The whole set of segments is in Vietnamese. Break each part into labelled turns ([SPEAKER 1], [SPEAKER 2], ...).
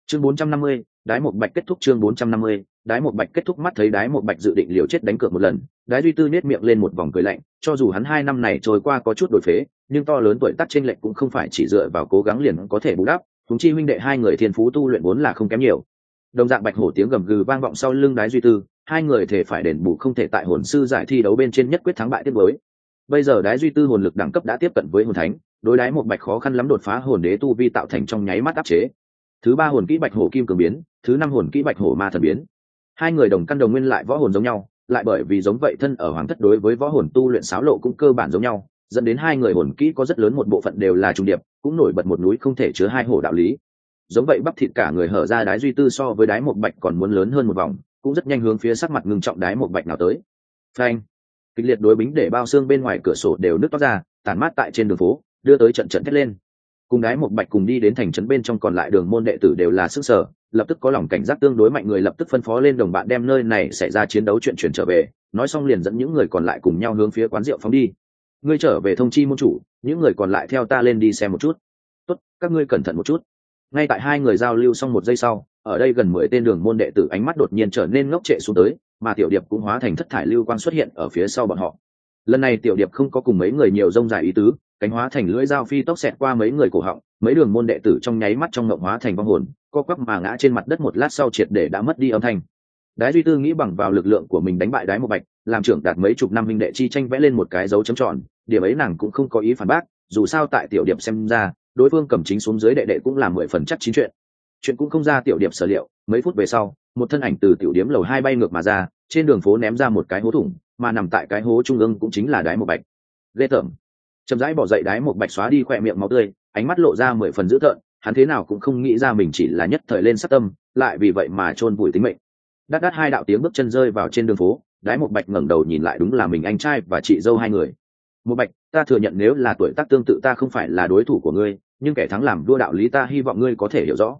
[SPEAKER 1] Chương 450, đái một bạch kết thúc. Chương 450, đái một bạch kết thúc. Mắt thấy đái một bạch dự định liều chết đánh cược một lần, đái duy tư nét miệng lên một vòng cười lạnh. Cho dù hắn 2 năm này trôi qua có chút đổi phế, nhưng to lớn tuổi tác chênh lệch cũng không phải chỉ dựa vào cố gắng liền có thể bù đắp. Chúng chi huynh đệ hai người thiên phú tu luyện vốn là không kém nhiều. Đồng dạng bạch hổ tiếng gầm gừ vang vọng sau lưng đái duy tư, hai người thể phải đền bù không thể tại hồn sư giải thi đấu bên trên nhất quyết thắng bại tiếp với. Bây giờ đái duy tư hồn lực đẳng cấp đã tiếp cận với hồn thánh, đối đái một bạch khó khăn lắm đột phá hồn đế tu vi tạo thành trong nháy mắt áp chế. Thứ 3 hồn kỹ bạch hổ kim cường biến, thứ 5 hồn kỹ bạch hổ ma thần biến. Hai người đồng căn đồng nguyên lại võ hồn giống nhau, lại bởi vì giống vậy thân ở hoàng thất đối với võ hồn tu luyện xáo lộ cũng cơ bản giống nhau, dẫn đến hai người hồn kỹ có rất lớn một bộ phận đều là trùng điệp, cũng nổi bật một núi không thể chứa hai hổ đạo lý. Giống vậy bắp thịt cả người hở ra đái duy tư so với đái một bạch còn muốn lớn hơn một vòng, cũng rất nhanh hướng phía sắc mặt ngưng trọng đái một bạch nào tới. Phanh! Kịch liệt đối bính để bao xương bên ngoài cửa sổ đều nứt toát ra, tàn mát tại trên đường phố, đưa tới trận thét lên. Cùng đái một bạch cùng đi đến thành trấn bên trong còn lại đường môn đệ tử đều là sức sở, lập tức có lòng cảnh giác tương đối mạnh người lập tức phân phó lên đồng bạn đem nơi này xảy ra chiến đấu chuyện chuyển trở về, nói xong liền dẫn những người còn lại cùng nhau hướng phía quán rượu phóng đi. Ngươi trở về thông chi môn chủ, những người còn lại theo ta lên đi xem một chút. Tốt, các ngươi cẩn thận một chút. Ngay tại hai người giao lưu xong một giây sau, ở đây gần 10 tên đường môn đệ tử ánh mắt đột nhiên trở nên ngốc trệ xuống tới, mà tiểu điệp cũng hóa thành thất thải lưu quang xuất hiện ở phía sau bọn họ. Lần này tiểu điệp không có cùng mấy người nhiều rông dài ý tứ, cánh hóa thành lưỡi dao phi tốc xẹt qua mấy người cổ họng, mấy đường môn đệ tử trong nháy mắt trong ngộng hóa thành vong hồn, co quắp mà ngã trên mặt đất một lát sau triệt để đã mất đi âm thanh. Đái duy tư nghĩ bằng vào lực lượng của mình đánh bại đái một bạch, làm trưởng đạt mấy chục năm huynh đệ chi tranh vẽ lên một cái dấu chấm tròn, điểm ấy nàng cũng không có ý phản bác, dù sao tại tiểu điệp xem ra, đối phương cầm chính xuống dưới đệ đệ cũng là 10 phần chắc chín chuyện cũng không ra tiểu điệp sở liệu. Mấy phút về sau, một thân ảnh từ tiểu điếm lầu 2 bay ngược mà ra, trên đường phố ném ra một cái hố thủng, mà nằm tại cái hố trung ương cũng chính là đái một bạch. Ghê tởm! Chậm rãi bỏ dậy đái một bạch xóa đi khỏe miệng máu tươi, ánh mắt lộ ra 10 phần dữ tợn, hắn thế nào cũng không nghĩ ra mình chỉ là nhất thời lên sát tâm, lại vì vậy mà chôn vùi tính mệnh. Đát đát 2 đạo tiếng bước chân rơi vào trên đường phố, đái một bạch ngẩng đầu nhìn lại đúng là mình anh trai và chị dâu hai người. Một bạch, ta thừa nhận nếu là tuổi tác tương tự ta không phải là đối thủ của ngươi, nhưng kẻ thắng làm đua đạo lý ta hy vọng ngươi có thể hiểu rõ.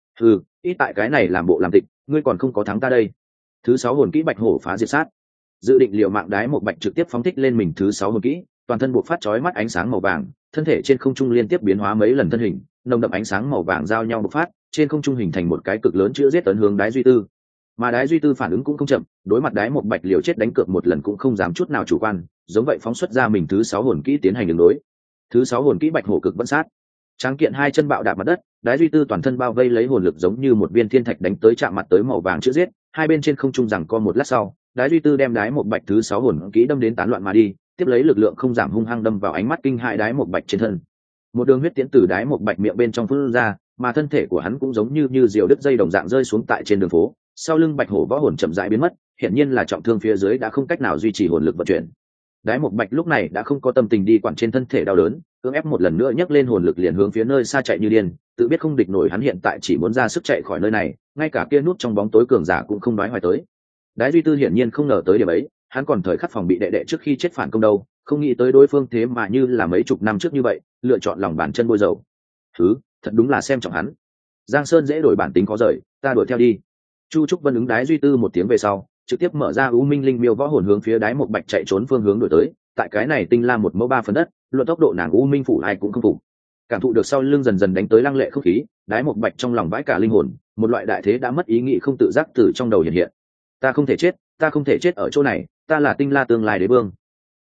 [SPEAKER 1] Ít tại cái này làm bộ làm tịch, ngươi còn không có thắng ta đây. Thứ 6 hồn kỹ bạch hổ phá diệt sát. Dự định liều mạng đái một bạch trực tiếp phóng thích lên mình thứ 6 hồn kỹ, toàn thân buộc phát chói mắt ánh sáng màu vàng, thân thể trên không trung liên tiếp biến hóa mấy lần thân hình, nồng đậm ánh sáng màu vàng giao nhau bộc phát, trên không trung hình thành một cái cực lớn chữ giết tấn hướng đái duy tư. Mà đái duy tư phản ứng cũng không chậm, đối mặt đái một bạch liều chết đánh cược một lần cũng không dám chút nào chủ quan, giống vậy phóng xuất ra mình thứ 6 hồn kỹ tiến hành đường đối. Thứ 6 hồn kỹ bạch hổ cực vẫn sát. Tráng kiện 2 chân bạo đạp mặt đất, đái duy tư toàn thân bao vây lấy hồn lực giống như một viên thiên thạch đánh tới chạm mặt tới màu vàng chữ giết, hai bên trên không trung rằng co một lát sau, đái duy tư đem đái một bạch thứ 6 hồn kỹ đâm đến tán loạn mà đi, tiếp lấy lực lượng không giảm hung hăng đâm vào ánh mắt kinh hại đái một bạch trên thân. Một đường huyết tiễn từ đái một bạch miệng bên trong phun ra, mà thân thể của hắn cũng giống như diều đứt dây đồng dạng rơi xuống tại trên đường phố, sau lưng bạch hổ võ hồn chậm rãi biến mất, hiển nhiên là trọng thương phía dưới đã không cách nào duy trì hồn lực vận chuyển. Đái một bạch lúc này đã không có tâm tình đi quản trên thân thể đau đớn, cưỡng ép một lần nữa nhấc lên hồn lực liền hướng phía nơi xa chạy như điên, tự biết không địch nổi hắn hiện tại chỉ muốn ra sức chạy khỏi nơi này, ngay cả kia nút trong bóng tối cường giả cũng không đoái hoài tới. Đái duy tư hiển nhiên không ngờ tới điểm ấy, hắn còn thời khắc phòng bị đệ đệ trước khi chết phản công đâu, không nghĩ tới đối phương thế mà như là mấy chục năm trước như vậy, lựa chọn lòng bàn chân bôi dầu. Thật đúng là xem trọng hắn. Giang Sơn dễ đổi bản tính có rời, ta đuổi theo đi. Chu Trúc Vân ứng đái duy tư một tiếng về sau, trực tiếp mở ra U Minh Linh Miêu võ hồn hướng phía đái một bạch chạy trốn phương hướng đổi tới. Tại cái này tinh la 1 mẫu 3 phần đất, luận tốc độ nàng U Minh phủ ai cũng không phục. Cảm thụ được sau lưng dần dần đánh tới lăng lệ không khí, đái một bạch trong lòng vãi cả linh hồn, một loại đại thế đã mất ý nghĩ không tự giác từ trong đầu hiện hiện. Ta không thể chết ở chỗ này, ta là tinh la tương lai đế vương.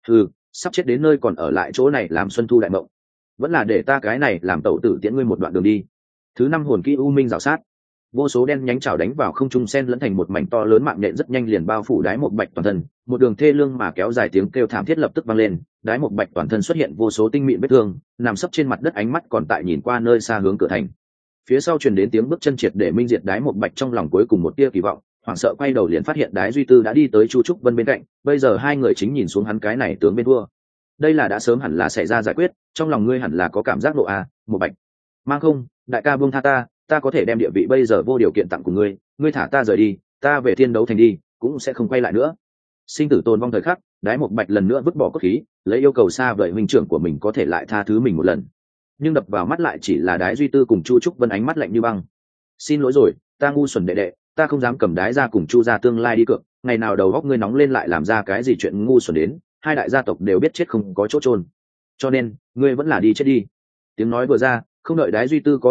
[SPEAKER 1] Sắp chết đến nơi còn ở lại chỗ này làm xuân thu đại mộng, vẫn là để ta cái này làm tẩu tử tiễn ngươi một đoạn đường đi. Thứ 5 hồn kỹ U Minh rào sát. Vô số đen nhánh chảo đánh vào không trung sen lẫn thành một mảnh to lớn mạng nhện rất nhanh liền bao phủ đái một bạch toàn thân, một đường thê lương mà kéo dài tiếng kêu thảm thiết lập tức vang lên, đái một bạch toàn thân xuất hiện vô số tinh mịn vết thương, nằm sấp trên mặt đất ánh mắt còn tại nhìn qua nơi xa hướng cửa thành. Phía sau truyền đến tiếng bước chân triệt để minh diệt đái một bạch trong lòng cuối cùng một tia kỳ vọng, hoảng sợ quay đầu liền phát hiện đái duy tư đã đi tới Chu Trúc Vân bên cạnh, bây giờ hai người chính nhìn xuống hắn cái này tướng bên thua. Đây là đã sớm hẳn là xảy ra giải quyết, trong lòng ngươi hẳn là có cảm giác độ a, một bạch. Mang không, đại ca buông tha ta có thể đem địa vị bây giờ vô điều kiện tặng của ngươi thả ta rời đi, ta về thiên đấu thành đi, cũng sẽ không quay lại nữa. Sinh tử tồn vong thời khắc, đái một bạch lần nữa vứt bỏ cốt khí, lấy yêu cầu xa vời huynh trưởng của mình có thể lại tha thứ mình một lần. Nhưng đập vào mắt lại chỉ là đái duy tư cùng Chu Trúc Vân ánh mắt lạnh như băng. Xin lỗi rồi, ta ngu xuẩn đệ đệ, ta không dám cầm đái ra cùng Chu gia tương lai đi cược, ngày nào đầu góc ngươi nóng lên lại làm ra cái gì chuyện ngu xuẩn đến, hai đại gia tộc đều biết chết không có chỗ chôn. Cho nên, ngươi vẫn là đi chết đi. Tiếng nói vừa ra, không đợi đái duy tư có động tác,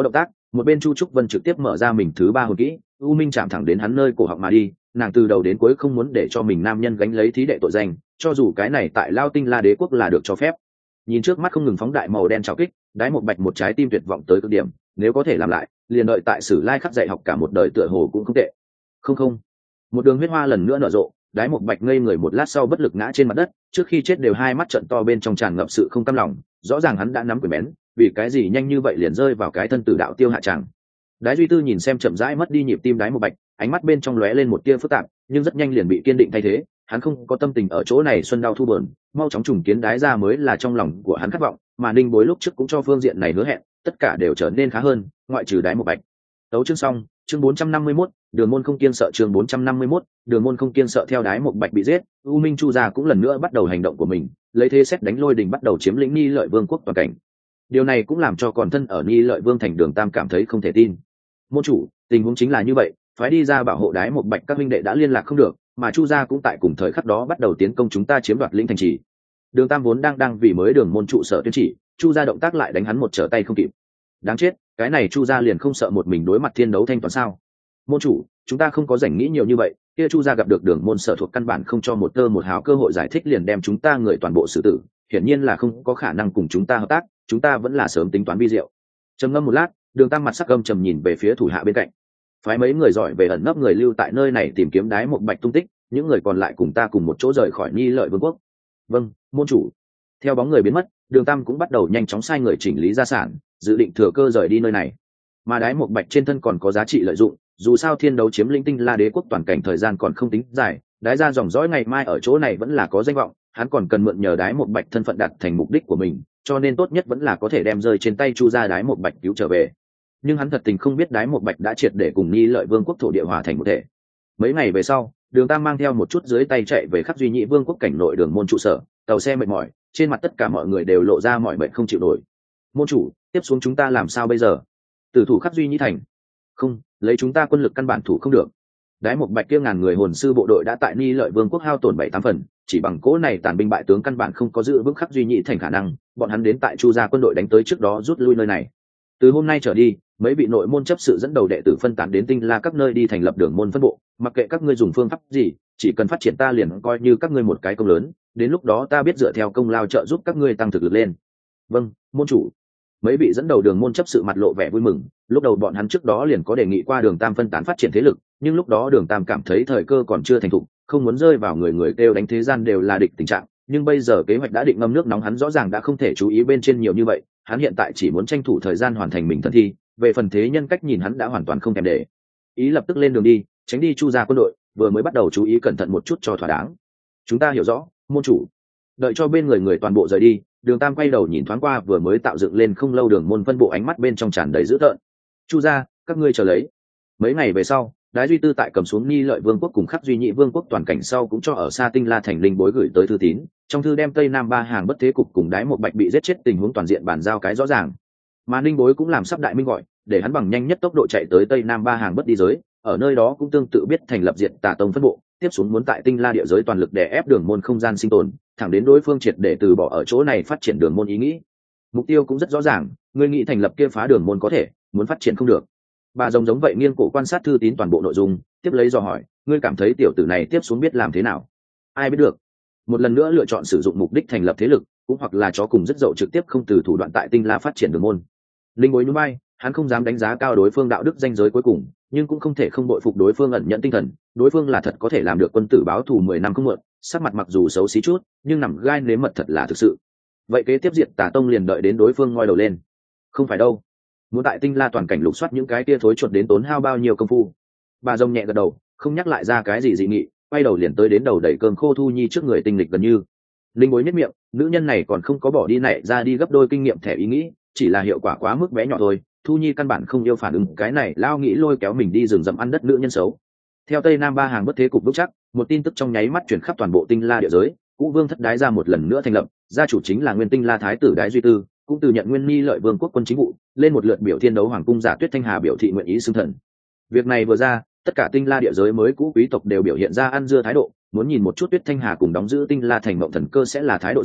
[SPEAKER 1] Một bên Chu Trúc Vân trực tiếp mở ra mình thứ ba hồn kỹ, u minh chạm thẳng đến hắn nơi cổ họng mà đi. Nàng từ đầu đến cuối không muốn để cho mình nam nhân gánh lấy thí đệ tội danh, cho dù cái này tại Lao Tinh La Đế quốc là được cho phép. Nhìn trước mắt không ngừng phóng đại màu đen trào kích, Đái Một Bạch một trái tim tuyệt vọng tới cực điểm, nếu có thể làm lại, liền đợi tại Sử Lai Khắc dạy học cả một đời tựa hồ cũng không tệ. Không, một đường huyết hoa lần nữa nở rộ, Đái Một Bạch ngây người một lát sau bất lực ngã trên mặt đất, trước khi chết đều hai mắt trợn to bên trong tràn ngập sự không cam lòng, rõ ràng hắn đã nắm quyền bén, vì cái gì nhanh như vậy liền rơi vào cái thân tử đạo tiêu hạ tràng. Đái Duy Tư nhìn xem chậm rãi mất đi nhịp tim Đái Một Bạch, ánh mắt bên trong lóe lên một tia phức tạp, nhưng rất nhanh liền bị kiên định thay thế. Hắn không có tâm tình ở chỗ này xuân đau thu buồn, mau chóng trùng kiến Đái ra mới là trong lòng của hắn khát vọng, mà Ninh Bối lúc trước cũng cho phương diện này hứa hẹn, tất cả đều trở nên khá hơn, ngoại trừ Đái Một Bạch. Tấu chương xong, chương 451, Đường môn không kiêng sợ chương 451, Đường môn không kiêng sợ theo Đái Một Bạch bị giết, U Minh Chu gia cũng lần nữa bắt đầu hành động của mình, lấy thế xét đánh lôi đình bắt đầu chiếm lĩnh Ni Lợi Vương quốc toàn cảnh. Điều này cũng làm cho còn thân ở Ni Lợi Vương thành Đường Tam cảm thấy không thể tin. Môn chủ, tình huống chính là như vậy, phái đi ra bảo hộ Đái Một Bạch các huynh đệ đã liên lạc không được, mà Chu gia cũng tại cùng thời khắc đó bắt đầu tiến công chúng ta chiếm đoạt lĩnh thành trì. Đường Tam vốn đang vì mới Đường môn trụ sở tuyên chỉ, Chu gia động tác lại đánh hắn một trở tay không kịp. Đáng chết, cái này Chu gia liền không sợ một mình đối mặt thiên đấu thanh toán sao? Môn chủ, chúng ta không có rảnh nghĩ nhiều như vậy, kia Chu gia gặp được Đường môn sở thuộc căn bản không cho một tơ một hào cơ hội giải thích liền đem chúng ta người toàn bộ xử tử, hiển nhiên là không có khả năng cùng chúng ta hợp tác, chúng ta vẫn là sớm tính toán vi diệu. Trầm ngâm một lát, Đường Tam mặt sắc gâm trầm nhìn về phía thủ hạ bên cạnh, phái mấy người giỏi về ẩn nấp người lưu tại nơi này tìm kiếm Đái Một Bạch tung tích, những người còn lại cùng ta cùng một chỗ rời khỏi Ni Lợi Vương quốc. Vâng, môn chủ. Theo bóng người biến mất, Đường Tam cũng bắt đầu nhanh chóng sai người chỉnh lý gia sản, dự định thừa cơ rời đi nơi này. Mà Đái Một Bạch trên thân còn có giá trị lợi dụng, dù sao thiên đấu chiếm lĩnh Tinh La Đế quốc toàn cảnh thời gian còn không tính dài, Đái gia dòng dõi ngày mai ở chỗ này vẫn là có danh vọng, hắn còn cần mượn nhờ Đái Một Bạch thân phận đạt thành mục đích của mình, cho nên tốt nhất vẫn là có thể đem rơi trên tay Chu gia Đái Một Bạch cứu trở về. Nhưng hắn thật tình không biết Đái Một Bạch đã triệt để cùng Ni Lợi Vương quốc thổ địa hòa thành một thể. Mấy ngày về sau, Đường Tam mang theo một chút dưới tay chạy về Khắc Duy Nhị Vương quốc cảnh nội đường môn trụ sở, tàu xe mệt mỏi, trên mặt tất cả mọi người đều lộ ra mỏi mệt không chịu nổi. Môn chủ, tiếp xuống chúng ta làm sao bây giờ? Tử thủ Khắc Duy Nhị thành? Không, lấy chúng ta quân lực căn bản thủ không được. Đái Một Bạch kia ngàn người hồn sư bộ đội đã tại Ni Lợi Vương quốc hao tổn 7-8 phần, chỉ bằng cỗ này tàn binh bại tướng căn bản không có giữ vững Khắc Duy Nhị thành khả năng, bọn hắn đến tại Chu gia quân đội đánh tới trước đó rút lui nơi này. Từ hôm nay trở đi, mấy vị nội môn chấp sự dẫn đầu đệ tử phân tán đến Tinh La các nơi đi thành lập đường môn phân bộ, mặc kệ các ngươi dùng phương pháp gì, chỉ cần phát triển ta liền coi như các ngươi một cái công lớn, đến lúc đó ta biết dựa theo công lao trợ giúp các ngươi tăng thực lực lên. Vâng, môn chủ. Mấy vị dẫn đầu đường môn chấp sự mặt lộ vẻ vui mừng, lúc đầu bọn hắn trước đó liền có đề nghị qua Đường Tam phân tán phát triển thế lực, nhưng lúc đó Đường Tam cảm thấy thời cơ còn chưa thành thục, không muốn rơi vào người kêu đánh thế gian đều là địch tình trạng, nhưng bây giờ kế hoạch đã định ngâm nước nóng, hắn rõ ràng đã không thể chú ý bên trên nhiều như vậy, hắn hiện tại chỉ muốn tranh thủ thời gian hoàn thành mình thân thi, về phần thế nhân cách nhìn hắn đã hoàn toàn không thèm để ý, lập tức lên đường đi, tránh đi Chu gia quân đội, vừa mới bắt đầu chú ý cẩn thận một chút cho thỏa đáng. Chúng ta hiểu rõ, môn chủ. Đợi cho bên người toàn bộ rời đi, Đường Tam quay đầu nhìn thoáng qua vừa mới tạo dựng lên không lâu đường môn phân bộ, ánh mắt bên trong tràn đầy dữ tợn. Chu gia, các ngươi chờ lấy. Mấy ngày về sau, Đái Duy Tư tại cầm xuống Ni Lợi Vương quốc cùng Khắc Duy Nhị Vương quốc toàn cảnh sau cũng cho ở xa Tinh La thành Linh Bối gửi tới thư tín, trong thư đem Tây Nam ba hàng bất thế cục cùng Đái Một Bạch bị giết chết tình huống toàn diện bàn giao cái rõ ràng. Mà Linh Bối cũng làm sắp đại minh gọi, để hắn bằng nhanh nhất tốc độ chạy tới Tây Nam ba hàng bất đi giới, ở nơi đó cũng tương tự biết thành lập diện Tà Tông phân bộ, tiếp xuống muốn tại Tinh La địa giới toàn lực đè ép đường môn không gian sinh tồn, thẳng đến đối phương triệt để từ bỏ ở chỗ này phát triển đường môn ý nghĩ. Mục tiêu cũng rất rõ ràng, ngươi nghĩ thành lập kia phá đường môn có thể, muốn phát triển không được. Bà rồng giống vậy nghiêng cổ quan sát thư tín toàn bộ nội dung, tiếp lấy dò hỏi, ngươi cảm thấy tiểu tử này tiếp xuống biết làm thế nào? Ai biết được. Một lần nữa lựa chọn sử dụng mục đích thành lập thế lực, cũng hoặc là chó cùng rất dậu trực tiếp không từ thủ đoạn tại Tinh La phát triển đường môn. Linh Bối nhún vai, hắn không dám đánh giá cao đối phương đạo đức danh giới cuối cùng, nhưng cũng không thể không bội phục đối phương ẩn nhận tinh thần, đối phương là thật có thể làm được quân tử báo thù 10 năm không muộn, sắc mặt mặc dù xấu xí chút, nhưng nằm gai nếm mật thật là thực sự. Vậy kế tiếp diệt Tà Tông liền đợi đến đối phương ngoi đầu lên. Không phải đâu. Muốn tại Tinh La toàn cảnh lục soát những cái kia thối chuột đến tốn hao bao nhiêu công phu. Bà rồng nhẹ gật đầu, không nhắc lại ra cái gì dị nghị, quay đầu liền tới đến đầu đẩy cơm khô Thu Nhi trước người Tinh Lịch gần như. Linh Bối nhếch miệng, nữ nhân này còn không có bỏ đi này ra đi gấp đôi kinh nghiệm thẻ ý nghĩ, chỉ là hiệu quả quá mức bé nhỏ thôi. Thu Nhi căn bản không yêu phản ứng cái này, lao nghĩ lôi kéo mình đi rừng rậm ăn đất nữ nhân xấu. Theo Tây Nam ba hàng bất thế cục vững chắc, một tin tức trong nháy mắt truyền khắp toàn bộ Tinh La địa giới, Cũ Vương thất Đái ra một lần nữa thành lập, gia chủ chính là Nguyên Tinh La thái tử Đái Duy Tư, cũng từ nhận Nguyên Ni Lợi Vương quốc quân chính vụ, lên một lượt biểu thiên đấu hoàng cung giả Tuyết Thanh Hà biểu thị nguyện ý xưng thần. Việc này vừa ra, tất cả Tinh La địa giới mới cũ quý tộc đều biểu hiện ra ăn dưa thái độ, muốn nhìn một chút Tuyết Thanh Hà cùng đóng giữ Tinh La thành mộng thần cơ sẽ là thái độ gì,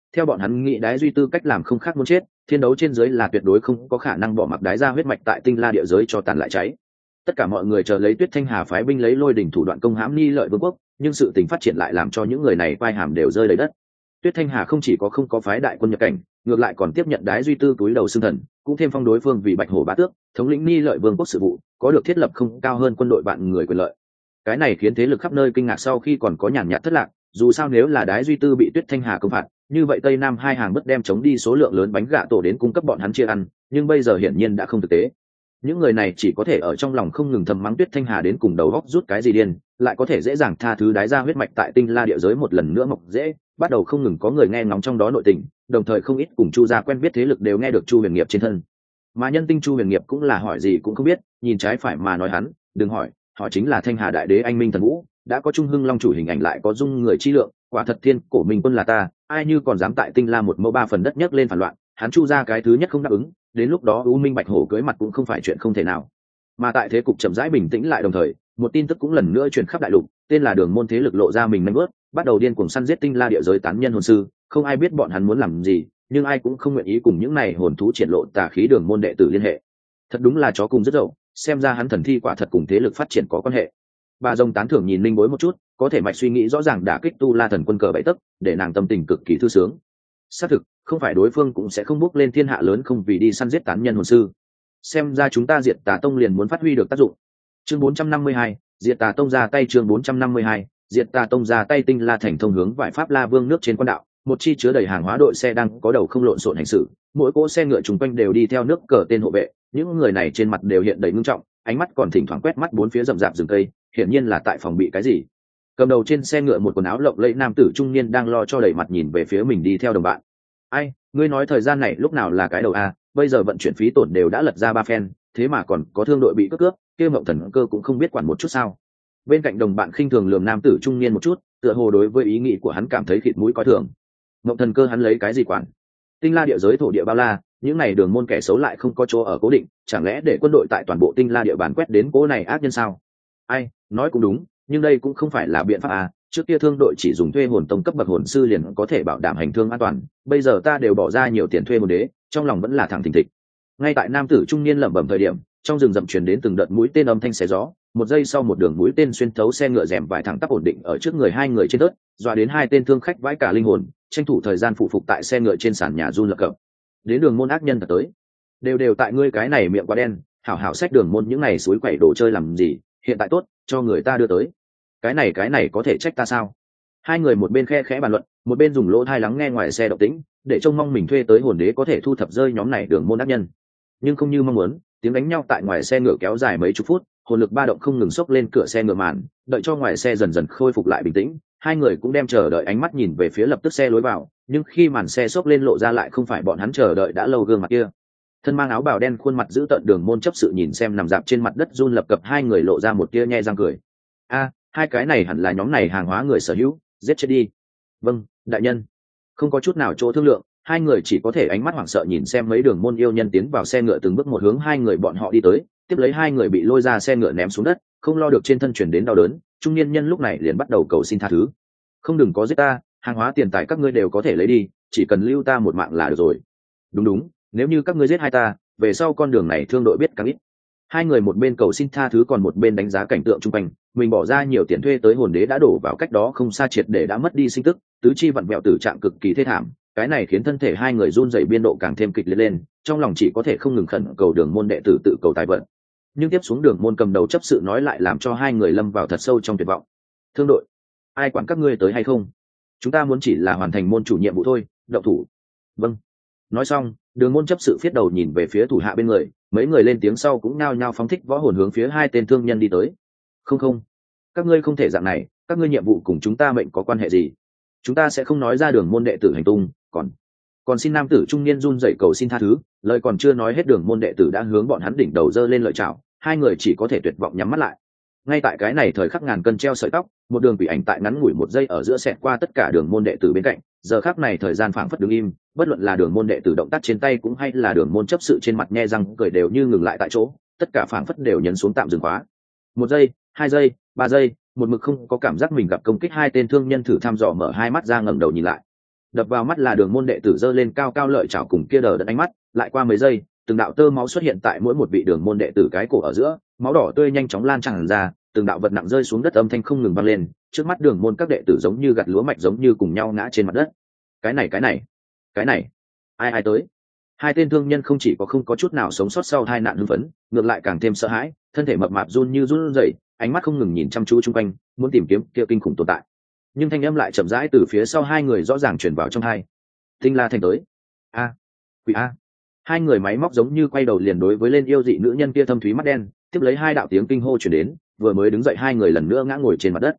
[SPEAKER 1] theo bọn hắn nghĩ đái duy tư cách làm không khác muốn chết, thiên đấu trên giới là tuyệt đối không có khả năng bỏ mặc đái ra huyết mạch tại tinh la địa giới cho tàn lại cháy. Tất cả mọi người chờ lấy Tuyết Thanh Hà phái binh lấy lôi đỉnh thủ đoạn công hãm Ni Lợi Vương quốc, nhưng sự tình phát triển lại làm cho những người này vai hàm đều rơi đầy đất. Tuyết Thanh Hà không chỉ có không có phái đại quân nhập cảnh, ngược lại còn tiếp nhận đái duy tư túi đầu xương thần, cũng thêm phong đối phương vì Bạch Hổ bá tước, thống lĩnh Ni Lợi Vương quốc sự vụ, có được thiết lập không cao hơn quân đội vạn người quyền lợi. Cái này khiến thế lực khắp nơi kinh ngạc sau khi còn có nhàn nhạt thất lạc, dù sao nếu là đái duy tư bị Tuyết Thanh Hà công phạt, như vậy Tây Nam hai hàng bất đem chống đi số lượng lớn bánh gạ tổ đến cung cấp bọn hắn chia ăn, nhưng bây giờ hiển nhiên đã không thực tế. Những người này chỉ có thể ở trong lòng không ngừng thầm mắng Tuyết Thanh Hà đến cùng đầu góc rút cái gì điên, lại có thể dễ dàng tha thứ đái ra huyết mạch tại tinh la địa giới một lần nữa mọc dễ, bắt đầu không ngừng có người nghe ngóng trong đó nội tình, đồng thời không ít cùng Chu gia quen biết thế lực đều nghe được Chu Huyền Nghiệp trên thân. Mà nhân tinh Chu Huyền Nghiệp cũng là hỏi gì cũng không biết, nhìn trái phải mà nói hắn, đừng hỏi, họ chính là Thanh Hà đại đế anh minh thần vũ, đã có Trung Hưng Long chủ hình ảnh lại có dung người chi lượng, quả thật thiên cổ minh quân là ta, ai như còn dám tại tinh la một mẫu ba phần đất nhấc lên phản loạn, hắn Chu gia cái thứ nhất không đáp ứng, đến lúc đó U Minh Bạch Hổ cưới mặt cũng không phải chuyện không thể nào. Mà tại thế cục chậm rãi bình tĩnh lại đồng thời, một tin tức cũng lần nữa truyền khắp đại lục, tên là Đường môn thế lực lộ ra mình nanh bước, bắt đầu điên cuồng săn giết tinh la địa giới tán nhân hồn sư, không ai biết bọn hắn muốn làm gì, nhưng ai cũng không nguyện ý cùng những này hồn thú triển lộ tà khí Đường môn đệ tử liên hệ. Thật đúng là chó cùng rất dậu, xem ra hắn thần thi quả thật cùng thế lực phát triển có quan hệ. Bà rồng tán thưởng nhìn Linh Bối một chút, có thể mạch suy nghĩ rõ ràng đả kích Tu La thần quân cờ bẫy tấc, để nàng tâm tình cực kỳ thư sướng. Xác thực, không phải đối phương cũng sẽ không bước lên thiên hạ lớn không vì đi săn giết tán nhân hồn sư. Xem ra chúng ta Diệt Tà Tông liền muốn phát huy được tác dụng. Chương 452, Diệt Tà Tông ra tay. Chương 452, Diệt Tà Tông ra tay. Tinh La thành thông hướng vải Pháp La Vương nước trên quan đạo, một chi chứa đầy hàng hóa đội xe đang có đầu không lộn xộn hành xử, mỗi cỗ xe ngựa chung quanh đều đi theo nước cờ tên hộ vệ, những người này trên mặt đều hiện đầy ngưng trọng, ánh mắt còn thỉnh thoảng quét mắt bốn phía rậm rạp rừng cây, hiển nhiên là tại phòng bị cái gì. Cầm đầu trên xe ngựa một quần áo lộng lẫy nam tử trung niên đang lo cho đầy mặt nhìn về phía mình đi theo đồng bạn. Ai, ngươi nói thời gian này lúc nào là cái đầu a? Bây giờ vận chuyển phí tổn đều đã lật ra 3 phen, thế mà còn có thương đội bị cướp, kia Mộng Thần Cơ cũng không biết quản một chút sao? Bên cạnh đồng bạn khinh thường lườm nam tử trung niên một chút, tựa hồ đối với ý nghĩ của hắn cảm thấy khịt mũi coi thường. Mộng Thần Cơ hắn lấy cái gì quản? Tinh la địa giới thổ địa bao la, những này đường môn kẻ xấu lại không có chỗ ở cố định, chẳng lẽ để quân đội tại toàn bộ tinh la địa bàn quét đến cố này ác nhân sao? Ai, nói cũng đúng, nhưng đây cũng không phải là biện pháp à, trước kia thương đội chỉ dùng thuê hồn tông cấp bậc hồn sư liền có thể bảo đảm hành thương an toàn, bây giờ ta đều bỏ ra nhiều tiền thuê hồn đế, trong lòng vẫn là thẳng thình thịch. Ngay tại nam tử trung niên lẩm bẩm thời điểm, trong rừng rậm truyền đến từng đợt mũi tên âm thanh xé gió, một giây sau một đường mũi tên xuyên thấu xe ngựa rèm vải thẳng tắp ổn định ở trước người hai người trên đất, dọa đến hai tên thương khách vãi cả linh hồn, tranh thủ thời gian phụ phục tại xe ngựa trên sàn nhà run lập cập. Đến đường môn ác nhân thật tới, đều tại ngươi cái này miệng quá đen, hảo hảo xách đường môn những này suối quẩy đồ chơi làm gì, hiện tại tốt, cho người ta đưa tới. Cái này có thể trách ta sao? Hai người một bên khe khẽ bàn luận, một bên dùng lỗ tai lắng nghe ngoài xe động tĩnh, để trông mong mình thuê tới hồn đế có thể thu thập rơi nhóm này đường môn ác nhân. Nhưng không như mong muốn, tiếng đánh nhau tại ngoài xe ngựa kéo dài mấy chục phút, hồn lực ba động không ngừng xốc lên cửa xe ngựa màn, đợi cho ngoài xe dần dần khôi phục lại bình tĩnh, hai người cũng đem chờ đợi ánh mắt nhìn về phía lập tức xe lối vào, nhưng khi màn xe xốc lên lộ ra lại không phải bọn hắn chờ đợi đã lâu gương mặt kia. Thân mang áo bào đen khuôn mặt giữ tợn đường môn chấp sự nhìn xem nằm dạp trên mặt đất run lập cập hai người lộ ra một tia nhe răng cười. A, hai cái này hẳn là nhóm này hàng hóa người sở hữu, giết chết đi. Vâng, đại nhân. Không có chút nào chỗ thương lượng, hai người chỉ có thể ánh mắt hoảng sợ nhìn xem mấy đường môn yêu nhân tiến vào xe ngựa từng bước một hướng hai người bọn họ đi tới, tiếp lấy hai người bị lôi ra xe ngựa ném xuống đất, không lo được trên thân chuyển đến đau đớn, trung niên nhân lúc này liền bắt đầu cầu xin tha thứ. Không đừng có giết ta, hàng hóa tiền tài các ngươi đều có thể lấy đi, chỉ cần lưu ta một mạng là được rồi. Đúng, nếu như các ngươi giết hai ta, về sau con đường này thương đội biết càng ít. Hai người một bên cầu xin tha thứ còn một bên đánh giá cảnh tượng chung quanh, mình bỏ ra nhiều tiền thuê tới hồn đế đã đổ vào cách đó không xa triệt để đã mất đi sinh tức, tứ chi vặn vẹo tử trạng cực kỳ thê thảm, cái này khiến thân thể hai người run rẩy biên độ càng thêm kịch liệt lên, trong lòng chỉ có thể không ngừng khẩn cầu đường môn đệ tử tự cầu tài vận. Nhưng tiếp xuống đường môn cầm đầu chấp sự nói lại làm cho hai người lâm vào thật sâu trong tuyệt vọng. Thương đội, ai quản các ngươi tới hay không? Chúng ta muốn chỉ là hoàn thành môn chủ nhiệm vụ thôi, động thủ. Vâng. Nói xong, đường môn chấp sự phiết đầu nhìn về phía thủ hạ bên người, mấy người lên tiếng sau cũng nao nhao phóng thích võ hồn hướng phía hai tên thương nhân đi tới. Không, các ngươi không thể dạng này, các ngươi nhiệm vụ cùng chúng ta mệnh có quan hệ gì? Chúng ta sẽ không nói ra đường môn đệ tử hành tung, còn xin nam tử trung niên run dậy cầu xin tha thứ, lời còn chưa nói hết đường môn đệ tử đã hướng bọn hắn đỉnh đầu dơ lên lợi chảo, hai người chỉ có thể tuyệt vọng nhắm mắt lại. Ngay tại cái này thời khắc ngàn cân treo sợi tóc, một đường quỷ ảnh tại ngắn ngủi một giây ở giữa xẹt qua tất cả đường môn đệ tử bên cạnh, giờ khắc này thời gian phảng phất đứng im, bất luận là đường môn đệ tử động tác trên tay cũng hay là đường môn chấp sự trên mặt nhe răng cười đều như ngừng lại tại chỗ, tất cả phảng phất đều nhấn xuống tạm dừng khóa. 1 giây, 2 giây, 3 giây, một mực không có cảm giác mình gặp công kích, hai tên thương nhân thử thăm dò mở hai mắt ra ngẩng đầu nhìn lại. đập vào mắt là đường môn đệ tử giơ lên cao cao lợi chảo cùng kia đờ đẫn ánh mắt. Lại qua mấy giây, từng đạo tơ máu xuất hiện tại mỗi một vị đường môn đệ tử cái cổ ở giữa, máu đỏ tươi nhanh chóng lan tràn ra, từng đạo vật nặng rơi xuống đất, âm thanh không ngừng vang lên. Trước mắt đường môn các đệ tử giống như gặt lúa mạch giống như cùng nhau ngã trên mặt đất. Cái này, ai tới? Hai tên thương nhân không chỉ có không có chút nào sống sót sau tai nạn hưng phấn, ngược lại càng thêm sợ hãi, thân thể mập mạp run như run rẩy, ánh mắt không ngừng nhìn chăm chú chung quanh, muốn tìm kiếm kia kinh khủng tồn tại. Nhưng thanh âm lại chậm rãi từ phía sau hai người rõ ràng truyền vào trong tai. Tinh La Thành tới. A, quỷ a. Hai người máy móc giống như quay đầu liền đối với lên yêu dị nữ nhân kia thâm thúy mắt đen, tiếp lấy hai đạo tiếng kinh hô truyền đến, vừa mới đứng dậy hai người lần nữa ngã ngồi trên mặt đất.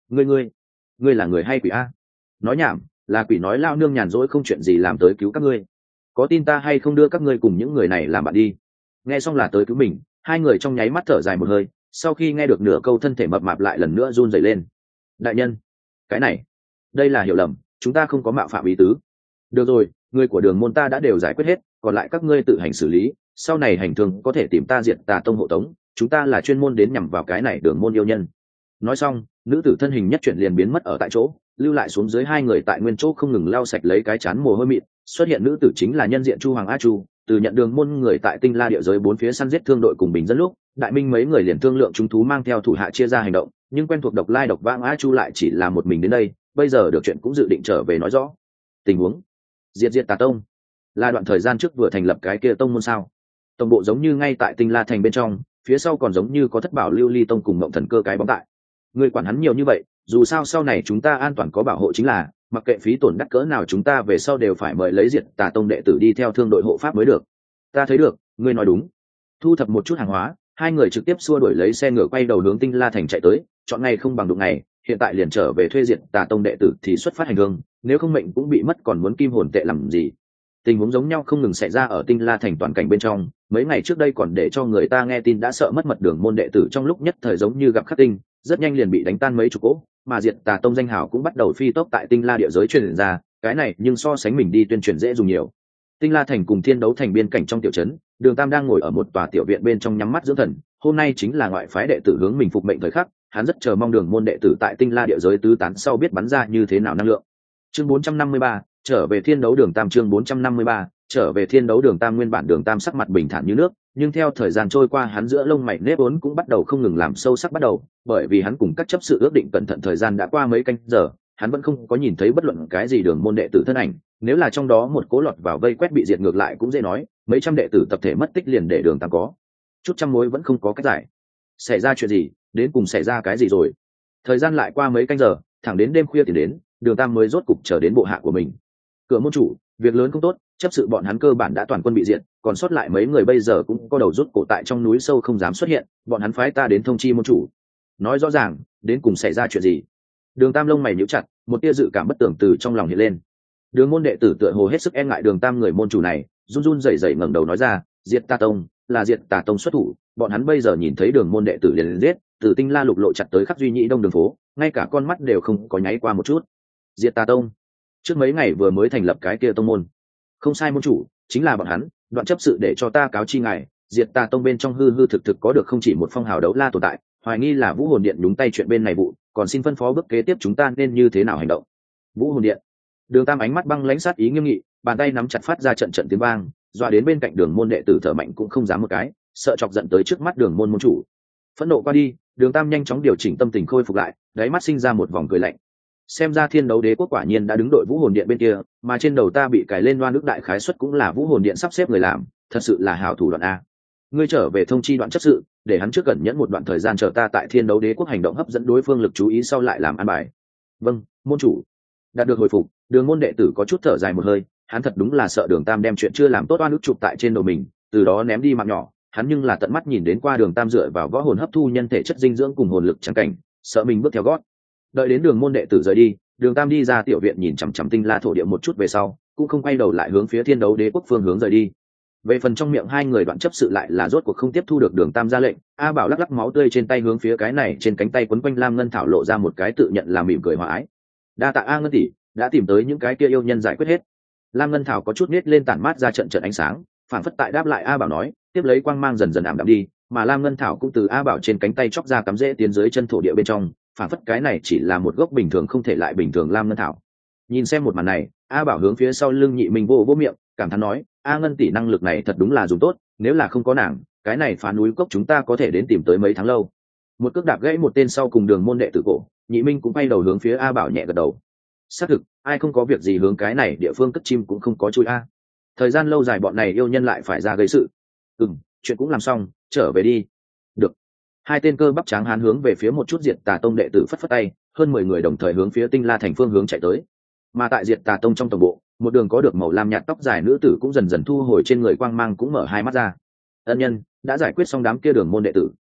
[SPEAKER 1] Ngươi là người hay quỷ a? Nói nhảm, là quỷ nói lao nương nhàn rỗi không chuyện gì làm tới cứu các ngươi. Có tin ta hay không đưa các ngươi cùng những người này làm bạn đi? Nghe xong là tới cứu mình, hai người trong nháy mắt thở dài một hơi, sau khi nghe được nửa câu thân thể mập mạp lại lần nữa run rẩy lên. Đại nhân, cái này, đây là hiểu lầm, chúng ta không có mạo phạm ý tứ. Được rồi, người của đường môn ta đã đều giải quyết hết, còn lại các ngươi tự hành xử lý, sau này hành thương có thể tìm ta diệt Tà Tông hộ tống, chúng ta là chuyên môn đến nhằm vào cái này đường môn yêu nhân. Nói xong, nữ tử thân hình nhất chuyển liền biến mất ở tại chỗ, lưu lại xuống dưới hai người tại nguyên chỗ không ngừng lau sạch lấy cái chán mồ hôi mịn. Xuất hiện nữ tử chính là nhân diện Chu Hoàng A Chu, từ nhận đường môn người tại Tinh La địa giới bốn phía săn giết thương đội cùng bình dân lúc, đại minh mấy người liền thương lượng chúng thú mang theo thủ hạ chia ra hành động, nhưng quen thuộc độc lai độc vãng A Chu lại chỉ là một mình đến đây, bây giờ được chuyện cũng dự định trở về nói rõ tình huống. Diệt Tà Tông là đoạn thời gian trước vừa thành lập cái kia tông môn sao? Tổng bộ giống như ngay tại Tinh La thành bên trong, phía sau còn giống như có Thất Bảo Lưu Ly Tông cùng Mộng Thần Cơ cái bóng tại. Người quản hắn nhiều như vậy, dù sao sau này chúng ta an toàn có bảo hộ chính là, mặc kệ phí tổn đắt cỡ nào chúng ta về sau đều phải mời lấy Diệt Tà Tông đệ tử đi theo thương đội hộ pháp mới được. Ta thấy được, ngươi nói đúng. Thu thập một chút hàng hóa, hai người trực tiếp xua đuổi lấy xe ngựa quay đầu hướng Tinh La thành chạy tới, chọn ngày không bằng đụng ngày, hiện tại liền trở về thuê Diệt Tà Tông đệ tử thì xuất phát hành hương, nếu không mệnh cũng bị mất còn muốn kim hồn tệ làm gì. Tình huống giống nhau không ngừng xảy ra ở Tinh La thành toàn cảnh bên trong, mấy ngày trước đây còn để cho người ta nghe tin đã sợ mất mật đường môn đệ tử trong lúc nhất thời giống như gặp khắc tinh, rất nhanh liền bị đánh tan mấy chục cỗ, mà Diệt Tà Tông danh hào cũng bắt đầu phi tốc tại Tinh La địa giới truyền ra, cái này nhưng so sánh mình đi tuyên truyền dễ dùng nhiều. Tinh La thành cùng Thiên Đấu thành biên cảnh trong tiểu trấn, Đường Tam đang ngồi ở một tòa tiểu viện bên trong nhắm mắt dưỡng thần, hôm nay chính là ngoại phái đệ tử hướng mình phục mệnh thời khắc, hắn rất chờ mong đường môn đệ tử tại Tinh La địa giới tứ tán sau biết bắn ra như thế nào năng lượng. Chương 453, trở về Thiên Đấu Đường Tam. Chương 453, trở về Thiên Đấu Đường Tam. Nguyên bản Đường Tam sắc mặt bình thản như nước, nhưng theo thời gian trôi qua hắn giữa lông mày nếp vốn cũng bắt đầu không ngừng làm sâu sắc bắt đầu, bởi vì hắn cùng các chấp sự ước định cẩn thận thời gian đã qua mấy canh giờ, hắn vẫn không có nhìn thấy bất luận cái gì đường môn đệ tử thân ảnh, nếu là trong đó một cố lọt vào vây quét bị diệt ngược lại cũng dễ nói, mấy trăm đệ tử tập thể mất tích liền để Đường Tam có chút trăm mối vẫn không có cách giải. Xảy ra chuyện gì, đến cùng xảy ra cái gì rồi? Thời gian lại qua mấy canh giờ, thẳng đến đêm khuya thì đến, Đường Tam mới rốt cục chờ đến bộ hạ của mình. Cửa môn chủ, việc lớn không tốt, chấp sự bọn hắn cơ bản đã toàn quân bị diệt, còn sót lại mấy người bây giờ cũng có đầu rút cổ tại trong núi sâu không dám xuất hiện, bọn hắn phái ta đến thông chi môn chủ. Nói rõ ràng, đến cùng xảy ra chuyện gì? Đường Tam lông mày nhíu chặt, một tia dự cảm bất tưởng từ trong lòng hiện lên. Đường môn đệ tử tựa hồ hết sức e ngại Đường Tam người môn chủ này, run run rẩy rẩy ngẩng đầu nói ra, Diệt Tà Tông, là Diệt Tà Tông xuất thủ, bọn hắn bây giờ nhìn thấy Đường môn đệ tử liền giết, từ Tinh La lục lộ chặt tới khắp duy nhị đông đường phố, ngay cả con mắt đều không có nháy qua một chút. Diệt Tà Tông, trước mấy ngày vừa mới thành lập cái kia tông môn. Không sai môn chủ, chính là bọn hắn, đoạn chấp sự để cho ta cáo chi ngài, Diệt Tà Tông bên trong hư hư thực thực có được không chỉ một phong hào đấu la tồn tại, hoài nghi là Vũ Hồn Điện nhúng tay chuyện bên này vụ, còn xin phân phó bước kế tiếp chúng ta nên như thế nào hành động. Vũ Hồn Điện. Đường Tam ánh mắt băng lãnh sát ý nghiêm nghị, bàn tay nắm chặt phát ra trận trận tiếng vang, dọa đến bên cạnh Đường môn đệ tử thở mạnh cũng không dám một cái, sợ chọc giận tới trước mắt Đường môn môn chủ. Phẫn nộ qua đi, Đường Tam nhanh chóng điều chỉnh tâm tình khôi phục lại, đáy mắt sinh ra một vòng cười lạnh. Xem ra Thiên Đấu Đế quốc quả nhiên đã đứng đội Vũ Hồn Điện bên kia, mà trên đầu ta bị cài lên loan nước đại khái suất cũng là Vũ Hồn Điện sắp xếp người làm, thật sự là hảo thủ đoạn a. Ngươi trở về thông chi Đoạn chấp sự, để hắn trước cẩn nhẫn một đoạn thời gian chờ ta tại Thiên Đấu Đế quốc hành động hấp dẫn đối phương lực chú ý sau lại làm an bài. Vâng, môn chủ. Đạt được hồi phục, Đường môn đệ tử có chút thở dài một hơi, hắn thật đúng là sợ Đường Tam đem chuyện chưa làm tốt oan ức chụp tại trên đầu mình, từ đó ném đi mạng nhỏ, hắn nhưng là tận mắt nhìn đến qua Đường Tam dựa vào võ hồn hấp thu nhân thể chất dinh dưỡng cùng hồn lực chẳng cảnh, sợ mình bước theo gót. Đợi đến Đường môn đệ tử rời đi, Đường Tam đi ra tiểu viện nhìn chằm chằm Tinh La thổ địa một chút về sau, cũng không quay đầu lại hướng phía Thiên Đấu Đế quốc phương hướng rời đi. Về phần trong miệng hai người Đoạn chấp sự lại là rốt cuộc không tiếp thu được Đường Tam ra lệnh, A Bảo lắc lắc máu tươi trên tay hướng phía cái này trên cánh tay quấn quanh Lam Ngân Thảo lộ ra một cái tự nhận là mỉm cười hòa ái. Đa tạ A Ngân tỷ, đã tìm tới những cái kia yêu nhân giải quyết hết. Lam Ngân Thảo có chút nít lên tản mát ra trận trận ánh sáng, phản phất tại đáp lại A Bảo nói, tiếp lấy quang mang dần dần ảm đạm đi, mà Lam Ngân Thảo cũng từ A Bảo trên cánh tay chóc ra cắm rễ tiến dưới chân thổ địa bên trong, phản phất cái này chỉ là một gốc bình thường không thể lại bình thường Lam Ngân Thảo. Nhìn xem một màn này, A Bảo hướng phía sau lưng Nhị Minh vô vô miệng, cảm thán nói, A Ngân tỷ năng lực này thật đúng là dùng tốt, nếu là không có nàng, cái này phá núi cốc chúng ta có thể đến tìm tới mấy tháng lâu. Một cước đạp gãy một tên sau cùng đường môn đệ tử cổ, Nhị Minh cũng quay đầu hướng phía A Bảo nhẹ gật đầu. Xác thực, ai không có việc gì hướng cái này địa phương cất chim cũng không có chui a. Thời gian lâu dài bọn này yêu nhân lại phải ra gây sự. Chuyện cũng làm xong, trở về đi. Được. Hai tên cơ bắp tráng hán hướng về phía một chút Diệt Tà Tông đệ tử phất phất tay, hơn 10 người đồng thời hướng phía Tinh La Thành phương hướng chạy tới. Mà tại Diệt Tà Tông trong tổng bộ, một đường có được màu lam nhạt tóc dài nữ tử cũng dần dần thu hồi trên người quang mang, cũng mở hai mắt ra. Ân nhân đã giải quyết xong đám kia đường môn đệ tử.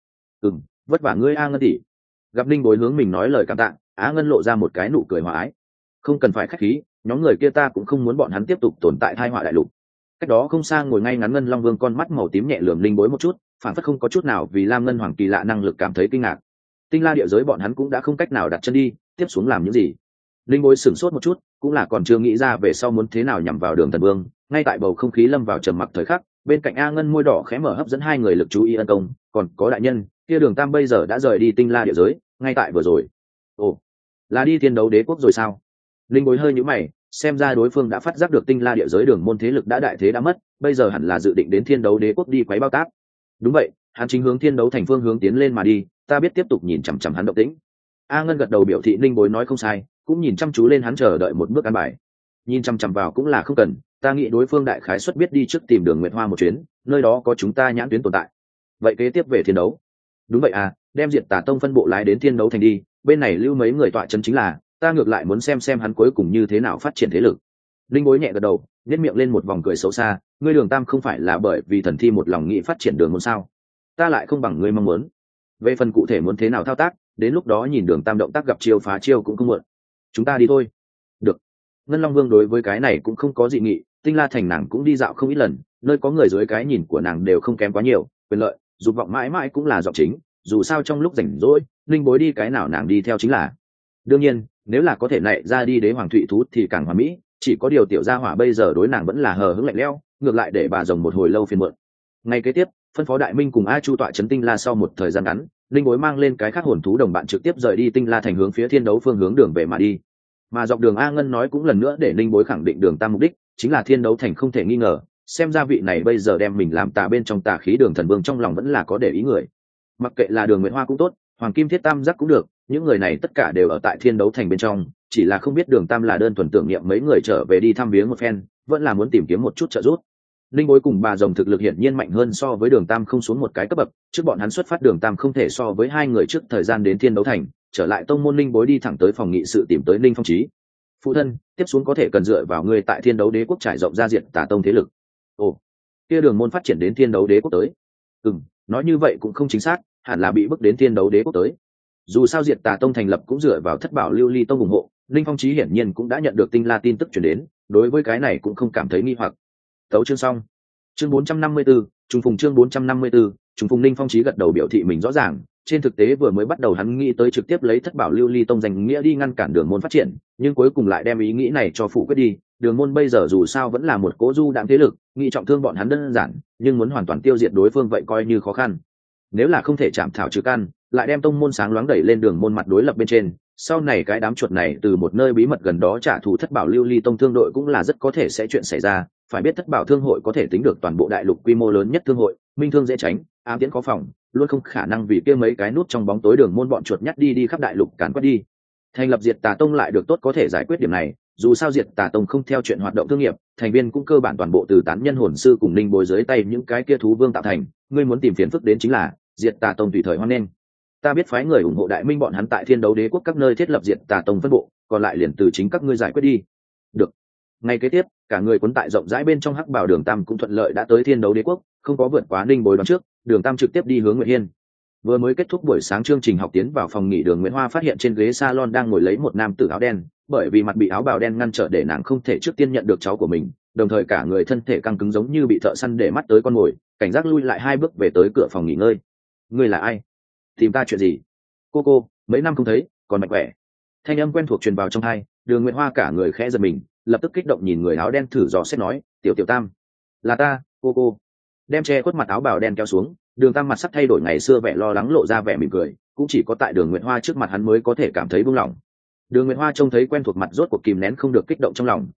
[SPEAKER 1] Vất vả ngươi A Ngân tỷ. Gặp Linh Bối hướng mình nói lời cảm tạ, Á Ngân lộ ra một cái nụ cười hòa ái. Không cần phải khách khí, nhóm người kia ta cũng không muốn bọn hắn tiếp tục tồn tại tai họa đại lục. Cách đó không xa ngồi ngay ngắn Ngân Long Vương con mắt màu tím nhẹ lườm Linh Bối một chút, phản phất không có chút nào vì Lam Ngân Hoàng kỳ lạ năng lực cảm thấy kinh ngạc. Tinh La địa giới bọn hắn cũng đã không cách nào đặt chân đi, tiếp xuống làm những gì? Linh Bối sửng sốt một chút, cũng là còn chưa nghĩ ra về sau muốn thế nào nhằm vào Đường Thần Vương. Ngay tại bầu không khí lâm vào trầm mặc thời khắc, bên cạnh A Ngân môi đỏ khẽ mở hấp dẫn hai người lực chú ý ân công, còn có đại nhân, kia Đường Tam bây giờ đã rời đi Tinh La địa giới, ngay tại vừa rồi. Ồ, là đi Thiên Đấu Đế quốc rồi sao? Linh Bối hơi nhíu mày, xem ra đối phương đã phát giác được Tinh La địa giới đường môn thế lực đã đại thế đã mất, bây giờ hẳn là dự định đến Thiên Đấu Đế quốc đi quấy bao tác. Đúng vậy, hắn chính hướng Thiên Đấu thành phương hướng tiến lên mà đi, ta biết tiếp tục nhìn chằm chằm hắn động tĩnh. A Ngân gật đầu biểu thị Linh Bối nói không sai, cũng nhìn chăm chú lên hắn chờ đợi một bước ăn bài. Nhìn chăm chăm vào cũng là không cần, ta nghĩ đối phương đại khái xuất biết đi trước tìm Đường Nguyệt Hoa một chuyến, nơi đó có chúng ta nhãn tuyến tồn tại. Vậy kế tiếp về Thiên Đấu. Đúng vậy à, đem Diệt Tà Tông phân bộ lái đến Thiên Đấu thành đi, bên này lưu mấy người tọa chân chính là, ta ngược lại muốn xem hắn cuối cùng như thế nào phát triển thế lực. Linh Bối nhẹ gật đầu, nhếch miệng lên một vòng cười xấu xa, ngươi Đường Tam không phải là bởi vì thần thi một lòng nghĩ phát triển đường môn sao? Ta lại không bằng ngươi mong muốn. Về phần cụ thể muốn thế nào thao tác, đến lúc đó nhìn Đường Tam động tác gặp chiêu phá chiêu cũng không muộn. Chúng ta đi thôi. Được. Ngân Long Vương đối với cái này cũng không có dị nghị, Tinh La thành nàng cũng đi dạo không ít lần, nơi có người dưới cái nhìn của nàng đều không kém quá nhiều, quyền lợi, dục vọng mãi mãi cũng là giọng chính, dù sao trong lúc rảnh rỗi, Linh Bối đi cái nào nàng đi theo chính là. Đương nhiên, nếu là có thể nảy ra đi Đế Hoàng Thụy thú thì càng hoàn mỹ, chỉ có điều tiểu gia hỏa bây giờ đối nàng vẫn là hờ hững lạnh lẽo, ngược lại để bà rồng một hồi lâu phiền muộn. Ngay kế tiếp, phân phó Đại Minh cùng A Chu tọa trấn Tinh La sau một thời gian ngắn, Linh Bối mang lên cái khác hồn thú đồng bạn trực tiếp rời đi Tinh La thành hướng phía Thiên Đấu phương hướng đường về mà đi. Mà dọc đường A Ngân nói cũng lần nữa để Linh Bối khẳng định Đường Tam mục đích chính là Thiên Đấu thành không thể nghi ngờ, xem ra vị này bây giờ đem mình làm tà bên trong tà khí Đường Thần Vương trong lòng vẫn là có để ý người. Mặc kệ là Đường Nguyệt Hoa cũng tốt, Hoàng Kim Thiết Tam Giác cũng được, những người này tất cả đều ở tại Thiên Đấu thành bên trong, chỉ là không biết Đường Tam là đơn thuần tưởng niệm mấy người trở về đi thăm viếng một phen, vẫn là muốn tìm kiếm một chút trợ giúp. Linh Bối cùng bà rồng thực lực hiển nhiên mạnh hơn so với Đường Tam không xuống một cái cấp bậc, trước bọn hắn xuất phát Đường Tam không thể so với hai người trước thời gian đến Thiên Đấu thành, trở lại tông môn Linh Bối đi thẳng tới phòng nghị sự tìm tới Linh Phong Chí. Phụ thân, tiếp xuống có thể cần dựa vào ngươi tại Thiên Đấu Đế quốc trải rộng ra diện Tà Tông thế lực. Ồ, kia Đường môn phát triển đến Thiên Đấu Đế quốc tới. Nói như vậy cũng không chính xác, hẳn là bị bức đến Thiên Đấu Đế quốc tới. Dù sao Diệt Tà Tông thành lập cũng dựa vào Thất Bảo Lưu Ly Tông ủng hộ, Linh Phong Chí hiển nhiên cũng đã nhận được Tinh La tin tức truyền đến, đối với cái này cũng không cảm thấy nghi hoặc. Tấu chương xong. Chương 454, trùng phùng chương 454, trùng phùng. Linh Phong Chí gật đầu biểu thị mình rõ ràng, trên thực tế vừa mới bắt đầu hắn nghĩ tới trực tiếp lấy Thất Bảo Lưu Ly Tông danh nghĩa đi ngăn cản Đường môn phát triển, nhưng cuối cùng lại đem ý nghĩ này cho phủ quyết đi. Đường môn bây giờ dù sao vẫn là một cỗ du đạm thế lực, nghĩ trọng thương bọn hắn đơn giản, nhưng muốn hoàn toàn tiêu diệt đối phương vậy coi như khó khăn. Nếu là không thể chạm thảo trừ căn, lại đem tông môn sáng loáng đẩy lên Đường môn mặt đối lập bên trên, sau này cái đám chuột này từ một nơi bí mật gần đó trả thù Thất Bảo Lưu Ly Tông thương đội cũng là rất có thể sẽ chuyện xảy ra. Phải biết Thất Bảo thương hội có thể tính được toàn bộ đại lục quy mô lớn nhất thương hội, minh thương dễ tránh, ám tiễn có phòng, luôn không khả năng vì kia mấy cái nút trong bóng tối Đường môn bọn chuột nhắt đi khắp đại lục càn quét đi. Thành lập Diệt Tà Tông lại được tốt có thể giải quyết điểm này, dù sao Diệt Tà Tông không theo chuyện hoạt động thương nghiệp, thành viên cũng cơ bản toàn bộ từ tán nhân hồn sư cùng Linh Bối dưới tay những cái kia thú vương tạo thành, ngươi muốn tìm phiền phức đến chính là Diệt Tà Tông tùy thời hoan nghênh. Ta biết phái người ủng hộ Đại Minh bọn hắn tại Thiên Đấu Đế quốc các nơi thiết lập Diệt Tà Tông phân bộ, còn lại liền từ chính các ngươi giải quyết đi. Được. Ngay kế tiếp, cả người cuốn tại rộng rãi bên trong hắc bảo Đường Tam cũng thuận lợi đã tới Thiên Đấu Đế quốc, không có vượt quá Linh Bối đoán trước, Đường Tam trực tiếp đi hướng Nguyệt Hiên. Vừa mới kết thúc buổi sáng chương trình học tiến vào phòng nghỉ, Đường Nguyễn Hoa phát hiện trên ghế salon đang ngồi lấy một nam tử áo đen, bởi vì mặt bị áo bào đen ngăn trở để nàng không thể trước tiên nhận được cháu của mình, đồng thời cả người thân thể căng cứng giống như bị thợ săn để mắt tới con mồi, cảnh giác lui lại 2 bước về tới cửa phòng nghỉ ngơi. Ngươi là ai? Tìm ta chuyện gì? Cô, mấy năm không thấy, còn mạnh khỏe. Thanh âm quen thuộc truyền vào trong tai, Đường Nguyễn Hoa cả người khẽ giật mình, lập tức kích động nhìn người áo đen thử dò xét nói, "Tiểu Tam, là ta, cô." Đem che khuất mặt áo bào đen kéo xuống, Đường Tam mặt sắc thay đổi ngày xưa vẻ lo lắng lộ ra vẻ mỉm cười, cũng chỉ có tại Đường Nguyệt Hoa trước mặt hắn mới có thể cảm thấy buông lỏng. Đường Nguyệt Hoa trông thấy quen thuộc mặt rốt cuộc kìm nén không được kích động trong lòng,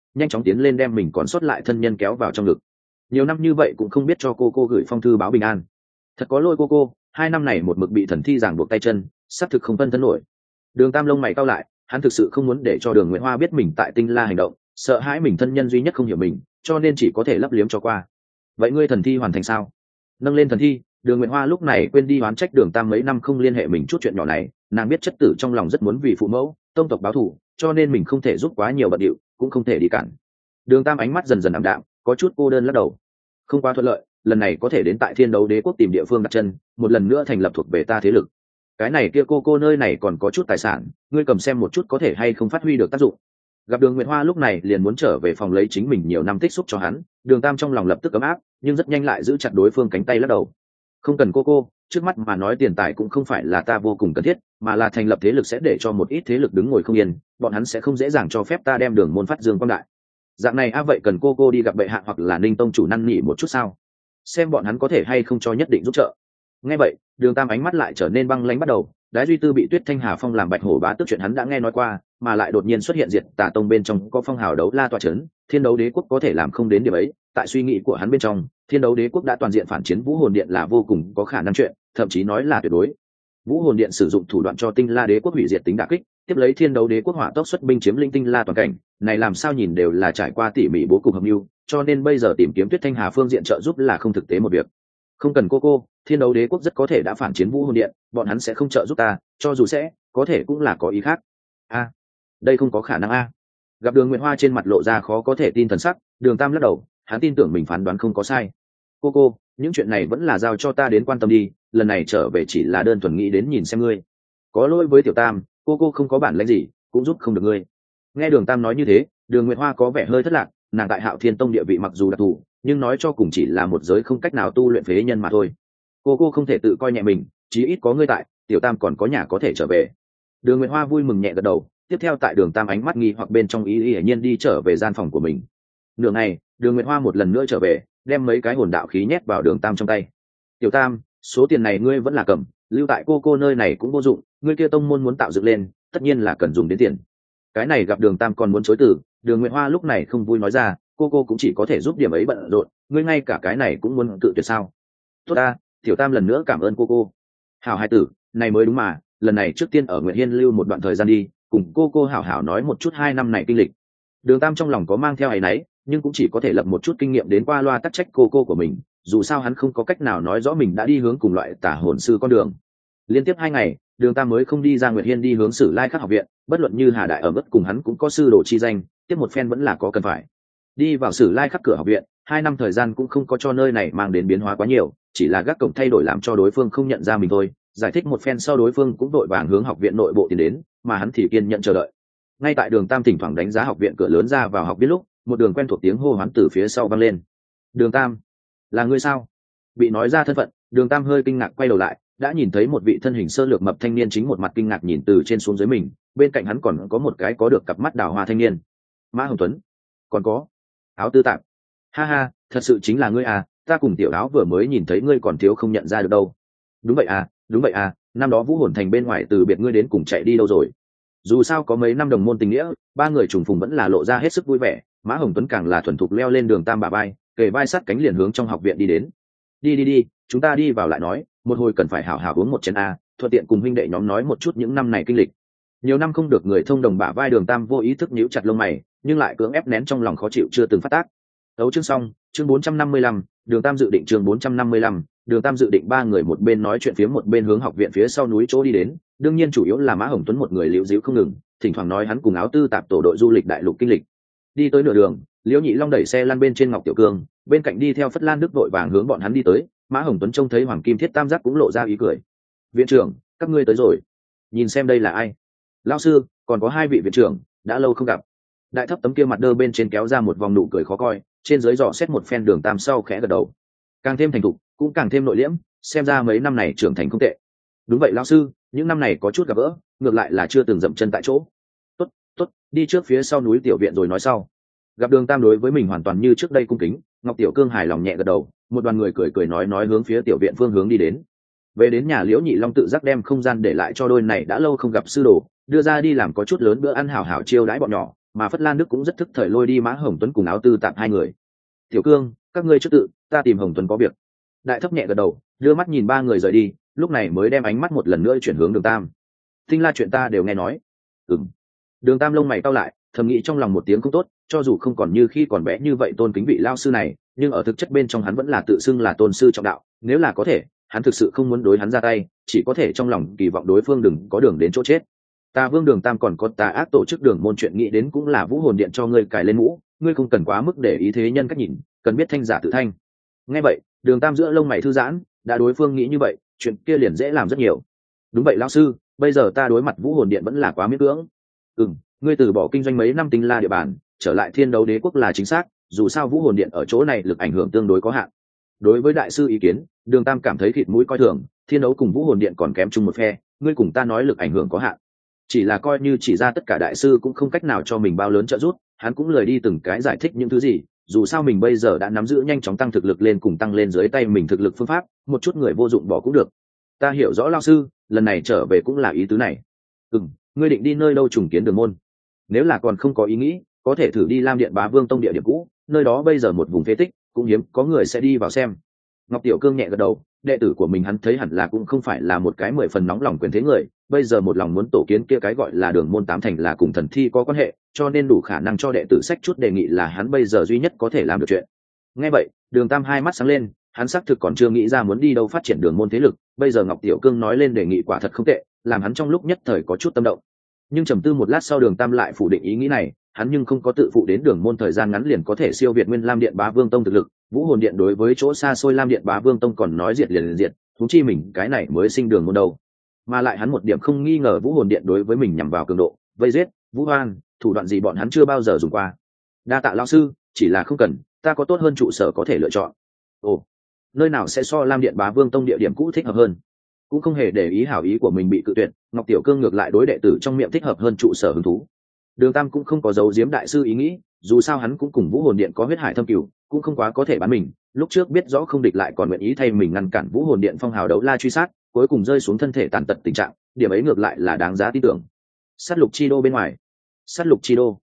[SPEAKER 1] nhanh chóng tiến lên đem mình còn sót lại thân nhân kéo vào trong ngực. Nhiều năm như vậy cũng không biết cho cô gửi phong thư báo bình an. Thật có lỗi cô, 2 năm này một mực bị thần thi giằng buộc tay chân, xác thực không phân thân nổi. Đường Tam lông mày cau lại, hắn thực sự không muốn để cho Đường Nguyệt Hoa biết mình tại Tinh La hành động, sợ hãi mình thân nhân duy nhất không hiểu mình, cho nên chỉ có thể lấp liếm cho qua. Vậy ngươi thần thi hoàn thành sao? Nâng lên thần thi, Đường Nguyệt Hoa lúc này quên đi oán trách Đường Tam mấy năm không liên hệ mình chút chuyện nhỏ này, nàng biết chất tử trong lòng rất muốn vì phụ mẫu, tông tộc báo thù, cho nên mình không thể giúp quá nhiều bận điệu, cũng không thể đi cản. Đường Tam ánh mắt dần dần ảm đạm, có chút cô đơn lắc đầu. Không quá thuận lợi, lần này có thể đến tại Thiên Đấu Đế quốc tìm địa phương đặt chân, một lần nữa thành lập thuộc về ta thế lực. Cái này kia cô nơi này còn có chút tài sản, ngươi cầm xem một chút có thể hay không phát huy được tác dụng. Gặp Đường Nguyệt Hoa lúc này liền muốn trở về phòng lấy chính mình nhiều năm tích xúc cho hắn, Đường Tam trong lòng lập tức ấm áp, nhưng rất nhanh lại giữ chặt đối phương cánh tay lắc đầu. Không cần cô, trước mắt mà nói tiền tài cũng không phải là ta vô cùng cần thiết, mà là thành lập thế lực sẽ để cho một ít thế lực đứng ngồi không yên, bọn hắn sẽ không dễ dàng cho phép ta đem Đường môn phát dương quang đại. Dạng này vậy cần cô đi gặp bệ hạ hoặc là Ninh tông chủ năn nỉ một chút sao? Xem bọn hắn có thể hay không cho nhất định giúp trợ. Nghe vậy, Đường Tam ánh mắt lại trở nên băng lãnh bắt đầu. Đái Duy Tư bị Tuyết Thanh Hà Phong làm Bạch Hổ bá tước chuyện hắn đã nghe nói qua, mà lại đột nhiên xuất hiện diệt Tà tông bên trong có phong hào đấu la tọa chấn, Thiên Đấu Đế quốc có thể làm không đến điểm ấy. Tại suy nghĩ của hắn bên trong, Thiên Đấu Đế quốc đã toàn diện phản chiến Vũ Hồn Điện là vô cùng có khả năng chuyện, thậm chí nói là tuyệt đối. Vũ Hồn Điện sử dụng thủ đoạn cho Tinh La Đế quốc hủy diệt tính đả kích, tiếp lấy Thiên Đấu Đế quốc hỏa tốc xuất binh chiếm lĩnh Tinh La toàn cảnh, này làm sao nhìn đều là trải qua tỉ mỉ bố cục hợp mưu, cho nên bây giờ tìm kiếm Tuyết Thanh Hà phương diện trợ giúp là không thực tế một việc. Không cần cô, Thiên Đấu Đế quốc rất có thể đã phản chiến Vũ Hồn Điện, bọn hắn sẽ không trợ giúp ta, cho dù sẽ, có thể cũng là có ý khác. Đây không có khả năng Gặp Đường Nguyệt Hoa trên mặt lộ ra khó có thể tin thần sắc, Đường Tam lắc đầu, hắn tin tưởng mình phán đoán không có sai. Cô, những chuyện này vẫn là giao cho ta đến quan tâm đi, lần này trở về chỉ là đơn thuần nghĩ đến nhìn xem ngươi. Có lỗi với tiểu Tam, cô không có bản lĩnh gì, cũng giúp không được ngươi. Nghe Đường Tam nói như thế, Đường Nguyệt Hoa có vẻ hơi thất lạc, nàng tại Hạo Thiên Tông địa vị mặc dù đặc thù, nhưng nói cho cùng chỉ là một giới không cách nào tu luyện phế nhân mà thôi. Cô không thể tự coi nhẹ mình, chí ít có ngươi tại, tiểu Tam còn có nhà có thể trở về. Đường Nguyệt Hoa vui mừng nhẹ gật đầu, tiếp theo tại Đường Tam ánh mắt nghi hoặc bên trong ý hiển nhiên đi trở về gian phòng của mình. Nửa ngày, Đường Nguyệt Hoa một lần nữa trở về, đem mấy cái hồn đạo khí nhét vào Đường Tam trong tay. Tiểu Tam, số tiền này ngươi vẫn là cầm, lưu tại cô nơi này cũng vô dụng, ngươi kia tông môn muốn tạo dựng lên, tất nhiên là cần dùng đến tiền. Cái này gặp Đường Tam còn muốn chối từ, Đường Nguyệt Hoa lúc này không vui nói ra, cô cũng chỉ có thể giúp điểm ấy bận rộn, ngươi ngay cả cái này cũng muốn tự tuyệt sao? Tốt Tiểu Tam lần nữa cảm ơn cô. Hảo hai tử, này mới đúng mà, lần này trước tiên ở Nguyệt Hiên lưu một đoạn thời gian đi, cùng cô hảo nói một chút 2 năm này kinh lịch. Đường Tam trong lòng có mang theo áy náy, nhưng cũng chỉ có thể lập một chút kinh nghiệm đến qua loa tắc trách cô của mình, dù sao hắn không có cách nào nói rõ mình đã đi hướng cùng loại tả hồn sư con đường. Liên tiếp 2 ngày, Đường Tam mới không đi ra Nguyệt Hiên đi hướng Sử Lai Khắc học viện, bất luận như Hà Đại ở mức cùng hắn cũng có sư đồ chi danh, tiếp một phen vẫn là có cần phải. Đi vào Sử Lai Khắc cửa học viện, 2 năm thời gian cũng không có cho nơi này mang đến biến hóa quá nhiều, chỉ là gác cổng thay đổi làm cho đối phương không nhận ra mình thôi. Giải thích một phen sau đối phương cũng đội vàng hướng học viện nội bộ tiến đến, mà hắn thì kiên nhận chờ đợi. Ngay tại Đường Tam thỉnh thoảng đánh giá học viện cửa lớn ra vào học viện lúc, một đường quen thuộc tiếng hô hoán từ phía sau vang lên. Đường Tam, là ngươi sao? Bị nói ra thân phận, Đường Tam hơi kinh ngạc quay đầu lại, đã nhìn thấy một vị thân hình sơ lược mập thanh niên chính một mặt kinh ngạc nhìn từ trên xuống dưới mình, bên cạnh hắn còn có một cái có được cặp mắt đào hoa thanh niên. Mã Hồng Tuấn, còn có Áo Tư Tạp. Ha, thật sự chính là ngươi ta cùng Tiểu Áo vừa mới nhìn thấy ngươi còn thiếu không nhận ra được đâu. Đúng vậy năm đó Vũ Hồn Thành bên ngoài từ biệt ngươi đến cùng chạy đi đâu rồi? Dù sao có mấy năm đồng môn tình nghĩa, 3 người trùng phùng vẫn là lộ ra hết sức vui vẻ. Mã Hồng Tuấn càng là thuần thục leo lên Đường Tam bả vai, kề vai sát cánh liền hướng trong học viện đi đến. Đi, chúng ta đi vào lại nói, một hồi cần phải hảo hảo uống một chén thuận tiện cùng huynh đệ nhóm nói một chút những năm này kinh lịch. Nhiều năm không được người thông đồng bả vai, Đường Tam vô ý thức nhíu chặt lông mày, nhưng lại cưỡng ép nén trong lòng khó chịu chưa từng phát tác. Đấu chương xong, chương 455, Đường Tam dự định chương 455, Đường Tam dự định 3 người một bên nói chuyện phía một bên hướng học viện phía sau núi chỗ đi đến, đương nhiên chủ yếu là Mã Hồng Tuấn một người liễu díu không ngừng, thỉnh thoảng nói hắn cùng Áo Tư Tạp tổ đội du lịch đại lục kinh lịch. Đi tới nửa đường, Liễu Nhị Long đẩy xe lăn bên trên Ngọc Tiểu Cương, bên cạnh đi theo Phất Lan Đức vội vàng hướng bọn hắn đi tới. Mã Hồng Tuấn trông thấy Hoàng Kim Thiết Tam Giác cũng lộ ra ý cười. Viện trưởng, các ngươi tới rồi, nhìn xem đây là ai? Lão sư, còn có 2 vị viện trưởng, đã lâu không gặp. Đại thấp tấm kia mặt đơ bên trên kéo ra một vòng nụ cười khó coi, trên dưới dò xét một phen Đường Tam sau khẽ gật đầu. Càng thêm thành thục, cũng càng thêm nội liễm, xem ra mấy năm này trưởng thành không tệ. Đúng vậy lão sư, những năm này có chút gặp gỡ, ngược lại là chưa từng dậm chân tại chỗ. Tốt, đi trước phía sau núi tiểu viện rồi nói sau. Gặp Đường Tam đối với mình hoàn toàn như trước đây cung kính, Ngọc Tiểu Cương hài lòng nhẹ gật đầu, một đoàn người cười nói hướng phía tiểu viện phương hướng đi đến. Về đến nhà, Liễu Nhị Long tự giác đem không gian để lại cho đôi này đã lâu không gặp sư đồ, đưa ra đi làm có chút lớn bữa ăn hảo hảo chiêu đãi bọn nhỏ, mà Phất Lan Đức cũng rất thức thời lôi đi Mã Hồng Tuấn cùng Áo Tư Tạp hai người. Tiểu Cương, các ngươi trước tự, ta tìm Hồng Tuấn có việc. Đại Thấp nhẹ gật đầu, đưa mắt nhìn ba người rời đi, lúc này mới đem ánh mắt một lần nữa chuyển hướng Đường Tam. Tinh La chuyện ta đều nghe nói. Đường Tam lông mày cau lại, thầm nghĩ trong lòng một tiếng không tốt, cho dù không còn như khi còn bé như vậy tôn kính vị lao sư này, nhưng ở thực chất bên trong hắn vẫn là tự xưng là tôn sư trọng đạo, nếu là có thể, hắn thực sự không muốn đối hắn ra tay, chỉ có thể trong lòng kỳ vọng đối phương đừng có đường đến chỗ chết. Ta Vương Đường Tam còn có tà ác tổ chức đường môn chuyện nghĩ đến cũng là Vũ Hồn Điện cho ngươi cài lên mũ, ngươi không cần quá mức để ý thế nhân cách nhìn, cần biết thanh giả tự thanh. Nghe vậy, Đường Tam giữa lông mày thư giãn, đã đối phương nghĩ như vậy, chuyện kia liền dễ làm rất nhiều. Đúng vậy lão sư, bây giờ ta đối mặt Vũ Hồn Điện vẫn là quá miễn cưỡng. Ngươi từ bỏ kinh doanh mấy năm Tinh La địa bàn, trở lại Thiên Đấu Đế quốc là chính xác, dù sao Vũ Hồn Điện ở chỗ này lực ảnh hưởng tương đối có hạn. Đối với đại sư ý kiến, Đường Tam cảm thấy thịt mũi coi thường, Thiên Đấu cùng Vũ Hồn Điện còn kém chung một phe, ngươi cùng ta nói lực ảnh hưởng có hạn. Chỉ là coi như chỉ ra tất cả đại sư cũng không cách nào cho mình bao lớn trợ giúp, hắn cũng lười đi từng cái giải thích những thứ gì, dù sao mình bây giờ đã nắm giữ nhanh chóng tăng thực lực lên cùng tăng lên dưới tay mình thực lực phương pháp, một chút người vô dụng bỏ cũng được. Ta hiểu rõ lão sư, lần này trở về cũng là ý tứ này. Ngươi định đi nơi đâu trùng kiến đường môn? Nếu là còn không có ý nghĩ, có thể thử đi Lam Điện Bá Vương Tông địa điểm cũ, nơi đó bây giờ một vùng phế tích, cũng hiếm có người sẽ đi vào xem. Ngọc Tiểu Cương nhẹ gật đầu, đệ tử của mình hắn thấy hẳn là cũng không phải là một cái 10 phần nóng lòng quyền thế người, bây giờ một lòng muốn tổ kiến kia cái gọi là đường môn tám thành là cùng thần thi có quan hệ, cho nên đủ khả năng cho đệ tử sách chút đề nghị là hắn bây giờ duy nhất có thể làm được chuyện. Nghe vậy, Đường Tam hai mắt sáng lên, hắn xác thực còn chưa nghĩ ra muốn đi đâu phát triển đường môn thế lực, bây giờ Ngọc Tiểu Cương nói lên đề nghị quả thật không tệ, làm hắn trong lúc nhất thời có chút tâm động. Nhưng trầm tư một lát sau, Đường Tam lại phủ định ý nghĩ này, hắn nhưng không có tự phụ đến đường môn thời gian ngắn liền có thể siêu việt nguyên Lam Điện Bá Vương Tông thực lực, Vũ Hồn Điện đối với chỗ xa xôi Lam Điện Bá Vương Tông còn nói diệt liền diệt, thú chi mình cái này mới sinh đường môn đâu. Mà lại hắn một điểm không nghi ngờ Vũ Hồn Điện đối với mình nhằm vào cường độ, vây giết, vũ hoan, thủ đoạn gì bọn hắn chưa bao giờ dùng qua. Đa tạ lão sư, chỉ là không cần, ta có tốt hơn trụ sở có thể lựa chọn. Ồ, nơi nào sẽ so Lam Điện Bá Vương Tông địa điểm cũ thích hợp hơn? Cũng không hề để ý hảo ý của mình bị cự tuyệt, Ngọc Tiểu Cương ngược lại đối đệ tử trong miệng thích hợp hơn trụ sở hứng thú. Đường Tam cũng không có giấu giếm đại sư ý nghĩ, dù sao hắn cũng cùng Vũ Hồn Điện có huyết hải thâm cửu, cũng không quá có thể bán mình, lúc trước biết rõ không địch lại còn nguyện ý thay mình ngăn cản Vũ Hồn Điện phong hào đấu la truy sát, cuối cùng rơi xuống thân thể tàn tật tình trạng, điểm ấy ngược lại là đáng giá tin tưởng. Sát lục chi đô bên ngoài. Sát lục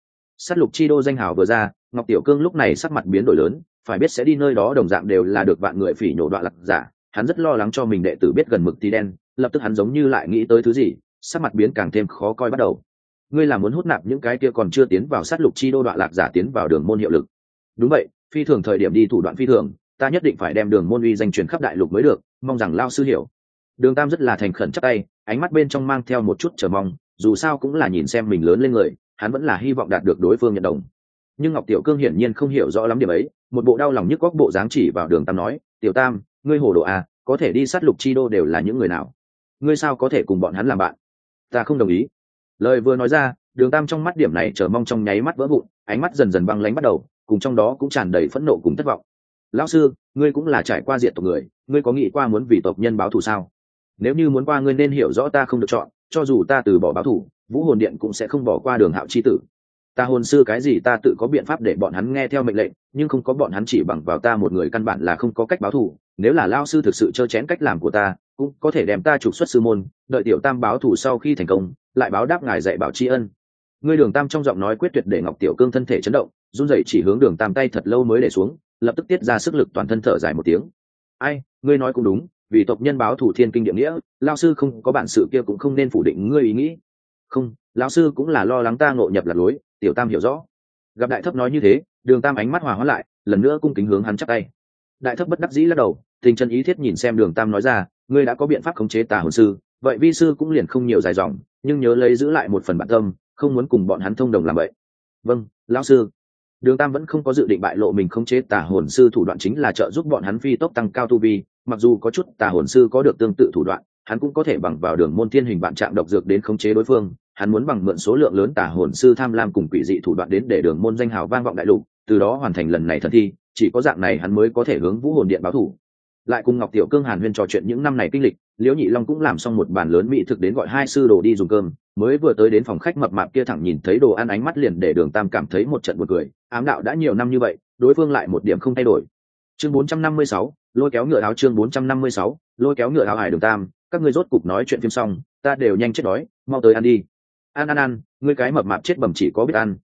[SPEAKER 1] chi đô danh hào vừa ra, Ngọc Tiểu Cương lúc này sắc mặt biến đổi lớn, phải biết sẽ đi nơi đó đồng dạng đều là được vạn người phỉ nhổ đoạn lạc giả, hắn rất lo lắng cho mình đệ tử biết gần mực tí đen, lập tức hắn giống như lại nghĩ tới thứ gì, sắc mặt biến càng thêm khó coi bắt đầu. Ngươi là muốn hút nạp những cái kia còn chưa tiến vào sát lục chi đô đoạn lạc giả tiến vào đường môn hiệu lực? Đúng vậy, phi thường thời điểm đi thủ đoạn phi thường, ta nhất định phải đem đường môn uy danh truyền khắp đại lục mới được, mong rằng lao sư hiểu. Đường Tam rất là thành khẩn chắp tay, ánh mắt bên trong mang theo một chút chờ mong, dù sao cũng là nhìn xem mình lớn lên người, hắn vẫn là hy vọng đạt được đối phương nhận đồng. Nhưng Ngọc Tiểu Cương hiển nhiên không hiểu rõ lắm điểm ấy, một bộ đau lòng nhức góc bộ dáng chỉ vào Đường Tam nói, Tiểu Tam, ngươi hồ đồ à, có thể đi sát lục chi đô đều là những người nào? Ngươi sao có thể cùng bọn hắn làm bạn? Ta không đồng ý. Lời vừa nói ra, Đường Tam trong mắt điểm này chờ mong trong nháy mắt vỡ vụn, ánh mắt dần dần băng lãnh bắt đầu, cùng trong đó cũng tràn đầy phẫn nộ cùng thất vọng. Lão sư, ngươi cũng là trải qua diệt tộc người, ngươi có nghĩ qua muốn vì tộc nhân báo thù sao? Nếu như muốn qua, ngươi nên hiểu rõ ta không được chọn, cho dù ta từ bỏ báo thù, Vũ Hồn Điện cũng sẽ không bỏ qua Đường Hạo chi tử. Ta hồn sư cái gì ta tự có biện pháp để bọn hắn nghe theo mệnh lệnh, nhưng không có bọn hắn chỉ bằng vào ta một người căn bản là không có cách báo thù. Nếu là lão sư thực sự trơ chẽn cách làm của ta, cũng có thể đem ta trục xuất sư môn, đợi Tiểu Tam báo thù sau khi thành công, lại báo đáp ngài dạy bảo tri ân. Ngươi Đường Tam trong giọng nói quyết tuyệt để Ngọc Tiểu Cương thân thể chấn động, run rẩy chỉ hướng Đường Tam tay thật lâu mới để xuống, lập tức tiết ra sức lực toàn thân thở dài một tiếng. Ai, ngươi nói cũng đúng, vì tộc nhân báo thù thiên kinh địa nghĩa, lão sư không có bản sự kia cũng không nên phủ định ngươi ý nghĩ. Không, lão sư cũng là lo lắng ta ngộ nhập lạc lối, Tiểu Tam hiểu rõ. Gặp Đại Thấp nói như thế, Đường Tam ánh mắt hòa hóa lại, lần nữa cung kính hướng hắn chắp tay. Đại Thấp bất đắc dĩ lắc đầu, tình chân ý thiết nhìn xem Đường Tam nói ra, ngươi đã có biện pháp khống chế tà hồn sư, vậy vi sư cũng liền không nhiều dài dòng, nhưng nhớ lấy giữ lại một phần bản tâm, không muốn cùng bọn hắn thông đồng làm vậy. Vâng, lão sư. Đường Tam vẫn không có dự định bại lộ mình khống chế tà hồn sư thủ đoạn chính là trợ giúp bọn hắn phi tốc tăng cao tu vi, mặc dù có chút tà hồn sư có được tương tự thủ đoạn, hắn cũng có thể bằng vào đường môn thiên hình vạn trạng độc dược đến khống chế đối phương, hắn muốn bằng mượn số lượng lớn tà hồn sư tham lam cùng quỷ dị thủ đoạn đến để đường môn danh hào vang vọng đại lục, từ đó hoàn thành lần này thần thi, chỉ có dạng này hắn mới có thể hướng Vũ Hồn Điện báo thù. Lại cùng Ngọc Tiểu Cương hàn huyên trò chuyện những năm này kinh lịch, Liễu Nhị Long cũng làm xong một bàn lớn mỹ thực đến gọi hai sư đồ đi dùng cơm, mới vừa tới đến phòng khách mập mạp kia thẳng nhìn thấy đồ ăn ánh mắt liền để Đường Tam cảm thấy một trận buồn cười, ám đạo đã nhiều năm như vậy, đối phương lại một điểm không thay đổi. Chương 456, lôi kéo ngựa áo. Chương 456, lôi kéo ngựa áo. Hải Đường Tam, các ngươi rốt cục nói chuyện phim xong, ta đều nhanh chết đói, mau tới ăn đi. Ăn, ngươi cái mập mạp chết bẩm chỉ có biết ăn,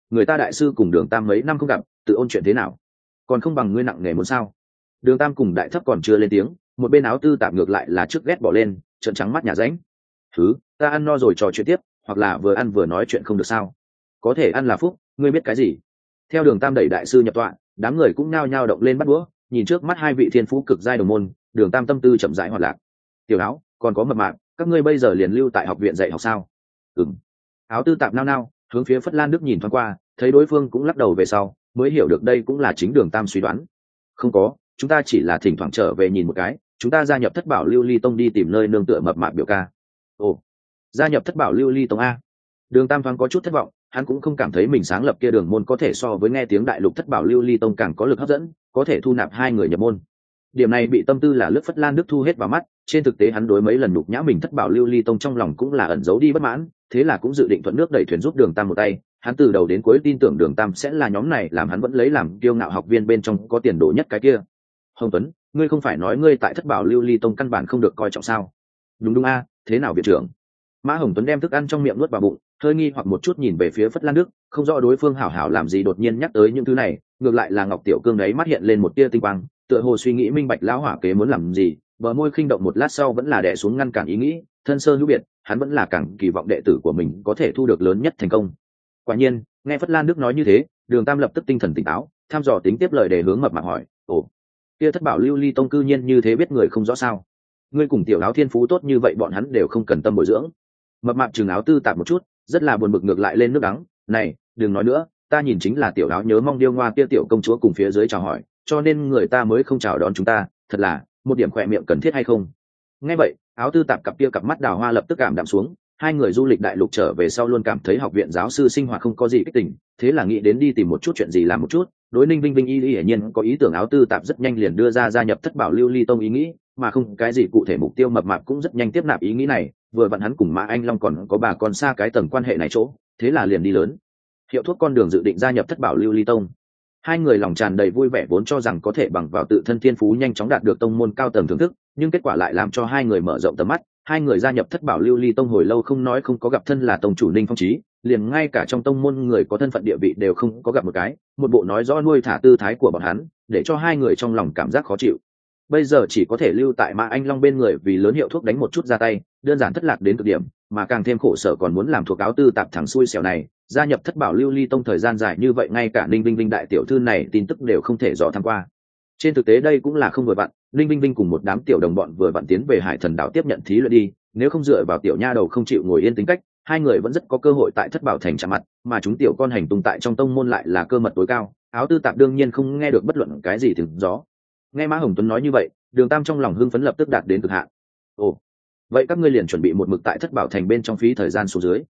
[SPEAKER 1] người ta đại sư cùng Đường Tam mấy năm không gặp, tự ôn chuyện thế nào, còn không bằng ngươi nặng nề muốn sao? Đường Tam cùng Đại Thấp còn chưa lên tiếng, một bên Áo Tư Tạp ngược lại là trước ghét bỏ lên, trợn trắng mắt nhà ránh. Thứ, ta ăn no rồi trò chuyện tiếp, hoặc là vừa ăn vừa nói chuyện không được sao? Có thể ăn là phúc, ngươi biết cái gì? Theo Đường Tam đẩy đại sư nhập tọa, đám người cũng nhao nhao động lên bắt đũa, nhìn trước mắt hai vị thiên phú cực giai đồng môn, Đường Tam tâm tư chậm rãi hoạt lạc. Tiểu Áo, còn có Mập Mạp, các ngươi bây giờ liền lưu tại học viện dạy học sao? Ừm. Áo Tư Tạp nao nao, hướng phía Phất Lan Đức nhìn thoáng qua, thấy đối phương cũng lắc đầu về sau, mới hiểu được đây cũng là chính Đường Tam suy đoán. Không có, chúng ta chỉ là thỉnh thoảng trở về nhìn một cái, chúng ta gia nhập Thất Bảo Lưu Ly Tông đi tìm nơi nương tựa Mập Mạp biểu ca. Ồ, gia nhập Thất Bảo Lưu Ly Tông a? Đường Tam thoáng có chút thất vọng, hắn cũng không cảm thấy mình sáng lập kia đường môn có thể so với nghe tiếng đại lục Thất Bảo Lưu Ly Tông càng có lực hấp dẫn, có thể thu nạp hai người nhập môn. Điểm này bị tâm tư là lướt Phất Lan Đức thu hết vào mắt, trên thực tế hắn đối mấy lần nhục nhã mình Thất Bảo Lưu Ly Tông trong lòng cũng là ẩn giấu đi bất mãn, thế là cũng dự định thuận nước đẩy thuyền giúp Đường Tam một tay. Hắn từ đầu đến cuối tin tưởng Đường Tam sẽ là nhóm này làm hắn vẫn lấy làm kiêu ngạo học viên bên trong có tiền đồ nhất cái kia. Hồng Tuấn, ngươi không phải nói ngươi tại Thất Bảo Lưu Ly Tông căn bản không được coi trọng sao? Đúng a, thế nào viện trưởng? Mã Hồng Tuấn đem thức ăn trong miệng nuốt vào bụng, hơi nghi hoặc một chút nhìn về phía Phất Lan Đức, không rõ đối phương hảo hảo làm gì đột nhiên nhắc tới những thứ này, ngược lại là Ngọc Tiểu Cương đấy mắt hiện lên một tia tinh quang, tựa hồ suy nghĩ minh bạch lão hỏa kế muốn làm gì, bờ môi khinh động một lát sau vẫn là đè xuống ngăn cản ý nghĩ, thân sơ hữu biệt, hắn vẫn là càng kỳ vọng đệ tử của mình có thể thu được lớn nhất thành công. Quả nhiên, nghe Phất Lan Đức nói như thế, Đường Tam lập tức tinh thần tỉnh táo, thăm dò tính tiếp lời để hướng Mập Mạp hỏi, ồ, kia Thất Bảo Lưu Ly Tông cư nhiên như thế biết người không rõ sao? Ngươi cùng Tiểu Áo thiên phú tốt như vậy bọn hắn đều không cần tâm bồi dưỡng. Mập Mạp chừng Áo Tư Tạp một chút, rất là buồn bực ngược lại lên nước đắng, này, đừng nói nữa, ta nhìn chính là Tiểu Áo nhớ mong điêu ngoa kia tiểu công chúa cùng phía dưới chào hỏi, cho nên người ta mới không chào đón chúng ta, thật là một điểm khỏe miệng cần thiết hay không? Nghe vậy, Áo Tư Tạp cặp mắt đào hoa lập tức cảm đạm xuống, hai người du lịch đại lục trở về sau luôn cảm thấy học viện giáo sư sinh hoạt không có gì kích tỉnh, thế là nghĩ đến đi tìm một chút chuyện gì làm một chút. Đối Ninh Vinh Vinh hiển nhiên có ý tưởng. Áo Tư Tạp rất nhanh liền đưa ra gia nhập Thất Bảo Lưu Ly Tông ý nghĩ, mà không cái gì cụ thể mục tiêu. Mập Mạp cũng rất nhanh tiếp nạp ý nghĩ này, vừa vặn hắn cùng Mã Anh Long còn có bà con xa cái tầng quan hệ này chỗ, thế là liền đi lớn hiệu thuốc con đường dự định gia nhập Thất Bảo Lưu Ly Tông. Hai người lòng tràn đầy vui vẻ vốn cho rằng có thể bằng vào tự thân thiên phú nhanh chóng đạt được tông môn cao tầng thưởng thức, nhưng kết quả lại làm cho hai người mở rộng tầm mắt. Hai người gia nhập Thất Bảo Lưu Ly Tông hồi lâu không nói không có gặp thân là tông chủ Ninh Phong Chí, liền ngay cả trong tông môn người có thân phận địa vị đều không có gặp một cái, một bộ nói rõ nuôi thả tư thái của bọn hắn, để cho hai người trong lòng cảm giác khó chịu. Bây giờ chỉ có thể lưu tại Mã Anh Long bên người vì lớn hiệu thuốc đánh một chút ra tay, đơn giản thất lạc đến cực điểm, mà càng thêm khổ sở còn muốn làm thuộc Áo Tư Tạp thằng xui xẻo này, gia nhập Thất Bảo Lưu Ly Tông thời gian dài như vậy ngay cả Ninh Vinh Vinh đại tiểu thư này tin tức đều không thể dò tham qua. Trên thực tế đây cũng là không vừa vặn, Ninh Vinh Vinh cùng một đám tiểu đồng bọn vừa vặn tiến về Hải Thần Đảo tiếp nhận thí luyện đi, nếu không dựa vào tiểu nha đầu không chịu ngồi yên tính cách, hai người vẫn rất có cơ hội tại Thất Bảo thành chạm mặt, mà chúng tiểu con hành tung tại trong tông môn lại là cơ mật tối cao. Áo Tư Tạp đương nhiên không nghe được bất luận cái gì tiếng gió. Nghe Mã Hồng Tuấn nói như vậy, Đường Tam trong lòng hưng phấn lập tức đạt đến cực hạn. Ồ, vậy các ngươi liền chuẩn bị một mực tại Thất Bảo thành bên trong phí thời gian xuống dưới.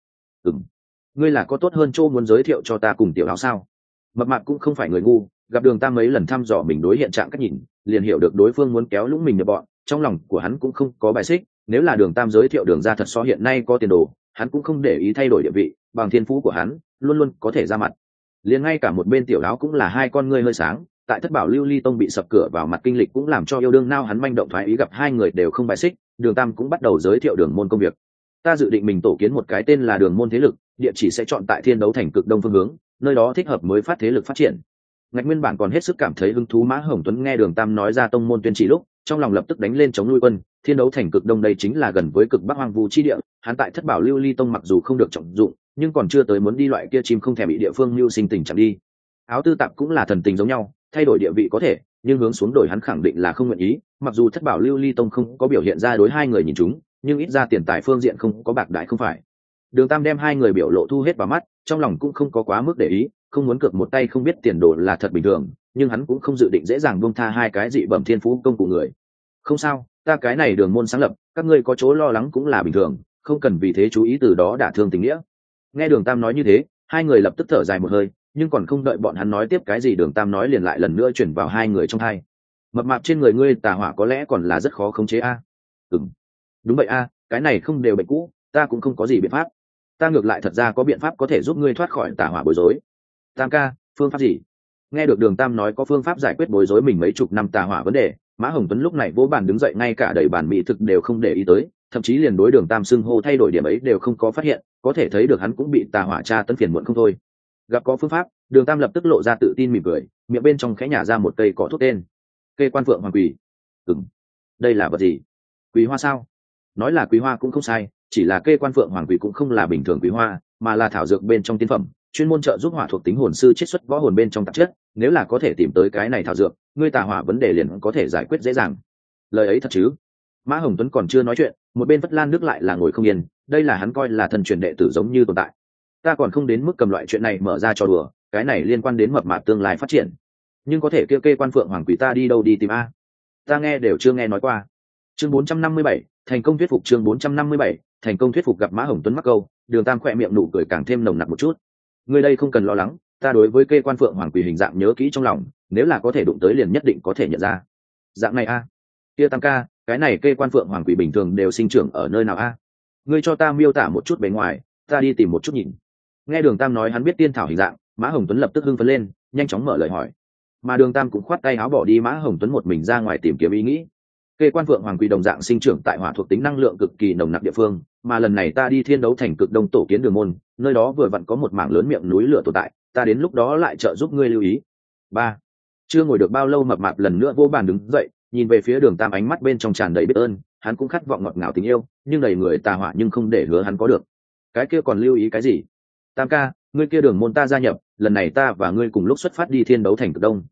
[SPEAKER 1] Ngươi là có tốt hơn chỗ muốn giới thiệu cho ta cùng Tiểu Áo sao? Mập Mạp cũng không phải người ngu, gặp Đường Tam mấy lần thăm dò mình đối hiện trạng cách nhìn, liền hiểu được đối phương muốn kéo lũng mình nhập bọn, trong lòng của hắn cũng không có bài xích, nếu là Đường Tam giới thiệu Đường ra thật so hiện nay có tiền đồ, hắn cũng không để ý thay đổi địa vị, bằng thiên phú của hắn, luôn luôn có thể ra mặt. Liền ngay cả một bên Tiểu Áo cũng là hai con ngươi hơi sáng, tại Thất Bảo Lưu Ly Tông bị sập cửa vào mặt kinh lịch cũng làm cho yêu đương nao hắn manh động thoái ý, gặp hai người đều không bài xích, Đường Tam cũng bắt đầu giới thiệu đường môn công việc. Ta dự định mình tổ kiến một cái tên là Đường môn thế lực, địa chỉ sẽ chọn tại Thiên Đấu thành cực đông phương hướng, nơi đó thích hợp mới phát thế lực phát triển. Ngạch nguyên bản còn hết sức cảm thấy hứng thú Mã Hồng Tuấn nghe Đường Tam nói ra tông môn tuyên chỉ lúc, trong lòng lập tức đánh lên chống nuôi quân. Thiên Đấu thành cực đông đây chính là gần với cực bắc hoang vu chi địa, hắn tại Thất Bảo Lưu Ly Tông mặc dù không được trọng dụng, nhưng còn chưa tới muốn đi loại kia chim không thèm bị địa phương mưu sinh tình chẳng đi. Áo Tư Tạp cũng là thần tình giống nhau, thay đổi địa vị có thể, nhưng hướng xuống đổi hắn khẳng định là không nguyện ý. Mặc dù Thất Bảo Lưu Ly Tông không có biểu hiện ra đối hai người nhìn chúng, nhưng ít ra tiền tài phương diện không có bạc đại không phải. Đường Tam đem hai người biểu lộ thu hết vào mắt, trong lòng cũng không có quá mức để ý, không muốn cược một tay không biết tiền đồ là thật bình thường, nhưng hắn cũng không dự định dễ dàng buông tha hai cái dị bẩm thiên phú công cụ người. Không sao, ta cái này đường môn sáng lập, các ngươi có chỗ lo lắng cũng là bình thường, không cần vì thế chú ý từ đó đả thương tình nghĩa. Nghe Đường Tam nói như thế, hai người lập tức thở dài một hơi, nhưng còn không đợi bọn hắn nói tiếp cái gì Đường Tam nói liền lại lần nữa chuyển vào hai người trong hai. Mập mạp trên người ngươi tà hỏa có lẽ còn là rất khó khống chế a. Đúng vậy a, cái này không đều bệnh cũ, ta cũng không có gì biện pháp. Ta ngược lại thật ra có biện pháp có thể giúp ngươi thoát khỏi tà hỏa bối rối. Tam ca, phương pháp gì? Nghe được Đường Tam nói có phương pháp giải quyết bối rối mình mấy chục năm tà hỏa vấn đề, Mã Hồng Tuấn lúc này vỗ bàn đứng dậy, ngay cả đầy bàn mỹ thực đều không để ý tới, thậm chí liền đối Đường Tam xưng hô thay đổi điểm ấy đều không có phát hiện, có thể thấy được hắn cũng bị tà hỏa tra tấn phiền muộn không thôi. Gặp có phương pháp, Đường Tam lập tức lộ ra tự tin mỉm cười, miệng bên trong khẽ nhả ra một cây cỏ thuốc tên. Cây quan phượng hoàng quỳ. Đây là vật gì? Quý hoa sao? Nói là quý hoa cũng không sai, chỉ là cây quan phượng hoàng quỳ cũng không là bình thường quý hoa, mà là thảo dược bên trong tiên phẩm, chuyên môn trợ giúp hỏa thuộc tính hồn sư chiết xuất võ hồn bên trong tạp chất. Nếu là có thể tìm tới cái này thảo dược, ngươi tà hỏa vấn đề liền có thể giải quyết dễ dàng. Lời ấy thật chứ? Mã Hồng Tuấn còn chưa nói chuyện, một bên Vất Lan nước lại là ngồi không yên, đây là hắn coi là thần truyền đệ tử giống như tồn tại. Ta còn không đến mức cầm loại chuyện này mở ra cho đùa, cái này liên quan đến mập mạp tương lai phát triển. Nhưng có thể kêu kê quan phượng hoàng quỷ ta đi đâu đi tìm a? Ta nghe đều chưa nghe nói qua. Chương 457, thành công thuyết phục. Chương 457, thành công thuyết phục. Gặp Mã Hồng Tuấn mắc câu, Đường Tam khỏe miệng nụ cười càng thêm nồng nặc một chút. Ngươi đây không cần lo lắng, ta đối với kê quan phượng hoàng quỷ hình dạng nhớ kỹ trong lòng, nếu là có thể đụng tới liền nhất định có thể nhận ra. Dạng này a? Kia Tam ca, cái này kê quan phượng hoàng quỷ bình thường đều sinh trưởng ở nơi nào a? Ngươi cho ta miêu tả một chút bề ngoài, ta đi tìm một chút nhìn. Nghe Đường Tam nói hắn biết tiên thảo hình dạng, Mã Hồng Tuấn lập tức hưng phấn lên, nhanh chóng mở lời hỏi. Mà Đường Tam cũng khoát tay áo bỏ đi Mã Hồng Tuấn một mình ra ngoài tìm kiếm ý nghĩ. Kê quan phượng hoàng quỷ đồng dạng sinh trưởng tại hỏa thuộc tính năng lượng cực kỳ nồng nặc địa phương, mà lần này ta đi thiên đấu thành cực đông tổ kiến đường môn, nơi đó vừa vặn có một mảng lớn miệng núi lửa tồn tại, ta đến lúc đó lại trợ giúp ngươi lưu ý. Ba. Chưa ngồi được bao lâu mập mạp lần nữa vô bàn đứng dậy, nhìn về phía Đường Tam ánh mắt bên trong tràn đầy biết ơn, hắn cũng khát vọng ngọt ngào tình yêu, nhưng đầy người tà hỏa nhưng không để hứa hắn có được. Cái kia còn lưu ý cái gì? Tam ca, ngươi kia đường môn ta gia nhập, lần này ta và ngươi cùng lúc xuất phát đi thiên đấu thành cực đông.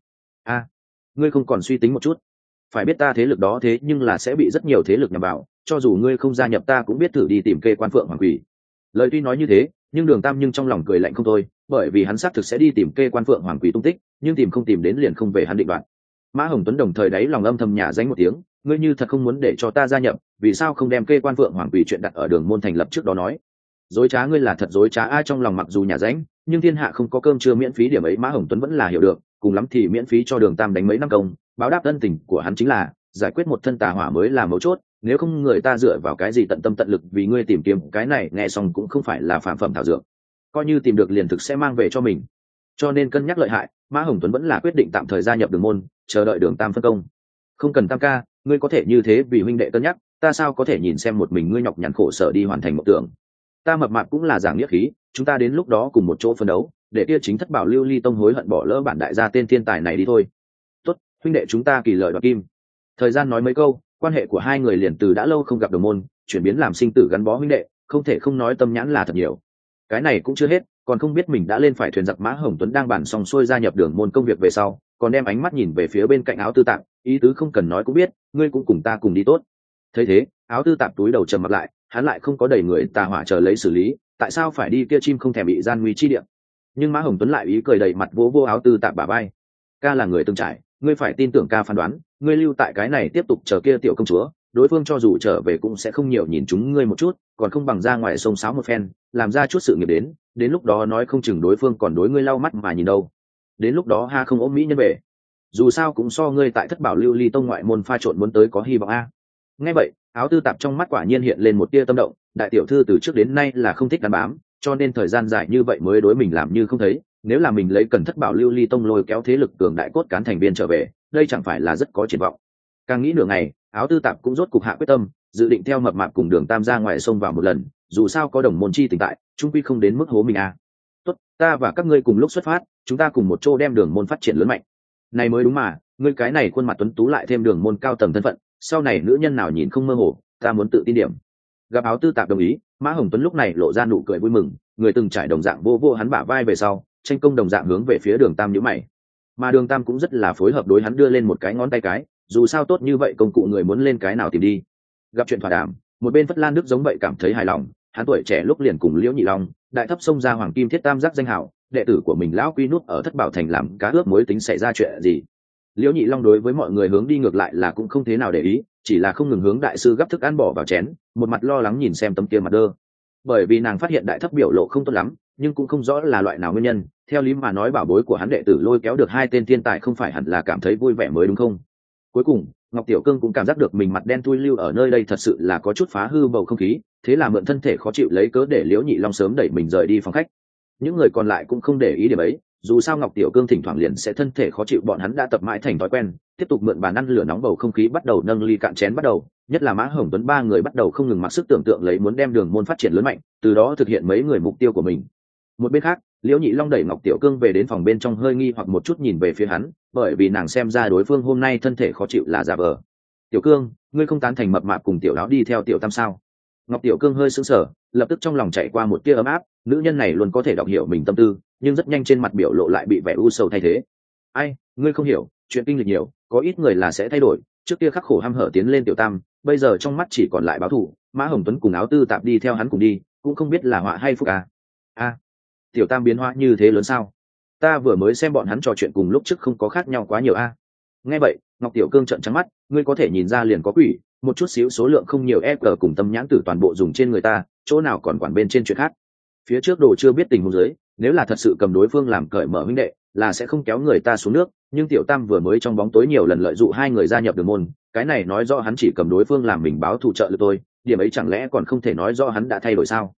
[SPEAKER 1] Ngươi không còn suy tính một chút? Phải biết ta thế lực đó thế nhưng là sẽ bị rất nhiều thế lực nhằm vào, cho dù ngươi không gia nhập ta cũng biết thử đi tìm kê quan phượng hoàng quỷ. Lời tuy nói như thế, nhưng Đường Tam nhưng trong lòng cười lạnh không thôi, bởi vì hắn xác thực sẽ đi tìm kê quan phượng hoàng quỷ tung tích, nhưng tìm không tìm đến liền không về hắn định đoạt. Mã Hồng Tuấn đồng thời đáy lòng âm thầm nhả danh một tiếng, ngươi như thật không muốn để cho ta gia nhập, vì sao không đem kê quan phượng hoàng quỷ chuyện đặt ở đường môn thành lập trước đó nói? Dối trá, ngươi là thật dối trá. Ai trong lòng mặc dù nhả danh, nhưng thiên hạ không có cơm trưa miễn phí, điểm ấy Mã Hồng Tuấn vẫn là hiểu được, cùng lắm thì miễn phí cho Đường Tam đánh mấy năm công, báo đáp ân tình của hắn chính là giải quyết một thân tà hỏa mới là mấu chốt, nếu không người ta dựa vào cái gì tận tâm tận lực vì ngươi tìm kiếm cái này, nghe xong cũng không phải là phàm phẩm thảo dược, coi như tìm được liền thực sẽ mang về cho mình. Cho nên cân nhắc lợi hại, Mã Hồng Tuấn vẫn là quyết định tạm thời gia nhập đường môn, chờ đợi Đường Tam phân công. Không cần Tam ca, ngươi có thể như thế vì huynh đệ cân nhắc, ta sao có thể nhìn xem một mình ngươi nhọc nhằn khổ sở đi hoàn thành mộng tưởng. Ta mập mạp cũng là giảng nghĩa khí, chúng ta đến lúc đó cùng một chỗ phân đấu, để kia chính thất bảo lưu ly tông hối hận bỏ lỡ bản đại gia tên thiên tài này đi thôi. Tốt, huynh đệ chúng ta kỳ lợi đoạt kim. Thời gian nói mấy câu, quan hệ của hai người liền từ đã lâu không gặp đồng môn chuyển biến làm sinh tử gắn bó huynh đệ, không thể không nói tâm nhãn là thật nhiều. Cái này cũng chưa hết, còn không biết mình đã lên phải thuyền giặc. Mã Hồng Tuấn đang bàn xong xuôi gia nhập đường môn công việc về sau, còn đem ánh mắt nhìn về phía bên cạnh Áo Tư Tạp, ý tứ không cần nói cũng biết, ngươi cũng cùng ta cùng đi tốt. Thấy thế, Áo Tư Tạp túi đầu trầm mặt lại, hắn lại không có đầy người tà hỏa chờ lấy xử lý, tại sao phải đi kia chim không thèm bị gian nguy chi địa. Nhưng Mã Hồng Tuấn lại ý cười đầy mặt vỗ vô Áo Tư Tạp bả vai. Ca là người từng trải, ngươi phải tin tưởng ca phán đoán, ngươi lưu tại cái này tiếp tục chờ kia tiểu công chúa, đối phương cho dù trở về cũng sẽ không nhiều nhìn chúng ngươi một chút, còn không bằng ra ngoài sông sáo một phen, làm ra chút sự nghiệp đến lúc đó nói không chừng đối phương còn đối ngươi lau mắt mà nhìn đâu. Đến lúc đó ha không ốm mỹ nhân về, dù sao cũng so ngươi tại thất bảo lưu ly tông ngoại môn pha trộn muốn tới có hy vọng a. Nghe vậy, Áo Tư Tạp trong mắt quả nhiên hiện lên một tia tâm động, đại tiểu thư từ trước đến nay là không thích đàn bám, cho nên thời gian dài như vậy mới đối mình làm như không thấy, nếu là mình lấy cần thất bảo lưu ly tông lôi kéo thế lực cường đại cốt cán thành viên trở về, đây chẳng phải là rất có triển vọng. Càng nghĩ nửa ngày, Áo Tư Tạp cũng rốt cục hạ quyết tâm, dự định theo mập mạp cùng Đường Tam ra ngoài sông vào một lần, dù sao có đồng môn chi tình tại, trung quy không đến mức hố mình a. Tốt, ta và các ngươi cùng lúc xuất phát, chúng ta cùng một chỗ đem đường môn phát triển lớn mạnh. Này mới đúng mà, ngươi cái này khuôn mặt tuấn tú lại thêm đường môn cao tầng thân phận, sau này nữ nhân nào nhìn không mơ hồ, ta muốn tự tin điểm. Gặp Áo Tư Tạp đồng ý, Mã Hồng Tuấn lúc này lộ ra nụ cười vui mừng, người từng trải đồng dạng vô hắn bả vai về sau, tranh công đồng dạng hướng về phía Đường Tam nhíu mày. Mà Đường Tam cũng rất là phối hợp đối hắn đưa lên một cái ngón tay cái, dù sao tốt như vậy công cụ người muốn lên cái nào tìm đi. Gặp chuyện thỏa đàm, một bên Phất Lan Đức giống vậy cảm thấy hài lòng, hắn tuổi trẻ lúc liền cùng Liễu Nhị Long, đại thấp xông ra Hoàng Kim Thiết Tam giác danh hào, đệ tử của mình lão quy nút ở Thất Bảo thành làm cá ướp muối tính xảy ra chuyện gì. Liễu Nhị Long đối với mọi người hướng đi ngược lại là cũng không thế nào để ý, chỉ là không ngừng hướng đại sư gấp thức ăn bỏ vào chén, một mặt lo lắng nhìn xem tấm kia mặt đơ. Bởi vì nàng phát hiện đại thấp biểu lộ không tốt lắm, nhưng cũng không rõ là loại nào nguyên nhân, theo lý mà nói bảo bối của hắn đệ tử lôi kéo được hai tên thiên tài không phải hẳn là cảm thấy vui vẻ mới đúng không? Cuối cùng, Ngọc Tiểu Cương cũng cảm giác được mình mặt đen thui lưu ở nơi đây thật sự là có chút phá hư bầu không khí, thế là mượn thân thể khó chịu lấy cớ để Liễu Nhị Long sớm đẩy mình rời đi phòng khách. Những người còn lại cũng không để ý điểm ấy, dù sao Ngọc Tiểu Cương thỉnh thoảng liền sẽ thân thể khó chịu, bọn hắn đã tập mãi thành thói quen, tiếp tục mượn bàn ăn lửa nóng bầu không khí bắt đầu nâng ly cạn chén bắt đầu, nhất là Mã Hồng Tuấn ba người bắt đầu không ngừng mặc sức tưởng tượng lấy muốn đem đường môn phát triển lớn mạnh, từ đó thực hiện mấy người mục tiêu của mình. Một bên khác, Liễu Nhị Long đẩy Ngọc Tiểu Cương về đến phòng bên trong, hơi nghi hoặc một chút nhìn về phía hắn, bởi vì nàng xem ra đối phương hôm nay thân thể khó chịu là giả vờ. Tiểu Cương, ngươi không tán thành mập mạp cùng tiểu lão đi theo tiểu tam sao? Ngọc Tiểu Cương hơi sững sờ, lập tức trong lòng chạy qua một tia ấm áp, nữ nhân này luôn có thể đọc hiểu mình tâm tư, nhưng rất nhanh trên mặt biểu lộ lại bị vẻ u sầu thay thế. Ai, ngươi không hiểu, chuyện kinh lịch nhiều, có ít người là sẽ thay đổi, trước kia khắc khổ hăm hở tiến lên tiểu tam, bây giờ trong mắt chỉ còn lại báo thù. Mã Hồng Tuấn cùng Áo Tư Tạp đi theo hắn cùng đi, cũng không biết là họa hay phúc à. Tiểu tam biến hóa như thế lớn sao? Ta vừa mới xem bọn hắn trò chuyện cùng lúc trước không có khác nhau quá nhiều a. Nghe vậy, Ngọc Tiểu Cương trợn trắng mắt, ngươi có thể nhìn ra liền có quỷ, một chút xíu số lượng không nhiều EQ cùng tâm nhãn tử toàn bộ dùng trên người ta, chỗ nào còn quản bên trên chuyện khác. Phía trước đồ chưa biết tình huống dưới, nếu là thật sự cầm đối phương làm cởi mở huynh đệ, là sẽ không kéo người ta xuống nước, nhưng tiểu tam vừa mới trong bóng tối nhiều lần lợi dụng hai người gia nhập đường môn, cái này nói rõ hắn chỉ cầm đối phương làm mình báo thù trợ lực tôi, điểm ấy chẳng lẽ còn không thể nói rõ hắn đã thay đổi sao?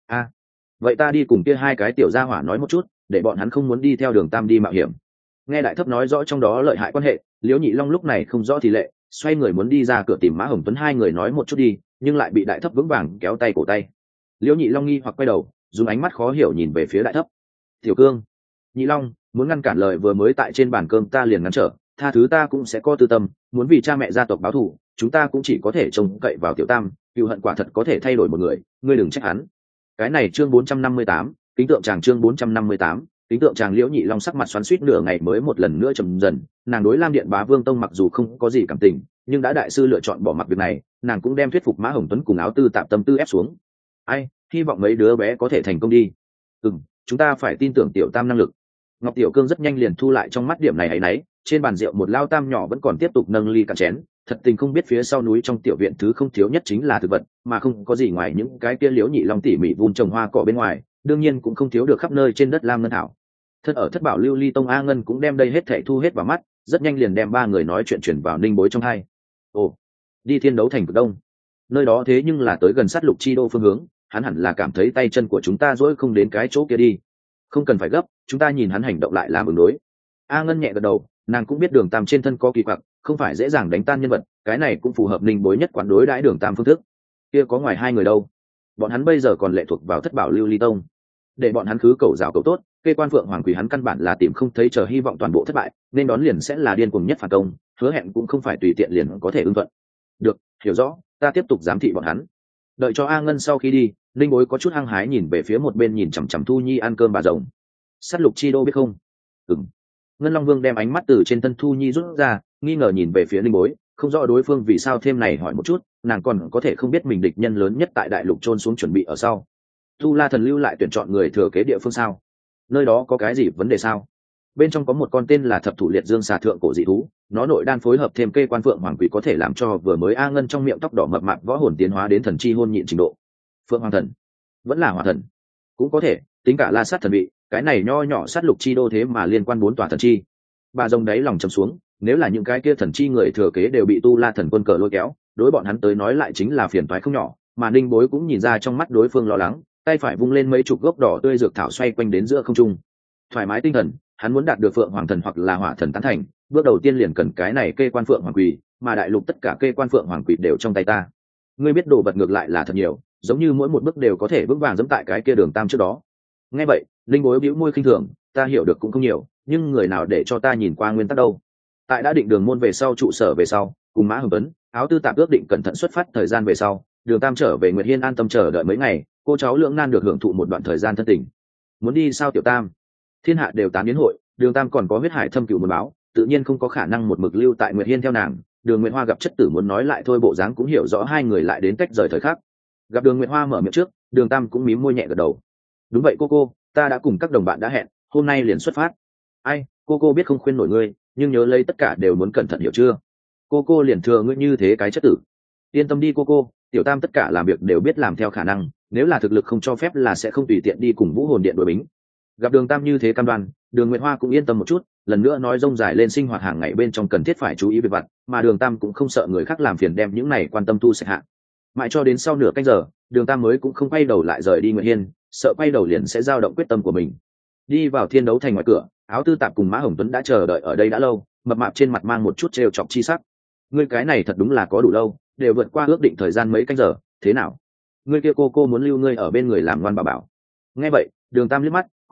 [SPEAKER 1] Vậy ta đi cùng kia hai cái tiểu gia hỏa nói một chút, để bọn hắn không muốn đi theo đường tam đi mạo hiểm. Nghe đại thấp nói rõ trong đó lợi hại quan hệ, Liễu Nhị Long lúc này không rõ thì lệ, xoay người muốn đi ra cửa tìm Mã Hồng Tuấn hai người nói một chút đi, nhưng lại bị đại thấp vững vàng kéo tay cổ tay. Liễu Nhị Long nghi hoặc quay đầu, dùng ánh mắt khó hiểu nhìn về phía đại thấp. Tiểu Cương, Nhị Long, muốn ngăn cản lời vừa mới tại trên bàn cơm ta liền ngăn trở, tha thứ ta cũng sẽ có tư tâm, muốn vì cha mẹ gia tộc báo thù, chúng ta cũng chỉ có thể trông cậy vào tiểu tam, cựu hận quả thật có thể thay đổi một người, ngươi đừng trách hắn. Cái này chương 458, kính tượng chàng chương 458, kính tượng chàng. Liễu Nhị Long sắc mặt xoắn xuýt nửa ngày mới một lần nữa trầm dần, nàng đối Lam Điện Bá Vương Tông mặc dù không có gì cảm tình, nhưng đã đại sư lựa chọn bỏ mặc việc này, nàng cũng đem thuyết phục Mã Hồng Tuấn cùng Áo Tư Tạp tâm tư ép xuống. Ai, hy vọng mấy đứa bé có thể thành công đi. Chúng ta phải tin tưởng tiểu tam năng lực. Ngọc Tiểu Cương rất nhanh liền thu lại trong mắt điểm này ấy nấy, trên bàn rượu một lao tam nhỏ vẫn còn tiếp tục nâng ly cạn chén, thật tình không biết phía sau núi trong tiểu viện thứ không thiếu nhất chính là thực vật, mà không có gì ngoài những cái kia Liễu Nhị Long tỉ mỉ vun trồng hoa cỏ bên ngoài, đương nhiên cũng không thiếu được khắp nơi trên đất lam ngân thảo. Thân ở Thất Bảo Lưu Ly Tông A Ngân cũng đem đây hết thảy thu hết vào mắt, rất nhanh liền đem ba người nói chuyện chuyển vào Ninh Bối trong hai. Ồ, đi Thiên Đấu Thành Cực Đông, nơi đó thế nhưng là tới gần sát lục chi đô phương hướng, hắn hẳn là cảm thấy tay chân của chúng ta dỗi không đến cái chỗ kia đi. Không cần phải gấp, chúng ta nhìn hắn hành động lại làm ứng đối. A Ngân nhẹ gật đầu, nàng cũng biết Đường Tam trên thân có kỳ quặc, không phải dễ dàng đánh tan nhân vật, cái này cũng phù hợp Ninh Bối nhất quán đối đãi Đường Tam phương thức. Kia có ngoài hai người đâu? Bọn hắn bây giờ còn lệ thuộc vào Thất Bảo Lưu Ly Tông, để bọn hắn khứ cầu rào cầu tốt, kê quan Phượng Hoàng Quỷ hắn căn bản là tìm không thấy, chờ hy vọng toàn bộ thất bại, nên đón liền sẽ là điên cuồng nhất phản công, hứa hẹn cũng không phải tùy tiện liền có thể ưng thuận. Được, hiểu rõ, ta tiếp tục giám thị bọn hắn. Đợi cho A Ngân sau khi đi, Ninh Bối có chút hăng hái nhìn về phía một bên nhìn chằm chằm Thu Nhi ăn cơm bà rồng. Sát lục chi đô biết không? Ngân Long Vương đem ánh mắt từ trên thân Thu Nhi rút ra, nghi ngờ nhìn về phía Ninh Bối, không rõ đối phương vì sao thêm này hỏi một chút, nàng còn có thể không biết mình địch nhân lớn nhất tại đại lục trôn xuống chuẩn bị ở sau. Tu La Thần lưu lại tuyển chọn người thừa kế địa phương sao? Nơi đó có cái gì vấn đề sao? Bên trong có một con tên là Thập Thủ Liệt Dương xà thượng cổ dị thú, nó nội đan phối hợp thêm kê quan Phượng Hoàng Quỷ có thể làm cho vừa mới A Ngân trong miệng tóc đỏ mập mạp võ hồn tiến hóa đến thần chi hôn nhịn trình độ. Phượng Hoàng Thần, vẫn là Hỏa Thần, cũng có thể tính cả La Sát Thần vị, cái này nho nhỏ sát lục chi đô thế mà liên quan 4 tòa thần chi. Bà rồng đáy lòng trầm xuống, nếu là những cái kia thần chi người thừa kế đều bị Tu La Thần quân cờ lôi kéo, đối bọn hắn tới nói lại chính là phiền toái không nhỏ, mà Ninh Bối cũng nhìn ra trong mắt đối phương lo lắng, tay phải vung lên mấy chục gốc đỏ tươi dược thảo xoay quanh đến giữa không trung. Thoải mái tinh thần, hắn muốn đạt được Phượng Hoàng Thần hoặc là Hỏa Thần tán thành, bước đầu tiên liền cần cái này kê quan Phượng Hoàng Quỷ, mà đại lục tất cả kê quan Phượng Hoàng Quỷ đều trong tay ta. Ngươi biết đồ vật ngược lại là thật nhiều, giống như mỗi một bước đều có thể vững vàng giẫm tại cái kia đường tam trước đó. Nghe vậy, Linh Bối bĩu môi khinh thường, ta hiểu được cũng không nhiều, nhưng người nào để cho ta nhìn qua nguyên tắc đâu. Tại đã định đường môn về sau trụ sở về sau, cùng Mã Hồng Tuấn, Áo Tư Tạp ước định cẩn thận xuất phát thời gian về sau, Đường Tam trở về Nguyệt Hiên an tâm chờ đợi mấy ngày, cô cháu lưỡng nan được hưởng thụ một đoạn thời gian thân tình. Muốn đi sao tiểu Tam? Thiên hạ đều tán đến hội, Đường Tam còn có huyết hải thâm cửu muốn báo, tự nhiên không có khả năng một mực lưu tại Nguyệt Hiên theo nàng. Đường Nguyệt Hoa gặp chất tử muốn nói lại thôi, bộ dáng cũng hiểu rõ hai người lại đến cách rời thời khắc. Gặp Đường Nguyệt Hoa mở miệng trước, Đường Tam cũng mím môi nhẹ gật đầu. Đúng vậy cô, ta đã cùng các đồng bạn đã hẹn, hôm nay liền xuất phát. Ai, cô biết không khuyên nổi ngươi, nhưng nhớ lấy tất cả đều muốn cẩn thận hiểu chưa? Cô liền thừa ngươi như thế cái chất tử. Yên tâm đi cô, tiểu Tam tất cả làm việc đều biết làm theo khả năng, nếu là thực lực không cho phép là sẽ không tùy tiện đi cùng Vũ Hồn Điện đối bính. Gặp Đường Tam như thế cam đoan, Đường Nguyệt Hoa cũng yên tâm một chút, lần nữa nói rông dài lên sinh hoạt hàng ngày bên trong cần thiết phải chú ý việc vặt, mà Đường Tam cũng không sợ người khác làm phiền đem những này quan tâm thu sạch hạ. Mãi cho đến sau nửa canh giờ, Đường Tam mới cũng không quay đầu lại rời đi Nguyệt Hiên, sợ quay đầu liền sẽ dao động quyết tâm của mình. Đi vào Thiên Đấu Thành ngoài cửa, Áo Tư Tạp cùng Mã Hồng Tuấn đã chờ đợi ở đây đã lâu, mập mạp trên mặt mang một chút trêu chọc chi sắc. Ngươi cái này thật đúng là có đủ lâu, đều vượt qua ước định thời gian mấy canh giờ, thế nào? Ngươi kia cô muốn lưu ngươi ở bên người làm ngoan bảo bảo. Nghe vậy, Đường Tam liếc mắt,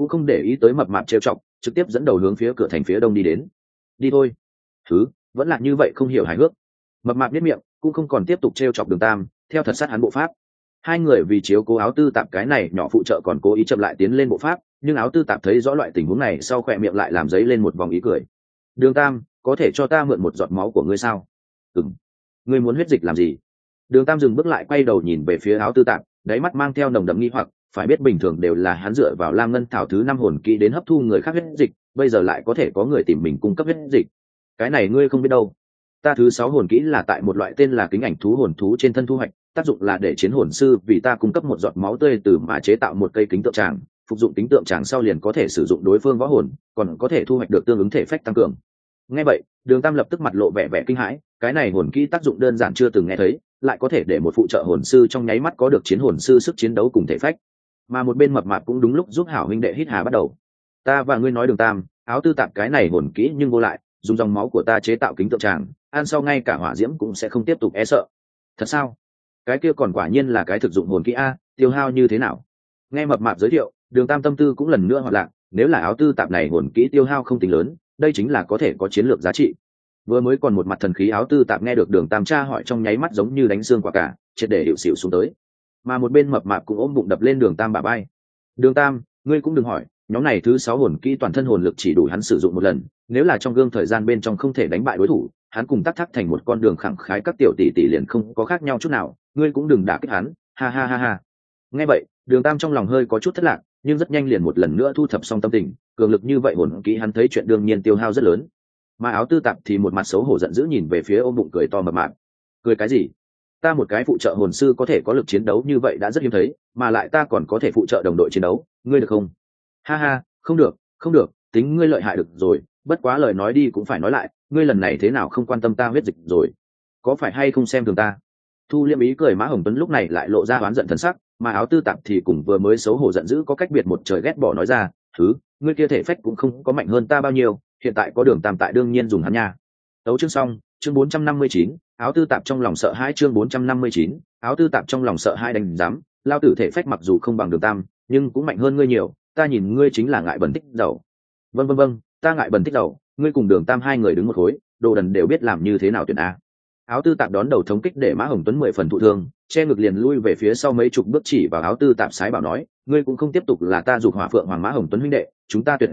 [SPEAKER 1] cũng không để ý tới mập mạp trêu chọc, trực tiếp dẫn đầu hướng phía cửa thành phía đông đi đến. Đi thôi. Thứ vẫn là như vậy, không hiểu hài hước. Mập mạp biết miệng, cũng không còn tiếp tục trêu chọc Đường Tam, theo thật sát hắn bộ pháp. Hai người vì chiếu cố Áo Tư Tạp cái này nhỏ phụ trợ còn cố ý chậm lại tiến lên bộ pháp, nhưng Áo Tư Tạp thấy rõ loại tình huống này sau khỏe miệng lại làm dấy lên một vòng ý cười. Đường Tam, có thể cho ta mượn một giọt máu của ngươi sao? Ừm. Ngươi muốn huyết dịch làm gì? Đường Tam dừng bước lại, quay đầu nhìn về phía Áo Tư Tạp, đáy mắt mang theo nồng đậm nghi hoặc. Phải biết bình thường đều là hắn dựa vào Lam Ngân Thảo thứ 5 hồn kỹ đến hấp thu người khác huyết dịch, bây giờ lại có thể có người tìm mình cung cấp huyết dịch. Cái này ngươi không biết đâu. Ta thứ 6 hồn kỹ là tại một loại tên là kính ảnh thú hồn thú trên thân thu hoạch, tác dụng là để chiến hồn sư vì ta cung cấp một giọt máu tươi từ mà chế tạo một cây kính tượng tràng, phục dụng kính tượng tràng sau liền có thể sử dụng đối phương võ hồn, còn có thể thu hoạch được tương ứng thể phách tăng cường. Nghe vậy, Đường Tam lập tức mặt lộ vẻ vẻ kinh hãi, cái này hồn kỹ tác dụng đơn giản chưa từng nghe thấy, lại có thể để một phụ trợ hồn sư trong nháy mắt có được chiến hồn sư sức chiến đấu cùng thể phách. Mà một bên mập mạp cũng đúng lúc giúp hảo huynh đệ hít hà bắt đầu. Ta và ngươi nói Đường Tam, Áo Tư Tạp cái này hồn kỹ nhưng vô lại, dùng dòng máu của ta chế tạo kính tượng tràng, ăn sau ngay cả hỏa diễm cũng sẽ không tiếp tục e sợ. Thật sao? Cái kia còn quả nhiên là cái thực dụng hồn kỹ a, tiêu hao như thế nào? Nghe mập mạp giới thiệu, Đường Tam tâm tư cũng lần nữa hoạt lạc, nếu là Áo Tư Tạp này hồn kỹ tiêu hao không tính lớn, đây chính là có thể có chiến lược giá trị. Vừa mới còn một mặt thần khí Áo Tư Tạp nghe được Đường Tam tra hỏi trong nháy mắt giống như đánh xương quả cả, triệt để hiệu xỉu xuống tới. Mà một bên mập mạp cũng ôm bụng đập lên Đường Tam bả vai. Đường Tam, ngươi cũng đừng hỏi, nhóm này thứ 6 hồn kỹ toàn thân hồn lực chỉ đủ hắn sử dụng một lần, nếu là trong gương thời gian bên trong không thể đánh bại đối thủ, hắn cùng tắc thắc thành một con đường khẳng khái các tiểu tỷ tỷ liền không có khác nhau chút nào, ngươi cũng đừng đả kích hắn, ha ha ha ha. Nghe vậy, Đường Tam trong lòng hơi có chút thất lạc, nhưng rất nhanh liền một lần nữa thu thập xong tâm tình, cường lực như vậy hồn kỹ hắn thấy chuyện đương nhiên tiêu hao rất lớn. Mà Áo Tư Tạp thì một mặt xấu hổ giận dữ nhìn về phía ôm bụng cười to mập mạp. Cười cái gì? Ta một cái phụ trợ hồn sư có thể có lực chiến đấu như vậy đã rất hiếm thấy, mà lại ta còn có thể phụ trợ đồng đội chiến đấu, ngươi được không? Ha ha, không được, không được, tính ngươi lợi hại được rồi, bất quá lời nói đi cũng phải nói lại, ngươi lần này thế nào không quan tâm ta huyết dịch rồi? Có phải hay không xem thường ta? Thu liêm ý cười, Mã Hồng Tuấn lúc này lại lộ ra oán giận thần sắc, mà Áo Tư Tạp thì cùng vừa mới xấu hổ giận dữ có cách biệt một trời ghét bỏ nói ra, thứ, ngươi kia thể phách cũng không có mạnh hơn ta bao nhiêu, hiện tại có Đường Tam tại đương nhiên dùng hắn nha. Tấu chương xong, chương 459, Áo Tư Tạp trong lòng sợ hãi, chương 459, Áo Tư Tạp trong lòng sợ hãi đánh dám, lao tử thể phách mặc dù không bằng Đường Tam, nhưng cũng mạnh hơn ngươi nhiều, ta nhìn ngươi chính là ngại bẩn thích giàu. Vâng, ta ngại bẩn thích giàu, ngươi cùng Đường Tam hai người đứng một khối, đồ đần đều biết làm như thế nào tuyển a. Áo Tư Tạp đón đầu thống kích để Mã Hồng Tuấn 10 phần thụ thương, che ngực liền lui về phía sau mấy chục bước, chỉ vào Áo Tư Tạp sái bảo nói, ngươi cũng không tiếp tục là ta dục Hỏa Phượng Hoàng Mã Hồng Tuấn huynh đệ, chúng ta tuyệt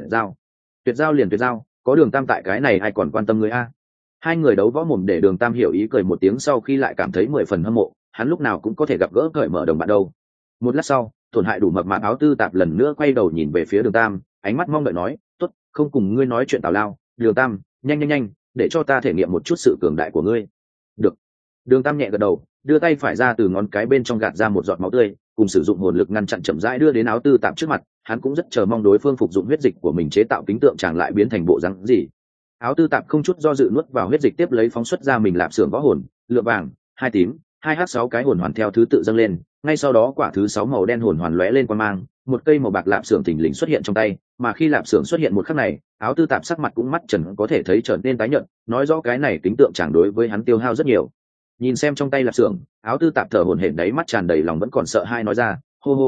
[SPEAKER 1] giao liền tuyệt giao, có Đường Tam tại cái này ai còn quan tâm ngươi a. Hai người đấu võ mồm để Đường Tam hiểu ý cười một tiếng, sau khi lại cảm thấy 10 phần hâm mộ, hắn lúc nào cũng có thể gặp gỡ cởi mở đồng bạn đâu. Một lát sau, tổn hại đủ mập mạp Áo Tư Tạp lần nữa quay đầu nhìn về phía Đường Tam, ánh mắt mong đợi nói, tốt, không cùng ngươi nói chuyện tào lao, Đường Tam, nhanh, để cho ta thể nghiệm một chút sự cường đại của ngươi. Được. Đường Tam nhẹ gật đầu, đưa tay phải ra từ ngón cái bên trong gạt ra một giọt máu tươi, cùng sử dụng hồn lực ngăn chặn chậm rãi đưa đến Áo Tư Tạp trước mặt, hắn cũng rất chờ mong đối phương phục dụng huyết dịch của mình chế tạo kính tượng chàng lại biến thành bộ dáng gì. Áo Tư Tạp không chút do dự nuốt vào huyết dịch, tiếp lấy phóng xuất ra mình lạp xưởng võ hồn, lửa vàng, 2 tím, 2h6 cái hồn hoàn theo thứ tự dâng lên, ngay sau đó quả thứ 6 màu đen hồn hoàn lóe lên quang mang, một cây màu bạc lạp xưởng thình lình xuất hiện trong tay, mà khi lạp xưởng xuất hiện một khắc này, Áo Tư Tạp sắc mặt cũng mắt trần có thể thấy trở nên tái nhợt, nói rõ cái này kính tượng chàng đối với hắn tiêu hao rất nhiều. Nhìn xem trong tay lạp xưởng, Áo Tư Tạp thở hổn hển, đáy mắt tràn đầy lòng vẫn còn sợ hai, nói ra,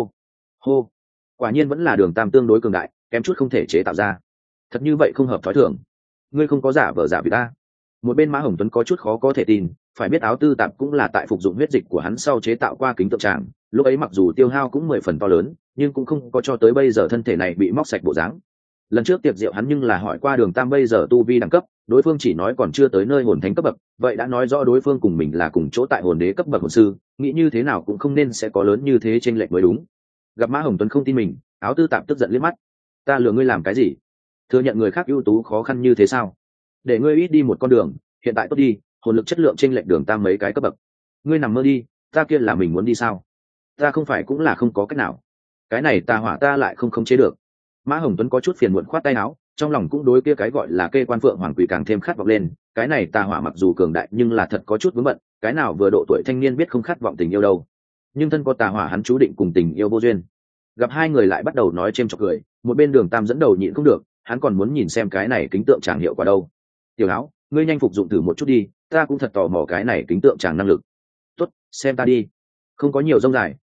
[SPEAKER 1] hô, quả nhiên vẫn là Đường Tam tương đối cường đại, kém chút không thể chế tạo ra. Thật như vậy không hợp thói thường. Ngươi không có giả vờ giả vì ta. Một bên Mã Hồng Tuấn có chút khó có thể tin, phải biết Áo Tư Tạp cũng là tại phục dụng huyết dịch của hắn sau chế tạo qua kính tượng tràng, lúc ấy mặc dù tiêu hao cũng 10 phần to lớn, nhưng cũng không có cho tới bây giờ thân thể này bị móc sạch bộ dáng. Lần trước tiệc rượu hắn nhưng là hỏi qua Đường Tam bây giờ tu vi đẳng cấp, đối phương chỉ nói còn chưa tới nơi hồn thánh cấp bậc, vậy đã nói rõ đối phương cùng mình là cùng chỗ tại hồn đế cấp bậc hồn sư, nghĩ như thế nào cũng không nên sẽ có lớn như thế chênh lệch mới đúng. Gặp Mã Hồng Tuấn không tin mình, Áo Tư Tạp tức giận liếc mắt, ta lừa ngươi làm cái gì? Thừa nhận người khác ưu tú khó khăn như thế sao? Để ngươi ít đi một con đường, hiện tại tốt đi, hồn lực chất lượng chênh lệch Đường Tam mấy cái cấp bậc. Ngươi nằm mơ đi, ta kia là mình muốn đi sao? Ta không phải cũng là không có cách nào. Cái này tà hỏa ta lại không khống chế được. Mã Hồng Tuấn có chút phiền muộn khoát tay áo, trong lòng cũng đối kia cái gọi là kê quan phượng hoàng quỷ càng thêm khát vọng lên, cái này tà hỏa mặc dù cường đại nhưng là thật có chút vướng bận, cái nào vừa độ tuổi thanh niên biết không khát vọng tình yêu đâu. Nhưng thân có tà hỏa hắn chú định cùng tình yêu vô duyên. Gặp hai người lại bắt đầu nói chêm chọc cười, một bên Đường Tam dẫn đầu nhịn không được, hắn còn muốn nhìn xem cái này kính tượng tràng hiệu quả đâu. Tiểu Áo, ngươi nhanh phục dụng thử một chút đi, ta cũng thật tò mò cái này kính tượng tràng năng lực. Tốt, xem ta đi. Không có nhiều rông dài,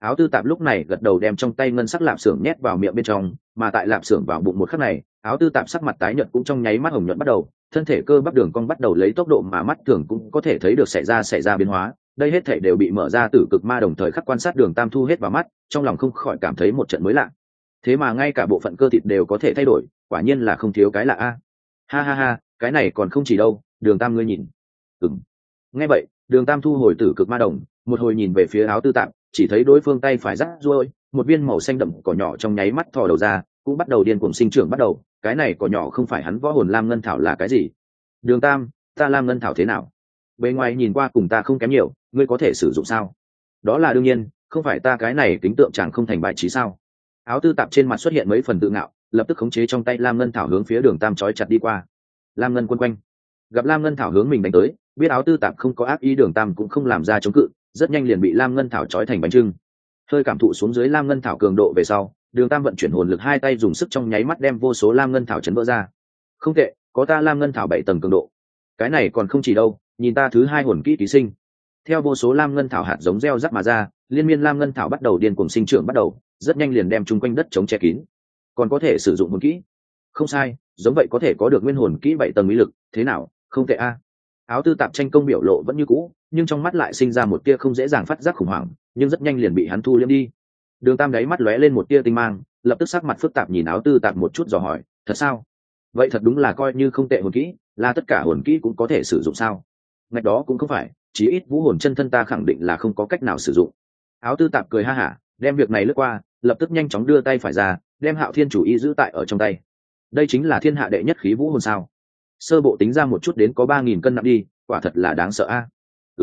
[SPEAKER 1] Áo tư tạp lúc này gật đầu đem trong tay ngân sắc lạp xưởng nhét vào miệng bên trong, mà tại lạp xưởng vào bụng một khắc này, áo tư tạp sắc mặt tái nhợt cũng trong nháy mắt hồng nhuận bắt đầu, thân thể cơ bắp đường cong bắt đầu lấy tốc độ mà mắt thường cũng có thể thấy được xảy ra biến hóa. Đây hết thể đều bị mở ra tử cực ma đồng thời khắc quan sát Đường Tam thu hết vào mắt, trong lòng không khỏi cảm thấy một trận mới lạ. Thế mà ngay cả bộ phận cơ thịt đều có thể thay đổi, quả nhiên là không thiếu cái lạ a. Ha ha ha, cái này còn không chỉ đâu, Đường Tam ngươi nhìn. Nghe vậy, Đường Tam thu hồi tử cực ma đồng, một hồi nhìn về phía áo tư tạp, chỉ thấy đối phương tay phải rắc ruôi, một viên màu xanh đậm cỏ nhỏ trong nháy mắt thò đầu ra, cũng bắt đầu điên cuồng sinh trưởng bắt đầu. Cái này cỏ nhỏ không phải hắn võ hồn lam ngân thảo là cái gì? Đường Tam, ta lam ngân thảo thế nào? Bề ngoài nhìn qua cùng ta không kém nhiều, ngươi có thể sử dụng sao? Đó là đương nhiên, không phải ta cái này kính tượng chẳng không thành bài trí sao? Áo tư tạp trên mặt xuất hiện mấy phần tự ngạo, lập tức khống chế trong tay lam ngân thảo hướng phía Đường Tam chói chặt đi qua. Lam ngân quân quanh, gặp lam ngân thảo hướng mình đánh tới, biết áo tư tạp không có ác ý, Đường Tam cũng không làm ra chống cự, rất nhanh liền bị lam ngân thảo trói thành bánh trưng. Hơi cảm thụ xuống dưới lam ngân thảo cường độ về sau, Đường Tam vận chuyển hồn lực hai tay dùng sức trong nháy mắt đem vô số lam ngân thảo chấn vỡ ra. Không tệ, có ta lam ngân thảo 7 tầng cường độ. Cái này còn không chỉ đâu, nhìn ta thứ 2 hồn kỹ ký sinh. Theo vô số lam ngân thảo hạt giống gieo rắc mà ra, liên miên lam ngân thảo bắt đầu điên cuồng sinh trưởng bắt đầu, rất nhanh liền đem chung quanh đất chống che kín. Còn có thể sử dụng hồn kỹ. Không sai, giống vậy có thể có được nguyên hồn kỹ 7 tầng mỹ lực, thế nào, không tệ a. Áo tư tạp tranh công biểu lộ vẫn như cũ, nhưng trong mắt lại sinh ra một tia không dễ dàng phát giác khủng hoảng, nhưng rất nhanh liền bị hắn thu liễm đi. Đường Tam đáy mắt lóe lên một tia tinh mang, lập tức sắc mặt phức tạp nhìn áo tư tạp một chút dò hỏi, thật sao? Vậy thật đúng là coi như không tệ hồn kỹ, là tất cả hồn kỹ cũng có thể sử dụng sao? Ngạch đó cũng không phải, chí ít vũ hồn chân thân ta khẳng định là không có cách nào sử dụng. Áo tư tạp cười ha hả, đem việc này lướt qua, lập tức nhanh chóng đưa tay phải ra, đem Hạo Thiên chủ y giữ tại ở trong tay. Đây chính là thiên hạ đệ nhất khí vũ hồn sao? Sơ bộ tính ra một chút đến có 3000 cân nặng đi, quả thật là đáng sợ a.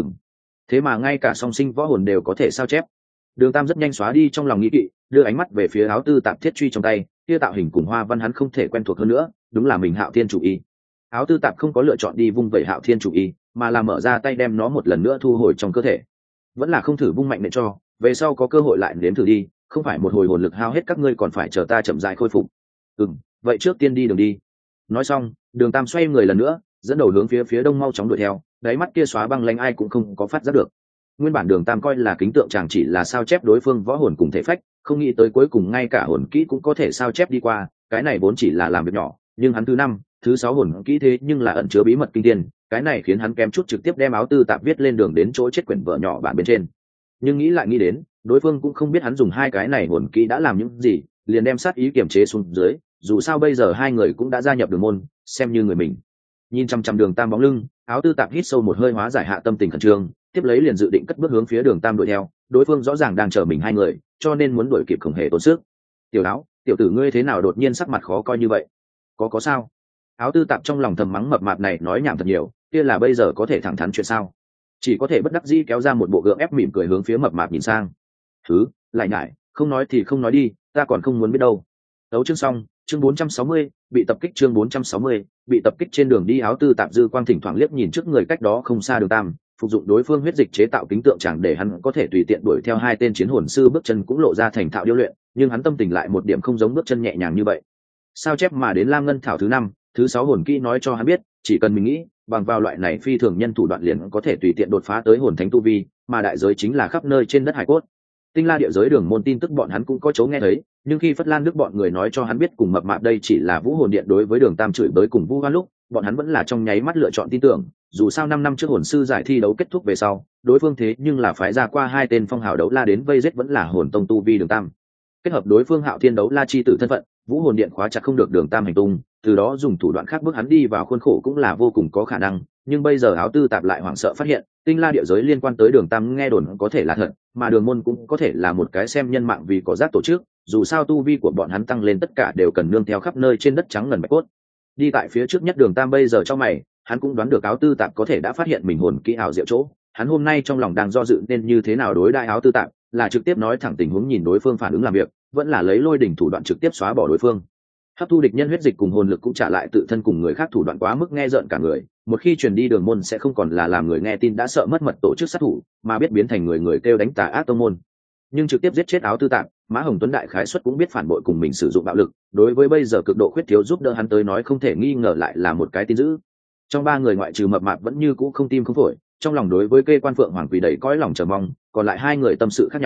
[SPEAKER 1] Thế mà ngay cả song sinh võ hồn đều có thể sao chép. Đường Tam rất nhanh xóa đi trong lòng nghĩ kỵ, đưa ánh mắt về phía áo tư tạp thiết truy trong tay, kia tạo hình cùng hoa văn hắn không thể quen thuộc hơn nữa, đúng là mình Hạo Thiên chủ y. Áo tư tạp không có lựa chọn đi vung vẩy Hạo Thiên chủ y, mà là mở ra tay đem nó một lần nữa thu hồi trong cơ thể. Vẫn là không thử vung mạnh nện cho, về sau có cơ hội lại nếm thử đi, không phải một hồi hồn lực hao hết các ngươi còn phải chờ ta chậm rãi khôi phục. Vậy trước tiên đi đường đi. Nói xong, Đường Tam xoay người lần nữa, dẫn đầu hướng phía đông mau chóng đuổi theo, đáy mắt kia xóa băng lanh ai cũng không có phát giác được. Nguyên bản Đường Tam coi là kính tượng chàng chỉ là sao chép đối phương võ hồn cùng thể phách, không nghĩ tới cuối cùng ngay cả hồn kỹ cũng có thể sao chép đi qua, cái này vốn chỉ là làm việc nhỏ, nhưng hắn thứ 5, thứ 6 hồn kỹ thế nhưng là ẩn chứa bí mật kinh thiên, cái này khiến hắn kém chút trực tiếp đem áo tư tạp viết lên đường đến chỗ chết quyển vở nhỏ bản bên trên. Nhưng nghĩ lại nghĩ đến, đối phương cũng không biết hắn dùng hai cái này hồn kỹ đã làm những gì, liền đem sát ý kiềm chế xuống dưới, dù sao bây giờ hai người cũng đã gia nhập đường môn, xem như người mình. Nhìn chăm chăm Đường Tam bóng lưng, áo tư tạp hít sâu một hơi hóa giải hạ tâm tình khẩn trương, tiếp lấy liền dự định cất bước hướng phía Đường Tam đuổi theo, đối phương rõ ràng đang chờ mình hai người, cho nên muốn đuổi kịp không hề tốn sức. Tiểu Áo, tiểu tử ngươi thế nào đột nhiên sắc mặt khó coi như vậy? Có sao? Áo tư tạp trong lòng thầm mắng mập mạp này nói nhảm thật nhiều, kia là bây giờ có thể thẳng thắn chuyện sao? Chỉ có thể bất đắc dĩ kéo ra một bộ gượng ép mỉm cười hướng phía mập mạp nhìn sang. Lại nhải, không nói thì không nói đi, ta còn không muốn biết đâu. Đấu chương xong, chương 460, bị tập kích chương 460, bị tập kích trên đường đi. Áo tư tạp dư quang thỉnh thoảng liếc nhìn trước người cách đó không xa Đường Tam, phục dụng đối phương huyết dịch chế tạo kính tượng chẳng để hắn có thể tùy tiện đuổi theo hai tên chiến hồn sư, bước chân cũng lộ ra thành thạo điêu luyện, nhưng hắn tâm tình lại một điểm không giống bước chân nhẹ nhàng như vậy. Sao chép mà đến lam ngân thảo thứ 5, thứ 6 hồn kỹ nói cho hắn biết, chỉ cần mình nghĩ, bằng vào loại này phi thường nhân thủ đoạn liền có thể tùy tiện đột phá tới hồn thánh tu vi, mà đại giới chính là khắp nơi trên đất hải cốt. Tinh La địa giới đường môn tin tức bọn hắn cũng có chỗ nghe thấy, nhưng khi Phất Lan Đức bọn người nói cho hắn biết cùng mập mạp đây chỉ là vũ hồn điện đối với Đường Tam chửi bới cùng vu hoan lúc, bọn hắn vẫn là trong nháy mắt lựa chọn tin tưởng, dù sao 5 năm trước hồn sư giải thi đấu kết thúc về sau, đối phương thế nhưng là phái ra qua 2 tên phong hào đấu la đến vây giết vẫn là hồn tông tu vi Đường Tam. Kết hợp đối phương Hạo Thiên đấu la chi tử thân phận, vũ hồn điện khóa chặt không được Đường Tam hành tung, từ đó dùng thủ đoạn khác bước hắn đi vào khuôn khổ cũng là vô cùng có khả năng, nhưng bây giờ áo tư tạp lại hoảng sợ phát hiện, Tinh La địa giới liên quan tới Đường Tam nghe đồn có thể là thật, mà Đường môn cũng có thể là một cái xem nhân mạng vì có rác tổ chức, dù sao tu vi của bọn hắn tăng lên tất cả đều cần nương theo khắp nơi trên đất trắng ngần bạch cốt. Đi tại phía trước nhất Đường Tam bây giờ cho mày, hắn cũng đoán được áo tư tạp có thể đã phát hiện mình hồn kỹ ảo diệu chỗ, hắn hôm nay trong lòng đang do dự nên như thế nào đối đãi áo tư tạp, là trực tiếp nói thẳng tình huống nhìn đối phương phản ứng làm việc, vẫn là lấy lôi đỉnh thủ đoạn trực tiếp xóa bỏ đối phương. Hấp thu địch nhân huyết dịch cùng hồn lực cũng trả lại tự thân cùng người khác thủ đoạn quá mức nghe rợn cả người, một khi truyền đi Đường môn sẽ không còn là làm người nghe tin đã sợ mất mật tổ chức sát thủ, mà biết biến thành người kêu đánh tà ác tông môn. Nhưng trực tiếp giết chết áo tư tạp, Mã Hồng Tuấn đại khái suất cũng biết phản bội cùng mình sử dụng bạo lực, đối với bây giờ cực độ khuyết thiếu giúp đỡ hắn tới nói không thể nghi ngờ lại là một cái tin dữ. Trong 3 người ngoại trừ mập mạp vẫn như cũ không tim không phổi, trong lòng đối với Kê Quan Phượng Hoàng Quỷ đầy cõi lòng chờ mong, còn lại 2 người tâm sự khác nhau,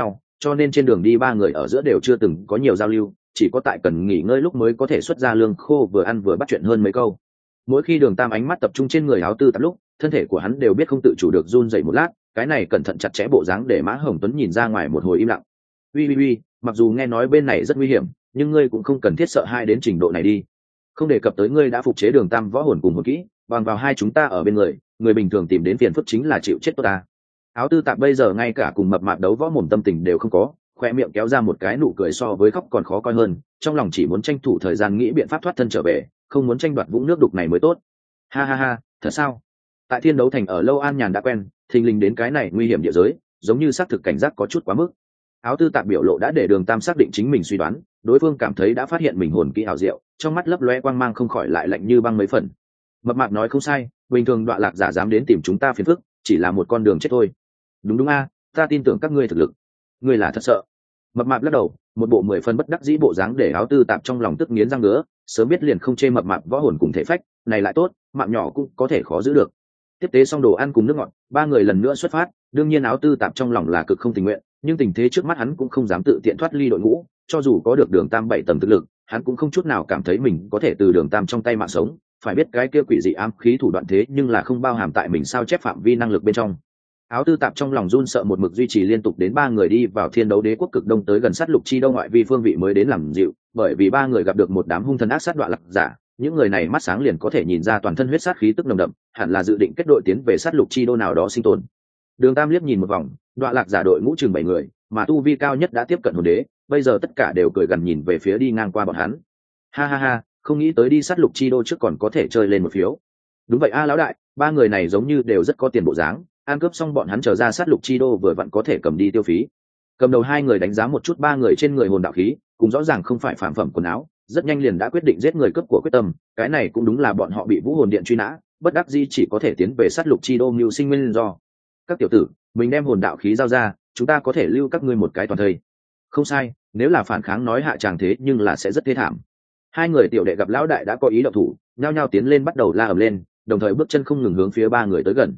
[SPEAKER 1] cho nên trên đường đi ba người ở giữa đều chưa từng có nhiều giao lưu, chỉ có tại cần nghỉ ngơi lúc mới có thể xuất ra lương khô vừa ăn vừa bắt chuyện hơn mấy câu. Mỗi khi Đường Tam ánh mắt tập trung trên người áo tư tạp lúc, thân thể của hắn đều biết không tự chủ được run dậy một lát, cái này cẩn thận chặt chẽ bộ dáng để Mã Hồng Tuấn nhìn ra ngoài một hồi im lặng. Uy, mặc dù nghe nói bên này rất nguy hiểm, nhưng ngươi cũng không cần thiết sợ hãi đến trình độ này đi. Không đề cập tới ngươi đã phục chế Đường Tam võ hồn cùng hồn kỹ, bằng vào hai chúng ta ở bên người bình thường tìm đến phiền phức chính là chịu chết tốt ta. Áo tư tạp bây giờ ngay cả cùng mập mạp đấu võ mồm tâm tình đều không có, khoe miệng kéo ra một cái nụ cười so với khóc còn khó coi hơn, trong lòng chỉ muốn tranh thủ thời gian nghĩ biện pháp thoát thân trở về, không muốn tranh đoạt vũng nước đục này mới tốt. Ha, thật sao? Tại Thiên Đấu Thành ở lâu an nhàn đã quen, thình lình đến cái này nguy hiểm địa giới, giống như xác thực cảnh giác có chút quá mức. Áo tư tạp biểu lộ đã để Đường Tam xác định chính mình suy đoán, đối phương cảm thấy đã phát hiện mình hồn kỹ ảo diệu, trong mắt lấp loe quang mang không khỏi lại lạnh như băng mấy phần. Mập mạp nói không sai, bình thường đọa lạc giả dám đến tìm chúng ta phiền phức, chỉ là một con đường chết thôi. Đúng a, ta tin tưởng các ngươi thực lực. Ngươi là thật sợ. Mập mạp lắc đầu, một bộ 10 phân bất đắc dĩ bộ dáng để Áo tư tạp trong lòng tức nghiến răng ngứa, sớm biết liền không chê mập mạp võ hồn cùng thể phách, này lại tốt, mạng nhỏ cũng có thể khó giữ được. Tiếp tế xong đồ ăn cùng nước ngọt, ba người lần nữa xuất phát, đương nhiên Áo tư tạp trong lòng là cực không tình nguyện, nhưng tình thế trước mắt hắn cũng không dám tự tiện thoát ly đội ngũ, cho dù có được Đường Tam 7 tầng thực lực, hắn cũng không chút nào cảm thấy mình có thể từ Đường Tam trong tay mạng sống, phải biết cái kia quỷ dị ám khí thủ đoạn thế nhưng là không bao hàm tại mình sao chép phạm vi năng lực bên trong. Áo tư tạp trong lòng run sợ một mực duy trì liên tục đến ba người đi vào Thiên Đấu Đế quốc cực đông tới gần sát lục chi đông ngoại vi phương vị mới đến làm dịu, bởi vì ba người gặp được một đám hung thần ác sát đoạn lạc giả, những người này mắt sáng liền có thể nhìn ra toàn thân huyết sát khí tức nồng đậm, hẳn là dự định kết đội tiến về sát lục chi đô nào đó sinh tồn. Đường Tam liếc nhìn một vòng, đoạn lạc giả đội ngũ chừng 7 người, mà tu vi cao nhất đã tiếp cận hồn đế, bây giờ tất cả đều cười gần nhìn về phía đi ngang qua bọn hắn. Ha, không nghĩ tới đi sát lục chi đô trước còn có thể chơi lên một phiếu. Đúng vậy a lão đại, ba người này giống như đều rất có tiền bộ dáng, ăn cướp xong bọn hắn trở ra sát lục chi đô vừa vặn có thể cầm đi tiêu phí. Cầm đầu hai người đánh giá một chút ba người trên người hồn đạo khí, cũng rõ ràng không phải phản phẩm quần áo, rất nhanh liền đã quyết định giết người cướp của quyết tâm, cái này cũng đúng là bọn họ bị Vũ Hồn Điện truy nã, bất đắc dĩ chỉ có thể tiến về sát lục chi đô mưu sinh nguyên do. Các tiểu tử, mình đem hồn đạo khí giao ra, chúng ta có thể lưu các ngươi một cái toàn thây. Không sai, nếu là phản kháng nói hạ tràng thế nhưng là sẽ rất thê thảm. Hai người tiểu đệ gặp lão đại đã có ý động thủ, nhao nhao tiến lên bắt đầu la ầm lên, đồng thời bước chân không ngừng hướng phía ba người tới gần.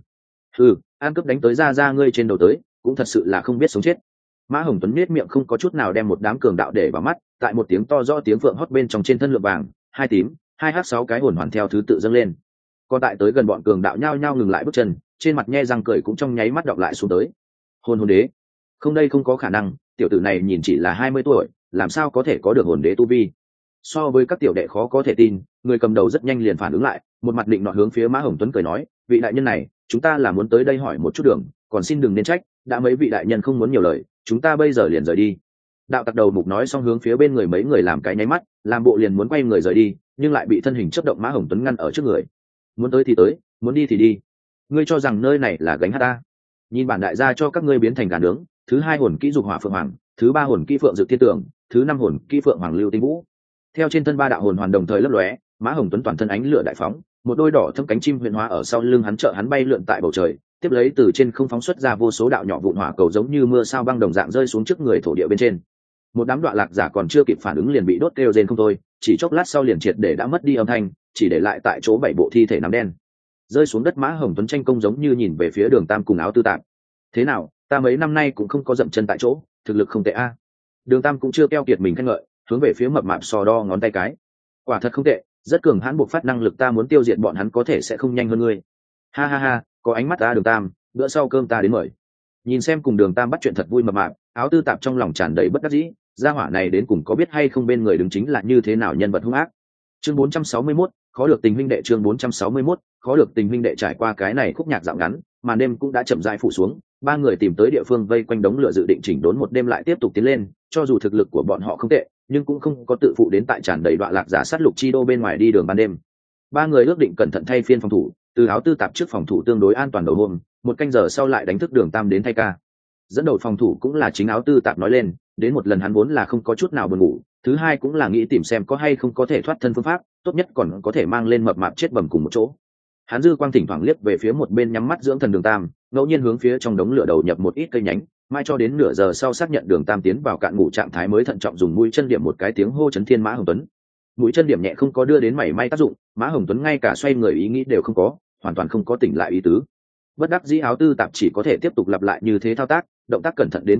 [SPEAKER 1] An cướp đánh tới ra ngươi trên đầu tới, cũng thật sự là không biết sống chết. Mã Hồng Tuấn nết miệng không có chút nào đem một đám cường đạo để vào mắt, tại một tiếng to rõ tiếng phượng hót bên trong trên thân lượng vàng, hai tím, hai h 6 cái hồn hoàn theo thứ tự dâng lên. Còn tại tới gần bọn cường đạo nhao nhao ngừng lại bước chân, trên mặt nhe răng cười cũng trong nháy mắt đọc lại xuống tới. Hồn đế, không đây không có khả năng, tiểu tử này nhìn chỉ là 20 tuổi, làm sao có thể có được hồn đế tu vi. So với các tiểu đệ khó có thể tin, người cầm đầu rất nhanh liền phản ứng lại, một mặt định nọ hướng phía Mã Hồng Tuấn cười nói, vị đại nhân này, chúng ta là muốn tới đây hỏi một chút đường, còn xin đừng nên trách, đã mấy vị đại nhân không muốn nhiều lời, chúng ta bây giờ liền rời đi. Đạo tặc đầu mục nói xong hướng phía bên người mấy người làm cái nháy mắt, làm bộ liền muốn quay người rời đi, nhưng lại bị thân hình chớp động Mã Hồng Tuấn ngăn ở trước người. Muốn tới thì tới, muốn đi thì đi. Ngươi cho rằng nơi này là gánh hát ta? Nhìn bản đại gia cho các ngươi biến thành gà nướng, thứ 2 hồn kỹ dục hỏa phượng hoàng, thứ 3 hồn kỹ phượng dự thiên tưởng, thứ 5 hồn kỹ phượng hoàng lưu tinh vũ. Theo trên thân ba đạo hồn hoàn đồng thời lấp lóe, Mã Hồng Tuấn toàn thân ánh lửa đại phóng, một đôi đỏ thâm cánh chim huyền hóa ở sau lưng hắn trợ hắn bay lượn tại bầu trời, tiếp lấy từ trên không phóng xuất ra vô số đạo nhỏ vụn hỏa cầu giống như mưa sao băng đồng dạng rơi xuống trước người thổ địa bên trên. Một đám đoạn lạc giả còn chưa kịp phản ứng liền bị đốt kêu rên không thôi, chỉ chốc lát sau liền triệt để đã mất đi âm thanh, chỉ để lại tại chỗ 7 bộ thi thể nằm đen. Rơi xuống đất Mã Hồng Tuấn tranh công giống như nhìn về phía Đường Tam cùng Áo tư tạp. Thế nào, ta mấy năm nay cũng không có dậm chân tại chỗ, thực lực không tệ a. Đường Tam cũng chưa keo kiệt mình khen ngợi, hướng về phía mập mạp sò đo ngón tay cái. Quả thật không tệ, rất cường hãn buộc phát năng lực, ta muốn tiêu diệt bọn hắn có thể sẽ không nhanh hơn ngươi. Ha, có ánh mắt ta Đường Tam, bữa sau cơm ta đến mời. Nhìn xem cùng Đường Tam bắt chuyện thật vui mập mạp, Áo tư tạp trong lòng tràn đầy bất đắc dĩ, gia hỏa này đến cùng có biết hay không bên người đứng chính là như thế nào nhân vật hung ác. Chương 461, khó được tình huynh đệ. Chương 461, khó được tình huynh đệ. Trải qua cái này khúc nhạc dạo ngắn, màn đêm cũng đã chậm rãi phủ xuống, ba người tìm tới địa phương vây quanh đống lửa dự định chỉnh đốn một đêm lại tiếp tục tiến lên. Cho dù thực lực của bọn họ không tệ, nhưng cũng không có tự phụ đến tại tràn đầy đoạn lạc giả sát lục chi đô bên ngoài đi đường ban đêm. Ba người ước định cẩn thận thay phiên phòng thủ, từ Áo tư tạp trước phòng thủ tương đối an toàn đầu hôm, một canh giờ sau lại đánh thức Đường Tam đến thay ca. Dẫn đầu phòng thủ cũng là chính Áo tư tạp nói lên, đến một lần hắn vốn là không có chút nào buồn ngủ, thứ hai cũng là nghĩ tìm xem có hay không có thể thoát thân phương pháp, tốt nhất còn có thể mang lên mập mạp chết bầm cùng một chỗ. Hắn dư quang thỉnh thoảng liếc về phía một bên nhắm mắt dưỡng thần Đường Tam, ngẫu nhiên hướng phía trong đống lửa đầu nhập một ít cây nhánh, mai cho đến nửa giờ sau xác nhận Đường Tam tiến vào cạn ngủ trạng thái mới thận trọng dùng mũi chân điểm một cái tiếng hô chấn thiên Mã Hồng Tuấn. Mũi chân điểm nhẹ không có đưa đến mảy may tác dụng, Mã Hồng Tuấn ngay cả xoay người ý nghĩ đều không có, hoàn toàn không có tỉnh lại ý tứ. Bất đắc dĩ Áo tư tạp chỉ có thể tiếp tục lặp lại như thế thao tác, động tác cẩn thận đến cực hạn,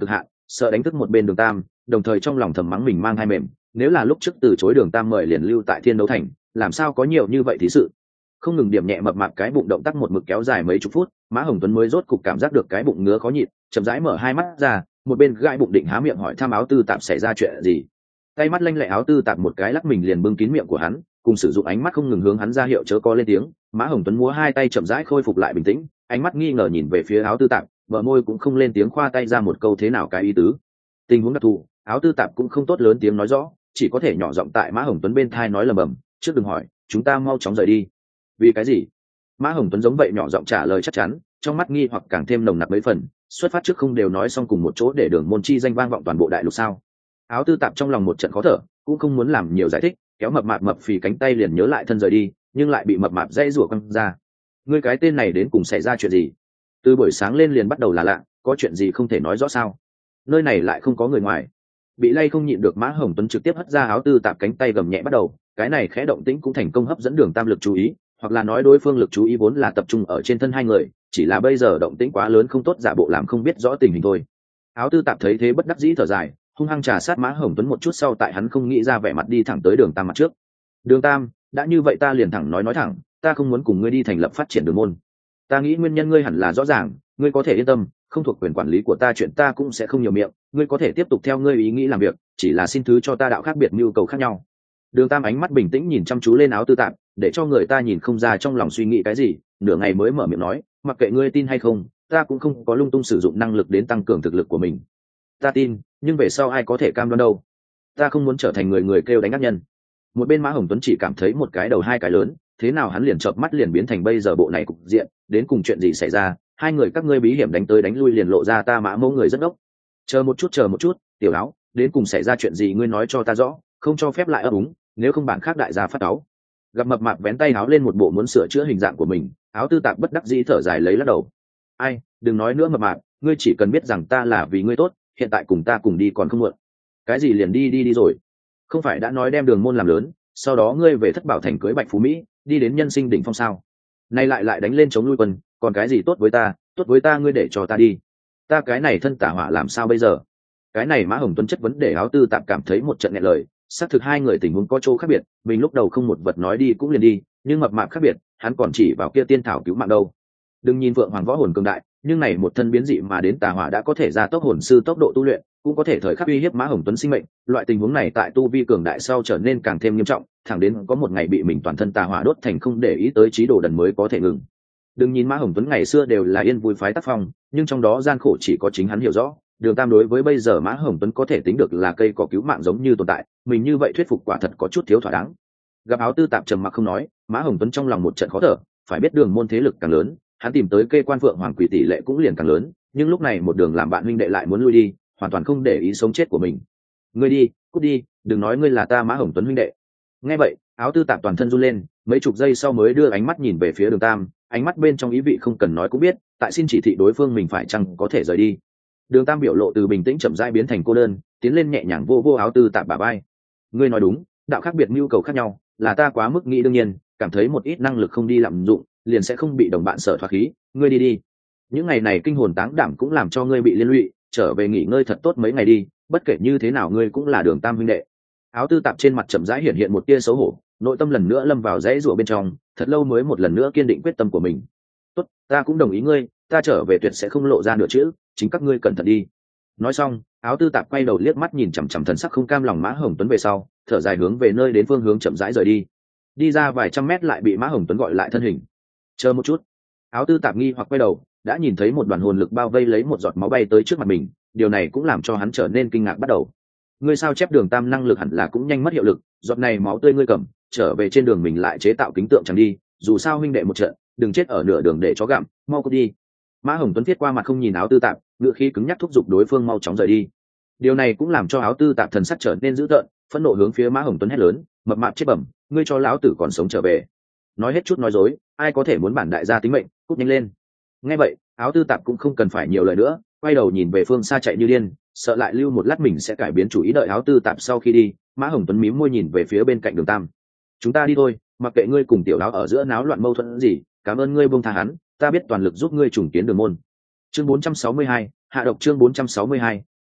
[SPEAKER 1] sợ đánh thức một bên Đường Tam, đồng thời trong lòng thầm mắng mình mang hai mềm, nếu là lúc trước từ chối Đường Tam mời liền lưu tại Thiên Đấu Thành, làm sao có nhiều như vậy thí sự. Không ngừng điểm nhẹ mập mạp cái bụng động tác một mực kéo dài mấy chục phút, Mã Hồng Tuấn mới rốt cục cảm giác được cái bụng ngứa khó nhịn, chậm rãi mở hai mắt ra, một bên gãi bụng định há miệng hỏi thăm Áo Tư Tạp xảy ra chuyện gì. Tay mắt lanh lẹ Áo Tư Tạp một cái lắc mình liền bưng kín miệng của hắn, cùng sử dụng ánh mắt không ngừng hướng hắn ra hiệu chớ có lên tiếng. Mã Hồng Tuấn múa hai tay chậm rãi khôi phục lại bình tĩnh, ánh mắt nghi ngờ nhìn về phía Áo Tư Tạp, bờ môi cũng không lên tiếng khoa tay ra một câu thế nào cái ý tứ. Tình huống đặc thù, Áo Tư Tạp cũng không tốt lớn tiếng nói rõ, chỉ có thể nhỏ giọng tại Mã Hồng Tuấn bên thai nói lầm bầm, trước đừng hỏi, chúng ta mau chóng rời đi. Vì cái gì? Mã Hồng Tuấn giống vậy nhỏ giọng trả lời chắc chắn, trong mắt nghi hoặc càng thêm nồng nặc mấy phần. Xuất phát trước không đều nói xong cùng một chỗ để Đường môn chi danh vang vọng toàn bộ đại lục sao? Áo Tư Tạp trong lòng một trận khó thở, cũng không muốn làm nhiều giải thích, kéo mập mạp mập phì cánh tay liền nhớ lại thân rời đi, nhưng lại bị mập mạp dây rủa quăng ra. Ngươi cái tên này đến cùng xảy ra chuyện gì? Từ buổi sáng lên liền bắt đầu là lạ, có chuyện gì không thể nói rõ sao? Nơi này lại không có người ngoài. Bị lay không nhịn được Mã Hồng Tuấn trực tiếp hất ra Áo Tư Tạp cánh tay gầm nhẹ bắt đầu, cái này khẽ động tĩnh cũng thành công hấp dẫn Đường Tam lực chú ý, hoặc là nói đối phương lực chú ý vốn là tập trung ở trên thân hai người, chỉ là bây giờ động tĩnh quá lớn không tốt giả bộ làm không biết rõ tình hình thôi. Áo Tư Tạp thấy thế bất đắc dĩ thở dài, hung hăng trà sát Mã Hồng Tuấn một chút sau tại hắn không nghĩ ra vẻ mặt đi thẳng tới Đường Tam mặt trước. Đường Tam, đã như vậy ta liền thẳng nói thẳng, ta không muốn cùng ngươi đi thành lập phát triển Đường môn. Ta nghĩ nguyên nhân ngươi hẳn là rõ ràng, ngươi có thể yên tâm, không thuộc quyền quản lý của ta chuyện ta cũng sẽ không nhiều miệng, ngươi có thể tiếp tục theo ngươi ý nghĩ làm việc, chỉ là xin thứ cho ta đạo khác biệt nhu cầu khác nhau. Đường Tam ánh mắt bình tĩnh nhìn chăm chú lên Áo Tư Tạp, để cho người ta nhìn không ra trong lòng suy nghĩ cái gì, nửa ngày mới mở miệng nói, mặc kệ ngươi tin hay không, ta cũng không có lung tung sử dụng năng lực đến tăng cường thực lực của mình. Ta tin, nhưng về sau ai có thể cam đoan đâu. Ta không muốn trở thành người kêu đánh ác nhân. Một bên Mã Hồng Tuấn chỉ cảm thấy một cái đầu hai cái lớn, thế nào hắn liền chợp mắt liền biến thành bây giờ bộ này cục diện, đến cùng chuyện gì xảy ra, hai người các ngươi bí hiểm đánh tới đánh lui liền lộ ra ta Mã mẫu người rất ốc. Chờ một chút, Tiểu Áo, đến cùng xảy ra chuyện gì ngươi nói cho ta rõ, không cho phép lại ấp úng, nếu không bản khác đại gia phát áo. Gặp mập mạp vén tay áo lên một bộ muốn sửa chữa hình dạng của mình, Áo Tư Tạp bất đắc dĩ thở dài lấy lắc đầu. Ai, đừng nói nữa mập mạp, ngươi chỉ cần biết rằng ta là vì ngươi tốt, hiện tại cùng ta cùng đi còn không muộn. Cái gì liền đi rồi, không phải đã nói đem Đường môn làm lớn, sau đó ngươi về Thất Bảo thành cưới Bạch Phú Mỹ, đi đến nhân sinh đỉnh phong sao? Nay lại đánh lên chống lui quân, còn cái gì tốt với ta ngươi để cho ta đi, ta cái này thân tả hỏa làm sao bây giờ? Cái này Mã Hồng Tuấn chất vấn để Áo Tư Tạp cảm thấy một trận nghẹn lời, xác thực hai người tình huống có chỗ khác biệt, mình lúc đầu không một vật nói đi cũng liền đi, nhưng mập mạp khác biệt, hắn còn chỉ vào kia tiên thảo cứu mạng đâu. Đừng nhìn Vượng Hoàng võ hồn cường đại, nhưng này một thân biến dị mà đến tà hỏa đã có thể gia tốc hồn sư tốc độ tu luyện, cũng có thể thời khắc uy hiếp Mã Hồng Tuấn sinh mệnh. Loại tình huống này tại tu vi cường đại sau trở nên càng thêm nghiêm trọng, thẳng đến có một ngày bị mình toàn thân tà hỏa đốt thành không để ý tới chí đồ đần mới có thể ngừng. Đừng nhìn Mã Hồng Tuấn ngày xưa đều là yên vui phái tác phong, nhưng trong đó gian khổ chỉ có chính hắn hiểu rõ. Đường Tam đối với bây giờ Mã Hồng Tuấn có thể tính được là cây cỏ cứu mạng giống như tồn tại, mình như vậy thuyết phục quả thật có chút thiếu thỏa đáng. Gặp Áo Tư Tạp trầm mặc không nói, Mã Hồng Tuấn trong lòng một trận khó thở, phải biết Đường môn thế lực càng lớn, hắn tìm tới kê quan Phượng Hoàng Quỷ tỷ lệ cũng liền càng lớn, nhưng lúc này một đường làm bạn huynh đệ lại muốn lui đi, hoàn toàn không để ý sống chết của mình. Ngươi đi, cút đi, đừng nói ngươi là ta Mã Hồng Tuấn huynh đệ. Nghe vậy, Áo Tư Tạp toàn thân run lên, mấy chục giây sau mới đưa ánh mắt nhìn về phía Đường Tam, ánh mắt bên trong ý vị không cần nói cũng biết, tại xin chỉ thị đối phương mình phải chăng có thể rời đi. Đường Tam biểu lộ từ bình tĩnh chậm rãi biến thành cô đơn, tiến lên nhẹ nhàng vô Áo Tư Tạp bả vai. Ngươi nói đúng, đạo khác biệt nhu cầu khác nhau, là ta quá mức nghĩ đương nhiên, cảm thấy một ít năng lực không đi lạm dụng, liền sẽ không bị đồng bạn sở thoát khí. Ngươi đi. Những ngày này kinh hồn táng đảm cũng làm cho ngươi bị liên lụy, trở về nghỉ ngơi thật tốt mấy ngày đi, bất kể như thế nào ngươi cũng là Đường Tam huynh đệ. Áo Tư Tạp trên mặt chậm rãi hiện một tia xấu hổ, nội tâm lần nữa lâm vào dãy rủa bên trong, thật lâu mới một lần nữa kiên định quyết tâm của mình. Tốt, ta cũng đồng ý ngươi, ta trở về tuyệt sẽ không lộ ra nửa chữ, chính các ngươi cẩn thận đi. Nói xong, Áo Tư Tạp quay đầu liếc mắt nhìn chằm chằm thần sắc không cam lòng Mã Hồng Tuấn về sau, thở dài hướng về nơi đến phương hướng chậm rãi rời đi. Đi ra vài trăm mét lại bị Mã Hồng Tuấn gọi lại thân hình. Chờ một chút. Áo Tư Tạp nghi hoặc quay đầu, đã nhìn thấy một đoàn hồn lực bao vây lấy một giọt máu bay tới trước mặt mình, điều này cũng làm cho hắn trở nên kinh ngạc bắt đầu. Ngươi sao chép Đường Tam năng lực hẳn là cũng nhanh mất hiệu lực, giọt này máu tươi ngươi cầm, trở về trên đường mình lại chế tạo kính tượng chẳng đi, dù sao huynh đệ một trận, đừng chết ở nửa đường để chó gặm, mau cút đi. Mã Hồng Tuấn thiết qua mặt không nhìn Áo Tư Tạp, ngựa khí cứng nhắc thúc giục đối phương mau chóng rời đi. Điều này cũng làm cho Áo Tư Tạp thần sắc trở nên dữ tợn, phẫn nộ hướng phía Mã Hồng Tuấn hét lớn, mập mạp chết bẩm, ngươi cho lão tử còn sống trở về. Nói hết chút nói dối, ai có thể muốn bản đại gia tính mệnh, cút nhanh lên. Nghe vậy, Áo Tư Tạp cũng không cần phải nhiều lời nữa, quay đầu nhìn về phương xa chạy như điên, sợ lại lưu một lát mình sẽ cải biến chủ ý. Đợi Áo Tư Tạp sau khi đi, Mã Hồng Tuấn mím môi nhìn về phía bên cạnh Đường Tam. Chúng ta đi thôi, mặc kệ ngươi cùng Tiểu Áo ở giữa náo loạn mâu thuẫn gì, cảm ơn ngươi buông tha hắn, ta biết toàn lực giúp ngươi trùng kiến Đường môn. Chương 462, hạ độc. Chương 462,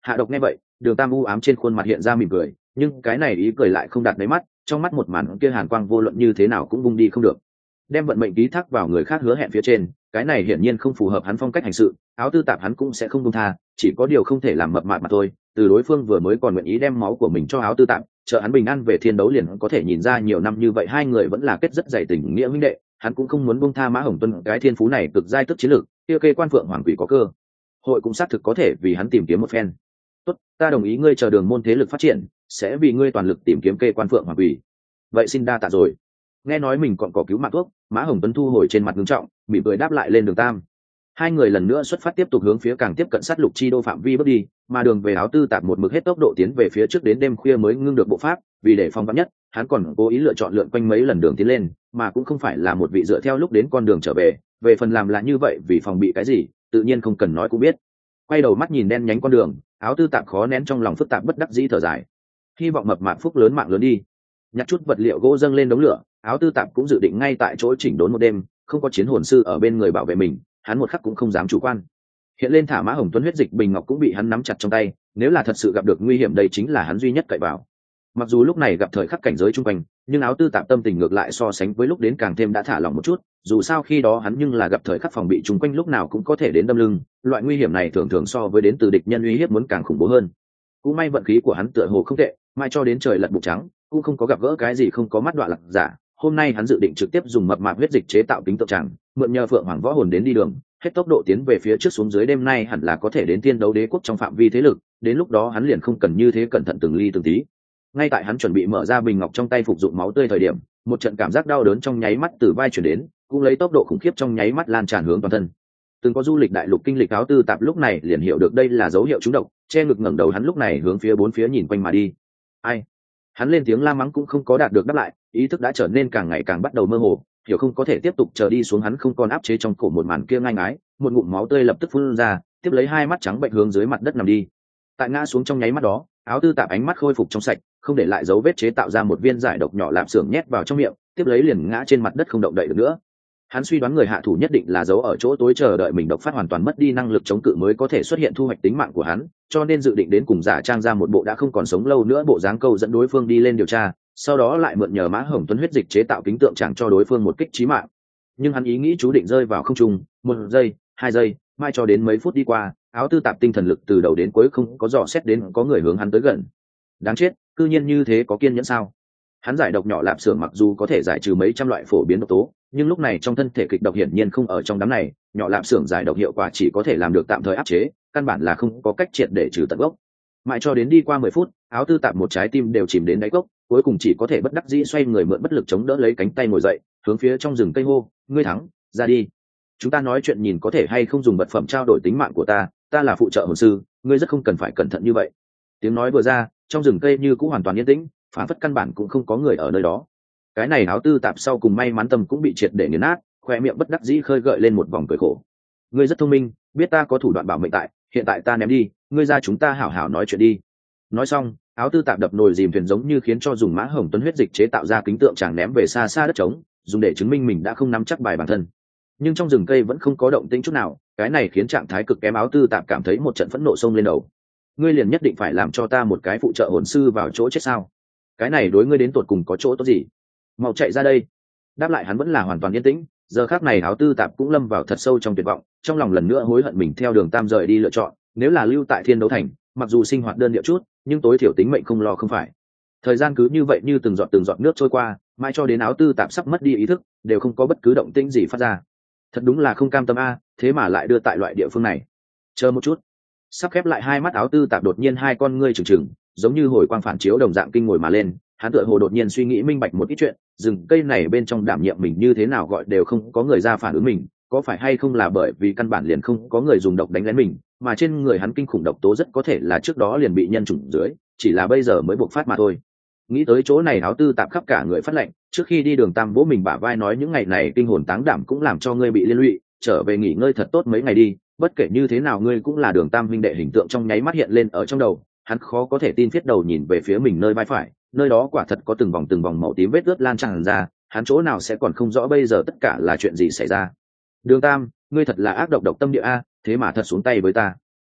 [SPEAKER 1] Hạ Độc nghe vậy, Đường Tam u ám trên khuôn mặt hiện ra mỉm cười, nhưng cái này ý cười lại không đạt đáy mắt, trong mắt một màn kia hàn quang vô luận như thế nào cũng vung đi không được. Đem vận mệnh ký thác vào người khác hứa hẹn phía trên, cái này hiển nhiên không phù hợp hắn phong cách hành sự, áo tư tạp hắn cũng sẽ không buông tha, chỉ có điều không thể làm mập mạp mà thôi. Từ đối phương vừa mới còn nguyện ý đem máu của mình cho áo tư tạp, trợ hắn bình an về thiên đấu liền có thể nhìn ra nhiều năm như vậy hai người vẫn là kết rất dày tình nghĩa huynh đệ, hắn cũng không muốn buông tha Mã Hồng Tuân cái thiên phú này cực giai tức chiến lược, kia kê quan phượng hoàng quỷ có cơ hội cũng xác thực có thể vì hắn tìm kiếm một phen. Tốt, ta đồng ý ngươi chờ Đường môn thế lực phát triển, sẽ vì ngươi toàn lực tìm kiếm kê quan phượng hoàng quỷ. Vậy xin đa tạ rồi. Nghe nói mình còn có cứu mạng thuốc, Mã Hồng Tuân thu hồi trên mặt ngưng trọng, mỉm cười đáp lại lên Đường Tam. Hai người lần nữa xuất phát tiếp tục hướng phía càng tiếp cận sát lục chi đô phạm vi bước đi, mà đường về áo tư tạp một mực hết tốc độ tiến về phía trước đến đêm khuya mới ngưng được bộ pháp, vì để phòng vắn nhất, hắn còn cố ý lựa chọn lượn quanh mấy lần đường tiến lên, mà cũng không phải là một vị dựa theo lúc đến con đường trở về phần làm là như vậy vì phòng bị cái gì, tự nhiên không cần nói cũng biết. Quay đầu mắt nhìn đen nhánh con đường, áo tư tạp khó nén trong lòng phức tạp bất đắc dĩ thở dài, hy vọng mập mạp phúc lớn mạng lớn đi. Nhặt chút vật liệu gỗ dâng lên đống lửa, áo tư tạp cũng dự định ngay tại chỗ chỉnh đốn một đêm, không có chiến hồn sư ở bên người bảo vệ mình, hắn một khắc cũng không dám chủ quan. Hiện lên thả Mã Hồng Tuấn huyết dịch bình ngọc cũng bị hắn nắm chặt trong tay, nếu là thật sự gặp được nguy hiểm đây chính là hắn duy nhất cậy vào. Mặc dù lúc này gặp thời khắc cảnh giới chung quanh, nhưng áo tư tạp tâm tình ngược lại so sánh với lúc đến càng thêm đã thả lỏng một chút, dù sao khi đó hắn nhưng là gặp thời khắc phòng bị chung quanh lúc nào cũng có thể đến đâm lưng, loại nguy hiểm này thường thường so với đến từ địch nhân uy hiếp muốn càng khủng bố hơn. Cũng may vận khí của hắn tựa hồ không tệ, mai cho đến trời lật bụng trắng, cũng không có gặp gỡ cái gì không có mắt đoạn lạc giả. Hôm nay hắn dự định trực tiếp dùng mập mạp huyết dịch chế tạo kính tượng tràng, mượn nhờ phượng hoàng võ hồn đến đi đường, hết tốc độ tiến về phía trước xuống dưới, đêm nay hẳn là có thể đến Thiên Đấu Đế quốc trong phạm vi thế lực, đến lúc đó hắn liền không cần như thế cẩn thận từng ly từng tí. Ngay tại hắn chuẩn bị mở ra bình ngọc trong tay phục dụng máu tươi thời điểm, một trận cảm giác đau đớn trong nháy mắt từ vai chuyển đến, cũng lấy tốc độ khủng khiếp trong nháy mắt lan tràn hướng toàn thân. Từng có du lịch đại lục kinh lịch áo tư tạp lúc này liền hiểu được đây là dấu hiệu trúng độc, che ngực ngẩng đầu hắn lúc này hướng phía bốn phía nhìn quanh mà đi. Ai? Hắn lên tiếng la mắng cũng không có đạt được đáp lại, ý thức đã trở nên càng ngày càng bắt đầu mơ hồ, hiểu không có thể tiếp tục chờ đi xuống, hắn không còn áp chế trong cổ một màn kia ngang ái, một ngụm máu tươi lập tức phun ra, tiếp lấy hai mắt trắng bệnh hướng dưới mặt đất nằm đi. Tại ngã xuống trong nháy mắt đó, áo tư tạp ánh mắt khôi phục trong sạch, không để lại dấu vết chế tạo ra một viên giải độc nhỏ lạp xưởng nhét vào trong miệng, tiếp lấy liền ngã trên mặt đất không động đậy được nữa. Hắn suy đoán người hạ thủ nhất định là giấu ở chỗ tối chờ đợi mình độc phát hoàn toàn mất đi năng lực chống cự mới có thể xuất hiện thu hoạch tính mạng của hắn, cho nên dự định đến cùng giả trang ra một bộ đã không còn sống lâu nữa bộ dáng câu dẫn đối phương đi lên điều tra, sau đó lại mượn nhờ Mã Hồng Tuấn huyết dịch chế tạo kính tượng chẳng cho đối phương một kích chí mạng. Nhưng hắn ý nghĩ chú định rơi vào không trung, 1 giây, 2 giây, mai cho đến mấy phút đi qua, áo tư tạp tinh thần lực từ đầu đến cuối không có dò xét đến có người hướng hắn tới gần. Đáng chết, cư nhiên như thế có kiên nhẫn sao? Hắn giải độc nhỏ lạp xưởng mặc dù có thể giải trừ mấy trăm loại phổ biến độc tố, nhưng lúc này trong thân thể kịch độc hiển nhiên không ở trong đám này, nhỏ lạp xưởng giải độc hiệu quả chỉ có thể làm được tạm thời áp chế, căn bản là không có cách triệt để trừ tận gốc. Mãi cho đến đi qua 10 phút, áo tư tạp một trái tim đều chìm đến đáy cốc, cuối cùng chỉ có thể bất đắc dĩ xoay người mượn bất lực chống đỡ lấy cánh tay ngồi dậy, hướng phía trong rừng cây hô, ngươi thắng, ra đi. Chúng ta nói chuyện nhìn có thể hay không dùng vật phẩm trao đổi tính mạng của ta là phụ trợ hồn sư, ngươi rất không cần phải cẩn thận như vậy. Tiếng nói vừa ra, trong rừng cây như cũng hoàn toàn yên tĩnh, phản phất căn bản cũng không có người ở nơi đó. Cái này áo tư tạp sau cùng may mắn tâm cũng bị triệt để nghiền nát, khoe miệng bất đắc dĩ khơi gợi lên một vòng cười khổ. Ngươi rất thông minh, biết ta có thủ đoạn bảo mệnh tại, hiện tại ta ném đi, ngươi ra chúng ta hảo hảo nói chuyện đi. Nói xong, áo tư tạp đập nồi dìm thuyền giống như khiến cho dùng Mã Hồng Tuấn huyết dịch chế tạo ra kính tượng chàng ném về xa xa đất trống, dùng để chứng minh mình đã không nắm chắc bài bản thân. Nhưng trong rừng cây vẫn không có động tĩnh chút nào, cái này khiến trạng thái cực kém áo tư tạp cảm thấy một trận phẫn nộ xông lên đầu. Ngươi liền nhất định phải làm cho ta một cái phụ trợ hồn sư vào chỗ chết sao? Cái này đối ngươi đến tột cùng có chỗ tốt gì? Mau chạy ra đây. Đáp lại hắn vẫn là hoàn toàn yên tĩnh. Giờ khắc này áo tư tạp cũng lâm vào thật sâu trong tuyệt vọng, trong lòng lần nữa hối hận mình theo Đường Tam rời đi lựa chọn, nếu là lưu tại Thiên Đấu Thành, mặc dù sinh hoạt đơn điệu chút, nhưng tối thiểu tính mệnh không lo không phải. Thời gian cứ như vậy như từng giọt nước trôi qua, mãi cho đến áo tư tạp sắp mất đi ý thức, đều không có bất cứ động tĩnh gì phát ra. Thật đúng là không cam tâm a, thế mà lại đưa tại loại địa phương này. Chờ một chút. Sắp khép lại hai mắt áo tư tạp đột nhiên hai con ngươi trừng trừng, giống như hồi quang phản chiếu đồng dạng kinh ngồi mà lên, hắn tựa hồ đột nhiên suy nghĩ minh bạch một ít chuyện, rừng cây này bên trong đảm nhiệm mình như thế nào gọi đều không có người ra phản ứng mình, có phải hay không là bởi vì căn bản liền không có người dùng độc đánh lén mình, mà trên người hắn kinh khủng độc tố rất có thể là trước đó liền bị nhân chủng dưới, chỉ là bây giờ mới bộc phát mà thôi. Nghĩ tới chỗ này áo tư tạp khắp cả người phát lệnh, trước khi đi Đường Tam vỗ mình bả vai nói những ngày này kinh hồn táng đảm cũng làm cho ngươi bị liên lụy, trở về nghỉ ngơi thật tốt mấy ngày đi, bất kể như thế nào ngươi cũng là Đường Tam huynh đệ hình tượng trong nháy mắt hiện lên ở trong đầu, hắn khó có thể tin thiết đầu nhìn về phía mình nơi vai phải, nơi đó quả thật có từng vòng màu tím vết ướt lan tràn ra, hắn chỗ nào sẽ còn không rõ bây giờ tất cả là chuyện gì xảy ra. Đường Tam, ngươi thật là ác độc tâm địa a, thế mà thật xuống tay với ta.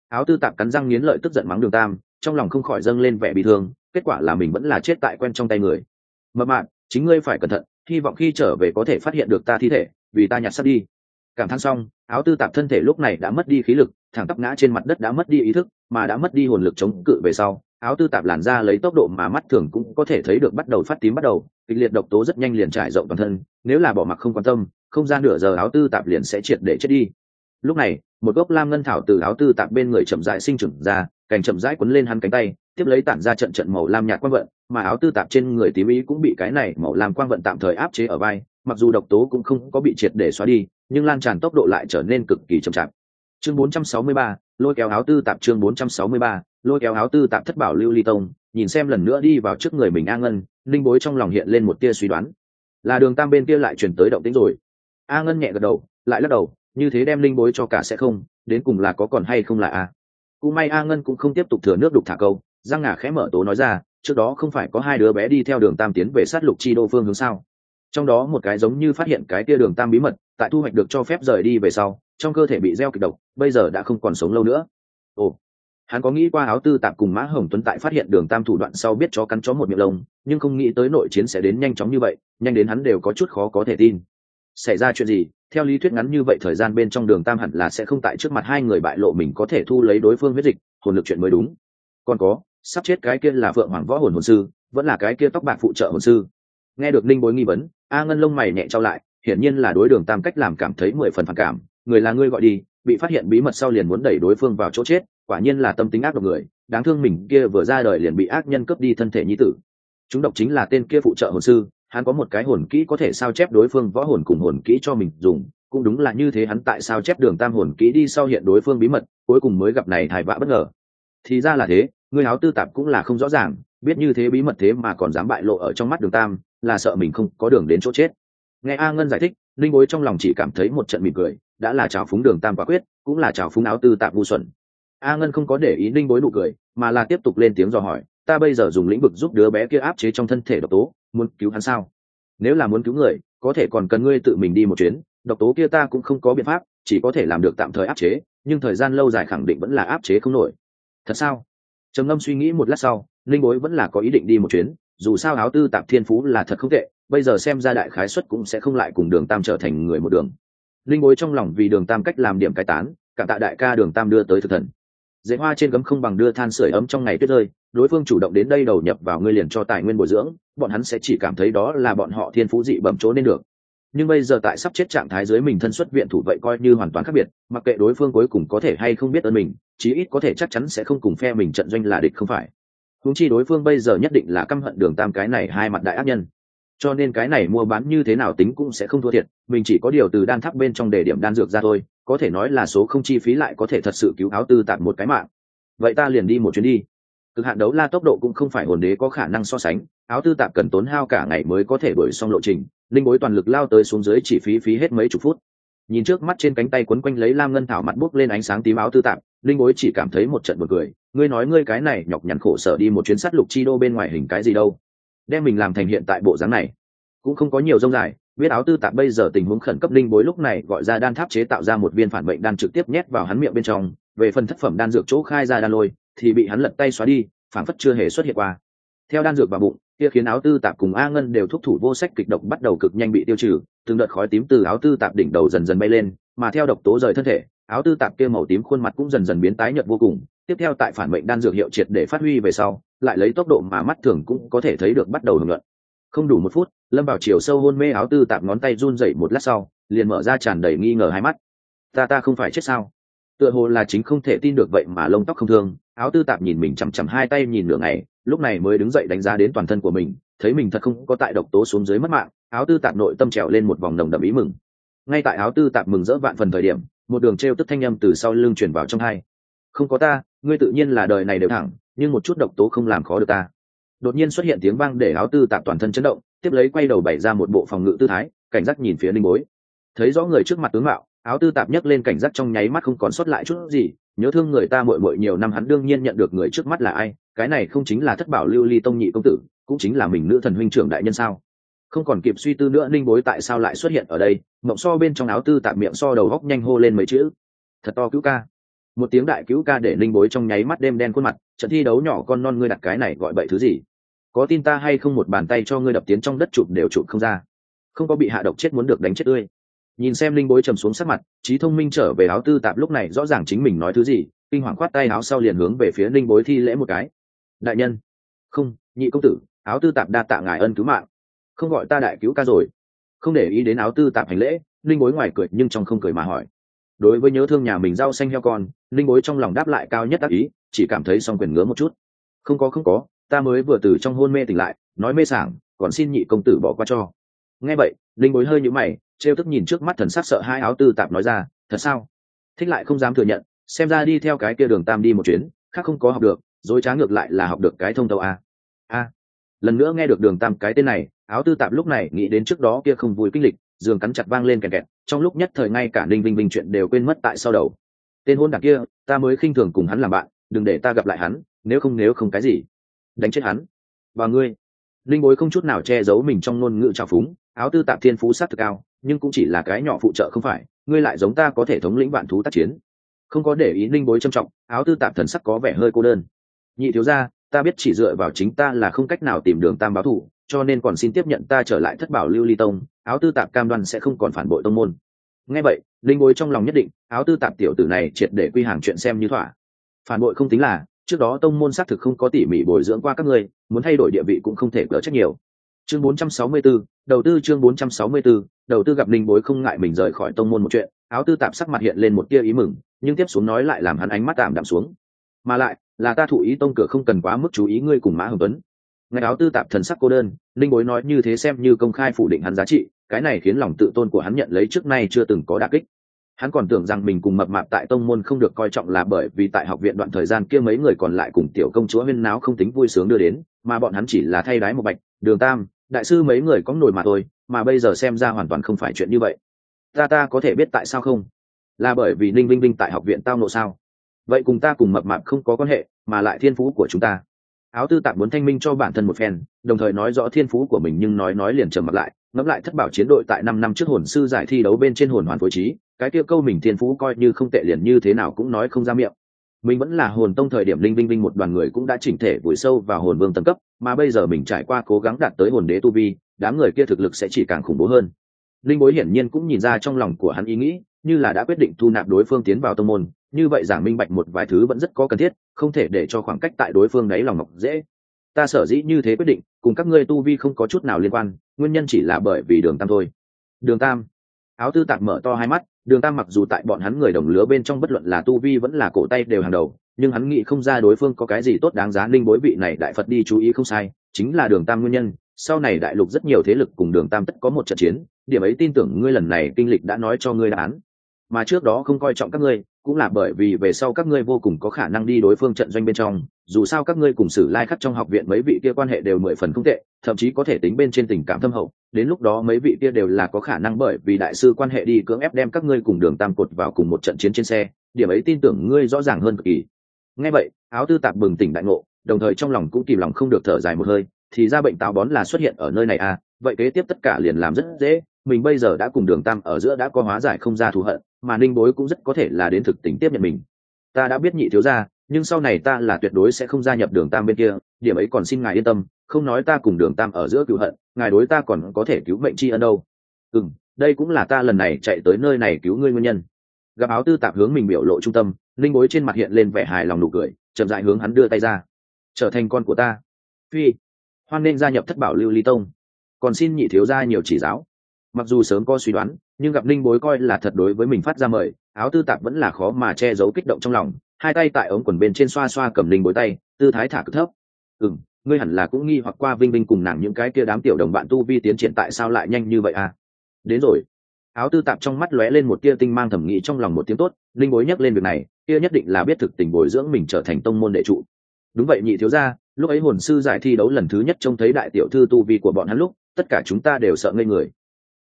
[SPEAKER 1] Áo tư tạp cắn răng nghiến lợi tức giận mắng đường tam, trong lòng không khỏi dâng lên vẻ bị thương, kết quả là mình vẫn là chết tại quen trong tay người. Mập mạp, chính ngươi phải cẩn thận, hy vọng khi trở về có thể phát hiện được ta thi thể, vì ta nhặt sắt đi. Cảm thán xong, áo tư tạp thân thể lúc này đã mất đi khí lực, thẳng tắp ngã trên mặt đất, đã mất đi ý thức, mà đã mất đi hồn lực chống cự về sau, áo tư tạp làn ra lấy tốc độ mà mắt thường cũng có thể thấy được bắt đầu phát tím, bắt đầu kịch liệt độc tố rất nhanh liền trải rộng toàn thân, nếu là bỏ mặc không quan tâm, không gian nửa giờ áo tư tạp liền sẽ triệt để chết đi. Lúc này, một gốc lam ngân thảo từ áo tư tạp bên người chậm rãi sinh trưởng ra, cành chậm rãi quấn lên hắn cánh tay, tiếp lấy tản ra trận trận màu lam nhạt quang vận, mà áo tư tạp trên người tím ý cũng bị cái này màu lam quang vận tạm thời áp chế ở vai, mặc dù độc tố cũng không có bị triệt để xóa đi, nhưng lan tràn tốc độ lại trở nên cực kỳ chậm chạp. Chương 463, lôi kéo áo tư tạp. Chương 463, lôi kéo áo tư tạp. Thất bảo lưu ly tông, nhìn xem lần nữa đi vào trước người mình A Ngân, linh bối trong lòng hiện lên một tia suy đoán, là đường tam bên kia lại truyền tới động tĩnh rồi. A Ngân nhẹ gật đầu, lại lắc đầu, như thế đem linh bối cho cả sẽ không, đến cùng là có còn hay không là a. Cũng may A Ngân cũng không tiếp tục thừa nước đục thả câu, răng ngà khẽ mở tố nói ra, trước đó không phải có hai đứa bé đi theo đường tam tiến về sát lục chi đô phương hướng sao? Trong đó một cái giống như phát hiện cái kia đường tam bí mật, tại thu hoạch được cho phép rời đi về sau, trong cơ thể bị gieo kịch độc, bây giờ đã không còn sống lâu nữa. Ồ, hắn có nghĩ qua áo tư tạp cùng Mã Hồng Tuấn tại phát hiện đường tam thủ đoạn sau biết chó cắn chó một miệng lông, nhưng không nghĩ tới nội chiến sẽ đến nhanh chóng như vậy, nhanh đến hắn đều có chút khó có thể tin. Xảy ra chuyện gì? Theo lý thuyết ngắn như vậy thời gian bên trong đường tam hẳn là sẽ không tại trước mặt hai người bại lộ mình có thể thu lấy đối phương huyết dịch, hồn lực chuyện mới đúng. Còn có, sắp chết cái kia là Phượng Hoàng Võ Hồn Hồn Sư, vẫn là cái kia tóc bạc phụ trợ hồn sư. Nghe được Ninh Bối nghi vấn, A Ngân lông mày nhẹ trao lại, hiển nhiên là đối đường tam cách làm cảm thấy 10 phần phản cảm. Người là ngươi gọi đi, bị phát hiện bí mật sau liền muốn đẩy đối phương vào chỗ chết, quả nhiên là tâm tính ác độc người. Đáng thương mình kia vừa ra đời liền bị ác nhân cướp đi thân thể nhi tử. Chúng độc chính là tên kia phụ trợ hồn sư, hắn có một cái hồn kỹ có thể sao chép đối phương võ hồn cùng hồn kỹ cho mình dùng, cũng đúng là như thế hắn tại sao chép đường tam hồn kỹ đi sau hiện đối phương bí mật, cuối cùng mới gặp này thai vạ bất ngờ. Thì ra là thế, người áo tư tạp cũng là không rõ ràng, biết như thế bí mật thế mà còn dám bại lộ ở trong mắt đường tam, là sợ mình không có đường đến chỗ chết. Nghe A Ngân giải thích, linh bối trong lòng chỉ cảm thấy một trận mỉm cười, đã là trào phúng đường tam quả quyết, cũng là trào phúng áo tư tạp ngu xuẩn. A Ngân không có để ý linh bối nụ cười, mà là tiếp tục lên tiếng dò hỏi, ta bây giờ dùng lĩnh vực giúp đứa bé kia áp chế trong thân thể độc tố, muốn cứu hắn sao? Nếu là muốn cứu người, có thể còn cần ngươi tự mình đi một chuyến, độc tố kia ta cũng không có biện pháp, chỉ có thể làm được tạm thời áp chế, nhưng thời gian lâu dài khẳng định vẫn là áp chế không nổi. Thật sao? Trầm ngâm suy nghĩ một lát sau, linh bối vẫn là có ý định đi một chuyến, dù sao áo tư tạp thiên phú là thật không tệ, bây giờ xem ra đại khái suất cũng sẽ không lại cùng đường tam trở thành người một đường. Linh bối trong lòng vì đường tam cách làm điểm cai tán, cảm tạ đại ca đường tam đưa tới thực thần. Dễ hoa trên gấm không bằng đưa than sưởi ấm trong ngày tuyết rơi, đối phương chủ động đến đây đầu nhập vào ngươi liền cho tài nguyên bồi dưỡng, bọn hắn sẽ chỉ cảm thấy đó là bọn họ thiên phú dị bẩm chỗ nên được. Nhưng bây giờ tại sắp chết trạng thái dưới mình thân xuất viện thủ, vậy coi như hoàn toàn khác biệt, mặc kệ đối phương cuối cùng có thể hay không biết ơn mình, chí ít có thể chắc chắn sẽ không cùng phe mình trận doanh là địch không phải. Huống chi đối phương bây giờ nhất định là căm hận đường tam cái này hai mặt đại ác nhân, cho nên cái này mua bán như thế nào tính cũng sẽ không thua thiệt, mình chỉ có điều từ đan tháp bên trong để điểm đan dược ra thôi, có thể nói là số không chi phí lại có thể thật sự cứu áo tư tạp một cái mạng. Vậy ta liền đi một chuyến đi. Cực hạn đấu la tốc độ cũng không phải hồn đế có khả năng so sánh, áo tư tạp cần tốn hao cả ngày mới có thể đuổi xong lộ trình, linh bối toàn lực lao tới xuống dưới chỉ phí hết mấy chục phút. Nhìn trước mắt trên cánh tay quấn quanh lấy lam ngân thảo mặt bốc lên ánh sáng tím áo tư tạp, linh bối chỉ cảm thấy một trận buồn cười, ngươi nói ngươi cái này nhọc nhằn khổ sở đi một chuyến sát lục chi đô bên ngoài hình cái gì đâu, đem mình làm thành hiện tại bộ dáng này. Cũng không có nhiều rông dài, biết áo tư tạp bây giờ tình huống khẩn cấp, linh bối lúc này gọi ra đan tháp chế tạo ra một viên phản bệnh đan trực tiếp nhét vào hắn miệng bên trong, về phần thất phẩm đan dược chỗ khai ra đan lôi thì bị hắn lật tay xóa đi, phản phất chưa hề xuất hiện qua. Theo đan dược vào bụng, kia khiến áo tư tạp cùng A Ngân đều thúc thủ vô sách, kịch độc bắt đầu cực nhanh bị tiêu trừ, từng đợt khói tím từ áo tư tạp đỉnh đầu dần dần bay lên, mà theo độc tố rời thân thể, áo tư tạp kia màu tím khuôn mặt cũng dần dần biến tái nhợt vô cùng. Tiếp theo tại phản bệnh đan dược hiệu triệt để phát huy về sau, lại lấy tốc độ mà mắt thường cũng có thể thấy được bắt đầu hưởng luận. Không đủ một phút, lâm vào chiều sâu hôn mê áo tư tạp ngón tay run rẩy một lát sau, liền mở ra tràn đầy nghi ngờ hai mắt. Ta không phải chết sao? Tựa hồ là chính không thể tin được vậy mà lông tóc không thương, áo tư tạp nhìn mình chằm chằm hai tay nhìn nửa ngày, lúc này mới đứng dậy đánh giá đến toàn thân của mình, thấy mình thật không có tại độc tố xuống dưới mất mạng, áo tư tạp nội tâm trèo lên một vòng nồng đậm ý mừng. Ngay tại áo tư tạp mừng rỡ vạn phần thời điểm, một đường trêu tức thanh âm từ sau lưng truyền vào trong hai. Không có ta, ngươi tự nhiên là đời này đều thẳng, nhưng một chút độc tố không làm khó được ta. Đột nhiên xuất hiện tiếng vang để áo tư tạp toàn thân chấn động, tiếp lấy quay đầu bày ra một bộ phòng ngự tư thái, cảnh giác nhìn phía linh bối. Thấy rõ người trước mặt tướng mạo, áo tư tạp nhấc lên cảnh giác trong nháy mắt không còn sót lại chút gì, nhớ thương người ta muội muội nhiều năm, hắn đương nhiên nhận được người trước mắt là ai, cái này không chính là thất bảo lưu ly tông nhị công tử, cũng chính là mình nữ thần huynh trưởng đại nhân sao? Không còn kịp suy tư nữa, linh bối tại sao lại xuất hiện ở đây, mộng so bên trong áo tư tạp miệng so đầu góc nhanh hô lên mấy chữ thật to, cứu ca. Một tiếng đại cứu ca để linh bối trong nháy mắt đêm đen khuôn mặt. Trận thi đấu nhỏ con non ngươi đặt cái này gọi bậy thứ gì? Có tin ta hay không một bàn tay cho ngươi đập tiến trong đất chụp đều chụp không ra. Không có bị hạ độc chết muốn được đánh chết tươi. Nhìn xem linh bối trầm xuống sắc mặt, trí thông minh trở về áo tư tạp lúc này rõ ràng chính mình nói thứ gì, kinh hoàng khoát tay áo sau liền hướng về phía linh bối thi lễ một cái. Đại nhân. Không, nhị công tử, áo tư tạp đa tạ ngài ân cứu mạng. Không gọi ta đại cứu ca rồi. Không để ý đến áo tư tạp hành lễ, linh bối ngoài cười nhưng trong không cười mà hỏi. Đối với nhớ thương nhà mình rau xanh heo con, linh bối trong lòng đáp lại cao nhất đắc ý, chỉ cảm thấy song quyền ngứa một chút. Không có, ta mới vừa từ trong hôn mê tỉnh lại, nói mê sảng, còn xin nhị công tử bỏ qua cho. Nghe vậy, linh bối hơi nhíu mày, trêu tức nhìn trước mắt thần sắc sợ hai áo tư tạp nói ra, thật sao? Thích lại không dám thừa nhận, xem ra đi theo cái kia Đường Tam đi một chuyến, khác không có học được, dối trá ngược lại là học được cái thông tâu a. Lần nữa nghe được Đường Tam cái tên này, áo tư tạp lúc này nghĩ đến trước đó kia không vui kinh lịch, giường cắn chặt vang lên kẹt kẹt, trong lúc nhất thời ngay cả Ninh Vinh Vinh chuyện đều quên mất tại sau đầu. Tên hôn đản kia, ta mới khinh thường cùng hắn làm bạn, đừng để ta gặp lại hắn, nếu không cái gì, đánh chết hắn. Và ngươi, linh bối không chút nào che giấu mình trong ngôn ngữ trào phúng, áo tư tạp thiên phú sát thực cao, nhưng cũng chỉ là cái nhỏ phụ trợ không phải, ngươi lại giống ta có thể thống lĩnh vạn thú tác chiến. Không có để ý linh bối trầm trọng, áo tư tạp thần sắc có vẻ hơi cô đơn. Nhị thiếu gia, ta biết chỉ dựa vào chính ta là không cách nào tìm Đường Tam báo thù, cho nên còn xin tiếp nhận ta trở lại Thất Bảo Lưu Ly Tông, áo tư tạp cam đoan sẽ không còn phản bội tông môn. Nghe vậy, linh bối trong lòng nhất định, áo tư tạp tiểu tử này triệt để quy hàng chuyện xem như thỏa. Phản bội không tính là, trước đó tông môn xác thực không có tỉ mỉ bồi dưỡng qua các ngươi, muốn thay đổi địa vị cũng không thể cỡ trách nhiều. Chương 464, đầu tư chương 464, đầu tư gặp linh bối không ngại mình rời khỏi tông môn một chuyện, áo tư tạp sắc mặt hiện lên một tia ý mừng, nhưng tiếp xuống nói lại làm hắn ánh mắt tạm đạm xuống. Mà lại, là ta thụ ý tông cửa không cần quá mức chú ý ngươi cùng Mã Hồng Tuấn. Ngài áo tư tạp thần sắc cô đơn, linh bối nói như thế xem như công khai phủ định hắn giá trị, cái này khiến lòng tự tôn của hắn nhận lấy trước nay chưa từng có đả kích. Hắn còn tưởng rằng mình cùng mập mạp tại tông môn không được coi trọng là bởi vì tại học viện đoạn thời gian kia mấy người còn lại cùng tiểu công chúa huyên náo không tính vui sướng đưa đến, mà bọn hắn chỉ là thay đái một bạch, Đường Tam, đại sư mấy người có nổi mà thôi, mà bây giờ xem ra hoàn toàn không phải chuyện như vậy. Ta có thể biết tại sao không? Là bởi vì Ninh Vinh Vinh tại học viện tao nộ sao? Vậy cùng ta cùng mập mạp không có quan hệ, mà lại thiên phú của chúng ta. Áo tư tạp muốn thanh minh cho bản thân một phen, đồng thời nói rõ thiên phú của mình nhưng nói liền trầm mặt lại, ngẫm lại thất bảo chiến đội tại 5 năm trước hồn sư giải thi đấu bên trên hồn hoàn phối trí, cái kia câu mình thiên phú coi như không tệ liền như thế nào cũng nói không ra miệng. Mình vẫn là hồn tông thời điểm Linh Vinh Vinh một đoàn người cũng đã chỉnh thể vùi sâu vào hồn vương tầng cấp, mà bây giờ mình trải qua cố gắng đạt tới hồn đế tu vi, đám người kia thực lực sẽ chỉ càng khủng bố hơn. Linh Bối hiển nhiên cũng nhìn ra trong lòng của hắn ý nghĩ, như là đã quyết định thu nạp đối phương tiến vào tông môn, như vậy giảng minh bạch một vài thứ vẫn rất có cần thiết, không thể để cho khoảng cách tại đối phương đáy lòng ngọc dễ. Ta sở dĩ như thế quyết định, cùng các ngươi tu vi không có chút nào liên quan, nguyên nhân chỉ là bởi vì Đường Tam thôi. Đường Tam? Áo tư tạc mở to hai mắt, Đường Tam mặc dù tại bọn hắn người đồng lứa bên trong bất luận là tu vi vẫn là cổ tay đều hàng đầu, nhưng hắn nghĩ không ra đối phương có cái gì tốt đáng giá. Linh Bối vị này đại Phật đi chú ý không sai, chính là Đường Tam nguyên nhân. Sau này đại lục rất nhiều thế lực cùng Đường Tam tất có một trận chiến, điểm ấy tin tưởng ngươi lần này kinh lịch đã nói cho ngươi đáp án. Mà trước đó không coi trọng các ngươi, cũng là bởi vì về sau các ngươi vô cùng có khả năng đi đối phương trận doanh bên trong, dù sao các ngươi cùng Sử Lai Khắc trong học viện mấy vị kia quan hệ đều 10 phần không tệ, thậm chí có thể tính bên trên tình cảm thâm hậu, đến lúc đó mấy vị kia đều là có khả năng bởi vì đại sư quan hệ đi cưỡng ép đem các ngươi cùng Đường Tam cột vào cùng một trận chiến trên xe, điểm ấy tin tưởng ngươi rõ ràng hơn cực kỳ. Nghe vậy, Áo tư tạp bừng tỉnh đại ngộ, đồng thời trong lòng cũng kìm lòng không được thở dài một hơi, thì ra bệnh táo bón là xuất hiện ở nơi này à, vậy kế tiếp tất cả liền làm rất dễ, mình bây giờ đã cùng Đường Tam ở giữa đã có hóa giải không ra thù hận, mà Ninh Bối cũng rất có thể là đến thực tình tiếp nhận mình. Ta đã biết nhị thiếu gia, nhưng sau này ta là tuyệt đối sẽ không gia nhập Đường Tam bên kia, điểm ấy còn xin ngài yên tâm, không nói ta cùng Đường Tam ở giữa cựu hận, ngài đối ta còn có thể cứu mệnh tri ân đâu. Đây cũng là ta lần này chạy tới nơi này cứu ngươi nguyên nhân. Gặp Áo tư tạp hướng mình biểu lộ trung tâm, Ninh Bối trên mặt hiện lên vẻ hài lòng nụ cười, chậm rãi hướng hắn đưa tay ra. Trở thành con của ta. Phi, hoan nên gia nhập Thất Bảo Lưu Ly Tông, còn xin nhị thiếu gia nhiều chỉ giáo. Mặc dù sớm có suy đoán, nhưng gặp Ninh Bối coi là thật đối với mình phát ra mời, Áo tư tạp vẫn là khó mà che giấu kích động trong lòng, hai tay tại ống quần bên trên xoa xoa cầm Ninh Bối tay, tư thái thả cực thấp. Ngươi hẳn là cũng nghi hoặc qua Vinh Vinh cùng nàng những cái kia đám tiểu đồng bạn tu vi tiến triển tại sao lại nhanh như vậy à? Đến rồi. Áo tư tạp trong mắt lóe lên một tia tinh mang thẩm nghĩ trong lòng một tiếng tốt, Ninh Bối nhắc lên việc này, kia nhất định là biết thực tình bồi dưỡng mình trở thành tông môn đệ trụ. Đúng vậy nhị thiếu gia, lúc ấy hồn sư giải thi đấu lần thứ nhất trông thấy đại tiểu thư tu vi của bọn hắn lúc, tất cả chúng ta đều sợ ngây người.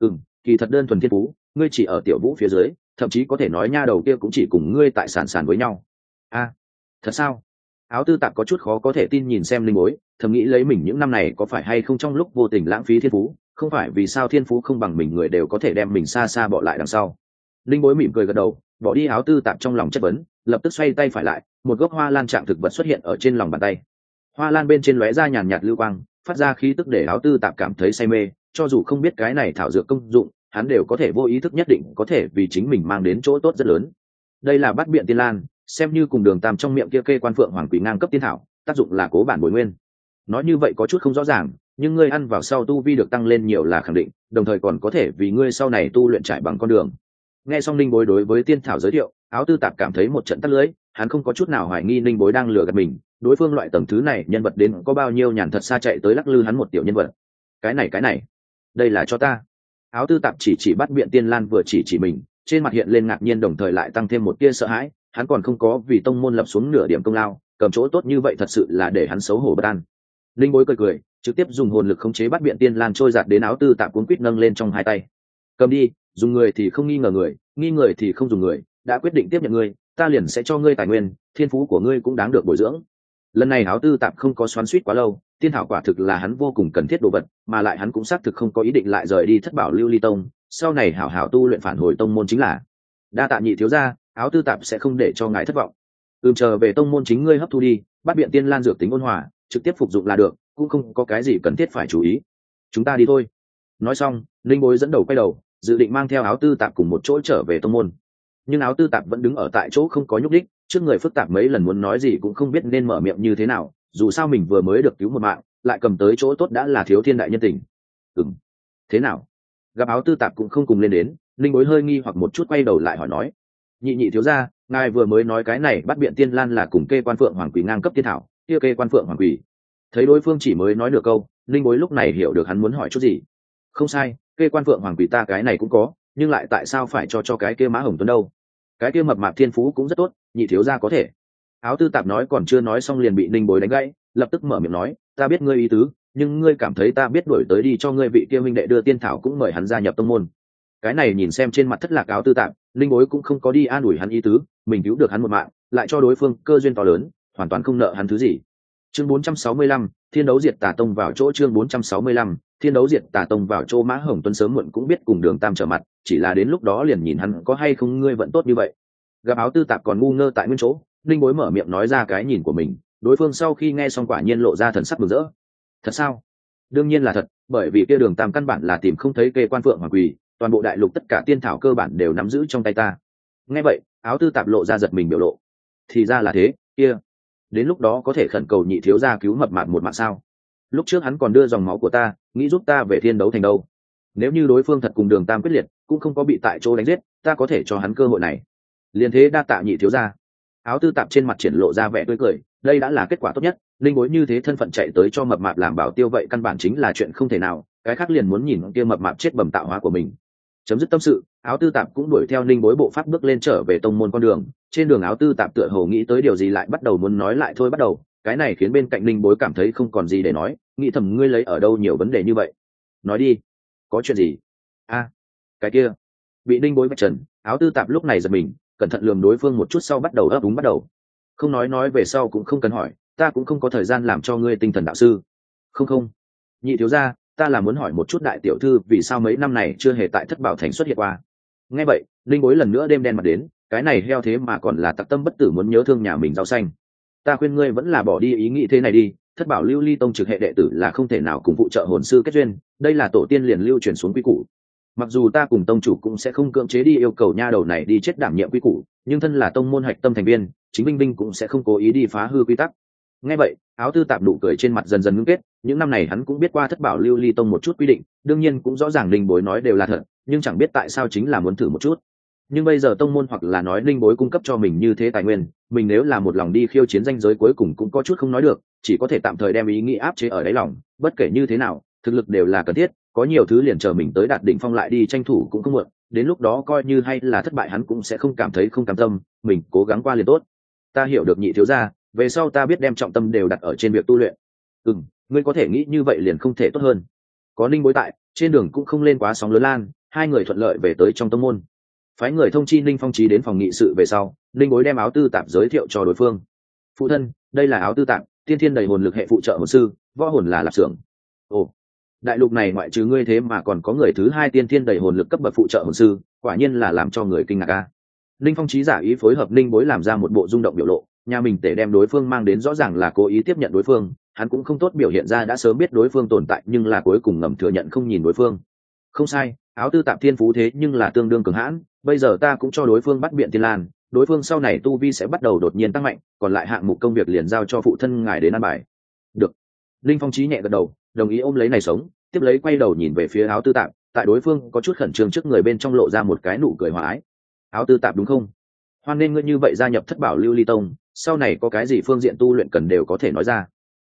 [SPEAKER 1] Kỳ thật đơn thuần thiên phú, ngươi chỉ ở tiểu vũ phía dưới, thậm chí có thể nói nha đầu kia cũng chỉ cùng ngươi tại sàn với nhau. Thật sao? Áo tư tạp có chút khó có thể tin nhìn xem Linh Bối, thầm nghĩ lấy mình những năm này có phải hay không trong lúc vô tình lãng phí thiên phú, không phải vì sao thiên phú không bằng mình người đều có thể đem mình xa xa bỏ lại đằng sau. Linh Bối mỉm cười gật đầu, bỏ đi Áo tư tạp trong lòng chất vấn, lập tức xoay tay phải lại, một gốc hoa lan trạng thực vật xuất hiện ở trên lòng bàn tay. Hoa lan bên trên lóe ra nhàn nhạt lưu quang, phát ra khí tức để áo tư tạp cảm thấy say mê, cho dù không biết cái này thảo dược công dụng, hắn đều có thể vô ý thức nhất định có thể vì chính mình mang đến chỗ tốt rất lớn. Đây là bát biện tiên lan, xem như cùng Đường Tam trong miệng kia kê quan phượng hoàng quỷ ngang cấp tiên thảo, tác dụng là cố bản bồi nguyên. Nói như vậy có chút không rõ ràng, nhưng ngươi ăn vào sau tu vi được tăng lên nhiều là khẳng định, đồng thời còn có thể vì ngươi sau này tu luyện trải bằng con đường. Nghe xong Ninh Bối đối với tiên thảo giới thiệu, áo tư tạp cảm thấy một trận tắt lưới, hắn không có chút nào hoài nghi Ninh Bối đang lừa gạt mình, đối phương loại tầng thứ này nhân vật đến có bao nhiêu nhàn thật xa chạy tới lắc lư hắn một tiểu nhân vật. Cái này, đây là cho ta. Áo tư tạp chỉ bắt biện tiên lan vừa chỉ mình, trên mặt hiện lên ngạc nhiên đồng thời lại tăng thêm một tia sợ hãi, hắn còn không có vì tông môn lập xuống nửa điểm công lao, cầm chỗ tốt như vậy thật sự là để hắn xấu hổ bất an. Linh Bối cười, trực tiếp dùng hồn lực khống chế bắt biện tiên lan trôi giạt đến áo tư tạp cuốn quýt nâng lên trong hai tay. Cầm đi, dùng người thì không nghi ngờ người, nghi người thì không dùng người, đã quyết định tiếp nhận ngươi, ta liền sẽ cho ngươi tài nguyên, thiên phú của ngươi cũng đáng được bồi dưỡng. Lần này áo tư tạp không có xoắn xuýt quá lâu, tiên thảo quả thực là hắn vô cùng cần thiết đồ vật, mà lại hắn cũng xác thực không có ý định lại rời đi Thất Bảo Lưu Ly Tông, sau này hảo hảo tu luyện phản hồi tông môn chính là. Đa tạ nhị thiếu gia, áo tư tạp sẽ không để cho ngài thất vọng. Chờ về tông môn chính ngươi hấp thu đi, bắt biện tiên lan dược tính ôn hòa, trực tiếp phục dụng là được, cũng không có cái gì cần thiết phải chú ý. Chúng ta đi thôi. Nói xong, Linh Bối dẫn đầu quay đầu, dự định mang theo áo tư tạp cùng một chỗ trở về tông môn. Nhưng áo tư tạp vẫn đứng ở tại chỗ không có nhúc đích, trước người phức tạp mấy lần muốn nói gì cũng không biết nên mở miệng như thế nào, dù sao mình vừa mới được cứu một mạng, lại cầm tới chỗ tốt đã là thiếu thiên đại nhân tình. Thế nào? Gặp áo tư tạp cũng không cùng lên đến, Linh Bối hơi nghi hoặc một chút quay đầu lại hỏi nói: nhị thiếu gia, ngài vừa mới nói cái này bắt biện tiên lan là cùng kê quan phượng hoàng quỷ ngang cấp tiên thảo, kia kê quan phượng hoàng quỷ. Thấy đối phương chỉ mới nói được câu, Linh Bối lúc này hiểu được hắn muốn hỏi chút gì. Không sai, kê quan phượng hoàng quỷ ta cái này cũng có, nhưng lại tại sao phải cho cái kia Mã Hồng Tuấn đâu? Cái kia mập mạp thiên phú cũng rất tốt, nhị thiếu gia có thể. Áo tư tạp nói còn chưa nói xong liền bị Linh Bối đánh gãy, lập tức mở miệng nói: ta biết ngươi ý tứ, nhưng ngươi cảm thấy ta biết đuổi tới đi cho ngươi vị kia minh đệ đưa tiên thảo cũng mời hắn gia nhập tông môn. Cái này nhìn xem trên mặt thất lạc áo tư tạp, Linh Bối cũng không có đi an ủi hắn ý tứ, mình cứu được hắn một mạng, lại cho đối phương cơ duyên to lớn, hoàn toàn không nợ hắn thứ gì. Chương 465, Thiên đấu diệt tà tông vào chỗ. Chương 465, Thiên đấu diệt tà tông vào chỗ. Mã Hồng Tuấn sớm muộn cũng biết cùng Đường Tam trở mặt, chỉ là đến lúc đó liền nhìn hắn có hay không ngươi vẫn tốt như vậy. Gặp áo tư tạp còn ngu ngơ tại nguyên chỗ, Linh Bối mở miệng nói ra cái nhìn của mình, đối phương sau khi nghe xong quả nhiên lộ ra thần sắc mừng rỡ. Thật sao? Đương nhiên là thật, bởi vì kia Đường Tam căn bản là tìm không thấy kê quan phượng hoàng quỷ, toàn bộ đại lục tất cả tiên thảo cơ bản đều nắm giữ trong tay ta. Nghe vậy, áo tư tạp lộ ra giật mình biểu lộ. Thì ra là thế, kia, đến lúc đó có thể khẩn cầu nhị thiếu gia cứu mập mạp một mạng sao? Lúc trước hắn còn đưa dòng máu của ta, nghĩ giúp ta về thiên đấu thành đâu. Nếu như đối phương thật cùng Đường Tam quyết liệt, cũng không có bị tại chỗ đánh giết, ta có thể cho hắn cơ hội này. Liên thế đa tạ nhị thiếu gia. Áo tư tạp trên mặt triển lộ ra vẻ tươi cười, đây đã là kết quả tốt nhất. Linh Bối như thế thân phận chạy tới cho mập mạp làm bảo tiêu vậy căn bản chính là chuyện không thể nào, cái khác liền muốn nhìn kia mập mạp chết bầm tạo hóa của mình. Chấm dứt tâm sự, áo tư tạp cũng đuổi theo Linh Bối bộ pháp bước lên trở về tông môn con đường. Trên đường áo tư tạp tựa hồ nghĩ tới điều gì lại bắt đầu muốn nói lại thôi bắt đầu, cái này khiến bên cạnh Linh Bối cảm thấy không còn gì để nói, nghĩ thầm ngươi lấy ở đâu nhiều vấn đề như vậy. Nói đi, có chuyện gì? Cái kia. Bị Linh Bối vạch trần, áo tư tạp lúc này giật mình, cẩn thận lườm đối phương một chút sau bắt đầu ấp úng bắt đầu. Không nói về sau cũng không cần hỏi, ta cũng không có thời gian làm cho ngươi tinh thần đạo sư. Không, nhị thiếu gia, ta là muốn hỏi một chút đại tiểu thư vì sao mấy năm này chưa hề tại Thất Bảo Thành xuất hiện qua. Nghe vậy, Linh Bối lần nữa đêm đen mặt đến, cái này heo thế mà còn là tặc tâm bất tử muốn nhớ thương nhà mình rau xanh. Ta khuyên ngươi vẫn là bỏ đi ý nghĩ thế này đi, Thất Bảo Lưu Ly Tông trực hệ đệ tử là không thể nào cùng phụ trợ hồn sư kết duyên, đây là tổ tiên liền lưu truyền xuống quy củ. Mặc dù ta cùng tông chủ cũng sẽ không cưỡng chế đi yêu cầu nha đầu này đi chết đảm nhiệm quy củ, nhưng thân là tông môn hạch tâm thành viên, chính Vinh Vinh cũng sẽ không cố ý đi phá hư quy tắc. Nghe vậy, áo tư tạp nụ cười trên mặt dần dần ngưng kết, những năm này hắn cũng biết qua Thất Bảo Lưu Ly Tông một chút quy định, đương nhiên cũng rõ ràng Linh Bối nói đều là thật, nhưng chẳng biết tại sao chính là muốn thử một chút. Nhưng bây giờ tông môn hoặc là nói Linh Bối cung cấp cho mình như thế tài nguyên, mình nếu là một lòng đi khiêu chiến ranh giới cuối cùng cũng có chút không nói được, chỉ có thể tạm thời đem ý nghĩ áp chế ở đáy lòng, bất kể như thế nào, thực lực đều là cần thiết, có nhiều thứ liền chờ mình tới đạt đỉnh phong lại đi tranh thủ cũng không muộn, đến lúc đó coi như hay là thất bại hắn cũng sẽ không cảm thấy không cam tâm, mình cố gắng qua liền tốt. Ta hiểu được nhị thiếu gia, về sau ta biết đem trọng tâm đều đặt ở trên việc tu luyện. Ngươi có thể nghĩ như vậy liền không thể tốt hơn. Có Ninh Bối tại, trên đường cũng không lên quá sóng lớn lan, hai người thuận lợi về tới trong tông môn. Phái người thông chi Ninh Phong Chí đến phòng nghị sự về sau, Ninh Bối đem áo tư tạp giới thiệu cho đối phương. Phụ thân, đây là áo tư tạp, tiên thiên đầy hồn lực hệ phụ trợ hồn sư, võ hồn là lạp xưởng. Ồ, đại lục này ngoại trừ ngươi thế mà còn có người thứ hai tiên thiên đầy hồn lực cấp bậc phụ trợ hồn sư, quả nhiên là làm cho người kinh ngạc a. Linh Phong Chí giả ý phối hợp Linh Bối làm ra một bộ rung động biểu lộ, nhà mình để đem đối phương mang đến rõ ràng là cố ý tiếp nhận đối phương, hắn cũng không tốt biểu hiện ra đã sớm biết đối phương tồn tại nhưng là cuối cùng ngầm thừa nhận không nhìn đối phương. Không sai, áo tư tạp thiên phú thế nhưng là tương đương cường hãn, bây giờ ta cũng cho đối phương bắt biện tiên lan, đối phương sau này tu vi sẽ bắt đầu đột nhiên tăng mạnh, còn lại hạng mục công việc liền giao cho phụ thân ngài đến an bài. Được. Linh Phong Chí nhẹ gật đầu, đồng ý ôm lấy này sống, tiếp lấy quay đầu nhìn về phía áo tư tạp, tại đối phương có chút khẩn trương trước người bên trong lộ ra một cái nụ cười hòa ái. Áo tư tạp đúng không? Hoan nên ngươi như vậy gia nhập Thất Bảo Lưu Ly Tông, sau này có cái gì phương diện tu luyện cần đều có thể nói ra.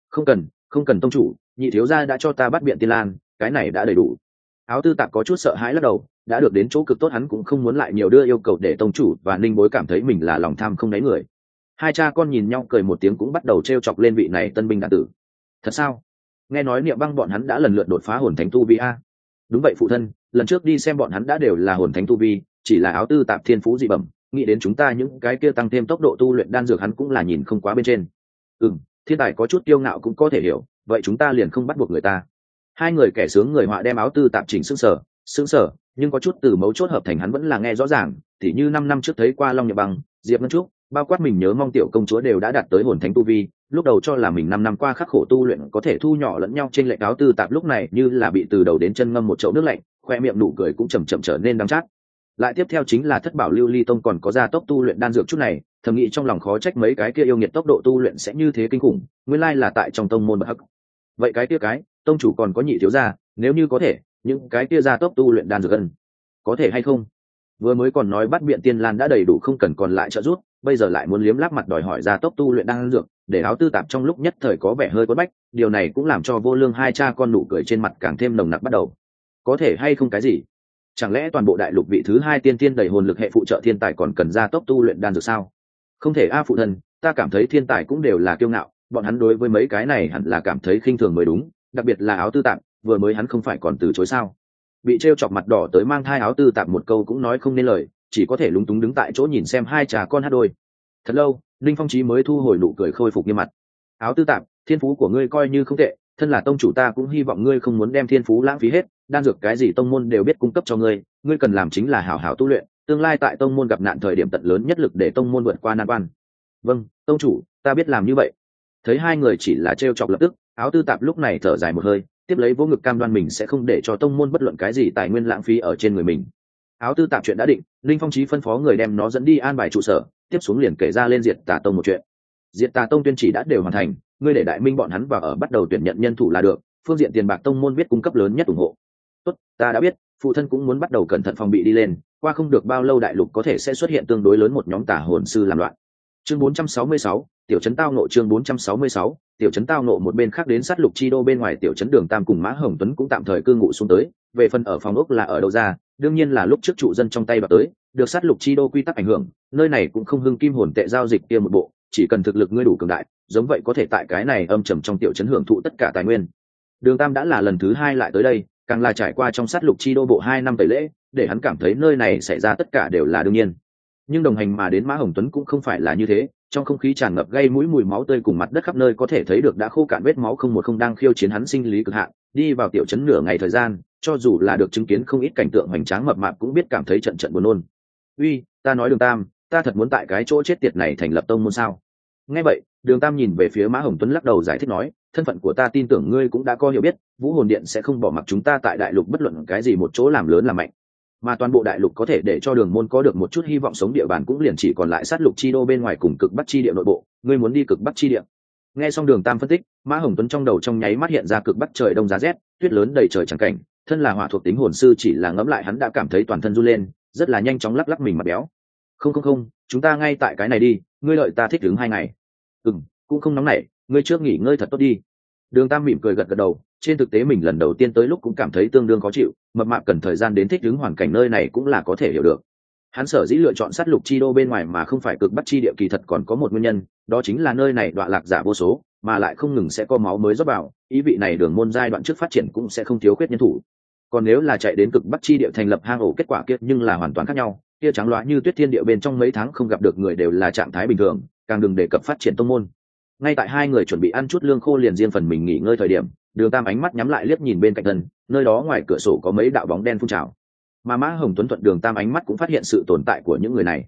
[SPEAKER 1] Không cần tông chủ, nhị thiếu gia đã cho ta bắt biện tiên lan, cái này đã đầy đủ. Áo tư tạp có chút sợ hãi lắc đầu, đã được đến chỗ cực tốt hắn cũng không muốn lại nhiều đưa yêu cầu để tông chủ và Ninh Bối cảm thấy mình là lòng tham không đáy người. Hai cha con nhìn nhau cười một tiếng cũng bắt đầu trêu chọc lên vị này tân binh đạn tử. Thật sao? Nghe nói Niệm Băng bọn hắn đã lần lượt đột phá hồn thánh tu vi a. Đúng vậy phụ thân, lần trước đi xem bọn hắn đã đều là hồn thánh tu vi, chỉ là áo tư tạp thiên phú dị bẩm, nghĩ đến chúng ta những cái kia tăng thêm tốc độ tu luyện đan dược hắn cũng là nhìn không quá bên trên. Thiên tài có chút kiêu ngạo cũng có thể hiểu, vậy chúng ta liền không bắt buộc người ta. Hai người kẻ sướng người họa đem áo tư tạp chỉnh sững sờ, nhưng có chút từ mấu chốt hợp thành hắn vẫn là nghe rõ ràng, tỉ như 5 năm trước thấy qua Long Nhật Băng, Diệp Ngân Trúc, bao quát mình nhớ mong tiểu công chúa đều đã đạt tới hồn thánh tu vi, lúc đầu cho là mình 5 năm qua khắc khổ tu luyện có thể thu nhỏ lẫn nhau trên lệch. Áo tư tạp lúc này như là bị từ đầu đến chân ngâm một chậu nước lạnh, khoe miệng nụ cười cũng chậm chậm trở nên đắng chát. Lại tiếp theo chính là Thất Bảo Lưu Ly Tông còn có gia tốc tu luyện đan dược chút này, thầm nghĩ trong lòng khó trách mấy cái kia yêu nghiệt tốc độ tu luyện sẽ như thế kinh khủng, nguyên lai là tại trong tông môn bậc hắc. Vậy cái kia cái tông chủ còn có nhị thiếu gia, nếu như có thể những cái kia gia tốc tu luyện đan dược gần có thể hay không? Vừa mới còn nói bắt biện tiên lan đã đầy đủ không cần còn lại trợ giúp, bây giờ lại muốn liếm láp mặt đòi hỏi gia tốc tu luyện đan dược, để áo tư tạp trong lúc nhất thời có vẻ hơi quất bách, điều này cũng làm cho Vô Lương hai cha con nụ cười trên mặt càng thêm nồng nặc bắt đầu. Có thể hay không cái gì? Chẳng lẽ toàn bộ đại lục vị thứ hai tiên tiên đầy hồn lực hệ phụ trợ thiên tài còn cần gia tốc tu luyện đan dược sao? Không thể a phụ thân, ta cảm thấy thiên tài cũng đều là kiêu ngạo, bọn hắn đối với mấy cái này hẳn là cảm thấy khinh thường mới đúng, đặc biệt là áo tư tạp, vừa mới hắn không phải còn từ chối sao? Bị trêu chọc mặt đỏ tới mang thai áo tư tạp một câu cũng nói không nên lời, chỉ có thể lúng túng đứng tại chỗ nhìn xem hai cha con hát đôi. Thật lâu, Linh Phong Chí mới thu hồi nụ cười khôi phục nghiêm mặt. Áo tư tạp, thiên phú của ngươi coi như không tệ, thân là tông chủ ta cũng hy vọng ngươi không muốn đem thiên phú lãng phí hết, đan dược cái gì tông môn đều biết cung cấp cho ngươi, ngươi cần làm chính là hảo hảo tu luyện, tương lai tại tông môn gặp nạn thời điểm tận lớn nhất lực để tông môn vượt qua nan quan. Vâng, tông chủ, ta biết làm như vậy. Thấy hai người chỉ là trêu chọc lập tức, áo tư tạp lúc này thở dài một hơi, tiếp lấy vô ngực cam đoan mình sẽ không để cho tông môn bất luận cái gì tài nguyên lãng phí ở trên người mình. Áo tư tạp chuyện đã định, Linh Phong Chí phân phó người đem nó dẫn đi an bài trụ sở, tiếp xuống liền kể ra lên Diệt Tà Tông một chuyện. Diệt Tà Tông tuyên chỉ đã đều hoàn thành, ngươi để đại minh bọn hắn vào ở bắt đầu tuyển nhận nhân thủ là được, phương diện tiền bạc tông môn biết cung cấp lớn nhất ủng hộ. Tốt, ta đã biết, phụ thân cũng muốn bắt đầu cẩn thận phòng bị đi lên, qua không được bao lâu đại lục có thể sẽ xuất hiện tương đối lớn một nhóm tà hồn sư làm loạn. Chương 466, tiểu trấn tao nộ. Chương 466, tiểu trấn tao nộ. Một bên khác đến sát lục chi đô bên ngoài tiểu trấn Đường Tam cùng Mã Hồng Tuấn cũng tạm thời cư ngụ xuống tới, về phần ở phòng ốc là ở đâu ra, đương nhiên là lúc trước trụ dân trong tay bạc tới, được sát lục chi đô quy tắc ảnh hưởng, nơi này cũng không hưng kim hồn tệ giao dịch kia một bộ, chỉ cần thực lực ngươi đủ cường đại, giống vậy có thể tại cái này âm trầm trong tiểu trấn hưởng thụ tất cả tài nguyên. Đường Tam đã là lần thứ 2 lại tới đây, càng là trải qua trong sát lục chi đô bộ 2 năm tẩy lễ, để hắn cảm thấy nơi này xảy ra tất cả đều là đương nhiên. Nhưng đồng hành mà đến Mã Hồng Tuấn cũng không phải là như thế, trong không khí tràn ngập gây mũi mùi máu tươi cùng mặt đất khắp nơi có thể thấy được đã khô cạn vết máu không một không đang khiêu chiến hắn sinh lý cực hạn. Đi vào tiểu trấn nửa ngày thời gian, cho dù là được chứng kiến không ít cảnh tượng hoành tráng mập mạp cũng biết cảm thấy trận trận buồn nôn. Uy, ta nói Đường Tam, ta thật muốn tại cái chỗ chết tiệt này thành lập tông môn sao? Nghe vậy, Đường Tam nhìn về phía Mã Hồng Tuấn lắc đầu giải thích nói, thân phận của ta tin tưởng ngươi cũng đã có hiểu biết, Vũ Hồn Điện sẽ không bỏ mặc chúng ta tại đại lục bất luận cái gì một chỗ làm lớn làm mạnh, mà toàn bộ đại lục có thể để cho Đường môn có được một chút hy vọng sống địa bàn cũng liền chỉ còn lại sát lục chi đô bên ngoài cùng cực bắc chi địa nội bộ, ngươi muốn đi cực bắc chi địa. Nghe xong Đường Tam phân tích, Mã Hồng Tuấn trong đầu trong nháy mắt hiện ra cực bắc trời đông giá rét, tuyết lớn đầy trời chẳng cảnh, thân là hỏa thuộc tính hồn sư chỉ là ngẫm lại hắn đã cảm thấy toàn thân run lên, rất là nhanh chóng lắc lắc mình mặt béo. Không, chúng ta ngay tại cái này đi, ngươi đợi ta thích ứng 2 ngày. Cũng không nóng nảy, ngươi trước nghỉ ngơi thật tốt đi. Đường Tam mỉm cười gật gật đầu, trên thực tế mình lần đầu tiên tới lúc cũng cảm thấy tương đương khó chịu, mập mạp cần thời gian đến thích ứng hoàn cảnh nơi này cũng là có thể hiểu được. Hắn sở dĩ lựa chọn sát lục chi đô bên ngoài mà không phải cực bắc chi địa kỳ thật còn có một nguyên nhân, đó chính là nơi này đọa lạc giả vô số, mà lại không ngừng sẽ có máu mới rót vào, ý vị này Đường môn giai đoạn trước phát triển cũng sẽ không thiếu khuyết nhân thủ. Còn nếu là chạy đến cực bắc chi địa thành lập hang ổ, kết quả kia nhưng là hoàn toàn khác nhau, kia trắng loá như tuyết thiên địa bên trong mấy tháng không gặp được người đều là trạng thái bình thường, càng đừng đề cập phát triển tông môn. Ngay tại hai người chuẩn bị ăn chút lương khô liền riêng phần mình nghỉ ngơi thời điểm, Đường Tam ánh mắt nhắm lại liếc nhìn bên cạnh thân, nơi đó ngoài cửa sổ có mấy đạo bóng đen phun trào. Mà Mã Hồng Tuấn thuận Đường Tam ánh mắt cũng phát hiện sự tồn tại của những người này.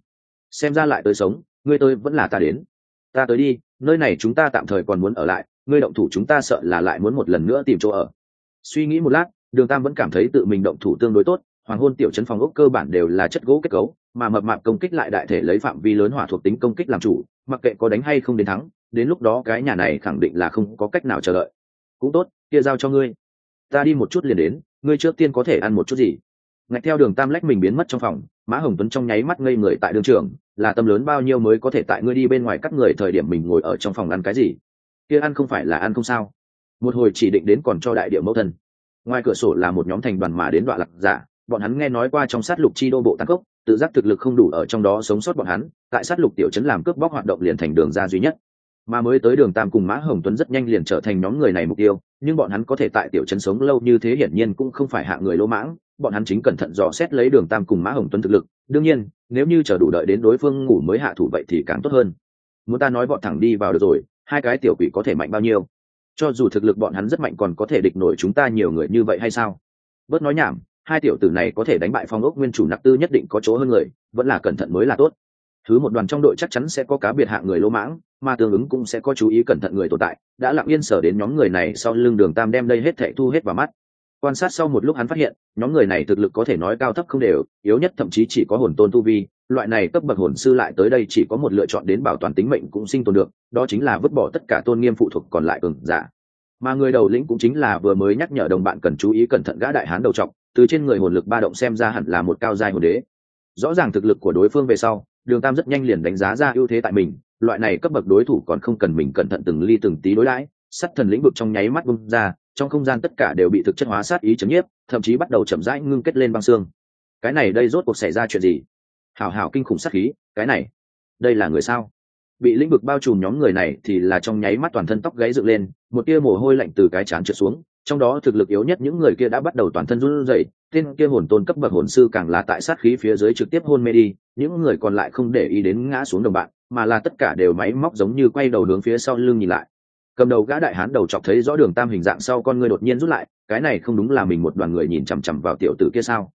[SPEAKER 1] xem ra lại tới sống, ngươi tới vẫn là ta đến. Ta tới đi, nơi này chúng ta tạm thời còn muốn ở lại, ngươi động thủ chúng ta sợ là lại muốn một lần nữa tìm chỗ ở. Suy nghĩ một lát, Đường Tam vẫn cảm thấy tự mình động thủ tương đối tốt. Hoàng hôn tiểu trấn phòng ốc cơ bản đều là chất gỗ kết cấu, mà mập mạp công kích lại đại thể lấy phạm vi lớn hỏa thuộc tính công kích làm chủ, mặc kệ có đánh hay không đến thắng, đến lúc đó cái nhà này khẳng định là không có cách nào chờ đợi. Cũng tốt, kia giao cho ngươi, ta đi một chút liền đến, ngươi trước tiên có thể ăn một chút gì. Ngạch theo Đường Tam lách mình biến mất trong phòng, Mã Hồng Tuấn trong nháy mắt ngây người tại đường trường, là tâm lớn bao nhiêu mới có thể tại ngươi đi bên ngoài cắt người thời điểm mình ngồi ở trong phòng ăn cái gì? Kia ăn không phải là ăn không sao? Một hồi chỉ định đến còn cho đại địa mẫu thân. Ngoài cửa sổ là một nhóm thành đoàn mà đến Đoạ Lạc giả, bọn hắn nghe nói qua trong sát lục chi đô bộ tăng cốc, tự giác thực lực không đủ ở trong đó sống sót bọn hắn, tại sát lục tiểu trấn làm cướp bóc hoạt động liền thành đường ra duy nhất. Mà mới tới Đường Tam cùng Mã Hồng Tuấn rất nhanh liền trở thành nhóm người này mục tiêu, nhưng bọn hắn có thể tại tiểu trấn sống lâu như thế hiển nhiên cũng không phải hạng người lỗ mãng, bọn hắn chính cẩn thận dò xét lấy Đường Tam cùng Mã Hồng Tuấn thực lực, đương nhiên, nếu như chờ đủ đợi đến đối phương ngủ mới hạ thủ vậy thì càng tốt hơn. Muốn ta nói bọn thẳng đi vào được rồi, hai cái tiểu quỷ có thể mạnh bao nhiêu? Cho dù thực lực bọn hắn rất mạnh còn có thể địch nổi chúng ta nhiều người như vậy hay sao? Bớt nói nhảm, hai tiểu tử này có thể đánh bại Phong ốc nguyên chủ Nặc Tư nhất định có chỗ hơn người, vẫn là cẩn thận mới là tốt. Thứ một đoàn trong đội chắc chắn sẽ có cá biệt hạng người lỗ mãng, mà tương ứng cũng sẽ có chú ý cẩn thận người tồn tại, đã lặng yên sở đến nhóm người này sau lưng Đường Tam đem đây hết thảy thu hết vào mắt. Quan sát sau một lúc hắn phát hiện, nhóm người này thực lực có thể nói cao thấp không đều, yếu nhất thậm chí chỉ có hồn tôn tu vi, loại này cấp bậc hồn sư lại tới đây chỉ có một lựa chọn đến bảo toàn tính mệnh cũng sinh tồn được, đó chính là vứt bỏ tất cả tôn nghiêm phụ thuộc còn lại cường giả. Mà người đầu lĩnh cũng chính là vừa mới nhắc nhở đồng bạn cần chú ý cẩn thận gã đại hán đầu trọc, từ trên người hồn lực ba động xem ra hẳn là một cao giai hồn đế. Rõ ràng thực lực của đối phương về sau, Đường Tam rất nhanh liền đánh giá ra ưu thế tại mình, loại này cấp bậc đối thủ còn không cần mình cẩn thận từng ly từng tí đối đãi, sắt thần lĩnh vực trong nháy mắt bung ra, trong không gian tất cả đều bị thực chất hóa sát ý chấm nhiếp, thậm chí bắt đầu chậm rãi ngưng kết lên băng xương. Cái này đây rốt cuộc xảy ra chuyện gì? Hảo hảo kinh khủng sát khí, cái này, đây là người sao? Bị lĩnh vực bao trùm nhóm người này thì là trong nháy mắt toàn thân tóc gáy dựng lên, một tia mồ hôi lạnh từ cái trán trượt xuống, trong đó thực lực yếu nhất những người kia đã bắt đầu toàn thân run rẩy, tên kia hồn tôn cấp bậc hồn sư càng là tại sát khí phía dưới trực tiếp hôn mê đi, những người còn lại không để ý đến ngã xuống đồng bạn, mà là tất cả đều máy móc giống như quay đầu hướng phía sau lưng nhìn lại. Cầm đầu gã đại hán đầu chọc thấy rõ Đường Tam hình dạng sau con ngươi đột nhiên rút lại, cái này không đúng là mình một đoàn người nhìn chằm chằm vào tiểu tử kia sao?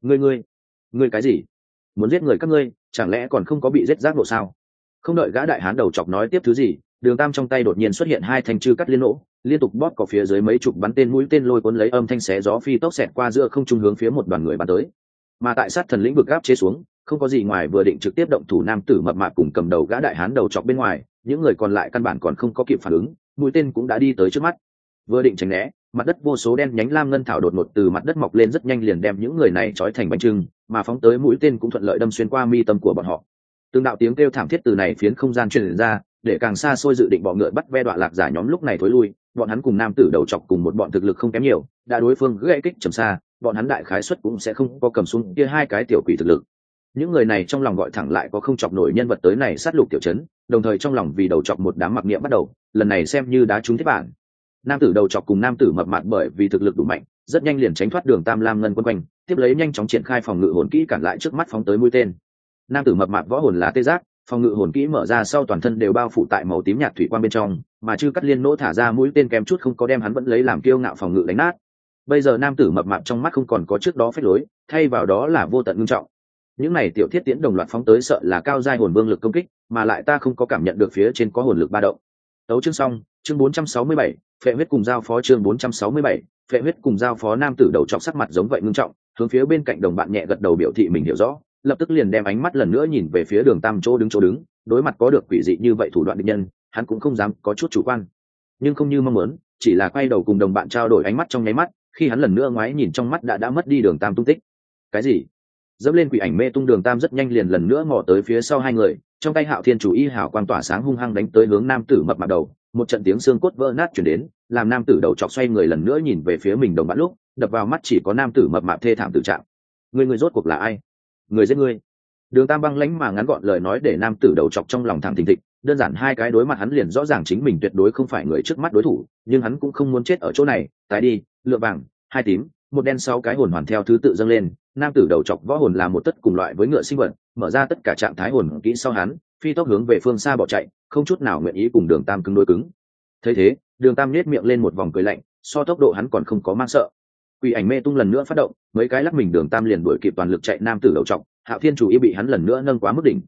[SPEAKER 1] Ngươi cái gì? Muốn giết người các ngươi, chẳng lẽ còn không có bị giết giác ngộ sao? Không đợi gã đại hán đầu chọc nói tiếp thứ gì, Đường Tam trong tay đột nhiên xuất hiện hai thanh chư cắt liên nỗ, liên tục bóp cỏ phía dưới mấy chục bắn tên mũi tên lôi cuốn lấy âm thanh xé gió phi tốc xẹt qua giữa không trung hướng phía một đoàn người bắn tới. Mà tại sát thần lĩnh vực áp chế xuống, không có gì ngoài vừa định trực tiếp động thủ nam tử mập mạp cùng cầm đầu gã đại hán đầu chọc bên ngoài, những người còn lại căn bản còn không có kịp phản ứng, mũi tên cũng đã đi tới trước mắt. Vừa định tránh né, mặt đất vô số đen nhánh lam ngân thảo đột ngột từ mặt đất mọc lên rất nhanh liền đem những người này trói thành bánh trưng, mà phóng tới mũi tên cũng thuận lợi đâm xuyên qua mi tâm của bọn họ. Từng đạo tiếng kêu thảm thiết từ này phiến không gian truyền ra, để càng xa xôi dự định bọ ngựa bắt ve Đoạ Lạc giả nhóm lúc này thối lui, bọn hắn cùng nam tử đầu chọc cùng một bọn thực lực không kém nhiều, đã đối phương gãy kích trầm xa, bọn hắn đại khái suất cũng sẽ không có cầm xuống kia hai cái tiểu quỷ thực lực. Những người này trong lòng gọi thẳng lại có không chọc nổi nhân vật tới này sát lục tiểu trấn, đồng thời trong lòng vì đầu chọc một đám mặc niệm bắt đầu, lần này xem như đá trúng thiết bản. Nam tử đầu chọc cùng nam tử mập mạp bởi vì thực lực đủ mạnh, rất nhanh liền tránh thoát đường Tam Lam ngân quân quanh, tiếp lấy nhanh chóng triển khai phòng ngự hồn kỹ cản lại trước mắt phóng tới mũi tên. Nam tử mập mạp võ hồn là tê giác, phòng ngự hồn kỹ mở ra sau toàn thân đều bao phủ tại màu tím nhạt thủy quang bên trong, mà chư cắt liên nỗ thả ra mũi tên kém chút không có đem hắn vẫn lấy làm kiêu ngạo phòng ngự đánh nát. Bây giờ nam tử mập mạp trong mắt không còn có trước đó phách lối, thay vào đó là vô tận ngưng trọng. Những này tiểu thiết tiễn đồng loạt phóng tới sợ là cao giai hồn vương lực công kích, mà lại ta không có cảm nhận được phía trên có hồn lực ba động. Tấu chương xong, chương 467, phệ huyết cùng giao phó chương 467, phệ huyết cùng giao phó. Nam tử đầu chọc sắc mặt giống vậy ngưng trọng, hướng phía bên cạnh đồng bạn nhẹ gật đầu biểu thị mình hiểu rõ, lập tức liền đem ánh mắt lần nữa nhìn về phía đường Tam chỗ đứng, đối mặt có được quỷ dị như vậy thủ đoạn địch nhân, hắn cũng không dám có chút chủ quan, nhưng không như mong muốn, chỉ là quay đầu cùng đồng bạn trao đổi ánh mắt trong nháy mắt, khi hắn lần nữa ngoái nhìn trong mắt đã mất đi đường Tam tung tích. Cái gì? Dẫm lên quỷ ảnh mê tung, đường Tam rất nhanh liền lần nữa mò tới phía sau hai người, trong tay Hạo Thiên Chủ Y hào quang tỏa sáng hung hăng đánh tới hướng nam tử mập mạp đầu, một trận tiếng xương cốt vỡ nát truyền đến, làm nam tử đầu chọc xoay người lần nữa nhìn về phía mình đồng bạn lúc, đập vào mắt chỉ có nam tử mập mạp thê thảm tự trạng. Người rốt cuộc là ai? Người giết ngươi. Đường Tam băng lãnh mà ngắn gọn lời nói để nam tử đầu chọc trong lòng thẳng thình thịch, đơn giản hai cái đối mặt hắn liền rõ ràng chính mình tuyệt đối không phải người trước mắt đối thủ, nhưng hắn cũng không muốn chết ở chỗ này. Tái đi, lựa vàng, hai tím, một đen, sau cái hồn hoàn theo thứ tự dâng lên. Nam tử đầu chọc võ hồn là một tất cùng loại với ngựa sinh vật, mở ra tất cả trạng thái hồn kỹ sau hắn phi tốc hướng về phương xa bỏ chạy, không chút nào nguyện ý cùng đường Tam cứng đối cứng. Thấy thế, đường Tam nhếch miệng lên một vòng cười lạnh, so tốc độ hắn còn không có mang sợ. Quỷ ảnh mê tung lần nữa phát động, mấy cái lắc mình đường Tam liền đuổi kịp toàn lực chạy nam tử đầu trọc, Hạo Thiên Chủ Y bị hắn lần nữa nâng quá mức đỉnh.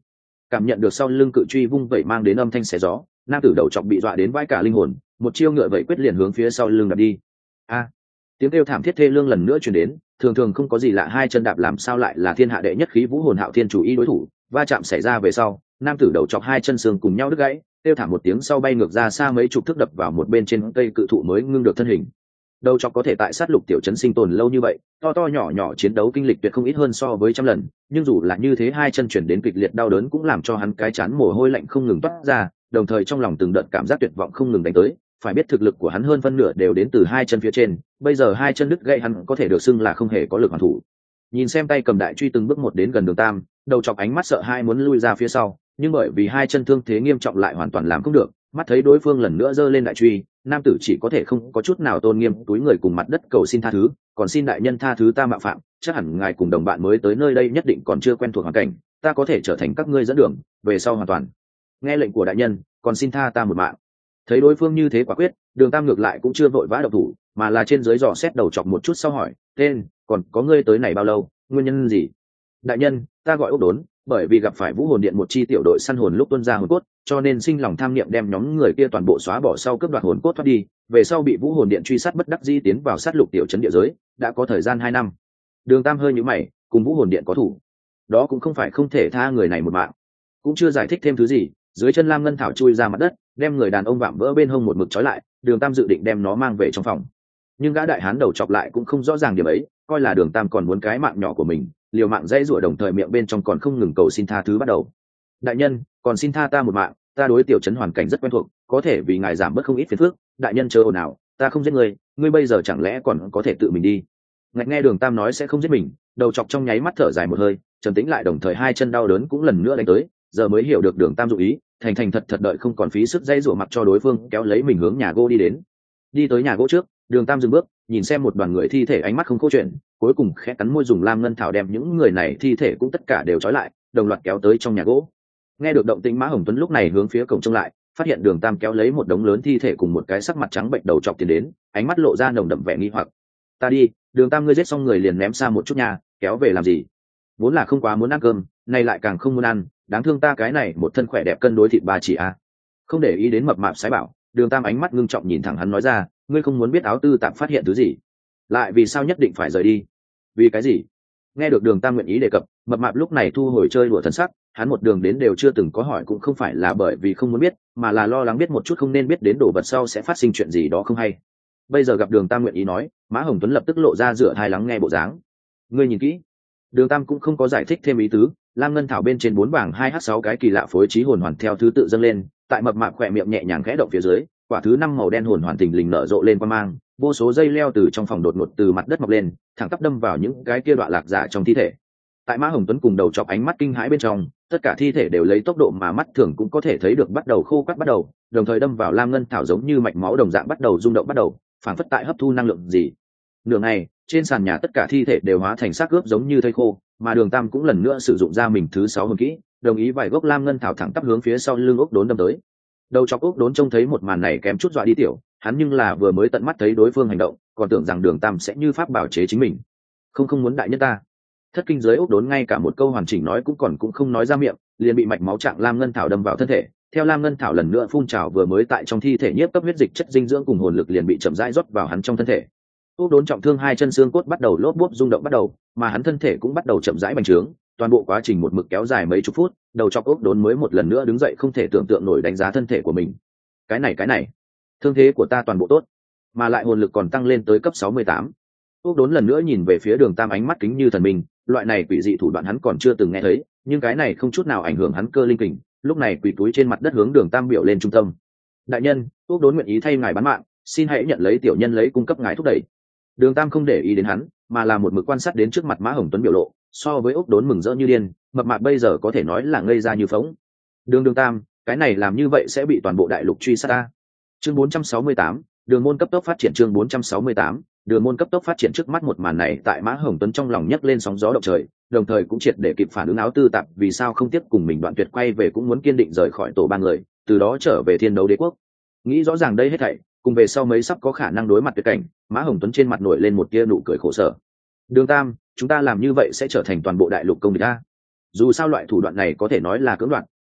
[SPEAKER 1] Cảm nhận được sau lưng cự truy vung vẩy mang đến âm thanh xé gió, nam tử đầu chọc bị dọa đến vãi cả linh hồn, một chiêu ngựa vẩy quyết liền hướng phía sau lưng đạp đi. A! Tiếng kêu thảm thiết thê lương lần nữa truyền đến, thường thường không có gì lạ, hai chân đạp làm sao lại là thiên hạ đệ nhất khí vũ hồn Hạo Thiên chủ y đối thủ. Va chạm xảy ra về sau, nam tử đầu chọc hai chân xương cùng nhau đứt gãy, kêu thảm một tiếng sau bay ngược ra xa mấy chục thước đập vào một bên trên cây cự thụ mới ngưng được thân hình. Đầu chọc có thể tại sát lục tiểu trấn sinh tồn lâu như vậy, to to nhỏ nhỏ chiến đấu kinh lịch tuyệt không ít hơn so với trăm lần, nhưng dù là như thế hai chân chuyển đến kịch liệt đau đớn cũng làm cho hắn cái chán mồ hôi lạnh không ngừng toát ra, đồng thời trong lòng từng đợt cảm giác tuyệt vọng không ngừng đánh tới. Phải biết thực lực của hắn hơn phân nửa đều đến từ hai chân phía trên, bây giờ hai chân đứt gãy hắn có thể được xưng là không hề có lực hoàn thủ. Nhìn xem tay cầm đại truy từng bước một đến gần Đường Tam, đầu chọc ánh mắt sợ hai muốn lui ra phía sau, nhưng bởi vì hai chân thương thế nghiêm trọng lại hoàn toàn làm không được. Mắt thấy đối phương lần nữa giơ lên đại truy, nam tử chỉ có thể không có chút nào tôn nghiêm túi người cùng mặt đất cầu xin tha thứ, còn xin đại nhân tha thứ ta mạo phạm, chắc hẳn ngài cùng đồng bạn mới tới nơi đây nhất định còn chưa quen thuộc hoàn cảnh, ta có thể trở thành các ngươi dẫn đường về sau hoàn toàn nghe lệnh của đại nhân, còn xin tha ta một mạng. Thấy đối phương như thế quả quyết, Đường Tam ngược lại cũng chưa vội vã động thủ, mà là trên dưới dò xét đầu chọc một chút sau hỏi, tên, còn có ngươi tới này bao lâu, nguyên nhân gì? Đại nhân, ta gọi Ốc Đốn, bởi vì gặp phải Vũ Hồn Điện một chi tiểu đội săn hồn lúc tuân ra hồn cốt, cho nên sinh lòng tham niệm đem nhóm người kia toàn bộ xóa bỏ sau cướp đoạt hồn cốt thoát đi, về sau bị Vũ Hồn Điện truy sát bất đắc dĩ tiến vào sát lục tiểu trấn địa giới, đã có thời gian 2 năm. Đường Tam hơi nhíu mày, cùng Vũ Hồn Điện có thủ, đó cũng không phải không thể tha người này một mạng. Cũng chưa giải thích thêm thứ gì, dưới chân Lam Ngân Thảo chui ra mặt đất, đem người đàn ông vạm vỡ bên hông một mực trói lại, Đường Tam dự định đem nó mang về trong phòng. Nhưng gã đại hán đầu chọc lại cũng không rõ ràng điểm ấy, coi là Đường Tam còn muốn cái mạng nhỏ của mình, liều mạng dãy rủa đồng thời miệng bên trong còn không ngừng cầu xin tha thứ bắt đầu. Đại nhân, còn xin tha ta một mạng, ta đối tiểu trấn hoàn cảnh rất quen thuộc, có thể vì ngài giảm bớt không ít phiền phức, đại nhân chớ ồn ào, ta không giết ngươi, ngươi bây giờ chẳng lẽ còn có thể tự mình đi? Ngạch nghe Đường Tam nói sẽ không giết mình, đầu chọc trong nháy mắt thở dài một hơi, trầm tĩnh lại đồng thời hai chân đau đớn cũng lần nữa đánh tới, giờ mới hiểu được Đường Tam dụng ý, thành thành thật thật đợi không còn phí sức dãy rủa mặc cho đối phương kéo lấy mình hướng nhà gỗ đi đến. Đi tới nhà gỗ trước, Đường Tam dừng bước, nhìn xem một đoàn người thi thể ánh mắt không câu chuyện, cuối cùng khẽ cắn môi dùng lam ngân thảo đem những người này thi thể cũng tất cả đều trói lại, đồng loạt kéo tới trong nhà gỗ. Nghe được động tĩnh, Mã Hồng Tuấn lúc này hướng phía cổng trông lại, phát hiện Đường Tam kéo lấy một đống lớn thi thể cùng một cái sắc mặt trắng bệnh đầu chọc tiến đến, ánh mắt lộ ra nồng đậm vẻ nghi hoặc. Ta đi, Đường Tam ngươi giết xong người liền ném xa một chút nhà, kéo về làm gì? Vốn là không quá muốn ăn cơm, nay lại càng không muốn ăn, đáng thương ta cái này một thân khỏe đẹp cân đối thịt ba chỉ a. Không để ý đến mập mạp sái bảo, Đường Tam ánh mắt ngưng trọng nhìn thẳng hắn nói ra, ngươi không muốn biết áo tư tạm phát hiện thứ gì, lại vì sao nhất định phải rời đi? Vì cái gì? Nghe được Đường Tam nguyện ý đề cập, mập mạp lúc này thu hồi chơi đùa thần sắc, hắn một đường đến đều chưa từng có hỏi, cũng không phải là bởi vì không muốn biết, mà là lo lắng biết một chút không nên biết đến đồ vật sau sẽ phát sinh chuyện gì đó không hay. Bây giờ gặp Đường Tam nguyện ý nói, Mã Hồng Tuấn lập tức lộ ra dựa hai lắng nghe bộ dáng. Ngươi nhìn kỹ. Đường Tam cũng không có giải thích thêm ý tứ, lam ngân thảo bên trên 4 vàng 2h6 cái kỳ lạ phối trí hồn hoàn theo thứ tự dâng lên, tại mập mạp khỏe miệng nhẹ nhàng khẽ động phía dưới, quả thứ 5 màu đen hồn hoàn tình lình nở rộ lên qua mang, vô số dây leo từ trong phòng đột ngột từ mặt đất mọc lên, thẳng tắp đâm vào những cái kia đoạn lạc giả trong thi thể. Tại Mã Hồng Tuấn cùng đầu chọc ánh mắt kinh hãi bên trong, tất cả thi thể đều lấy tốc độ mà mắt thường cũng có thể thấy được bắt đầu khô quắt bắt đầu, đồng thời đâm vào lam ngân thảo giống như mạch máu đồng dạng bắt đầu rung động bắt đầu, phản phất tại hấp thu năng lượng gì. Nửa ngày, trên sàn nhà tất cả thi thể đều hóa thành xác ướp giống như thây khô, mà Đường Tam cũng lần nữa sử dụng ra mình thứ 6 hồn kỹ, đồng ý vài gốc lam ngân thảo thẳng tắp hướng phía sau lưng Ốc Đốn đâm tới. Đầu chọc Ốc Đốn trông thấy một màn này kém chút dọa đi tiểu, hắn nhưng là vừa mới tận mắt thấy đối phương hành động, còn tưởng rằng Đường Tam sẽ như pháp bảo chế chính mình. Không muốn đại nhân ta. Thất kinh giới Ốc Đốn ngay cả một câu hoàn chỉnh nói cũng không nói ra miệng, liền bị mạch máu trạng lam ngân thảo đâm vào thân thể. Theo lam ngân thảo lần nữa phun trào vừa mới tại trong thi thể nhiếp cấp huyết dịch chất dinh dưỡng cùng hồn lực liền bị chậm rãi rót vào hắn trong thân thể. Ốc Đốn trọng thương hai chân xương cốt bắt đầu lốp bốp rung động bắt đầu, mà hắn thân thể cũng bắt đầu chậm rãi bành trướng, toàn bộ quá trình một mực kéo dài mấy chục phút, đầu chọc Ốc Đốn mới một lần nữa đứng dậy không thể tưởng tượng nổi đánh giá thân thể của mình. Cái này, thương thế của ta toàn bộ tốt, mà lại hồn lực còn tăng lên tới cấp 68. Ốc Đốn lần nữa nhìn về phía Đường Tam ánh mắt kính như thần minh, loại này quỷ dị thủ đoạn hắn còn chưa từng nghe thấy, nhưng cái này không chút nào ảnh hưởng hắn cơ linh kình, lúc này quỳ túi trên mặt đất hướng Đường Tam biểu lên trung tâm. Đại nhân, Ốc Đốn nguyện ý thay ngài bán mạng, xin hãy nhận lấy tiểu nhân lấy cung cấp ngài thúc đẩy. Đường Tam không để ý đến hắn, mà là một mực quan sát đến trước mặt Mã Hồng Tuấn biểu lộ, so với Ốc Đốn mừng rỡ như điên, mập mạp bây giờ có thể nói là ngây ra như phóng. Đường Tam, cái này làm như vậy sẽ bị toàn bộ đại lục truy sát ta. Chương 468, Đường môn cấp tốc phát triển. Chương 468, Đường môn cấp tốc phát triển. Trước mắt một màn này tại Mã Hồng Tuấn trong lòng nhấc lên sóng gió động trời, đồng thời cũng triệt để kịp phản ứng áo tư tạp vì sao không tiếp cùng mình đoạn tuyệt quay về cũng muốn kiên định rời khỏi tổ ba người, từ đó trở về Thiên Đấu Đế quốc. Nghĩ rõ ràng đây hết thảy, cùng về sau mấy sắp có khả năng đối mặt tuyệt cảnh, Mã Hồng Tuấn trên mặt nổi lên một tia nụ cười khổ sở. Đường Tam, chúng ta làm như vậy sẽ trở thành toàn bộ đại lục công địch a. Dù sao loại thủ đoạn này có thể nói là cưỡng đoạt,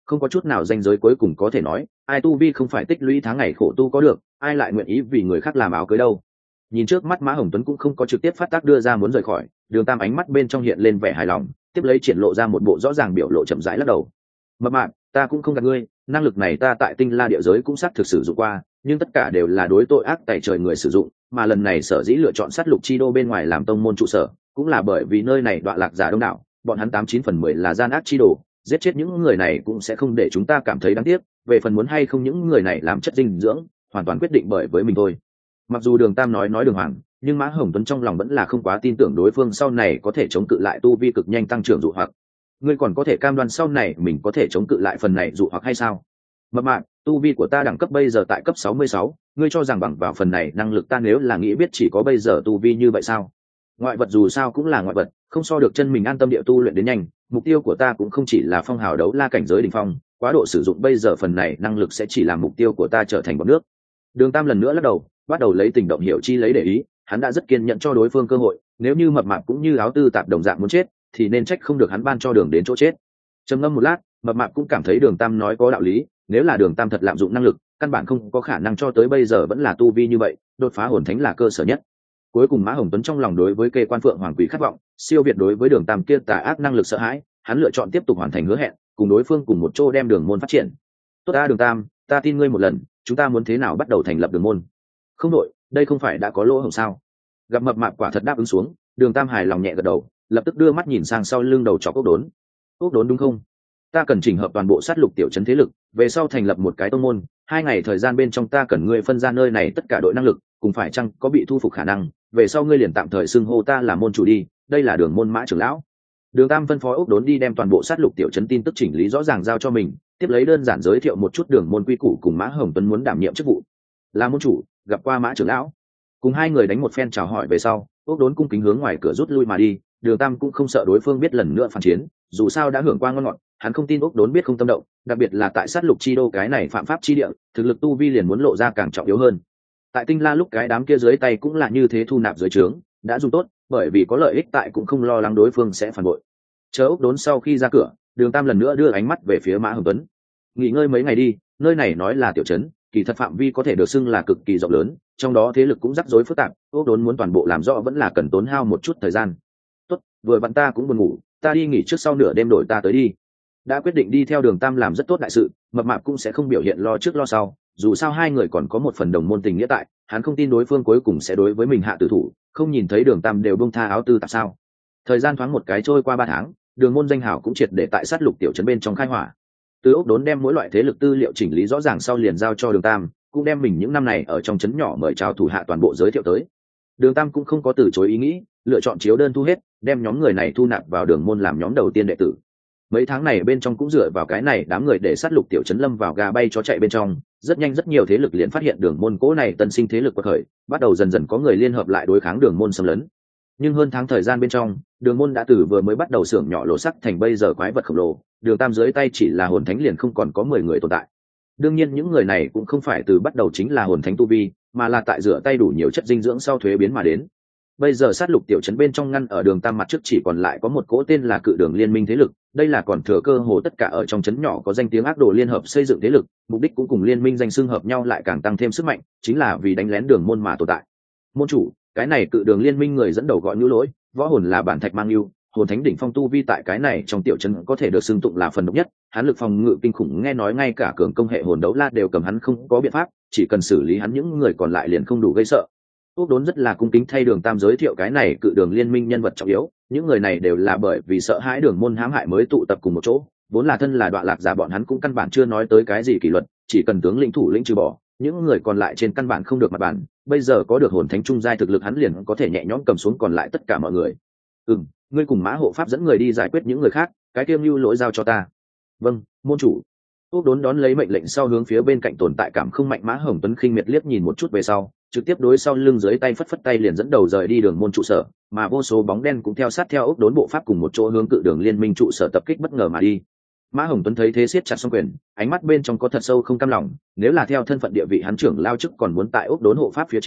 [SPEAKER 1] không có chút nào danh giới cuối cùng có thể nói, ai tu vi không phải tích lũy tháng ngày khổ tu có được, ai lại nguyện ý vì người khác làm áo cưới đâu. Nhìn trước mắt Mã Hồng Tuấn cũng không có trực tiếp phát tác đưa ra muốn rời khỏi, Đường Tam ánh mắt bên trong hiện lên vẻ hài lòng, tiếp lấy triển lộ ra một bộ rõ ràng biểu lộ chậm rãi lắc đầu. Mập mạp, ta cũng không gạt ngươi, năng lực này ta tại Tinh La địa giới cũng xác thực sử dụng qua, nhưng tất cả đều là đối tội ác tày trời người sử dụng, mà lần này sở dĩ lựa chọn sát lục chi đô bên ngoài làm tông môn trụ sở, cũng là bởi vì nơi này đọa lạc giả đông đảo, bọn hắn 89/10 là gian ác chi đồ, giết chết những người này cũng sẽ không để chúng ta cảm thấy đáng tiếc, về phần muốn hay không những người này làm chất dinh dưỡng, hoàn toàn quyết định bởi với mình thôi. Mặc dù Đường Tam nói đường hoàng, nhưng Mã Hồng Tuấn trong lòng vẫn là không quá tin tưởng đối phương sau này có thể chống cự lại tu vi cực nhanh tăng trưởng dụ hoặc. Ngươi còn có thể cam đoan sau này mình có thể chống cự lại phần này dụ hoặc hay sao? Mập mạp, tu vi của ta đẳng cấp bây giờ tại cấp 66, ngươi cho rằng bằng vào phần này năng lực ta nếu là nghĩ biết chỉ có bây giờ tu vi như vậy sao? Ngoại vật dù sao cũng là ngoại vật, không so được chân mình an tâm địa tu luyện đến nhanh, mục tiêu của ta cũng không chỉ là phong hào đấu la cảnh giới đỉnh phong, quá độ sử dụng bây giờ phần này năng lực sẽ chỉ làm mục tiêu của ta trở thành bọt nước. Đường Tam lần nữa lắc đầu, bắt đầu lấy tình động hiểu chi lấy để ý, hắn đã rất kiên nhẫn cho đối phương cơ hội, nếu như mập mạp cũng như áo tư tạp đồng dạng muốn chết, thì nên trách không được hắn ban cho đường đến chỗ chết. Trầm ngâm một lát, mập mạp cũng cảm thấy Đường Tam nói có đạo lý, nếu là Đường Tam thật lạm dụng năng lực, căn bản không có khả năng cho tới bây giờ vẫn là tu vi như vậy, đột phá hồn thánh là cơ sở nhất. Cuối cùng Mã Hồng Tuấn trong lòng đối với kê quan phượng hoàng quỷ khát vọng, siêu việt đối với Đường Tam kia tà ác năng lực sợ hãi, hắn lựa chọn tiếp tục hoàn thành hứa hẹn, cùng đối phương cùng một chỗ đem đường môn phát triển. Tốt ta Đường Tam, ta tin ngươi một lần, chúng ta muốn thế nào bắt đầu thành lập đường môn? Không đội, đây không phải đã có lỗ hổng sao? Gặp mập mạp quả thật đáp ứng xuống, Đường Tam hài lòng nhẹ gật đầu, lập tức đưa mắt nhìn sang sau lưng đầu chọc Ốc Đốn. Ốc Đốn đúng không? Ta cần chỉnh hợp toàn bộ sát lục tiểu trấn thế lực, về sau thành lập một cái tông môn, 2 ngày thời gian bên trong ta cần ngươi phân ra nơi này tất cả đội năng lực, cùng phải chăng có bị thu phục khả năng, về sau ngươi liền tạm thời xưng hô ta là môn chủ đi, đây là Đường môn Mã trưởng lão. Đường Tam phân phó Ốc Đốn đi đem toàn bộ sát lục tiểu trấn tin tức chỉnh lý rõ ràng giao cho mình, tiếp lấy đơn giản giới thiệu một chút đường môn quy củ cùng Mã Hồng Tuấn muốn đảm nhiệm chức vụ. Là môn chủ, gặp qua Mã trưởng lão. Cùng hai người đánh một phen chào hỏi về sau, Ốc Đốn cung kính hướng ngoài cửa rút lui mà đi, Đường Tam cũng không sợ đối phương biết lần nữa phản chiến, dù sao đã hưởng qua ngon ngọt, hắn không tin Ốc Đốn biết không tâm động, đặc biệt là tại sát lục chi đô cái này phạm pháp chi địa, thực lực tu vi liền muốn lộ ra càng trọng yếu hơn. Tại Tinh La lúc cái đám kia dưới tay cũng là như thế thu nạp dưới trướng, đã dùng tốt, bởi vì có lợi ích tại cũng không lo lắng đối phương sẽ phản bội. Chờ Ốc Đốn sau khi ra cửa, Đường Tam lần nữa đưa ánh mắt về phía Mã Hồng Tuấn. Nghỉ ngơi mấy ngày đi, nơi này nói là tiểu trấn, kỳ thật phạm vi có thể được xưng là cực kỳ rộng lớn, trong đó thế lực cũng rắc rối phức tạp, Ốc Đốn muốn toàn bộ làm rõ vẫn là cần tốn hao một chút thời gian. Tốt, vừa vặn ta cũng buồn ngủ, ta đi nghỉ trước sau nửa đêm đổi ta tới đi. Đã quyết định đi theo Đường Tam làm rất tốt đại sự, mập mạp cũng sẽ không biểu hiện lo trước lo sau, dù sao hai người còn có một phần đồng môn tình nghĩa tại, hắn không tin đối phương cuối cùng sẽ đối với mình hạ tử thủ, không nhìn thấy Đường Tam đều buông tha áo tư tạp sao? Thời gian thoáng một cái trôi qua 3 tháng, Đường môn danh hào cũng triệt để tại sát lục tiểu trấn bên trong khai hỏa. Từ Ốc Đốn đem mỗi loại thế lực tư liệu chỉnh lý rõ ràng sau liền giao cho Đường Tam, cũng đem mình những năm này ở trong trấn nhỏ mời chào thủ hạ toàn bộ giới thiệu tới. Đường Tam cũng không có từ chối ý nghĩ, lựa chọn chiếu đơn thu hết, đem nhóm người này thu nạp vào đường môn làm nhóm đầu tiên đệ tử. Mấy tháng này bên trong cũng dựa vào cái này đám người để sát lục tiểu trấn lâm vào gà bay chó chạy bên trong, rất nhanh rất nhiều thế lực liền phát hiện đường môn cỗ này tân sinh thế lực quật khởi, bắt đầu dần dần có người liên hợp lại đối kháng đường môn xâm lấn. Nhưng hơn tháng thời gian bên trong, đường môn đã từ vừa mới bắt đầu xưởng nhỏ lộ sắc thành bây giờ quái vật khổng lồ, Đường Tam dưới tay chỉ là hồn thánh liền không còn có 10 người tồn tại. Đương nhiên những người này cũng không phải từ bắt đầu chính là hồn thánh tu vi, mà là tại rửa tay đủ nhiều chất dinh dưỡng sau thuế biến mà đến. Bây giờ sát lục tiểu trấn bên trong ngăn ở Đường Tam mặt trước chỉ còn lại có một cỗ tên là Cự Đường Liên Minh thế lực, đây là còn thừa cơ hồ tất cả ở trong trấn nhỏ có danh tiếng ác đồ liên hợp xây dựng thế lực, mục đích cũng cùng liên minh danh xưng hợp nhau lại càng tăng thêm sức mạnh, chính là vì đánh lén đường môn mà tồn tại. Môn chủ, cái này Cự Đường Liên Minh người dẫn đầu gọi Nhu Lỗi, võ hồn là bản thạch mang ưu, hồn thánh đỉnh phong tu vi tại cái này trong tiểu trấn có thể được xưng tụng là phần độc nhất, hắn lực phòng ngự kinh khủng, nghe nói ngay cả cường công hệ hồn đấu la đều cầm hắn không có biện pháp, chỉ cần xử lý hắn những người còn lại liền không đủ gây sợ. Ốc Đốn rất là cung kính thay Đường Tam giới thiệu cái này Cự Đường Liên Minh nhân vật trọng yếu, những người này đều là bởi vì sợ hãi đường môn hãm hại mới tụ tập cùng một chỗ, vốn là thân là đoạn lạc giả bọn hắn cũng căn bản chưa nói tới cái gì kỷ luật, chỉ cần tướng lĩnh thủ lĩnh trừ bỏ, những người còn lại trên căn bản không được mặt bản, bây giờ có được hồn thánh trung giai thực lực hắn liền có thể nhẹ nhõm cầm xuống còn lại tất cả mọi người. Ngươi cùng Mã hộ pháp dẫn người đi giải quyết những người khác, cái Kiêm Nhu Lỗi giao cho ta. Vâng, môn chủ. Ốc Đốn đón lấy mệnh lệnh sau hướng phía bên cạnh tồn tại cảm không mạnh Mã Hồng Tuấn khinh miệt liếc nhìn một chút về sau, trực tiếp đối sau lưng dưới tay phất phất tay liền dẫn đầu rời đi đường môn trụ sở, mà vô số bóng đen cũng theo sát theo Ốc Đốn bộ pháp cùng một chỗ hướng Cự Đường Liên Minh trụ sở tập kích bất ngờ mà đi. Mã Hồng Tuấn thấy thế siết chặt song quyền, ánh mắt bên trong có thật sâu không cam lòng, nếu là theo thân phận địa vị hắn trưởng lao chức còn muốn tại Ốc Đốn hộ pháp phía trên,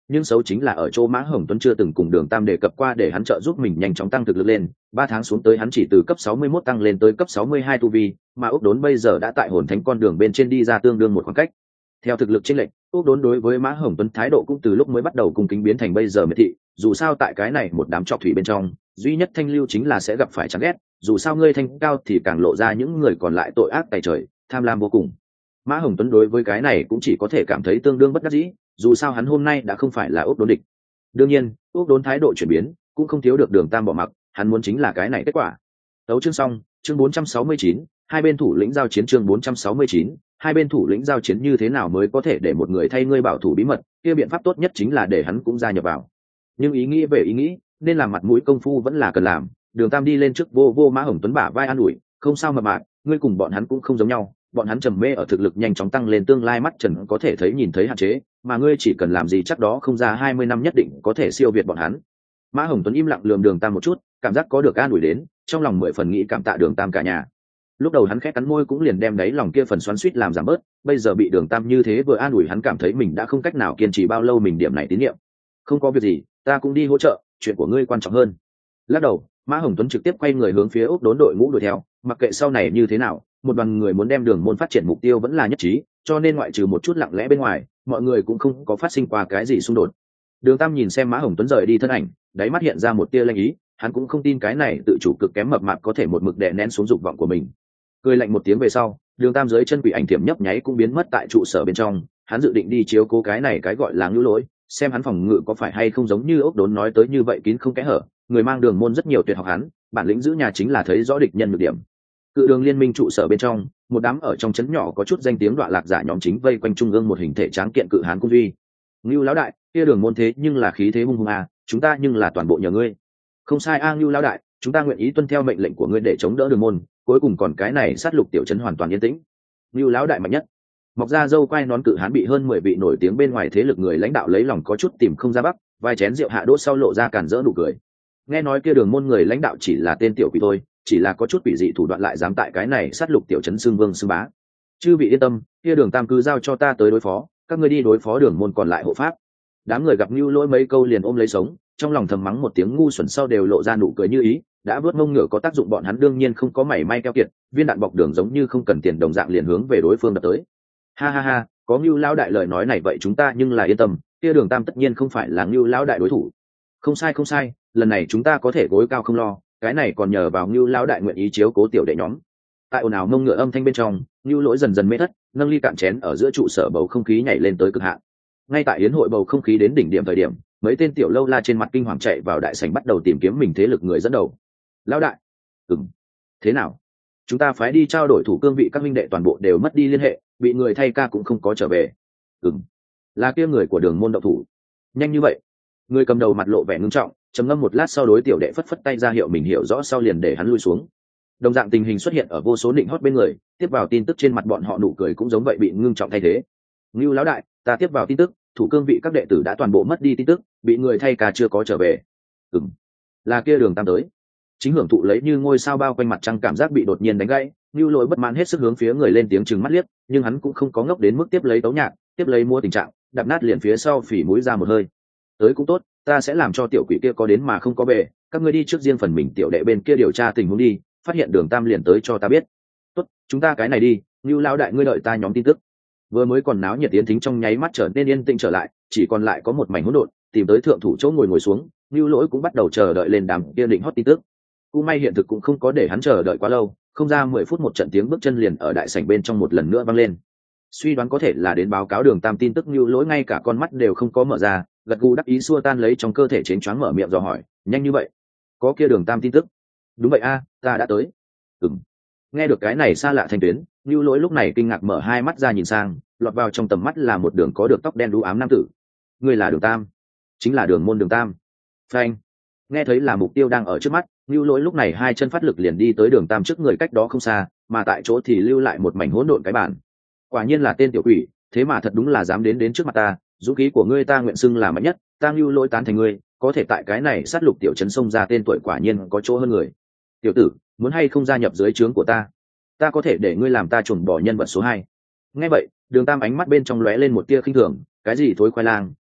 [SPEAKER 1] nhưng xấu chính là ở chỗ Mã Hồng Tuấn chưa từng cùng Đường Tam đề cập qua để hắn trợ giúp mình nhanh chóng tăng thực lực lên. 3 tháng xuống tới hắn chỉ từ cấp 61 tăng lên tới cấp 62 tu vi, mà Úc Đốn bây giờ đã tại hồn thánh con đường bên trên đi ra tương đương một khoảng cách. Theo thực lực chênh lệch, Úc Đốn đối với Mã Hồng Tuấn thái độ cũng từ lúc mới bắt đầu cung kính biến thành bây giờ miệt thị, dù sao tại cái này một đám trọc thủy bên trong, duy nhất thanh lưu chính là sẽ gặp phải chán ghét, dù sao ngươi thanh cao thì càng lộ ra những người còn lại tội ác tày trời, tham lam vô cùng. Mã Hồng Tuấn đối với cái này cũng chỉ có thể cảm thấy tương đương bất đắc dĩ, dù sao hắn hôm nay đã không phải là Úc Đốn địch. Đương nhiên, Úc Đốn thái độ chuyển biến cũng không thiếu được Đường Tam bỏ mặc, hắn muốn chính là cái này kết quả. Tấu chương xong, chương 469, hai bên thủ lĩnh giao chiến. Chương 469, hai bên thủ lĩnh giao chiến. Như thế nào mới có thể để một người thay ngươi bảo thủ bí mật, kia biện pháp tốt nhất chính là để hắn cũng gia nhập vào. Nhưng ý nghĩ về ý nghĩ, nên làm mặt mũi công phu vẫn là cần làm. Đường Tam đi lên trước vô Mã Hồng Tuấn bả vai an ủi, không sao mà bạn, ngươi cùng bọn hắn cũng không giống nhau, bọn hắn trầm mê ở thực lực nhanh chóng tăng lên, tương lai mắt trần có thể thấy nhìn thấy hạn chế, mà ngươi chỉ cần làm gì chắc đó không ra 20 năm nhất định có thể siêu việt bọn hắn. Mã Hồng Tuấn im lặng lườm Đường Tam một chút, cảm giác có được an ủi đến, trong lòng 10 phần nghĩ cảm tạ Đường Tam cả nhà. Lúc đầu hắn khẽ cắn môi cũng liền đem đáy lòng kia phần xoắn xuýt làm giảm bớt, bây giờ bị Đường Tam như thế vừa an ủi hắn cảm thấy mình đã không cách nào kiên trì bao lâu mình điểm này tín nhiệm. Không có việc gì, ta cũng đi hỗ trợ, chuyện của ngươi quan trọng hơn. Lắc đầu, Mã Hồng Tuấn trực tiếp quay người hướng phía Úc Đốn đội ngũ đuổi theo, mặc kệ sau này như thế nào, một đoàn người muốn đem Đường môn phát triển mục tiêu vẫn là nhất trí, cho nên ngoại trừ một chút lặng lẽ bên ngoài, mọi người cũng không có phát sinh qua cái gì xung đột. Đường Tam nhìn xem Mã Hồng Tuấn rời đi thân ảnh, đáy mắt hiện ra một tia lanh ý, hắn cũng không tin cái này tự chủ cực kém mập mạp có thể một mực đè nén xuống dục vọng của mình. Cười lạnh một tiếng về sau, Đường Tam dưới chân quỷ ảnh thiểm nhấp nháy cũng biến mất tại trụ sở bên trong, hắn dự định đi chiếu cố cái này cái gọi là ngưu lỗi, xem hắn phòng ngự có phải hay không giống như Ốc Đốn nói tới như vậy kín không kẽ hở, người mang Đường môn rất nhiều tuyệt học hắn, bản lĩnh giữ nhà chính là thấy rõ địch nhân nhược điểm. Cự Đường liên minh trụ sở bên trong, một đám ở trong trấn nhỏ có chút danh tiếng đoạn lạc giả nhóm chính vây quanh trung ương một hình thể tráng kiện cự hán cung duy. Ngưu lão đại, kia Đường môn thế nhưng là khí thế hung hùng à, chúng ta nhưng là toàn bộ nhờ ngươi. Không sai a Ngưu lão đại, chúng ta nguyện ý tuân theo mệnh lệnh của ngươi để chống đỡ Đường môn, cuối cùng còn cái này sát lục tiểu trấn hoàn toàn yên tĩnh. Ngưu lão đại mạnh nhất. Mọc ra dâu quai nón cự hán bị hơn 10 vị nổi tiếng bên ngoài thế lực người lãnh đạo lấy lòng có chút tìm không ra bắc, vài chén rượu hạ đốt sau lộ ra cản rỡ nụ cười. Nghe nói kia Đường môn người lãnh đạo chỉ là tên tiểu quỷ thôi, chỉ là có chút quỷ dị thủ đoạn lại dám tại cái này sát lục tiểu trấn xưng vương xưng bá. Chư vị yên tâm, kia Đường Tam cứ giao cho ta tới đối phó, các ngươi đi đối phó Đường môn còn lại hộ pháp. Đám người gặp Nưu Lỗi mấy câu liền ôm lấy sống, trong lòng thầm mắng một tiếng ngu xuẩn sau đều lộ ra nụ cười như ý, đã vớt mông ngựa có tác dụng bọn hắn đương nhiên không có mảy may keo kiệt, viên đạn bọc đường giống như không cần tiền đồng dạng liền hướng về đối phương đập tới. Ha ha ha, có Nưu lão đại lời nói này vậy chúng ta nhưng là yên tâm, kia Đường Tam tất nhiên không phải là Nưu lão đại đối thủ. Không sai, lần này chúng ta có thể gối cao không lo, cái này còn nhờ vào Nưu lão đại nguyện ý chiếu cố tiểu đệ nhóm. Tại ồn ào mông ngựa âm thanh bên trong, Nưu Lỗi dần dần mê thất, nâng ly cạn chén ở giữa trụ sở bầu không khí nhảy lên tới cực hạn. Ngay tại yến hội bầu không khí đến đỉnh điểm thời điểm, mấy tên tiểu lâu la trên mặt kinh hoàng chạy vào đại sảnh bắt đầu tìm kiếm mình thế lực người dẫn đầu. Lão đại, thế nào? Chúng ta phái đi trao đổi thủ cương vị các minh đệ toàn bộ đều mất đi liên hệ, bị người thay ca cũng không có trở về. Là kia người của Đường môn động thủ. Nhanh như vậy? Người cầm đầu mặt lộ vẻ ngưng trọng, trầm ngâm một lát sau đối tiểu đệ phất phất tay ra hiệu mình hiểu rõ sau liền để hắn lui xuống. Đồng dạng tình hình xuất hiện ở vô số định hót bên người, tiếp vào tin tức trên mặt bọn họ nụ cười cũng giống vậy bị ngưng trọng thay thế. Ngưu lão đại, ta tiếp vào tin tức, thủ cương vị các đệ tử đã toàn bộ mất đi tin tức, bị người thay ca chưa có trở về. Là kia Đường Tam tới. Chính hưởng thụ lấy như ngôi sao bao quanh mặt trăng cảm giác bị đột nhiên đánh gãy, Nưu Lỗi bất mãn hết sức hướng phía người lên tiếng chừng mắt liếc, nhưng hắn cũng không có ngốc đến mức tiếp lấy tấu nhạc, tiếp lấy mua tình trạng, đạp nát liền phía sau phỉ mũi ra một hơi. Tới cũng tốt, ta sẽ làm cho tiểu quỷ kia có đến mà không có về, các ngươi đi trước riêng phần mình tiểu đệ bên kia điều tra tình huống đi, phát hiện Đường Tam liền tới cho ta biết. Tốt, chúng ta cái này đi, Nưu lão đại ngươi đợi ta nhóm tin tức. Vừa mới còn náo nhiệt tiến thính trong nháy mắt trở nên yên tĩnh trở lại, chỉ còn lại có một mảnh hỗn độn, tìm tới thượng thủ chỗ ngồi xuống, Nưu Lỗi cũng bắt đầu chờ đợi lên đám kia định hót tin tức. Cũng may hiện thực cũng không có để hắn chờ đợi quá lâu, không ra 10 phút một trận tiếng bước chân liền ở đại sảnh bên trong một lần nữa vang lên. Suy đoán có thể là đến báo cáo Đường Tam tin tức, Nưu Lỗi ngay cả con mắt đều không có mở ra, gật gù đắc ý xua tan lấy trong cơ thể chén choáng mở miệng dò hỏi, nhanh như vậy? Có kia Đường Tam tin tức? Đúng vậy a, ta đã tới. Nghe được cái này xa lạ thanh tuyến, Nưu Lỗi lúc này kinh ngạc mở hai mắt ra nhìn sang, lọt vào trong tầm mắt là một đường có được tóc đen đu ám nam tử. Người là Đường Tam? Chính là Đường môn Đường Tam. Phanh. Nghe thấy là mục tiêu đang ở trước mắt, Nưu Lỗi lúc này hai chân phát lực liền đi tới Đường Tam trước người cách đó không xa, mà tại chỗ thì lưu lại một mảnh hỗn độn cái bản. Quả nhiên là tên tiểu quỷ, thế mà thật đúng là dám đến trước mặt ta, dũng khí của ngươi ta nguyện xưng là mạnh nhất, ta Nưu Lỗi tán thành ngươi, có thể tại cái này sát lục tiểu trấn xông ra tên tuổi quả nhiên có chỗ hơn người. Tiểu tử, muốn hay không gia nhập dưới trướng của ta? Ta có thể để ngươi làm ta chuẩn bỏ nhân vật số 2. Nghe vậy, Đường Tam ánh mắt bên trong lóe lên một tia khinh thường, cái gì thối khoai lang,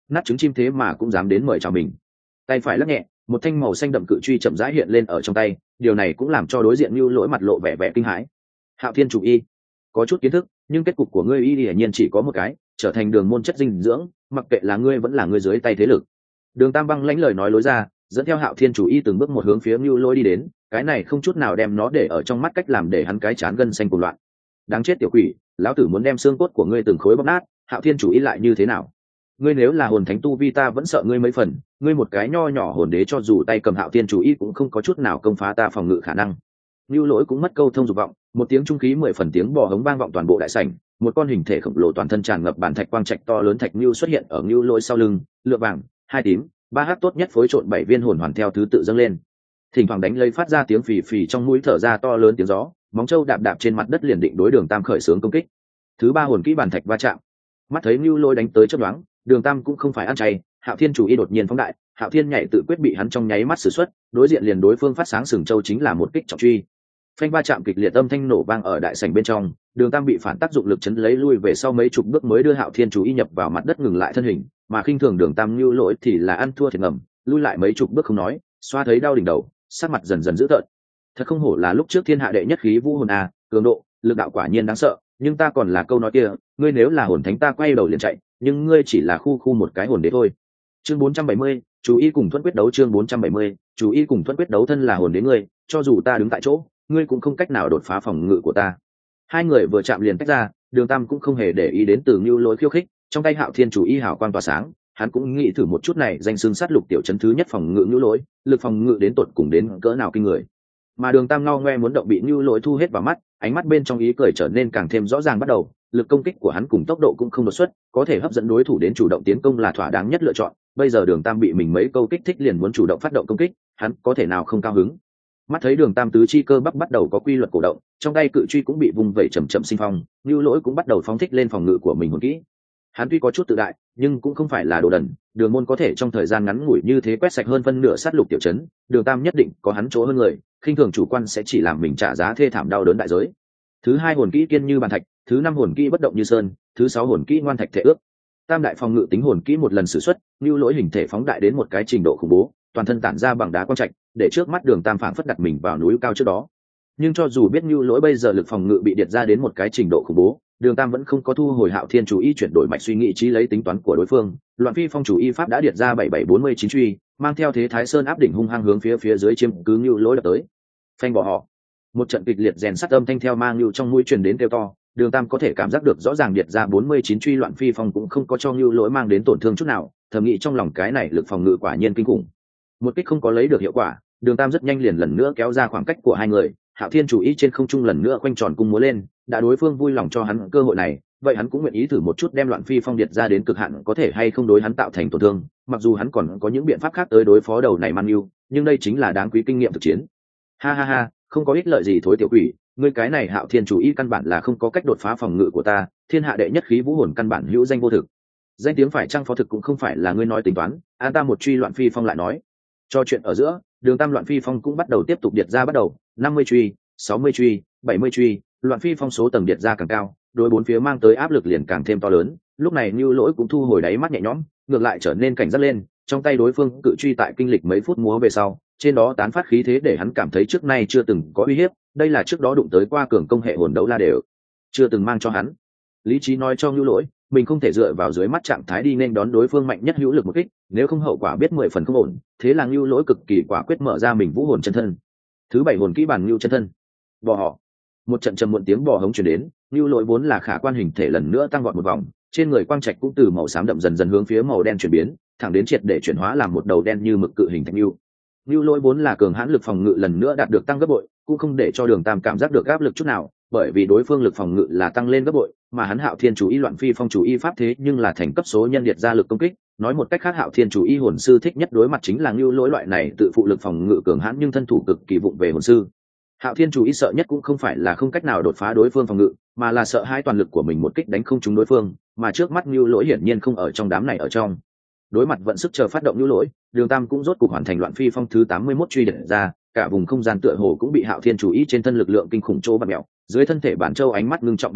[SPEAKER 1] nát trứng chim thế mà cũng dám đến mời chào mình. Tay phải lắc nhẹ, một thanh màu xanh đậm cự truy chậm rãi hiện lên ở trong tay, điều này cũng làm cho đối diện Nưu Lỗi mặt lộ vẻ vẻ kinh hãi. Hạo Thiên chủ y, có chút kiến thức, nhưng kết cục của ngươi y hiển nhiên chỉ có một cái, trở thành đường môn chất dinh dưỡng, mặc kệ là ngươi vẫn là ngươi dưới tay thế lực. Đường Tam băng lãnh lời nói lối ra, dẫn theo Hạo Thiên chủ y từng bước một hướng phía Nưu Lỗi đi đến, cái này không chút nào đem nó để ở trong mắt, cách làm để hắn cái chán gân xanh cuồng loạn. Đáng chết tiểu quỷ, lão tử muốn đem xương cốt của ngươi từng khối bóp nát, Hạo Thiên chủ y lại như thế nào? Ngươi nếu là hồn thánh tu vi ta vẫn sợ ngươi mấy phần, ngươi một cái nho nhỏ hồn đế cho dù tay cầm Hạo Thiên chủ y cũng không có chút nào công phá ta phòng ngự khả năng. Nưu Lỗi cũng mất câu thông dục vọng, một tiếng trung khí 10 phần tiếng bò hống vang vọng toàn bộ đại sảnh, một con hình thể khổng lồ toàn thân tràn ngập bản thạch quang trạch to lớn thạch nưu xuất hiện ở Nưu Lỗi sau lưng, lựa vàng, hai tím, ba hắc tốt nhất phối trộn 7 viên hồn hoàn theo thứ tự dâng lên. Thỉnh thoảng đánh lấy phát ra tiếng phì phì trong mũi, thở ra to lớn tiếng gió, móng trâu đạp đạp trên mặt đất liền định đối Đường Tam khởi xướng công kích. Thứ ba hồn kỹ bản thạch va chạm. Mắt thấy Nưu Lỗi đánh tới chớp nhoáng, Đường Tam cũng không phải ăn chay, Hạo Thiên chủ y đột nhiên phóng đại, Hạo Thiên nhảy tự quyết bị hắn trong nháy mắt sử xuất, đối diện liền đối phương phát sáng sừng châu chính là một kích trọng truy. Phanh va chạm kịch liệt, âm thanh nổ vang ở đại sảnh bên trong, Đường Tam bị phản tác dụng lực chấn lấy lui về sau mấy chục bước mới đưa Hạo Thiên chủ y nhập vào mặt đất ngừng lại thân hình, mà khinh thường Đường Tam Nưu Lỗi thì là ăn thua thiệt ngầm, lui lại mấy chục bước không nói, xoa thấy đau đỉnh đầu, sắc mặt dần dần dữ tợn. Thật không hổ là lúc trước thiên hạ đệ nhất khí vũ hồn a, cường độ, lực đạo quả nhiên đáng sợ, nhưng ta còn là câu nói kia, ngươi nếu là hồn thánh ta quay đầu liền chạy, nhưng ngươi chỉ là khu một cái hồn đế thôi. Chương 470, chú ý cùng thuẫn quyết đấu. Chương 470, chú ý cùng thuẫn quyết đấu. Thân là hồn đế ngươi, cho dù ta đứng tại chỗ, ngươi cũng không cách nào đột phá phòng ngự của ta. Hai người vừa chạm liền tách ra, Đường Tam cũng không hề để ý đến từ Nưu Lỗi khiêu khích, trong tay Hạo Thiên chủ y hào quang tỏa sáng, hắn cũng nghĩ thử một chút này danh xưng sát lục tiểu trấn thứ nhất phòng ngự Nưu Lỗi, lực phòng ngự đến tột cùng đến cỡ nào kinh người. Mà Đường Tam ngao ngoe muốn động bị Nưu Lỗi thu hết vào mắt, ánh mắt bên trong ý cười trở nên càng thêm rõ ràng bắt đầu, lực công kích của hắn cùng tốc độ cũng không đột xuất, có thể hấp dẫn đối thủ đến chủ động tiến công là thỏa đáng nhất lựa chọn. Bây giờ Đường Tam bị mình mấy câu kích thích liền muốn chủ động phát động công kích, hắn có thể nào không cao hứng. Mắt thấy Đường Tam tứ chi cơ bắp bắt đầu có quy luật cổ động, trong tay cự truy cũng bị vung vẩy chậm chậm sinh phong, Nưu Lỗi cũng bắt đầu phóng thích lên phòng ngự của mình hồn kỹ. Hắn tuy có chút tự đại, nhưng cũng không phải là đồ đần, Đường môn có thể trong thời gian ngắn ngủi như thế quét sạch hơn phân nửa sát lục tiểu trấn, Đường Tam nhất định có hắn chỗ hơn người, khinh thường chủ quan sẽ chỉ làm mình trả giá thê thảm đau đớn đại giới. Thứ hai hồn kỹ kiên như bàn thạch, thứ năm hồn kỹ bất động như sơn, thứ sáu hồn kỹ ngoan thạch thể ước. Tam đại phòng ngự tính hồn kỹ một lần sử xuất, Nưu Lỗi hình thể phóng đại đến một cái trình độ khủng bố, toàn thân tản ra bằng đá quang trạch, để trước mắt Đường Tam phảng phất đặt mình vào núi cao trước đó. Nhưng cho dù biết Nưu Lỗi bây giờ lực phòng ngự bị điệt ra đến một cái trình độ khủng bố, Đường Tam vẫn không có thu hồi Hạo Thiên chủ y chuyển đổi mạch suy nghĩ trí lấy tính toán của đối phương, Loạn Phi Phong chủ y pháp đã điệt ra 7749 truy, mang theo thế Thái Sơn áp đỉnh hung hăng hướng phía dưới chiếm cứ Nưu Lỗi đập tới. Phanh bỏ họ. Một trận kịch liệt rèn sắt âm thanh theo mang Nưu trong mũi truyền đến kêu to, Đường Tam có thể cảm giác được rõ ràng điệt ra 49 truy Loạn Phi Phong cũng không có cho Nưu Lỗi mang đến tổn thương chút nào, thầm nghĩ trong lòng cái này lực phòng ngự quả nhiên kinh khủng. Một kích không có lấy được hiệu quả, Đường Tam rất nhanh liền lần nữa kéo ra khoảng cách của hai người, Hạo Thiên chủ ý trên không trung lần nữa quanh tròn cung múa lên, đã đối phương vui lòng cho hắn cơ hội này, vậy hắn cũng nguyện ý thử một chút đem Loạn Phi Phong điệt ra đến cực hạn có thể hay không đối hắn tạo thành tổn thương, mặc dù hắn còn có những biện pháp khác tới đối phó đầu này Man Nhu, nhưng đây chính là đáng quý kinh nghiệm thực chiến. Ha ha ha, không có ích lợi gì thối tiểu quỷ, ngươi cái này Hạo Thiên chủ ý căn bản là không có cách đột phá phòng ngự của ta, thiên hạ đệ nhất khí vũ hồn căn bản hữu danh vô thực. Danh tiếng phải chăng phó thực cũng không phải là ngươi nói tính toán, an ta một truy Loạn Phi Phong lại nói. Cho chuyện ở giữa, Đường Tam Loạn Phi Phong cũng bắt đầu tiếp tục điệt ra bắt đầu, 50 truy, 60 truy, 70 truy, Loạn Phi Phong số tầng điệt ra càng cao, đối bốn phía mang tới áp lực liền càng thêm to lớn. Lúc này Nưu Lỗi cũng thu hồi đáy mắt nhẹ nhõm, ngược lại trở nên cảnh giác lên, trong tay đối phương cự truy tại kinh lịch mấy phút múa về sau, trên đó tán phát khí thế để hắn cảm thấy trước nay chưa từng có uy hiếp, đây là trước đó đụng tới qua cường công hệ hồn đấu la đều chưa từng mang cho hắn. Lý trí nói cho Nưu Lỗi, mình không thể dựa vào dưới mắt trạng thái đi nên đón đối phương mạnh nhất hữu lực một kích, nếu không hậu quả biết 10 phần không ổn. Thế là Nưu Lỗi cực kỳ quả quyết mở ra mình vũ hồn chân thân. Thứ bảy hồn kỹ bản Nưu chân thân. Bò họ. Một trận trầm muộn tiếng bò hống truyền đến, Nưu Lỗi vốn là khả quan hình thể lần nữa tăng vọt một vòng, trên người quang trạch cũng từ màu xám đậm dần dần hướng phía màu đen chuyển biến, thẳng đến triệt để chuyển hóa làm một đầu đen như mực cự hình thạch nưu. Nưu Lỗi vốn là cường hãn lực phòng ngự lần nữa đạt được tăng gấp bội, cũng không để cho Đường Tam cảm giác được áp lực chút nào, bởi vì đối phương lực phòng ngự là tăng lên gấp bội, mà hắn Hạo Thiên chủ y Loạn Phi Phong chủ y pháp thế nhưng là thành cấp số nhân liệt ra lực công kích. Nói một cách khác, Hạo Thiên chủ y hồn sư thích nhất đối mặt chính là Nưu Lỗi loại này tự phụ lực phòng ngự cường hãn nhưng thân thủ cực kỳ vụng về hồn sư. Hạo Thiên chủ y sợ nhất cũng không phải là không cách nào đột phá đối phương phòng ngự, mà là sợ hai toàn lực của mình một kích đánh không trúng đối phương, mà trước mắt Nưu Lỗi hiển nhiên không ở trong đám này ở trong. Đối mặt vận sức chờ phát động Nưu Lỗi, Đường Tam cũng rốt cục hoàn thành Loạn Phi Phong thứ 81 truy đẩy ra, cả vùng không gian tựa hồ cũng bị Hạo Thiên chủ y trên thân lực lượng kinh khủng chỗ bạt mèo, dưới thân thể Bản Châu ánh mắt ngưng trọng bên trong,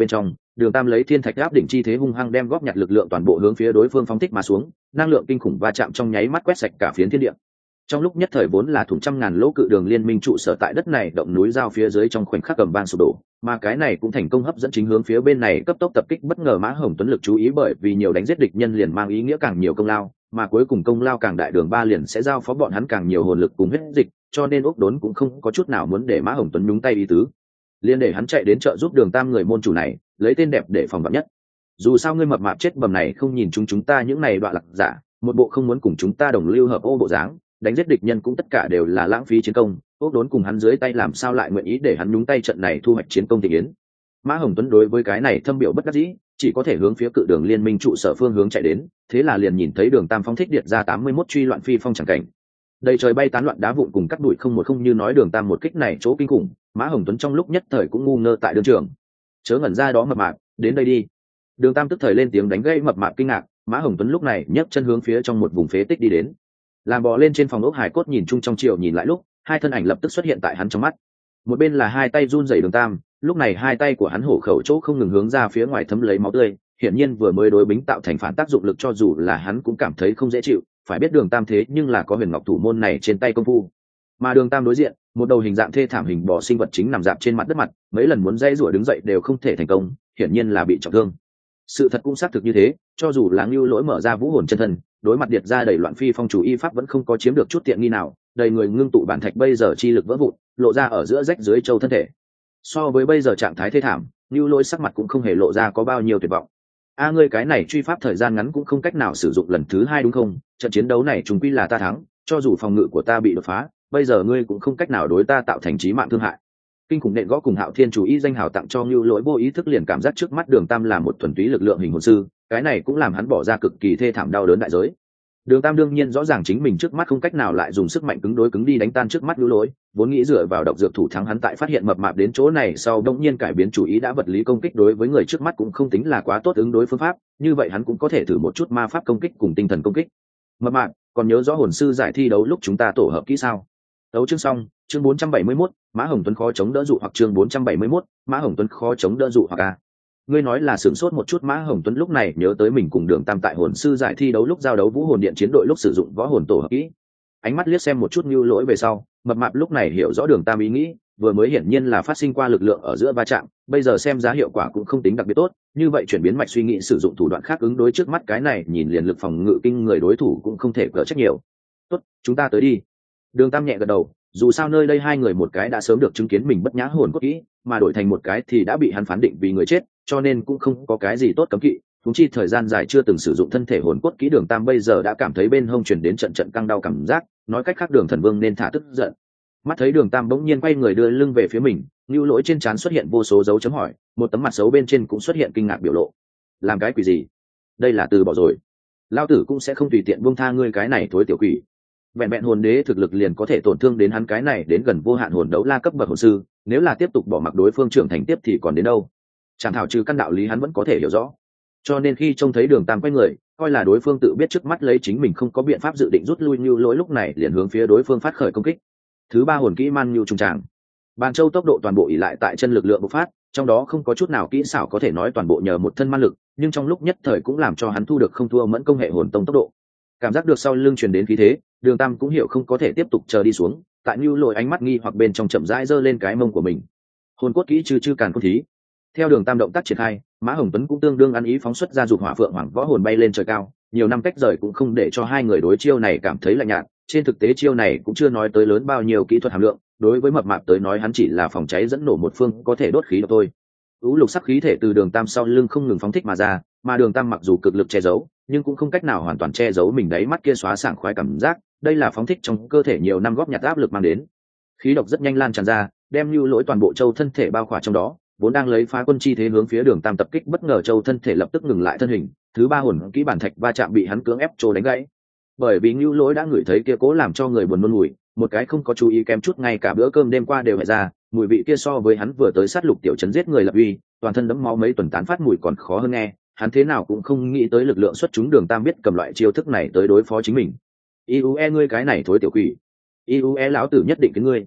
[SPEAKER 1] Đường Tam lấy thiên thạch áp đỉnh chi thế hung hăng đem góp nhặt lực lượng toàn bộ hướng phía đối phương phóng thích mà xuống, năng lượng kinh khủng va chạm trong nháy mắt quét sạch cả phiến thiên địa. Trong lúc nhất thời vốn là thủng trăm ngàn lỗ cự đường liên minh trụ sở tại đất này động núi giao phía dưới trong khoảnh khắc cầm vang sụp đổ, mà cái này cũng thành công hấp dẫn chính hướng phía bên này cấp tốc tập kích bất ngờ Mã Hồng Tuấn lực chú ý, bởi vì nhiều đánh giết địch nhân liền mang ý nghĩa càng nhiều công lao, mà cuối cùng công lao càng đại, Đường Ba liền sẽ giao phó bọn hắn càng nhiều hồn lực cùng huyết dịch, cho nên Úc Đốn cũng không có chút nào muốn để Mã Hồng Tuấn nhúng tay ý tứ, liền để hắn chạy đến trợ giúp Đường Tam người môn chủ này, lấy tên đẹp để phòng vạn nhất. Dù sao ngươi mập mạp chết bầm này không nhìn chúng ta những này đoạn lạc giả, một bộ không muốn cùng chúng ta đồng lưu hợp ô bộ dáng, đánh giết địch nhân cũng tất cả đều là lãng phí chiến công. Úc Đốn cùng hắn dưới tay làm sao lại nguyện ý để hắn nhúng tay trận này thu hoạch chiến công tình yến. Mã Hồng Tuấn đối với cái này thâm biểu bất đắc dĩ, chỉ có thể hướng phía cự đường liên minh trụ sở phương hướng chạy đến, thế là liền nhìn thấy Đường Tam phóng thích điệt ra 81 truy loạn phi phong chẳng cảnh. Đầy trời bay tán loạn đá vụn cùng cắt bụi không một không, như nói Đường Tam một kích này chỗ kinh khủng, Mã Hồng Tuấn trong lúc nhất thời cũng ngu ngơ tại đường trường. Chớ ngẩn ra đó mập mạp, đến đây đi. Đường Tam tức thời lên tiếng đánh gây mập mạp kinh ngạc, Mã Hồng Tuấn lúc này nhấc chân hướng phía trong một vùng phế tích đi đến. Làm bò lên trên phòng ốc hải cốt nhìn chung trong chiều nhìn lại lúc, hai thân ảnh lập tức xuất hiện tại hắn trong mắt. Một bên là hai tay run rẩy Đường Tam, lúc này hai tay của hắn hổ khẩu chỗ không ngừng hướng ra phía ngoài thấm lấy máu tươi, hiển nhiên vừa mới đối bính tạo thành phản tác dụng lực, cho dù là hắn cũng cảm thấy không dễ chịu, phải biết Đường Tam thế nhưng là có huyền ngọc thủ môn này trên tay công phu. Mà Đường Tam đối diện, một đầu hình dạng thê thảm hình bò sinh vật chính nằm dạp trên mặt đất mặt, mấy lần muốn dây rủa đứng dậy đều không thể thành công, hiển nhiên là bị trọng thương. Sự thật cũng xác thực như thế, cho dù là Ngưu Lỗi mở ra vũ hồn chân thân, đối mặt điệt ra đầy loạn phi phong chủ y pháp vẫn không có chiếm được chút tiện nghi nào, đầy người ngưng tụ bản thạch bây giờ chi lực vỡ vụn, lộ ra ở giữa rách dưới châu thân thể. So với bây giờ trạng thái thê thảm, Ngưu Lỗi sắc mặt cũng không hề lộ ra có bao nhiêu tuyệt vọng. A ngươi cái này truy pháp thời gian ngắn cũng không cách nào sử dụng lần thứ hai đúng không? Trận chiến đấu này chúng quy là ta thắng, cho dù phòng ngự của ta bị đột phá, bây giờ ngươi cũng không cách nào đối ta tạo thành chí mạng thương hại. Kinh khủng nện gõ cùng Hạo Thiên chủ y danh hào tặng cho Ngưu Lỗi, vô ý thức liền cảm giác trước mắt Đường Tam là một thuần túy lực lượng hình hồn sư, cái này cũng làm hắn bỏ ra cực kỳ thê thảm đau đớn đại giới. Đường Tam đương nhiên rõ ràng chính mình trước mắt không cách nào lại dùng sức mạnh cứng đối cứng đi đánh tan trước mắt Ngưu Lỗi, vốn nghĩ dựa vào độc dược thủ thắng hắn, tại phát hiện mập mạp đến chỗ này sau đột nhiên cải biến chủ ý, đã vật lý công kích đối với người trước mắt cũng không tính là quá tốt ứng đối phương pháp, như vậy hắn cũng có thể thử một chút ma pháp công kích cùng tinh thần công kích. Mập mạp, còn nhớ rõ hồn sư giải thi đấu lúc chúng ta tổ hợp kỹ sao? Đấu chương xong, chương 471, Mã Hồng Tuấn khó chống đỡ dụ hoặc, chương 471, Mã Hồng Tuấn khó chống đỡ dụ hoặc a. Ngươi nói là sửng sốt một chút, Mã Hồng Tuấn lúc này nhớ tới mình cùng Đường Tam tại hồn sư giải thi đấu lúc giao đấu vũ hồn điện chiến đội lúc sử dụng võ hồn tổ hợp kỹ. Ánh mắt liếc xem một chút Ngưu Lỗi về sau, mập mạp lúc này hiểu rõ Đường Tam ý nghĩ, vừa mới hiển nhiên là phát sinh qua lực lượng ở giữa va chạm, bây giờ xem giá hiệu quả cũng không tính đặc biệt tốt, như vậy chuyển biến mạch suy nghĩ sử dụng thủ đoạn khác ứng đối trước mắt cái này nhìn liền lực phòng ngự kinh người đối thủ cũng không thể cỡ trách nhiều. Tốt, chúng ta tới đi. Đường Tam nhẹ gật đầu, dù sao nơi đây hai người một cái đã sớm được chứng kiến mình bất nhã hồn cốt kỹ, mà đổi thành một cái thì đã bị hắn phán định vì người chết, cho nên cũng không có cái gì tốt cấm kỵ. Huống chi thời gian dài chưa từng sử dụng thân thể hồn cốt kỹ, Đường Tam bây giờ đã cảm thấy bên hông truyền đến trận trận căng đau cảm giác, nói cách khác Đường Thần Vương nên thả tức giận. Mắt thấy Đường Tam bỗng nhiên quay người đưa lưng về phía mình, Ngưu Lỗi trên trán xuất hiện vô số dấu chấm hỏi, một tấm mặt xấu bên trên cũng xuất hiện kinh ngạc biểu lộ. Làm cái quỷ gì? Đây là từ bỏ rồi. Lão tử cũng sẽ không tùy tiện buông tha ngươi cái này thối tiểu quỷ. Vẹn vẹn hồn đế thực lực liền có thể tổn thương đến hắn cái này đến gần vô hạn hồn đấu la cấp bậc hồn sư, nếu là tiếp tục bỏ mặc đối phương trưởng thành tiếp thì còn đến đâu. Chẳng thảo trừ căn đạo lý hắn vẫn có thể hiểu rõ, cho nên khi trông thấy Đường Tam quay người, coi là đối phương tự biết trước mắt lấy chính mình không có biện pháp dự định rút lui, Ngưu Lỗi lúc này liền hướng phía đối phương phát khởi công kích. Thứ ba hồn kỹ Man Nhu trùng tràng. Bàn châu tốc độ toàn bộ ỷ lại tại chân lực lượng bộc phát, trong đó không có chút nào kỹ xảo, có thể nói toàn bộ nhờ một thân man lực, nhưng trong lúc nhất thời cũng làm cho hắn thu được không thua mẫn công hệ hồn tông tốc độ. Cảm giác được sau lưng truyền đến khí thế, Đường Tam cũng hiểu không có thể tiếp tục chờ đi xuống, tại Nưu Lỗi ánh mắt nghi hoặc bên trong chậm rãi giơ lên cái mông của mình. Hồn cốt kỹ chư càn cốt thí. Theo Đường Tam động tác triển khai, Mã Hồng Tuấn cũng tương đương ăn ý phóng xuất ra dục hỏa phượng hoàng võ hồn bay lên trời cao, nhiều năm cách rời cũng không để cho hai người đối chiêu này cảm thấy lạnh nhạt, trên thực tế chiêu này cũng chưa nói tới lớn bao nhiêu kỹ thuật hàm lượng, đối với mập mạp tới nói hắn chỉ là phòng cháy dẫn nổ một phương có thể đốt khí độc thôi. Lục sắc khí thể từ Đường Tam sau lưng không ngừng phóng thích mà ra, mà Đường Tam mặc dù cực lực che giấu, nhưng cũng không cách nào hoàn toàn che giấu mình đáy mắt kia xóa sảng khoái cảm giác, đây là phóng thích trong cơ thể nhiều năm góp nhặt áp lực mang đến. Khí độc rất nhanh lan tràn ra, đem Nưu Lỗi toàn bộ châu thân thể bao khỏa trong đó, vốn đang lấy phá quân chi thế hướng phía Đường Tam tập kích, bất ngờ châu thân thể lập tức ngừng lại thân hình, thứ ba hồn kỹ bản thạch va chạm bị hắn cưỡng ép trô đánh gãy. Bởi vì Nưu Lỗi đã ngửi thấy kia cố làm cho người buồn nôn mùi, một cái không có chú ý kém chút ngay cả bữa cơm đêm qua đều hại ra, mùi vị kia so với hắn vừa tới sát lục tiểu trấn giết người lập uy, toàn thân đẫm máu mấy tuần tán phát mùi còn khó hơn nghe, hắn thế nào cũng không nghĩ tới lực lượng xuất chúng Đường Tam biết cầm loại chiêu thức này tới đối phó chính mình. Iue ngươi cái này thối tiểu quỷ, Iue lão tử nhất định cái ngươi.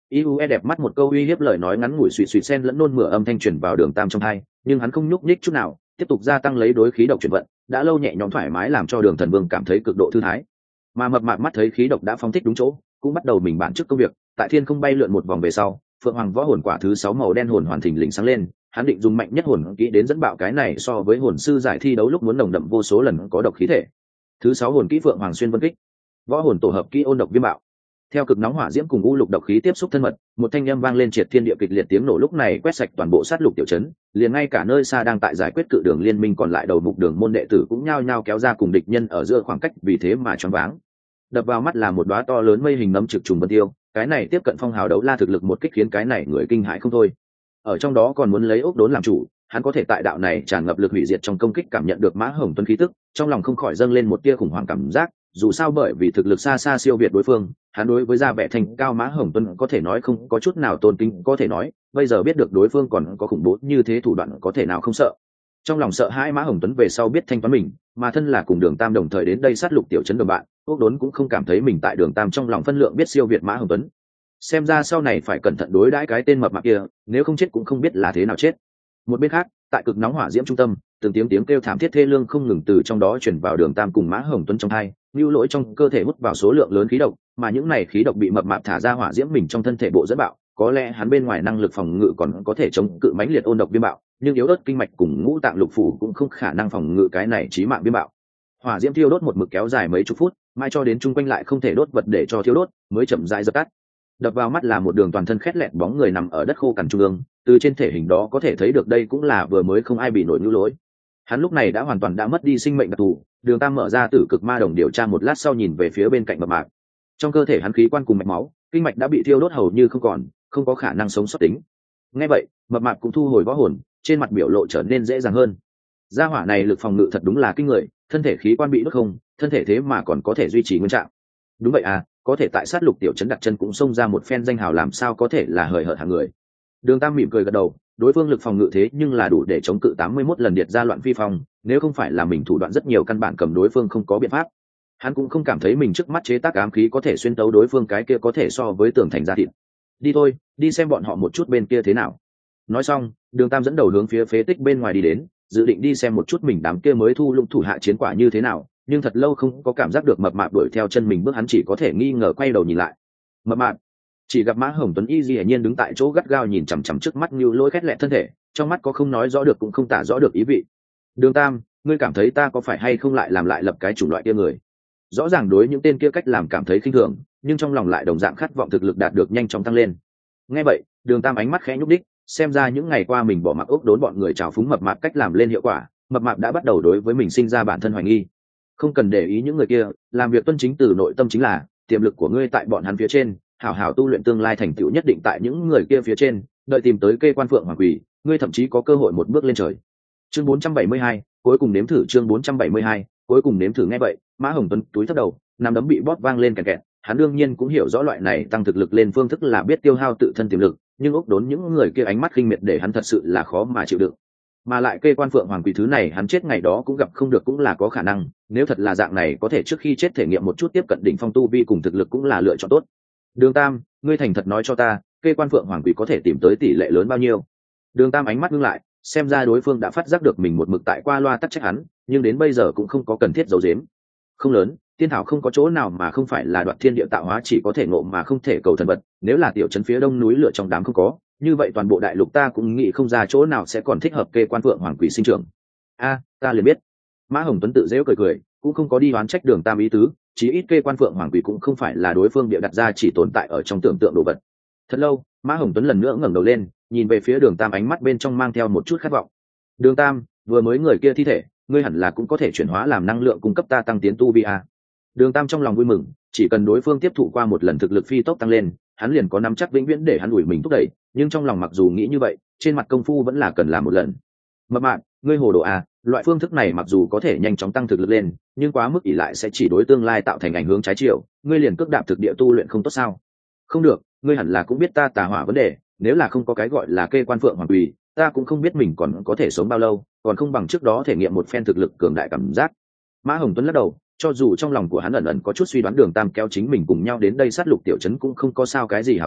[SPEAKER 1] Iue đẹp mắt một câu uy hiếp lời nói ngắn ngủi suy suy xen lẫn nôn mửa âm thanh truyền vào Đường Tam trong tai, nhưng hắn không nhúc nhích chút nào, tiếp tục gia tăng lấy đối khí độc chuyển vận, đã lâu nhẹ nhõm thoải mái làm cho Đường Thần Vương cảm thấy cực độ thư thái. Mà mập mạp mắt thấy khí độc đã phóng thích đúng chỗ, cũng bắt đầu mình bản chức công việc, tại thiên không bay lượn một vòng về sau, Phượng Hoàng võ hồn quả thứ 6 màu đen hồn hoàn thình lình sáng lên, hắn định dùng mạnh nhất hồn kỹ đến dẫn bạo cái này so với hồn sư giải thi đấu lúc muốn nồng đậm vô số lần có độc khí thể. Thứ 6 hồn kỹ Phượng Hoàng xuyên vân kích, võ hồn tổ hợp kỹ ôn độc viêm bạo. Theo cực nóng hỏa diễm cùng u lục độc khí tiếp xúc thân mật, một thanh âm vang lên triệt thiên địa kịch liệt tiếng nổ lúc này quét sạch toàn bộ sát lục tiểu trấn, liền ngay cả nơi xa đang tại giải quyết cự đường liên minh còn lại đầu mục đường môn đệ tử cũng nhao nhao kéo ra cùng địch nhân ở giữa khoảng cách, vì thế mà choáng váng. Đập vào mắt là một đóa to lớn mây hình nấm trực trùng vân tiêu, cái này tiếp cận phong hào đấu la thực lực một kích khiến cái này người kinh hãi không thôi. Ở trong đó còn muốn lấy ốc đốn làm chủ, hắn có thể tại đạo này tràn ngập lực hủy diệt trong công kích cảm nhận được Mã Hồng Tuấn khí tức, trong lòng không khỏi dâng lên một tia khủng hoảng cảm giác, dù sao bởi vì thực lực xa xa siêu việt đối phương, hắn đối với gia vẻ thành cao Mã Hồng Tuấn có thể nói không có chút nào tôn kính, có thể nói bây giờ biết được đối phương còn có khủng bố như thế thủ đoạn có thể nào không sợ. Trong lòng sợ hãi Mã Hồng Tuấn về sau biết thanh toán mình, mà thân là cùng Đường Tam đồng thời đến đây sát lục tiểu trấn đồng bạn, ốc đốn cũng không cảm thấy mình tại Đường Tam trong lòng phân lượng biết siêu việt Mã Hồng Tuấn. Xem ra sau này phải cẩn thận đối đãi cái tên mập mạp kia, nếu không chết cũng không biết là thế nào chết. Một bên khác, tại cực nóng hỏa diễm trung tâm, từng tiếng kêu thảm thiết thê lương không ngừng từ trong đó truyền vào Đường Tam cùng Mã Hồng Tuấn trong tai, nhu lỗi trong cơ thể hút vào số lượng lớn khí độc, mà những này khí độc bị mập mạp thả ra hỏa diễm mình trong thân thể bộ dẫn bạo, có lẽ hắn bên ngoài năng lực phòng ngự còn có thể chống cự mãnh liệt ôn độc viêm bạo, nhưng yếu ớt kinh mạch cùng ngũ tạng lục phủ cũng không khả năng phòng ngự cái này chí mạng viêm bạo. Hỏa diễm thiêu đốt một mực kéo dài mấy chục phút, mai cho đến chung quanh lại không thể đốt vật để cho thiêu đốt, mới chậm rãi dập tắt. Đập vào mắt là một đường toàn thân khét lẹt bóng người nằm ở đất khô cằn trung ương, từ trên thể hình đó có thể thấy được đây cũng là vừa mới không ai bị nổi nhu lỗi. Hắn lúc này đã hoàn toàn đã mất đi sinh mệnh đặc thù. Đường Tam mở ra tử cực ma đồng điều tra một lát sau nhìn về phía bên cạnh mập mạp. Trong cơ thể hắn khí quan cùng mạch máu, kinh mạch đã bị thiêu đốt hầu như không còn, không có khả năng sống sót tính. Nghe vậy, mập mạp cũng thu hồi võ hồn, trên mặt biểu lộ trở nên dễ dàng hơn. Gia hỏa này lực phòng ngự thật đúng là kinh người, thân thể khí quan bị đốt không, thân thể thế mà còn có thể duy trì nguyên trạng. Đúng vậy à, có thể tại sát lục tiểu trấn đặt chân cũng xông ra một phen danh hào, làm sao có thể là hời hợt hạng người. Đường Tam mỉm cười gật đầu, đối phương lực phòng ngự thế nhưng là đủ để chống cự 81 lần điệt ra loạn phi phong, nếu không phải là mình thủ đoạn rất nhiều căn bản cầm đối phương không có biện pháp. Hắn cũng không cảm thấy mình trước mắt chế tác ám khí có thể xuyên tấu đối phương, cái kia có thể so với tường thành da thịt. Đi thôi, đi xem bọn họ một chút bên kia thế nào. Nói xong, Đường Tam dẫn đầu hướng phía phế tích bên ngoài đi đến, dự định đi xem một chút mình đám kia mới thu lũng thủ hạ chiến quả như thế nào, nhưng thật lâu không có cảm giác được mập mạp đuổi theo chân mình bước, hắn chỉ có thể nghi ngờ quay đầu nhìn lại. Mập mạp chỉ gặp Mã Hồng Tuấn y dĩ nhiên đứng tại chỗ gắt gao nhìn chằm chằm trước mắt như lôi khét lẹ thân thể, trong mắt có không nói rõ được cũng không tả rõ được ý vị. Đường Tam, ngươi cảm thấy ta có phải hay không lại làm lại lập cái chủng loại kia người? Rõ ràng đối những tên kia cách làm cảm thấy khinh thường, nhưng trong lòng lại đồng dạng khát vọng thực lực đạt được nhanh chóng tăng lên. Nghe vậy, Đường Tam ánh mắt khẽ nhúc đích, xem ra những ngày qua mình bỏ mặc ốc đốn bọn người trào phúng mập mạp cách làm lên hiệu quả, mập mạp đã bắt đầu đối với mình sinh ra bản thân hoài nghi. Không cần để ý những người kia, làm việc tuân chính từ nội tâm chính là tiềm lực của ngươi tại bọn hắn phía trên, hảo hảo tu luyện tương lai thành tựu nhất định tại những người kia phía trên, đợi tìm tới kê quan phượng hoàng quỷ, ngươi thậm chí có cơ hội một bước lên trời. Chương 472, cuối cùng nếm thử. Chương 472, cuối cùng nếm thử. Nghe vậy, Mã Hồng Tuấn túi thấp đầu, nắm đấm bị bóp vang lên kẹt kẹt, hắn đương nhiên cũng hiểu rõ loại này tăng thực lực lên phương thức là biết tiêu hao tự thân tiềm lực, nhưng ốc đốn những người kia ánh mắt khinh miệt để hắn thật sự là khó mà chịu đựng. Mà lại kê quan phượng hoàng quỷ thứ này hắn chết ngày đó cũng gặp không được cũng là có khả năng, nếu thật là dạng này có thể trước khi chết thể nghiệm một chút tiếp cận đỉnh phong tu vi cùng thực lực cũng là lựa chọn tốt. Đường Tam, ngươi thành thật nói cho ta, kê quan phượng hoàng quỷ có thể tìm tới tỷ lệ lớn bao nhiêu? Đường Tam ánh mắt ngưng lại, xem ra đối phương đã phát giác được mình một mực tại qua loa tắc trách hắn, nhưng đến bây giờ cũng không có cần thiết giấu giếm. Không lớn, tiên thảo không có chỗ nào mà không phải là đoạt thiên địa tạo hóa, chỉ có thể ngộ mà không thể cầu thần vật, nếu là tiểu trấn phía đông núi lửa trong đám không có, như vậy toàn bộ đại lục ta cũng nghĩ không ra chỗ nào sẽ còn thích hợp kê quan phượng hoàng quỷ sinh trưởng. A, ta liền biết. Mã Hồng Tuấn tự giễu cười cười, cũng không có đi đoán trách Đường Tam ý tứ, chí ít kê quan phượng hoàng quỷ cũng không phải là đối phương bịa đặt ra, chỉ tồn tại ở trong tưởng tượng đồ vật. Thật lâu, Mã Hồng Tuấn lần nữa ngẩng đầu lên, nhìn về phía Đường Tam, ánh mắt bên trong mang theo một chút khát vọng. Đường Tam, vừa mới người kia thi thể, ngươi hẳn là cũng có thể chuyển hóa làm năng lượng cung cấp ta tăng tiến tu vi a. Đường Tam trong lòng vui mừng, chỉ cần đối phương tiếp thụ qua một lần thực lực phi tốc tăng lên, hắn liền có nắm chắc vĩnh viễn để hắn ủi mình thúc đẩy, nhưng trong lòng mặc dù nghĩ như vậy, trên mặt công phu vẫn là cần làm một lần. Mập mạp, ngươi hồ đồ a, loại phương thức này mặc dù có thể nhanh chóng tăng thực lực lên, nhưng quá mức ỷ lại sẽ chỉ đối tương lai tạo thành ảnh hưởng trái chiều, ngươi liền cước đạp thực địa tu luyện không tốt sao? Không được, ngươi hẳn là cũng biết ta tà hỏa vấn đề, nếu là không có cái gọi là kê quan phượng hoàng quỷ, ta cũng không biết mình còn có thể sống bao lâu, còn không bằng trước đó thể nghiệm một phen thực lực cường đại cảm giác. Mã Hồng Tuấn lắc đầu, cho dù trong lòng của hắn ẩn ẩn có chút suy đoán Đường Tam kéo chính mình cùng nhau đến đây sát lục tiểu trấn cũng không có sao cái gì hảo tâm,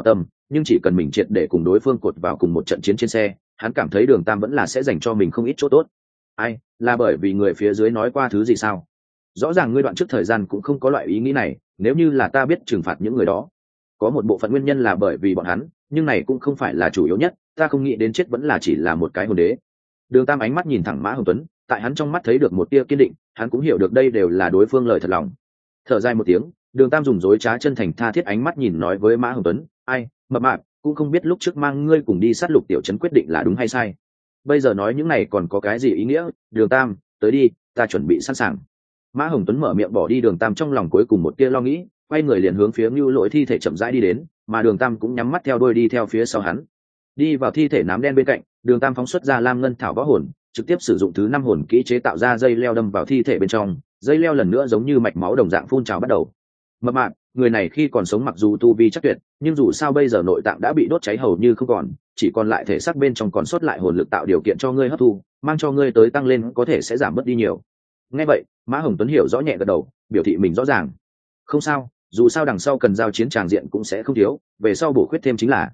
[SPEAKER 1] nhưng chỉ cần mình triệt để cùng đối phương cột vào cùng một trận chiến trên xe, hắn cảm thấy Đường Tam vẫn là sẽ dành cho mình không ít chỗ tốt. Ai, là bởi vì người phía dưới nói qua thứ gì sao? Rõ ràng ngươi đoạn trước thời gian cũng không có loại ý nghĩ này, nếu như là ta biết trừng phạt những người đó. Có một bộ phận nguyên nhân là bởi vì bọn hắn, nhưng này cũng không phải là chủ yếu nhất, ta không nghĩ đến chết vẫn là chỉ là một cái hồn đế. Đường Tam ánh mắt nhìn thẳng Mã Hồng Tuấn, tại hắn trong mắt thấy được một tia kiên định, hắn cũng hiểu được đây đều là đối phương lời thật lòng. Thở dài một tiếng, Đường Tam dùng dối trá chân thành tha thiết ánh mắt nhìn nói với Mã Hồng Tuấn, ai, mập mạp, cũng không biết lúc trước mang ngươi cùng đi sát lục tiểu trấn quyết định là đúng hay sai. Bây giờ nói những này còn có cái gì ý nghĩa? Đường Tam, tới đi, ta chuẩn bị sẵn sàng. Mã Hồng Tuấn mở miệng bỏ đi Đường Tam trong lòng cuối cùng một tia lo nghĩ, quay người liền hướng phía Nưu Lỗi thi thể chậm rãi đi đến, mà Đường Tam cũng nhắm mắt theo đuôi đi theo phía sau hắn. Đi vào thi thể nám đen bên cạnh, Đường Tam phóng xuất ra Lam Ngân Thảo võ hồn, trực tiếp sử dụng thứ 5 hồn kỹ chế tạo ra dây leo đâm vào thi thể bên trong, dây leo lần nữa giống như mạch máu đồng dạng phun trào bắt đầu. Mập mạp, người này khi còn sống mặc dù tu vi chắc tuyệt, nhưng dù sao bây giờ nội tạng đã bị đốt cháy hầu như không còn, chỉ còn lại thể xác bên trong còn sót lại hồn lực tạo điều kiện cho ngươi hấp thu, mang cho ngươi tới tăng lên có thể sẽ giảm bớt đi nhiều. Nghe vậy, Mã Hồng Tuấn hiểu rõ nhẹ gật đầu, biểu thị mình rõ ràng. Không sao, dù sao đằng sau cần giao chiến tràng diện cũng sẽ không thiếu, về sau bổ khuyết thêm chính là.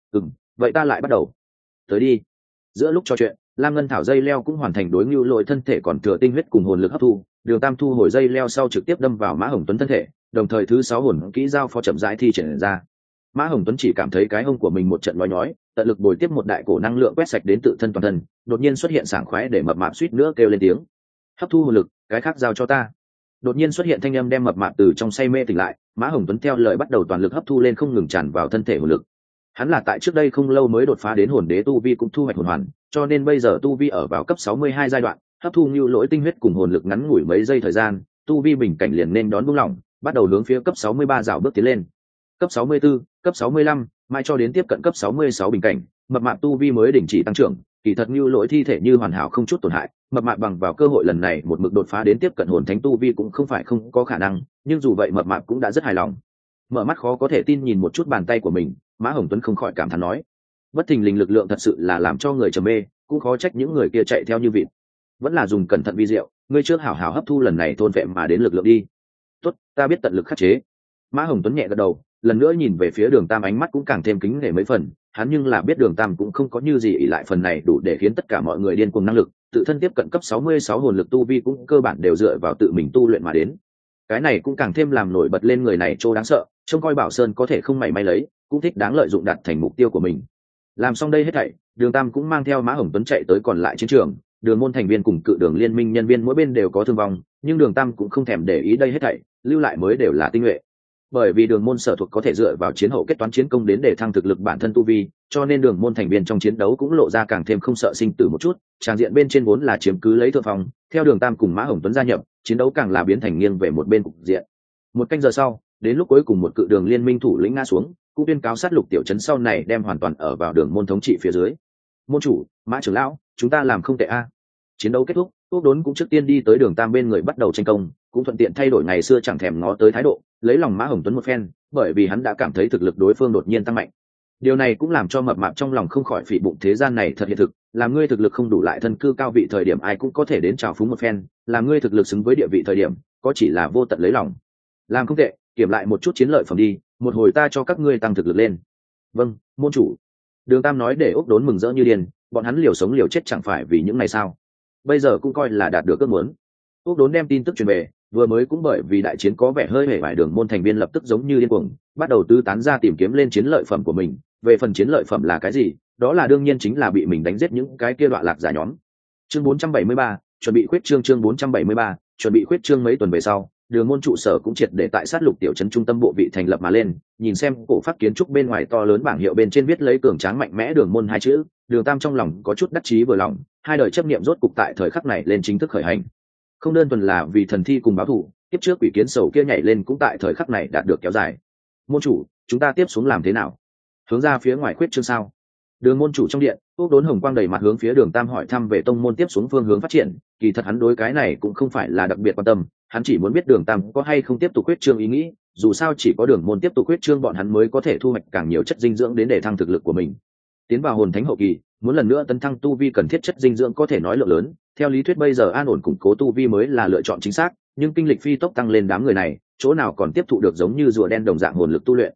[SPEAKER 1] Vậy ta lại bắt đầu. Tới đi. Giữa lúc trò chuyện, Lam Ngân Thảo dây leo cũng hoàn thành đối Nưu Lỗi thân thể còn thừa tinh huyết cùng hồn lực hấp thu, Đường Tam thu hồi dây leo sau trực tiếp đâm vào Mã Hồng Tuấn thân thể, đồng thời thứ 6 hồn kỹ giao phó chậm rãi thi triển ra. Mã Hồng Tuấn chỉ cảm thấy cái hông của mình một trận nhói, tận lực bồi tiếp một đại cổ năng lượng quét sạch đến tự thân toàn thân, đột nhiên xuất hiện sảng khoái để mập mạp suýt nữa kêu lên tiếng. Hấp thu hồn lực, cái khác giao cho ta. Đột nhiên xuất hiện thanh âm đem mập mạp từ trong say mê tỉnh lại, Mã Hồng Tuấn theo lời bắt đầu toàn lực hấp thu lên không ngừng tràn vào thân thể hồn lực. Hắn là tại trước đây không lâu mới đột phá đến hồn đế tu vi cũng thu hoạch hồn hoàn, cho nên bây giờ tu vi ở vào cấp 62 giai đoạn, hấp thu Nưu Lỗi tinh huyết cùng hồn lực ngắn ngủi mấy giây thời gian, tu vi bình cảnh liền nên đón buông lỏng, bắt đầu hướng phía cấp 63 dạo bước tiến lên. Cấp 64, cấp 65, mai cho đến tiếp cận cấp 66 bình cảnh, mập mạp tu vi mới đình chỉ tăng trưởng, kỳ thật Nưu Lỗi thi thể như hoàn hảo không chút tổn hại, mập mạp bằng vào cơ hội lần này một mực đột phá đến tiếp cận hồn thánh tu vi cũng không phải không có khả năng, nhưng dù vậy mập mạp cũng đã rất hài lòng. Mở mắt khó có thể tin nhìn một chút bàn tay của mình, Mã Hồng Tuấn không khỏi cảm thán nói, bất thình lình lực lượng thật sự là làm cho người trầm mê, cũng khó trách những người kia chạy theo như vịt. Vẫn là dùng cẩn thận vi diệu, ngươi trước hảo hảo hấp thu lần này thôn vệ mà đến lực lượng đi. Tốt, ta biết tận lực khắc chế. Mã Hồng Tuấn nhẹ gật đầu, lần nữa nhìn về phía Đường Tam ánh mắt cũng càng thêm kính nể mấy phần, hắn nhưng là biết Đường Tam cũng không có như gì ỷ lại phần này đủ để khiến tất cả mọi người điên cuồng năng lực, tự thân tiếp cận cấp 66 hồn lực tu vi cũng cơ bản đều dựa vào tự mình tu luyện mà đến. Cái này cũng càng thêm làm nổi bật lên người này trô đáng sợ, trông coi Bảo Sơn có thể không mảy may lấy, cũng thích đáng lợi dụng đạt thành mục tiêu của mình. Làm xong đây hết thảy, Đường Tam cũng mang theo Mã Hồng Tuấn chạy tới còn lại chiến trường, Đường môn thành viên cùng cự đường liên minh nhân viên mỗi bên đều có thương vong, nhưng Đường Tam cũng không thèm để ý đây hết thảy, lưu lại mới đều là tinh nhuệ. Bởi vì Đường môn sở thuộc có thể dựa vào chiến hậu kết toán chiến công đến để thăng thực lực bản thân tu vi, cho nên Đường môn thành viên trong chiến đấu cũng lộ ra càng thêm không sợ sinh tử một chút, tràng diện bên trên vốn là chiếm cứ lấy thượng phong, theo Đường Tam cùng Mã Hồng Tuấn gia nhập, chiến đấu càng là biến thành nghiêng về một bên cục diện. Một canh giờ sau, đến lúc cuối cùng một cự đường liên minh thủ lĩnh ngã xuống, cũng tuyên cáo sát lục tiểu trấn sau này đem hoàn toàn ở vào Đường môn thống trị phía dưới. Môn chủ, Mã trưởng lão, chúng ta làm không tệ a. Chiến đấu kết thúc, Úc Đốn cũng trước tiên đi tới Đường Tam bên người bắt đầu tranh công, cũng thuận tiện thay đổi ngày xưa chẳng thèm ngó tới thái độ, lấy lòng Mã Hồng Tuấn một phen, bởi vì hắn đã cảm thấy thực lực đối phương đột nhiên tăng mạnh. Điều này cũng làm cho mập mạp trong lòng không khỏi phỉ bụng thế gian này thật hiện thực, làm ngươi thực lực không đủ lại thân cư cao vị thời điểm ai cũng có thể đến chào phúng một phen, làm ngươi thực lực xứng với địa vị thời điểm, có chỉ là vô tận lấy lòng. Làm không tệ, kiểm lại một chút chiến lợi phẩm đi, một hồi ta cho các ngươi tăng thực lực lên. Vâng, môn chủ. Đường Tam nói để Úc Đốn mừng rỡ như điên, bọn hắn liều sống liều chết chẳng phải vì những ngày sao? Bây giờ cũng coi là đạt được ước muốn. Úc Đốn đem tin tức truyền về, vừa mới cũng bởi vì đại chiến có vẻ hơi hề vải, Đường môn thành viên lập tức giống như điên cuồng, bắt đầu tứ tán ra tìm kiếm lên chiến lợi phẩm của mình. Về phần chiến lợi phẩm là cái gì, đó là đương nhiên chính là bị mình đánh giết những cái kia đoạn lạc giả nhóm. Chương 473, chuẩn bị khuyết trương. Chương 473, chuẩn bị khuyết trương. Mấy tuần về sau, Đường môn trụ sở cũng triệt để tại sát lục tiểu trấn trung tâm bộ vị thành lập mà lên, nhìn xem cổ pháp kiến trúc bên ngoài to lớn bảng hiệu bên trên viết lấy cường tráng mạnh mẽ Đường môn hai chữ, Đường Tam trong lòng có chút đắc chí vừa lòng, hai đời chấp niệm rốt cục tại thời khắc này lên chính thức khởi hành. Không đơn thuần là vì thần thi cùng báo thù, tiếp trước quỷ kiến sầu kia nhảy lên cũng tại thời khắc này đạt được kéo dài. Môn chủ, chúng ta tiếp xuống làm thế nào? Hướng ra phía ngoài khuyết trương sao? Đường môn chủ trong điện, Úc Đốn hồng quang đầy mặt hướng phía Đường Tam hỏi thăm về tông môn tiếp xuống phương hướng phát triển, kỳ thật hắn đối cái này cũng không phải là đặc biệt quan tâm, hắn chỉ muốn biết Đường Tam có hay không tiếp tục khuyết trương ý nghĩ, dù sao chỉ có Đường môn tiếp tục khuyết trương bọn hắn mới có thể thu hoạch càng nhiều chất dinh dưỡng đến để thăng thực lực của mình. Tiến vào hồn thánh hậu kỳ, muốn lần nữa tấn thăng tu vi cần thiết chất dinh dưỡng có thể nói lượng lớn, theo lý thuyết bây giờ an ổn củng cố tu vi mới là lựa chọn chính xác, nhưng kinh lịch phi tốc tăng lên đám người này, chỗ nào còn tiếp thụ được giống như rùa đen đồng dạng hồn lực tu luyện.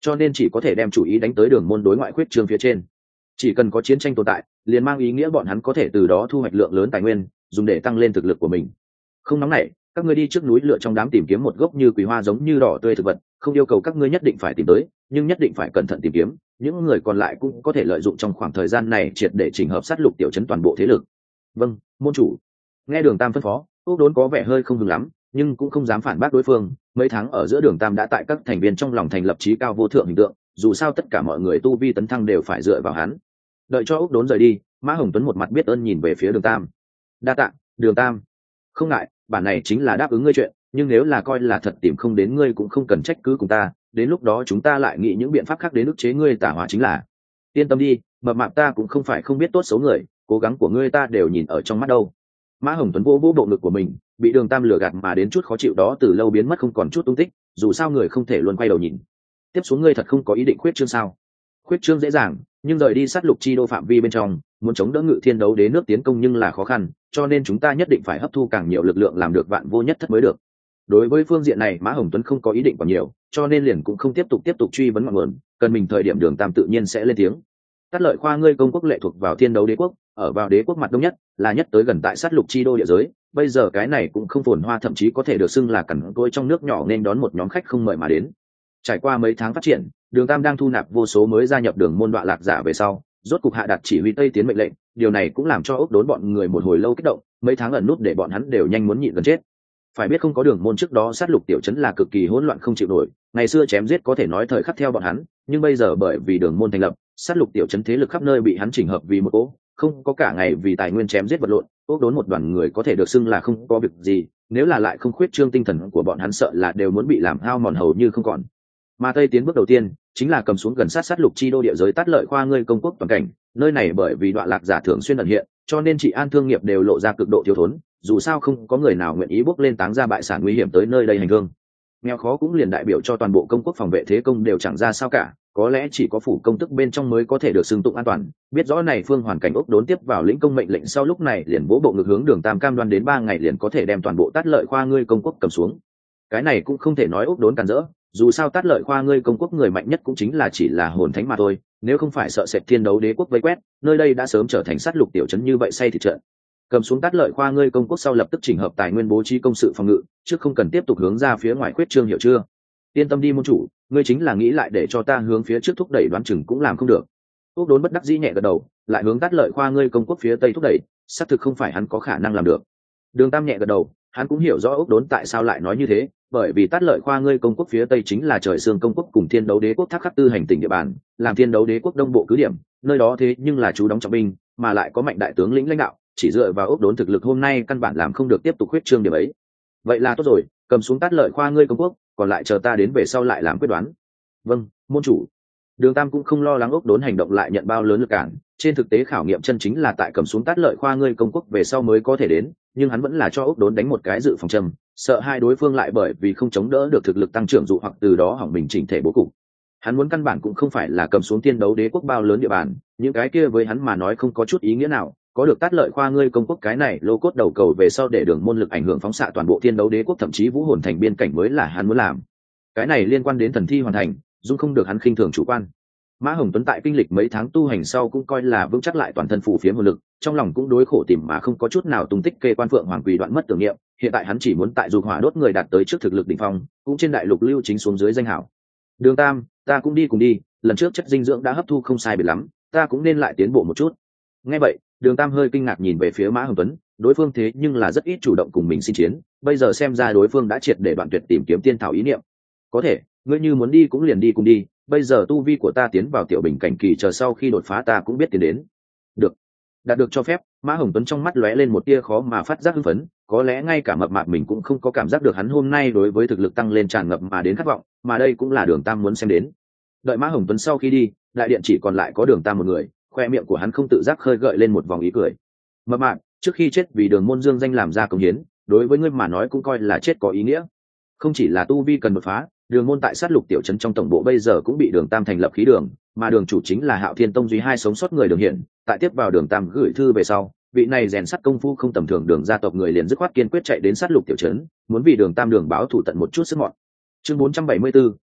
[SPEAKER 1] cho nên chỉ có thể đem chủ ý đánh tới đường môn đối ngoại khuyết trương phía trên. Chỉ cần có chiến tranh tồn tại, liền mang ý nghĩa bọn hắn có thể từ đó thu hoạch lượng lớn tài nguyên, dùng để tăng lên thực lực của mình. Không nóng nảy, các ngươi đi trước núi lựa trong đám tìm kiếm một gốc như quý hoa giống như đỏ tươi thực vật, không yêu cầu các ngươi nhất định phải tìm tới, nhưng nhất định phải cẩn thận tìm kiếm. Những người còn lại cũng có thể lợi dụng trong khoảng thời gian này triệt để chỉnh hợp sát lục tiểu trấn toàn bộ thế lực. Vâng, môn chủ. Nghe Đường Tam phân phó, Úc Đốn có vẻ hơi không hứng lắm, nhưng cũng không dám phản bác đối phương. Mấy tháng ở giữa Đường Tam đã tại các thành viên trong lòng thành lập chí cao vô thượng hình tượng, dù sao tất cả mọi người tu vi tấn thăng đều phải dựa vào hắn. Đợi cho Úc Đốn rời đi, Mã Hồng Tuấn một mặt biết ơn nhìn về phía Đường Tam. Đa tạ, Đường Tam. Không ngại, bản này chính là đáp ứng ngươi chuyện, nhưng nếu là coi là thật tìm không đến ngươi cũng không cần trách cứ cùng ta, đến lúc đó chúng ta lại nghĩ những biện pháp khác đến ức chế ngươi tả hóa chính là. Yên tâm đi, mập mạp ta cũng không phải không biết tốt xấu người, cố gắng của ngươi ta đều nhìn ở trong mắt đâu. Mã Hồng Tuấn vỗ bộ ngực của mình, bị Đường Tam lừa gạt mà đến chút khó chịu đó từ lâu biến mất không còn chút tung tích, dù sao người không thể luôn quay đầu nhìn. Tiếp xuống ngươi thật không có ý định khuyết trương sao? Khuyết trương dễ dàng, nhưng rời đi sát lục chi đô phạm vi bên trong, muốn chống đỡ Ngự Thiên Đấu Đế nước tiến công nhưng là khó khăn, cho nên chúng ta nhất định phải hấp thu càng nhiều lực lượng làm được vạn vô nhất thất mới được. Đối với phương diện này Mã Hồng Tuấn không có ý định còn nhiều, cho nên liền cũng không tiếp tục truy vấn ngọn nguồn, cần mình thời điểm Đường Tam tự nhiên sẽ lên tiếng. Tát Lợi Khoa ngươi công quốc lệ thuộc vào Thiên Đấu Đế quốc, ở vào đế quốc mặt đông nhất, là nhất tới gần tại sát lục chi đô địa giới, bây giờ cái này cũng không phồn hoa, thậm chí có thể được xưng là cằn cỗi trong nước nhỏ nên đón một nhóm khách không mời mà đến. Trải qua mấy tháng phát triển, Đường Tam đang thu nạp vô số mới gia nhập Đường môn Đoạ Lạc giả về sau, rốt cục hạ đạt chỉ huy Tây tiến mệnh lệnh, điều này cũng làm cho Úc Đốn bọn người một hồi lâu kích động, mấy tháng ẩn nút để bọn hắn đều nhanh muốn nhịn gần chết. Phải biết không có Đường môn trước đó sát lục tiểu trấn là cực kỳ hỗn loạn không chịu nổi, ngày xưa chém giết có thể nói thời khắc theo bọn hắn, nhưng bây giờ bởi vì Đường môn thành lập, sát lục tiểu trấn thế lực khắp nơi bị hắn chỉnh hợp vì một cỗ, không có cả ngày vì tài nguyên chém giết vật lộn, Úc Đốn một đoàn người có thể được xưng là không có việc gì, nếu là lại không khuyết trương tinh thần của bọn hắn sợ là đều muốn bị làm hao mòn hầu như không còn. Mà Tây tiến bước đầu tiên chính là cầm xuống gần sát lục chi đô địa giới Tát Lợi Khoa ngươi công quốc toàn cảnh, nơi này bởi vì Đoạ Lạc giả thường xuyên ẩn hiện, cho nên trị an thương nghiệp đều lộ ra cực độ thiếu thốn, dù sao không có người nào nguyện ý bước lên táng ra bại sản nguy hiểm tới nơi đây hành hương. Nghèo khó cũng liền đại biểu cho toàn bộ công quốc phòng vệ thế công đều chẳng ra sao cả, có lẽ chỉ có phủ công tức bên trong mới có thể được xưng tụng an toàn. Biết rõ này phương hoàn cảnh Úc Đốn tiếp vào lĩnh công mệnh lệnh sau lúc này liền vỗ bộ ngực hướng Đường Tam cam đoan đến 3 ngày liền có thể đem toàn bộ Tát Lợi Khoa ngươi công quốc cầm xuống. Cái này cũng không thể nói Úc Đốn cản rỡ, dù sao Tát Lợi Khoa ngươi công quốc người mạnh nhất cũng chính là chỉ là hồn thánh mà thôi, nếu không phải sợ sệt Thiên Đấu Đế quốc vây quét, nơi đây đã sớm trở thành sát lục tiểu trấn như vậy say thịt trận. Cầm xuống Tát Lợi Khoa ngươi công quốc sau lập tức chỉnh hợp tài nguyên bố trí công sự phòng ngự, chứ không cần tiếp tục hướng ra phía ngoài khuyết trương, hiểu chưa? Yên tâm đi môn chủ, ngươi chính là nghĩ lại để cho ta hướng phía trước thúc đẩy đoán chừng cũng làm không được. Úc Đốn bất đắc dĩ nhẹ gật đầu, lại hướng Tát Lợi Khoa ngươi công quốc phía tây thúc đẩy, xác thực không phải hắn có khả năng làm được. Đường Tam nhẹ gật đầu, hắn cũng hiểu rõ Úc Đốn tại sao lại nói như thế, bởi vì Tát Lợi Khoa ngươi công quốc phía tây chính là Trời Sương công quốc cùng Thiên Đấu Đế quốc thác khắc tư hành tỉnh địa bàn, làm Thiên Đấu Đế quốc đông bộ cứ điểm, nơi đó thế nhưng là chú đóng trọng binh, mà lại có mạnh đại tướng lĩnh lãnh đạo, chỉ dựa vào Úc Đốn thực lực hôm nay căn bản làm không được tiếp tục khuyết trương điểm ấy. Vậy là tốt rồi, cầm xuống Tát Lợi Khoa ngươi công quốc, còn lại chờ ta đến về sau lại làm quyết đoán. Vâng, môn chủ. Đường Tam cũng không lo lắng Úc Đốn hành động lại nhận bao lớn lực cản, trên thực tế khảo nghiệm chân chính là tại cầm xuống Tát Lợi Khoa ngươi công quốc về sau mới có thể đến, nhưng hắn vẫn là cho Úc Đốn đánh một cái dự phòng châm, sợ hai đối phương lại bởi vì không chống đỡ được thực lực tăng trưởng dụ hoặc từ đó hỏng mình chỉnh thể bố cục. Hắn muốn căn bản cũng không phải là cầm xuống Thiên Đấu Đế quốc bao lớn địa bàn, những cái kia với hắn mà nói không có chút ý nghĩa nào, có được Tát Lợi Khoa ngươi công quốc cái này lô cốt đầu cầu về sau để đường môn lực ảnh hưởng phóng xạ toàn bộ Thiên Đấu Đế quốc thậm chí Vũ Hồn thành biên cảnh mới là hắn muốn làm. Cái này liên quan đến thần thi hoàn thành, dung không được hắn khinh thường chủ quan. Mã Hồng Tuấn tại kinh lịch mấy tháng tu hành sau cũng coi là vững chắc lại toàn thân phù phiếm hồn lực, trong lòng cũng đối khổ tìm mà không có chút nào tung tích kê quan Phượng Hoàng Quỳ đoạn mất tưởng niệm, hiện tại hắn chỉ muốn tại dục hỏa đốt người đạt tới trước thực lực đỉnh phong, cũng trên đại lục lưu chính xuống dưới danh hảo. Đường Tam, ta cũng đi cùng đi, lần trước chất dinh dưỡng đã hấp thu không sai biệt lắm, ta cũng nên lại tiến bộ một chút. Nghe vậy, Đường Tam hơi kinh ngạc nhìn về phía Mã Hồng Tuấn, đối phương thế nhưng là rất ít chủ động cùng mình xin chiến, bây giờ xem ra đối phương đã triệt để đoạn tuyệt tìm kiếm tiên thảo ý niệm. Có thể, ngươi như muốn đi cũng liền đi cùng đi, bây giờ tu vi của ta tiến vào tiểu bình cảnh kỳ, chờ sau khi đột phá ta cũng biết tiến đến. Được. Đạt được cho phép, Mã Hồng Tuấn trong mắt lóe lên một tia khó mà phát giác hưng phấn, có lẽ ngay cả mập mạp mình cũng không có cảm giác được hắn hôm nay đối với thực lực tăng lên tràn ngập mà đến khát vọng, mà đây cũng là Đường Tam muốn xem đến. Đợi Mã Hồng Tuấn sau khi đi, đại điện chỉ còn lại có Đường Tam một người, khoe miệng của hắn không tự giác khơi gợi lên một vòng ý cười. Mập mạp, trước khi chết vì Đường môn dương danh làm ra công hiến, đối với ngươi mà nói cũng coi là chết có ý nghĩa. Không chỉ là tu vi cần đột phá, Đường môn tại sát lục tiểu trấn trong tổng bộ bây giờ cũng bị Đường Tam thành lập khí đường, mà đường chủ chính là Hạo Thiên Tông duy hai sống sót người Đường Hiển. Tại tiếp vào Đường Tam gửi thư về sau, vị này rèn sắt công phu không tầm thường Đường gia tộc người liền dứt khoát kiên quyết chạy đến sát lục tiểu trấn, muốn vì Đường Tam đường báo thủ tận một chút sức mọn. Chương 474,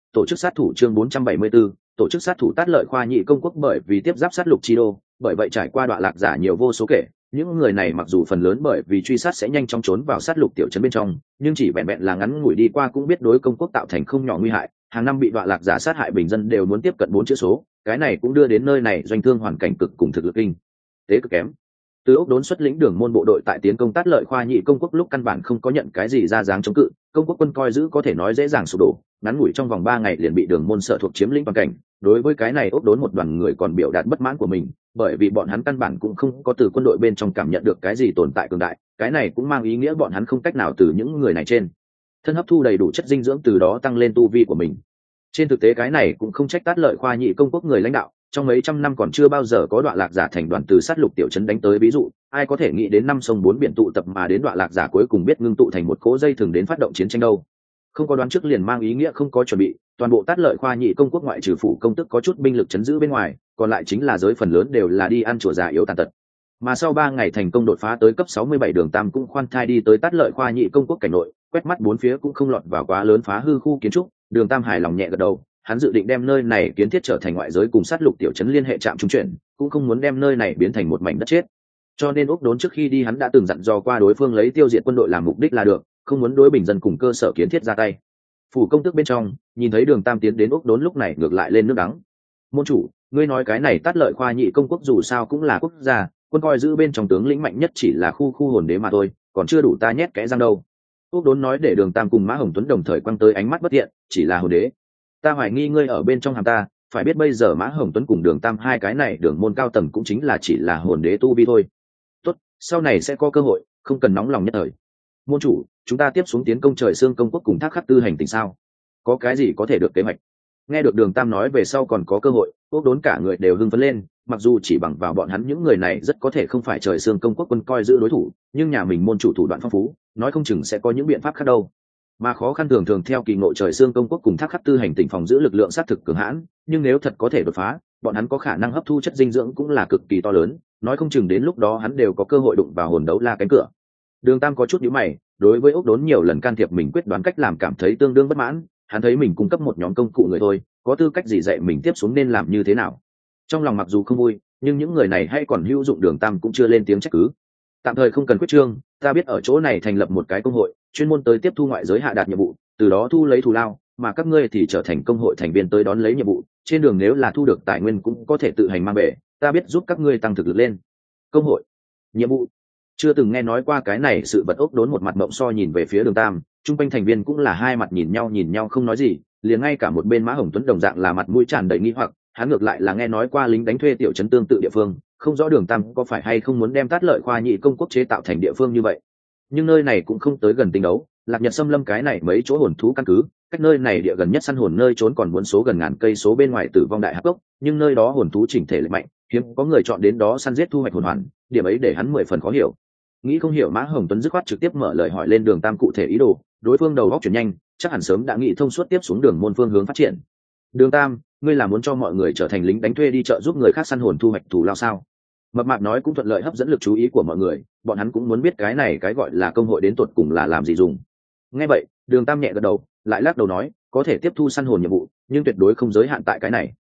[SPEAKER 1] tổ chức sát thủ chương 474, tổ chức sát thủ Tát Lợi Khoa Nhị Công Quốc bởi vì tiếp giáp sát lục chi đô, bởi vậy trải qua đoạn lạc giả nhiều vô số kể. Những người này mặc dù phần lớn bởi vì truy sát sẽ nhanh chóng trốn vào sát lục tiểu trấn bên trong, nhưng chỉ vẹn vẹn là ngắn ngủi đi qua cũng biết đối công quốc tạo thành không nhỏ nguy hại. Hàng năm bị đoạn lạc giả sát hại bình dân đều muốn tiếp cận 4 chữ số, cái này cũng đưa đến nơi này doanh thương hoàn cảnh cực cùng thực lực kinh tế cực kém. Từ ốc đốn xuất lĩnh đường môn bộ đội tại tiến công Tát Lợi Khoa Nhị Công Quốc lúc căn bản không có nhận cái gì ra dáng chống cự, công quốc quân coi giữ có thể nói dễ dàng sụp đổ, ngắn ngủi trong vòng 3 ngày liền bị đường môn sở thuộc chiếm lĩnh toàn cảnh. Đối với cái này ốc đốn một đoàn người còn biểu đạt bất mãn của mình, bởi vì bọn hắn căn bản cũng không có từ quân đội bên trong cảm nhận được cái gì tồn tại cường đại, cái này cũng mang ý nghĩa bọn hắn không cách nào từ những người này trên thân hấp thu đầy đủ chất dinh dưỡng từ đó tăng lên tu vi của mình. Trên thực tế cái này cũng không trách Tát Lợi Khoa Nhị Công Quốc người lãnh đạo, trong mấy trăm năm còn chưa bao giờ có đoạn lạc giả thành đoàn từ sát lục tiểu trấn đánh tới, ví dụ ai có thể nghĩ đến năm sông bốn biển tụ tập mà đến đoạn lạc giả cuối cùng biết ngưng tụ thành một cỗ dây thường đến phát động chiến tranh đâu. Không có đoán trước liền mang ý nghĩa không có chuẩn bị, toàn bộ Tát Lợi Khoa Nhị Công Quốc ngoại trừ phủ công tức có chút binh lực chấn giữ bên ngoài, còn lại chính là giới phần lớn đều là đi ăn chùa già yếu tàn tật. Mà sau 3 ngày thành công đột phá tới cấp 67, Đường Tam cũng khoan thai đi tới Tát Lợi Khoa Nhị Công Quốc cảnh nội, quét mắt bốn phía cũng không lọt vào quá lớn phá hư khu kiến trúc. Đường Tam hài lòng nhẹ gật đầu, hắn dự định đem nơi này kiến thiết trở thành ngoại giới cùng sát lục tiểu trấn liên hệ trạm trung chuyển, cũng không muốn đem nơi này biến thành một mảnh đất chết. Cho nên ốc đốn trước khi đi hắn đã từng dặn dò qua đối phương lấy tiêu diệt quân đội làm mục đích là được, không muốn đối bình dân cùng cơ sở kiến thiết ra tay. Phủ công tước bên trong nhìn thấy Đường Tam tiến đến ốc đốn lúc này ngược lại lên nước đắng. Môn chủ, ngươi nói cái này Tát Lợi Khoa Nhị Công Quốc dù sao cũng là quốc gia, quân coi giữ bên trong tướng lĩnh mạnh nhất chỉ là khu hồn đế mà thôi, còn chưa đủ ta nhét kẽ răng đâu. Ốc đốn nói để Đường Tam cùng Mã Hồng Tuấn đồng thời quăng tới ánh mắt bất thiện, chỉ là hồn đế. Ta hoài nghi ngươi ở bên trong hàm ta, phải biết bây giờ Mã Hồng Tuấn cùng Đường Tam hai cái này đường môn cao tầng cũng chính là chỉ là hồn đế tu vi thôi. Tốt, sau này sẽ có cơ hội, không cần nóng lòng nhất thời. Môn chủ, chúng ta tiếp xuống tiến công Trời Xương Công Quốc cùng Thác Khắc Tư hành tình sao? Có cái gì có thể được kế hoạch? Nghe được Đường Tam nói về sau còn có cơ hội, ốc đốn cả người đều hưng phấn lên, mặc dù chỉ bằng vào bọn hắn những người này rất có thể không phải Trời Xương Công Quốc quân coi giữ đối thủ, nhưng nhà mình môn chủ thủ đoạn phong phú, nói không chừng sẽ có những biện pháp khác đâu. Mà khó khăn thường thường theo kỳ ngộ Trời Xương Công Quốc cùng Thác Khắc Tư hành tỉnh phòng giữ lực lượng sát thực cường hãn, nhưng nếu thật có thể đột phá, bọn hắn có khả năng hấp thu chất dinh dưỡng cũng là cực kỳ to lớn, nói không chừng đến lúc đó hắn đều có cơ hội đụng vào hồn đấu la cánh cửa. Đường Tam có chút nhíu mày, đối với ốc đốn nhiều lần can thiệp mình quyết đoán cách làm cảm thấy tương đương bất mãn, hắn thấy mình cung cấp một nhóm công cụ người thôi, có tư cách gì dạy mình tiếp xuống nên làm như thế nào. Trong lòng mặc dù không vui, nhưng những người này hay còn hữu dụng, Đường Tam cũng chưa lên tiếng trách cứ. Tạm thời không cần quyết trương, ta biết ở chỗ này thành lập một cái công hội, chuyên môn tới tiếp thu ngoại giới hạ đạt nhiệm vụ, từ đó thu lấy thù lao, mà các ngươi thì trở thành công hội thành viên tới đón lấy nhiệm vụ, trên đường nếu là thu được tài nguyên cũng có thể tự hành mang về, ta biết giúp các ngươi tăng thực lực lên. Công hội, nhiệm vụ, chưa từng nghe nói qua cái này, sự vật ốc đốn một mặt mộng so nhìn về phía Đường Tam, chung quanh thành viên cũng là hai mặt nhìn nhau không nói gì, liền ngay cả một bên Mã Hồng Tuấn đồng dạng là mặt mũi tràn đầy nghi hoặc, hắn ngược lại là nghe nói qua lính đánh thuê tiểu trấn tương tự địa phương, không rõ Đường Tam có phải hay không muốn đem Tát Lợi Khoa Nhị Công Quốc chế tạo thành địa phương như vậy. Nhưng nơi này cũng không tới gần tinh đấu, Lạc Nhật Xâm Lâm cái này mấy chỗ hồn thú căn cứ, cách nơi này địa gần nhất săn hồn nơi trốn còn muốn số gần ngàn cây số bên ngoài Tử Vong Đại Hạp Cốc, nhưng nơi đó hồn thú chỉnh thể lực mạnh, hiếm có người chọn đến đó săn giết thu hoạch hồn hoàn, điểm ấy để hắn 10 phần khó hiểu. Nghĩ không hiểu, Mã Hồng Tuấn dứt khoát trực tiếp mở lời hỏi lên Đường Tam cụ thể ý đồ, đối phương đầu óc chuyển nhanh, chắc hẳn sớm đã nghĩ thông suốt tiếp xuống đường môn phương hướng phát triển. Đường Tam, ngươi là muốn cho mọi người trở thành lính đánh thuê đi trợ giúp người khác săn hồn thu hoạch thù lao sao? Mập mạp nói cũng thuận lợi hấp dẫn lực chú ý của mọi người, bọn hắn cũng muốn biết cái này cái gọi là công hội đến tột cùng là làm gì dùng. Nghe vậy, Đường Tam nhẹ gật đầu, lại lắc đầu nói, có thể tiếp thu săn hồn nhiệm vụ, nhưng tuyệt đối không giới hạn tại cái này.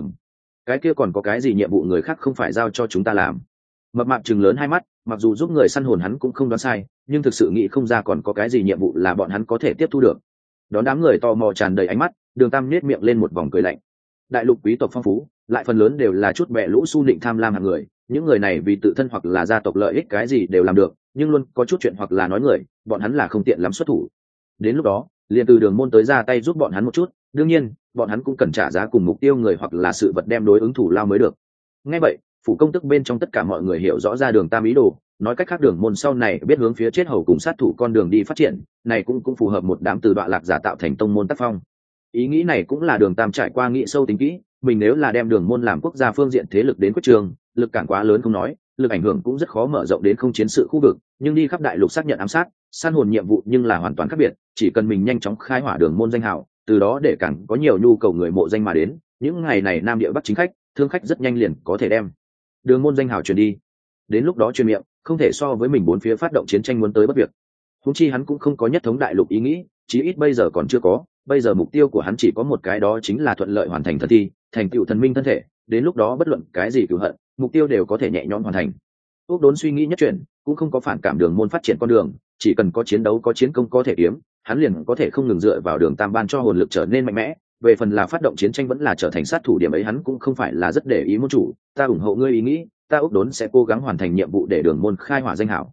[SPEAKER 1] Cái kia còn có cái gì nhiệm vụ người khác không phải giao cho chúng ta làm? Mập mạp trừng lớn hai mắt, mặc dù giúp người săn hồn hắn cũng không đoán sai, nhưng thực sự nghĩ không ra còn có cái gì nhiệm vụ là bọn hắn có thể tiếp thu được. Đón đám người tò mò tràn đầy ánh mắt, Đường Tam nhếch miệng lên một vòng cười lạnh. Đại lục quý tộc phong phú, lại phần lớn đều là chút bè lũ su nịnh tham lam hạng người, những người này vì tự thân hoặc là gia tộc lợi ích cái gì đều làm được, nhưng luôn có chút chuyện hoặc là nói người, bọn hắn là không tiện lắm xuất thủ. Đến lúc đó, liền từ Đường môn tới ra tay giúp bọn hắn một chút, đương nhiên, bọn hắn cũng cần trả giá cùng mục tiêu người hoặc là sự vật đem đối ứng thủ lao mới được. Nghe vậy, phủ công tức bên trong tất cả mọi người hiểu rõ ra Đường Tam ý đồ, nói cách khác Đường môn sau này biết hướng phía chết hầu cùng sát thủ con đường đi phát triển, này cũng phù hợp một đám từ đoạn lạc giả tạo thành tông môn tác phong. Ý nghĩ này cũng là Đường Tam trải qua nghĩ sâu tính kỹ, mình nếu là đem Đường môn làm quốc gia phương diện thế lực đến quyết trường, lực cản quá lớn không nói, lực ảnh hưởng cũng rất khó mở rộng đến không chiến sự khu vực, nhưng đi khắp đại lục xác nhận ám sát, săn hồn nhiệm vụ nhưng là hoàn toàn khác biệt, chỉ cần mình nhanh chóng khai hỏa Đường môn danh hào, từ đó để càng có nhiều nhu cầu người mộ danh mà đến, những ngày này Nam Địa Bắc chính khách, thương khách rất nhanh liền có thể đem Đường môn danh hào truyền đi. Đến lúc đó truyền miệng, không thể so với mình bốn phía phát động chiến tranh muốn tới bất việc. Huống chi hắn cũng không có nhất thống đại lục ý nghĩ, chí ít bây giờ còn chưa có, bây giờ mục tiêu của hắn chỉ có một cái, đó chính là thuận lợi hoàn thành thần thi, thành tựu thần minh thân thể. Đến lúc đó bất luận cái gì cửu hận mục tiêu đều có thể nhẹ nhõm hoàn thành. Úc Đốn suy nghĩ nhất chuyển, cũng không có phản cảm Đường Môn phát triển con đường, chỉ cần có chiến đấu có chiến công có thể kiếm, hắn liền có thể không ngừng dựa vào Đường Tam ban cho hồn lực trở nên mạnh mẽ. Về phần là phát động chiến tranh vẫn là trở thành sát thủ, điểm ấy hắn cũng không phải là rất để ý. Môn chủ, ta ủng hộ ngươi ý nghĩ, ta Úc Đốn sẽ cố gắng hoàn thành nhiệm vụ để Đường Môn khai hỏa danh hảo.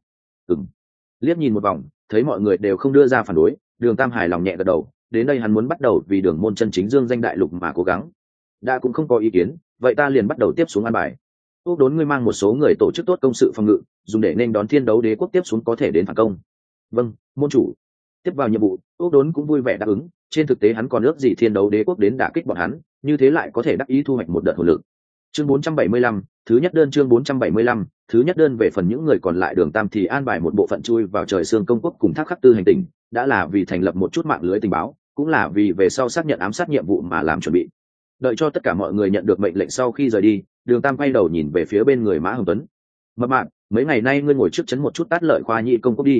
[SPEAKER 1] Liếc nhìn một vòng, thấy mọi người đều không đưa ra phản đối, Đường Tam hài lòng nhẹ gật đầu. Đến đây hắn muốn bắt đầu vì Đường Môn chân chính dương danh đại lục mà cố gắng. Đã cũng không có ý kiến, vậy ta liền bắt đầu tiếp xuống an bài. Úc Đốn, ngươi mang một số người tổ chức tốt công sự phòng ngự, dùng để nên đón Thiên Đấu Đế quốc tiếp xuống có thể đến phản công. Vâng, môn chủ. Tiếp vào nhiệm vụ, Úc Đốn cũng vui vẻ đáp ứng. Trên thực tế hắn còn ước gì Thiên Đấu Đế quốc đến đả kích bọn hắn, như thế lại có thể đắc ý thu hoạch một đợt hồn lực. Chương 475, thứ nhất đơn. Chương 475, thứ nhất đơn. Về phần những người còn lại, Đường Tam thì an bài một bộ phận chui vào Trời Sương công quốc cùng Thác Khắc Tư hành tinh, đã là vì thành lập một chút mạng lưới tình báo, cũng là vì về sau xác nhận ám sát nhiệm vụ mà làm chuẩn bị. Đợi cho tất cả mọi người nhận được mệnh lệnh sau khi rời đi, Đường Tam quay đầu nhìn về phía bên người Mã Hồng Tuấn. Mập mạp, mấy ngày nay ngươi ngồi trước chấn một chút Tát Lợi khoa nhị công quốc đi.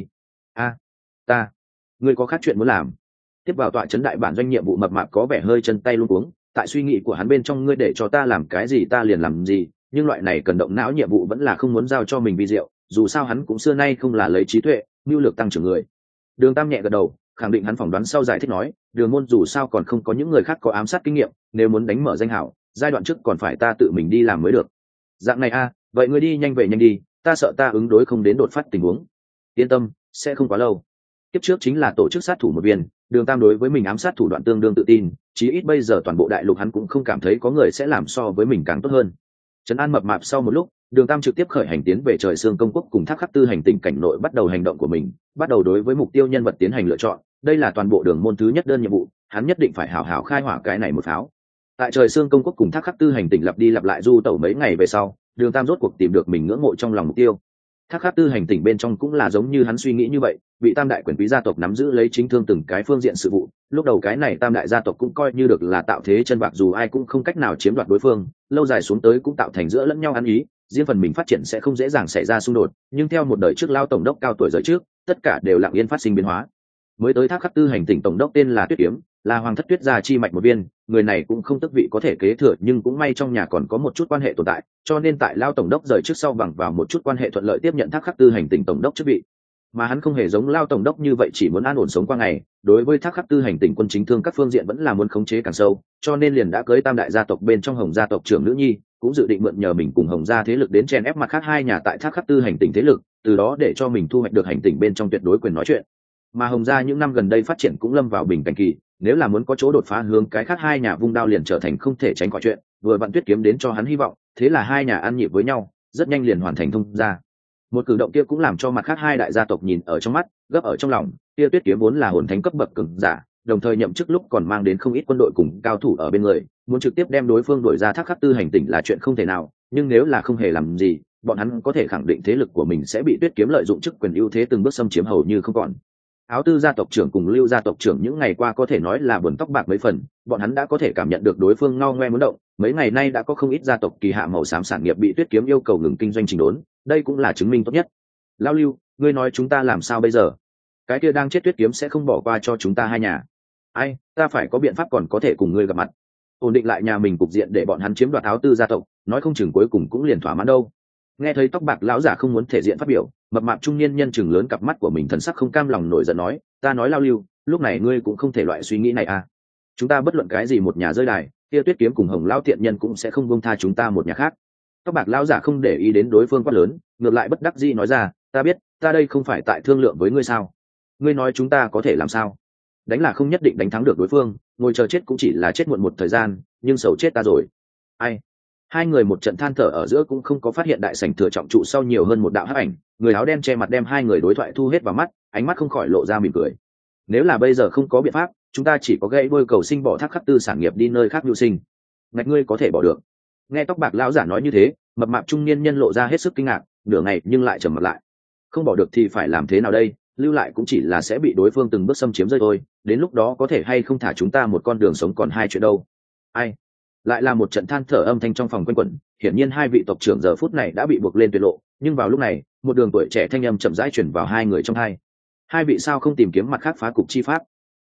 [SPEAKER 1] Ta, ngươi có khác chuyện muốn làm? Tiếp vào tọa chấn đại bản doanh nhiệm vụ, mập mạp có vẻ hơi chân tay luống cuống. Tại suy nghĩ của hắn bên trong, ngươi để cho ta làm cái gì ta liền làm gì, nhưng loại này cần động não nhiệm vụ vẫn là không muốn giao cho mình vi diệu. Dù sao hắn cũng xưa nay không là lấy trí tuệ, mưu lược tăng trưởng người. Đường Tam nhẹ gật đầu, khẳng định hắn phỏng đoán sau giải thích nói, Đường môn dù sao còn không có những người khác có ám sát kinh nghiệm, nếu muốn đánh mở danh hảo, giai đoạn trước còn phải ta tự mình đi làm mới được. Dạng này vậy ngươi đi nhanh về nhanh đi, ta sợ ta ứng đối không đến đột phát tình huống. Yên tâm, sẽ không quá lâu. Tiếp trước chính là tổ chức sát thủ một viên, Đường Tam đối với mình ám sát thủ đoạn tương đương tự tin, chí ít bây giờ toàn bộ đại lục hắn cũng không cảm thấy có người sẽ làm so với mình càng tốt hơn. Trấn an mập mạp sau một lúc, Đường Tam trực tiếp khởi hành tiến về Trời Sương công quốc cùng Thác Khắc Tư hành tinh cảnh nội, bắt đầu hành động của mình, bắt đầu đối với mục tiêu nhân vật tiến hành lựa chọn. Đây là toàn bộ Đường môn thứ nhất đơn nhiệm vụ, hắn nhất định phải hảo hảo khai hỏa cái này một pháo. Tại Trời Sương công quốc cùng Thác Khắc Tư hành tinh lặp đi lặp lại du tẩu mấy ngày về sau, Đường Tam rốt cuộc tìm được mình ngưỡng mộ trong lòng mục tiêu. Thác Khắc Tư hành tinh bên trong cũng là giống như hắn suy nghĩ như vậy, bị tam đại quyền quý gia tộc nắm giữ lấy chính thương từng cái phương diện sự vụ. Lúc đầu cái này tam đại gia tộc cũng coi như được là tạo thế chân bạc, dù ai cũng không cách nào chiếm đoạt đối phương, lâu dài xuống tới cũng tạo thành giữa lẫn nhau ăn ý, riêng phần mình phát triển sẽ không dễ dàng xảy ra xung đột. Nhưng theo một đời trước lao tổng đốc cao tuổi rời trước, tất cả đều lặng yên phát sinh biến hóa. Mới tới Thác Khắc Tư hành tinh tổng đốc tên là Tuyết Kiếm, là Hoàng thất Tuyết gia chi mạch một viên, người này cũng không tước vị có thể kế thừa, nhưng cũng may trong nhà còn có một chút quan hệ tồn tại, cho nên tại lao tổng đốc rời trước sau bằng vào một chút quan hệ thuận lợi tiếp nhận Thác Khắc Tư hành tinh tổng đốc chức vị. Mà hắn không hề giống lao tổng đốc như vậy chỉ muốn an ổn sống qua ngày, đối với Thác Khắc Tư hành tinh quân chính thương các phương diện vẫn là muốn khống chế càng sâu, cho nên liền đã cưới tam đại gia tộc bên trong Hồng gia tộc trưởng nữ nhi, cũng dự định mượn nhờ mình cùng Hồng gia thế lực đến chèn ép mặt khác hai nhà tại Thác Khắc Tư hành tinh thế lực, từ đó để cho mình thu hoạch được hành tinh bên trong tuyệt đối quyền nói chuyện. Mà Hồng gia những năm gần đây phát triển cũng lâm vào bình cảnh kỳ, nếu là muốn có chỗ đột phá hướng cái khác hai nhà vung đao liền trở thành không thể tránh khỏi chuyện. Vừa vặn Tuyết Kiếm đến cho hắn hy vọng, thế là hai nhà ăn nhịp với nhau, rất nhanh liền hoàn thành thông gia. Một cử động kia cũng làm cho mặt khác hai đại gia tộc nhìn ở trong mắt, gấp ở trong lòng. Kia Tuyết Kiếm vốn là hồn thánh cấp bậc cường giả, đồng thời nhậm chức lúc còn mang đến không ít quân đội cùng cao thủ ở bên người, muốn trực tiếp đem đối phương đuổi ra Thác Khắc Tư hành tinh là chuyện không thể nào. Nhưng nếu là không hề làm gì, bọn hắn có thể khẳng định thế lực của mình sẽ bị Tuyết Kiếm lợi dụng chức quyền ưu thế từng bước xâm chiếm hầu như không còn. Áo Tư gia tộc trưởng cùng Lưu gia tộc trưởng những ngày qua có thể nói là buồn tóc bạc mấy phần, bọn hắn đã có thể cảm nhận được đối phương ngao ngoe muốn động. Mấy ngày nay đã có không ít gia tộc kỳ hạ màu xám sản nghiệp bị Tuyết Kiếm yêu cầu ngừng kinh doanh chỉnh đốn, đây cũng là chứng minh tốt nhất. Lão Lưu, ngươi nói chúng ta làm sao bây giờ? Cái kia đang chết Tuyết Kiếm sẽ không bỏ qua cho chúng ta hai nhà. Ai, ta phải có biện pháp còn có thể cùng ngươi gặp mặt, ổn định lại nhà mình cục diện để bọn hắn chiếm đoạt Áo Tư gia tộc, nói không chừng cuối cùng cũng liền thỏa mãn đâu. Nghe thấy tóc bạc lão giả không muốn thể diện phát biểu, mập mạp trung niên nhân chừng lớn cặp mắt của mình, thần sắc không cam lòng nổi giận nói, ta nói Lao Lưu, lúc này ngươi cũng không thể loại suy nghĩ này à? Chúng ta bất luận cái gì một nhà rơi đài, kia Tuyết Kiếm cùng Hồng lão thiện nhân cũng sẽ không buông tha chúng ta một nhà khác. Tóc bạc lão giả không để ý đến đối phương quát lớn, ngược lại bất đắc dĩ nói ra, ta biết, ta đây không phải tại thương lượng với ngươi sao? Ngươi nói chúng ta có thể làm sao? Đánh là không nhất định đánh thắng được đối phương, ngồi chờ chết cũng chỉ là chết muộn một thời gian, nhưng sầu chết ta rồi. Ai? Hai người một trận than thở ở giữa cũng không có phát hiện đại sảnh thừa trọng trụ sau nhiều hơn một đạo hắc ảnh, người áo đen che mặt đem hai người đối thoại thu hết vào mắt, ánh mắt không khỏi lộ ra mỉm cười. Nếu là bây giờ không có biện pháp, chúng ta chỉ có gãy đôi cầu sinh bỏ Thác Khắc Tư sản nghiệp đi nơi khác mưu sinh. Ngạch ngươi có thể bỏ được? Nghe tóc bạc lão giả nói như thế, mập mạp trung niên nhân lộ ra hết sức kinh ngạc, nửa ngày nhưng lại trầm mặt lại. Không bỏ được thì phải làm thế nào đây? Lưu lại cũng chỉ là sẽ bị đối phương từng bước xâm chiếm rơi thôi, đến lúc đó có thể hay không thả chúng ta một con đường sống còn hai chuyện đâu. Ai? Lại là một trận than thở âm thanh trong phòng quanh quẩn, hiển nhiên hai vị tộc trưởng giờ phút này đã bị buộc lên tuyệt lộ. Nhưng vào lúc này, một đường tuổi trẻ thanh âm chậm rãi chuyển vào hai người trong hai vị sao không tìm kiếm mặt khác phá cục chi pháp?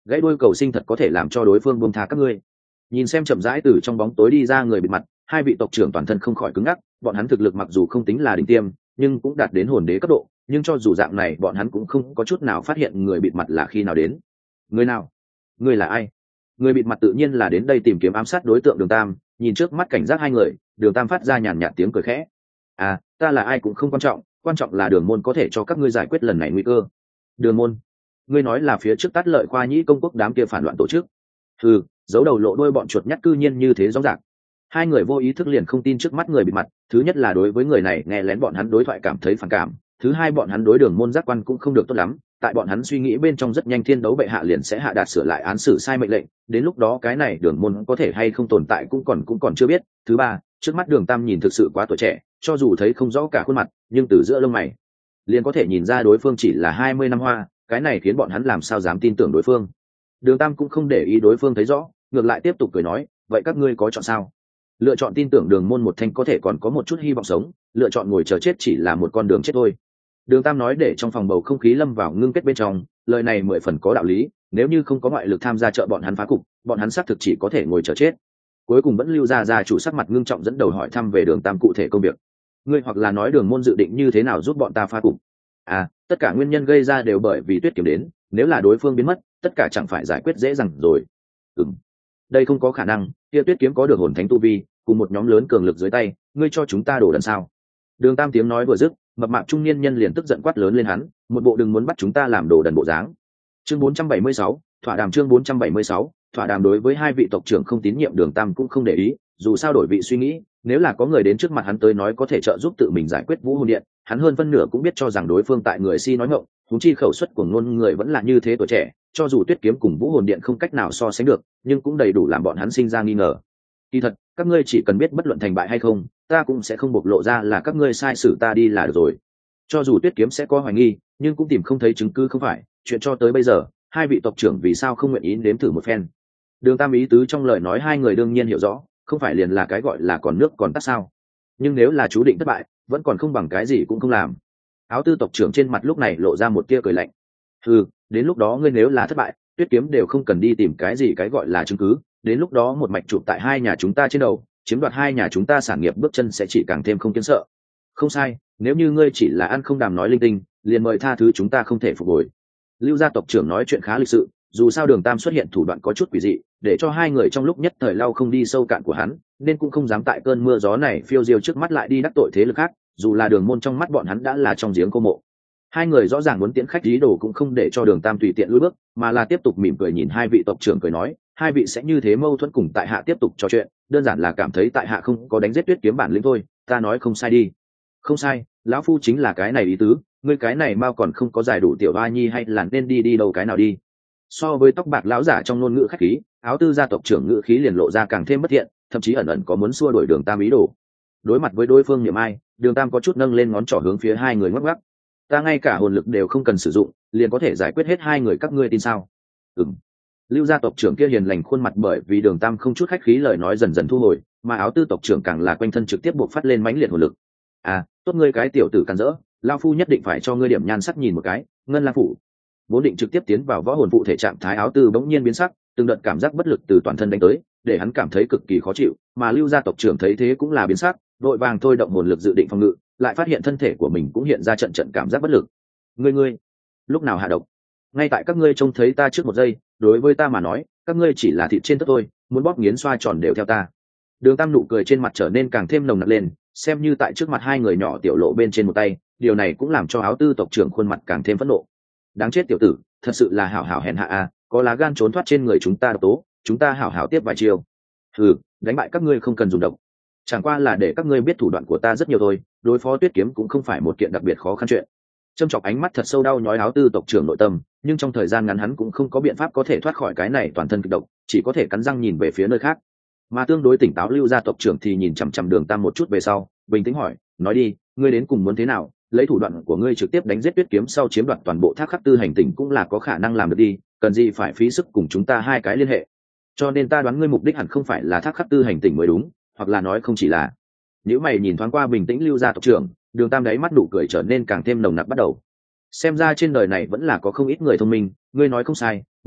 [SPEAKER 1] gãy đuôi cầu sinh thật có thể làm cho đối phương buông tha các ngươi. Nhìn xem chậm rãi từ trong bóng tối đi ra người bịt mặt, hai vị tộc trưởng toàn thân không khỏi cứng ngắc. Bọn hắn thực lực mặc dù không tính là đỉnh tiêm, nhưng cũng đạt đến hồn đế cấp độ, nhưng cho dù dạng này bọn hắn cũng không có chút nào phát hiện người bịt mặt là khi nào đến. Người nào? Người là ai? Người bịt mặt tự nhiên là đến đây tìm kiếm ám sát đối tượng Đường Tam. Nhìn trước mắt cảnh giác hai người, Đường Tam phát ra nhàn nhạt tiếng cười khẽ. À, ta là ai cũng không quan trọng là Đường môn có thể cho các ngươi giải quyết lần này nguy cơ. Đường môn? Ngươi nói là phía trước Tát Lợi Khoa Nhĩ công quốc đám kia phản loạn tổ chức? Ừ, giấu đầu lộ đuôi bọn chuột nhắt cư nhiên như thế rõ ràng. Hai người vô ý thức liền không tin trước mắt người bịt mặt. Thứ nhất là đối với người này nghe lén bọn hắn đối thoại cảm thấy phản cảm, thứ hai bọn hắn đối Đường môn giác quan cũng không được tốt lắm. Tại bọn hắn suy nghĩ bên trong rất nhanh Thiên Đấu bệ hạ liền sẽ hạ đạt sửa lại án xử sai mệnh lệnh, đến lúc đó cái này Đường môn có thể hay không tồn tại cũng còn chưa biết. Thứ ba, trước mắt Đường Tam nhìn thực sự quá tuổi trẻ, cho dù thấy không rõ cả khuôn mặt, nhưng từ giữa lông mày liền có thể nhìn ra đối phương chỉ là 20 năm hoa, cái này khiến bọn hắn làm sao dám tin tưởng đối phương. Đường Tam cũng không để ý đối phương thấy rõ, ngược lại tiếp tục cười nói, vậy các ngươi có chọn sao? Lựa chọn tin tưởng Đường môn một thanh có thể còn có một chút hy vọng sống, lựa chọn ngồi chờ chết chỉ là một con đường chết thôi. Đường Tam nói để trong phòng bầu không khí lâm vào ngưng kết bên trong, lời này 10 phần có đạo lý, nếu như không có ngoại lực tham gia trợ bọn hắn phá cục, bọn hắn xác thực chỉ có thể ngồi chờ chết. Cuối cùng vẫn lưu ra chủ sắc mặt ngưng trọng dẫn đầu hỏi thăm về Đường Tam cụ thể công việc. Ngươi hoặc là nói Đường môn dự định như thế nào giúp bọn ta phá cục? À, tất cả nguyên nhân gây ra đều bởi vì Tuyết Kiếm đến, nếu là đối phương biến mất, tất cả chẳng phải giải quyết dễ dàng rồi. Đây không có khả năng, kia Tuyết Kiếm có được hồn thánh tu vi, cùng một nhóm lớn cường lực dưới tay, ngươi cho chúng ta đổ đần sao? Đường Tam tiếng nói vừa dứt, mập mạp trung niên nhân liền tức giận quát lớn lên hắn, một bộ đừng muốn bắt chúng ta làm đồ đần bộ dáng. Chương 476, thỏa đàm. Chương 476, thỏa đàm. Đối với hai vị tộc trưởng không tín nhiệm Đường Tam cũng không để ý, dù sao đổi vị suy nghĩ, nếu là có người đến trước mặt hắn tới nói có thể trợ giúp tự mình giải quyết Vũ Hồn Điện, hắn hơn phân nửa cũng biết cho rằng đối phương tại người si nói ngọng, huống chi khẩu suất của ngôn người vẫn là như thế tuổi trẻ, cho dù Tuyết Kiếm cùng Vũ Hồn Điện không cách nào so sánh được, nhưng cũng đầy đủ làm bọn hắn sinh ra nghi ngờ. Kỳ thật, các ngươi chỉ cần biết bất luận thành bại hay không, ta cũng sẽ không bộc lộ ra là các ngươi sai xử ta đi là được rồi. Cho dù Tuyết Kiếm sẽ có hoài nghi, nhưng cũng tìm không thấy chứng cứ không phải, chuyện cho tới bây giờ, hai vị tộc trưởng vì sao không nguyện ý nếm thử một phen. Đường Tam ý tứ trong lời nói hai người đương nhiên hiểu rõ, không phải liền là cái gọi là còn nước còn tắt sao. Nhưng nếu là chú định thất bại, vẫn còn không bằng cái gì cũng không làm. Áo Tư tộc trưởng trên mặt lúc này lộ ra một tia cười lạnh. Đến lúc đó ngươi nếu là thất bại, Tuyết Kiếm đều không cần đi tìm cái gì cái gọi là chứng cứ, đến lúc đó một mạch chụp tại hai nhà chúng ta trên đầu, chiếm đoạt hai nhà chúng ta sản nghiệp bước chân sẽ chỉ càng thêm không kiên sợ. Không sai, nếu như ngươi chỉ là ăn không đàm nói linh tinh, liền mời tha thứ chúng ta không thể phục hồi. Lưu gia tộc trưởng nói chuyện khá lịch sự, dù sao Đường Tam xuất hiện thủ đoạn có chút quỷ dị, để cho hai người trong lúc nhất thời lau không đi sâu cạn của hắn, nên cũng không dám tại cơn mưa gió này phiêu diêu trước mắt lại đi đắc tội thế lực khác, dù là Đường môn trong mắt bọn hắn đã là trong giếng cô mộ. Hai người rõ ràng muốn tiễn khách ý đồ cũng không để cho Đường Tam tùy tiện lùi bước, mà là tiếp tục mỉm cười nhìn hai vị tộc trưởng cười nói, hai vị sẽ như thế mâu thuẫn cùng tại hạ tiếp tục trò chuyện, đơn giản là cảm thấy tại hạ không có đánh giết Tuyết Kiếm bản lĩnh thôi, ta nói không sai đi. Không sai, lão phu chính là cái này ý tứ, ngươi cái này mau còn không có giải đủ tiểu hoa nhi hay là nên đi đâu cái nào đi. So với tóc bạc lão giả trong ngôn ngữ khách khí, Áo Tư gia tộc trưởng ngữ khí liền lộ ra càng thêm bất thiện, thậm chí ẩn ẩn có muốn xua đuổi Đường Tam ý đồ. Đối mặt với đối phương niệm ai, Đường Tam có chút nâng lên ngón trỏ hướng phía hai người ngoắc ngoắc. Ta ngay cả hồn lực đều không cần sử dụng, liền có thể giải quyết hết hai người các ngươi tin sao? Lưu gia tộc trưởng kia hiền lành khuôn mặt bởi vì Đường Tam không chút khách khí lời nói dần dần thu hồi, mà Áo Tư tộc trưởng càng là quanh thân trực tiếp buộc phát lên mãnh liệt hồn lực. À, tốt ngươi cái tiểu tử càn rỡ, lão phu nhất định phải cho ngươi điểm nhan sắc nhìn một cái. Ngân Lang phủ vốn định trực tiếp tiến vào võ hồn phụ thể trạng thái, Áo Tư bỗng nhiên biến sắc, từng đợt cảm giác bất lực từ toàn thân đánh tới, để hắn cảm thấy cực kỳ khó chịu, mà Lưu gia tộc trưởng thấy thế cũng là biến sắc, vội vàng thôi động hồn lực dự định phòng ngự, lại phát hiện thân thể của mình cũng hiện ra trận cảm giác bất lực. Ngươi lúc nào hạ độc? Ngay tại các ngươi trông thấy ta trước một giây, đối với ta mà nói, các ngươi chỉ là thịt trên tất thôi, muốn bóp nghiến xoa tròn đều theo ta. Đường Tam nụ cười trên mặt trở nên càng thêm nồng nặc lên, xem như tại trước mặt hai người nhỏ tiểu lộ bên trên một tay, điều này cũng làm cho Áo Tư tộc trưởng khuôn mặt càng thêm phẫn nộ. Đáng chết tiểu tử, thật sự là hảo hảo hèn hạ a, có lá gan trốn thoát trên người chúng ta độc tố, chúng ta hảo hảo tiếp vài chiêu. Đánh bại các ngươi không cần dùng độc, chẳng qua là để các ngươi biết thủ đoạn của ta rất nhiều thôi, đối phó Tuyết Kiếm cũng không phải một kiện đặc biệt khó khăn chuyện. Châm chọc ánh mắt thật sâu đau nhói Áo Tư tộc trưởng nội tâm, nhưng trong thời gian ngắn hắn cũng không có biện pháp có thể thoát khỏi cái này toàn thân kịch độc, chỉ có thể cắn răng nhìn về phía nơi khác. Mà tương đối tỉnh táo Lưu gia tộc trưởng thì nhìn chằm chằm Đường Tam một chút về sau, bình tĩnh hỏi, nói đi, ngươi đến cùng muốn thế nào? Lấy thủ đoạn của ngươi trực tiếp đánh giết Tuyết Kiếm sau chiếm đoạt toàn bộ Thác Khắc Tư hành tỉnh cũng là có khả năng làm được đi, cần gì phải phí sức cùng chúng ta hai cái liên hệ? Cho nên ta đoán ngươi mục đích hẳn không phải là Thác Khắc Tư hành tỉnh mới đúng, hoặc là nói không chỉ là. Nếu mày nhìn thoáng qua bình tĩnh Lưu gia tộc trưởng, Đường Tam đáy mắt nụ cười trở nên càng thêm nồng nặc bắt đầu. Xem ra trên đời này vẫn là có không ít người thông minh, ngươi nói không sai,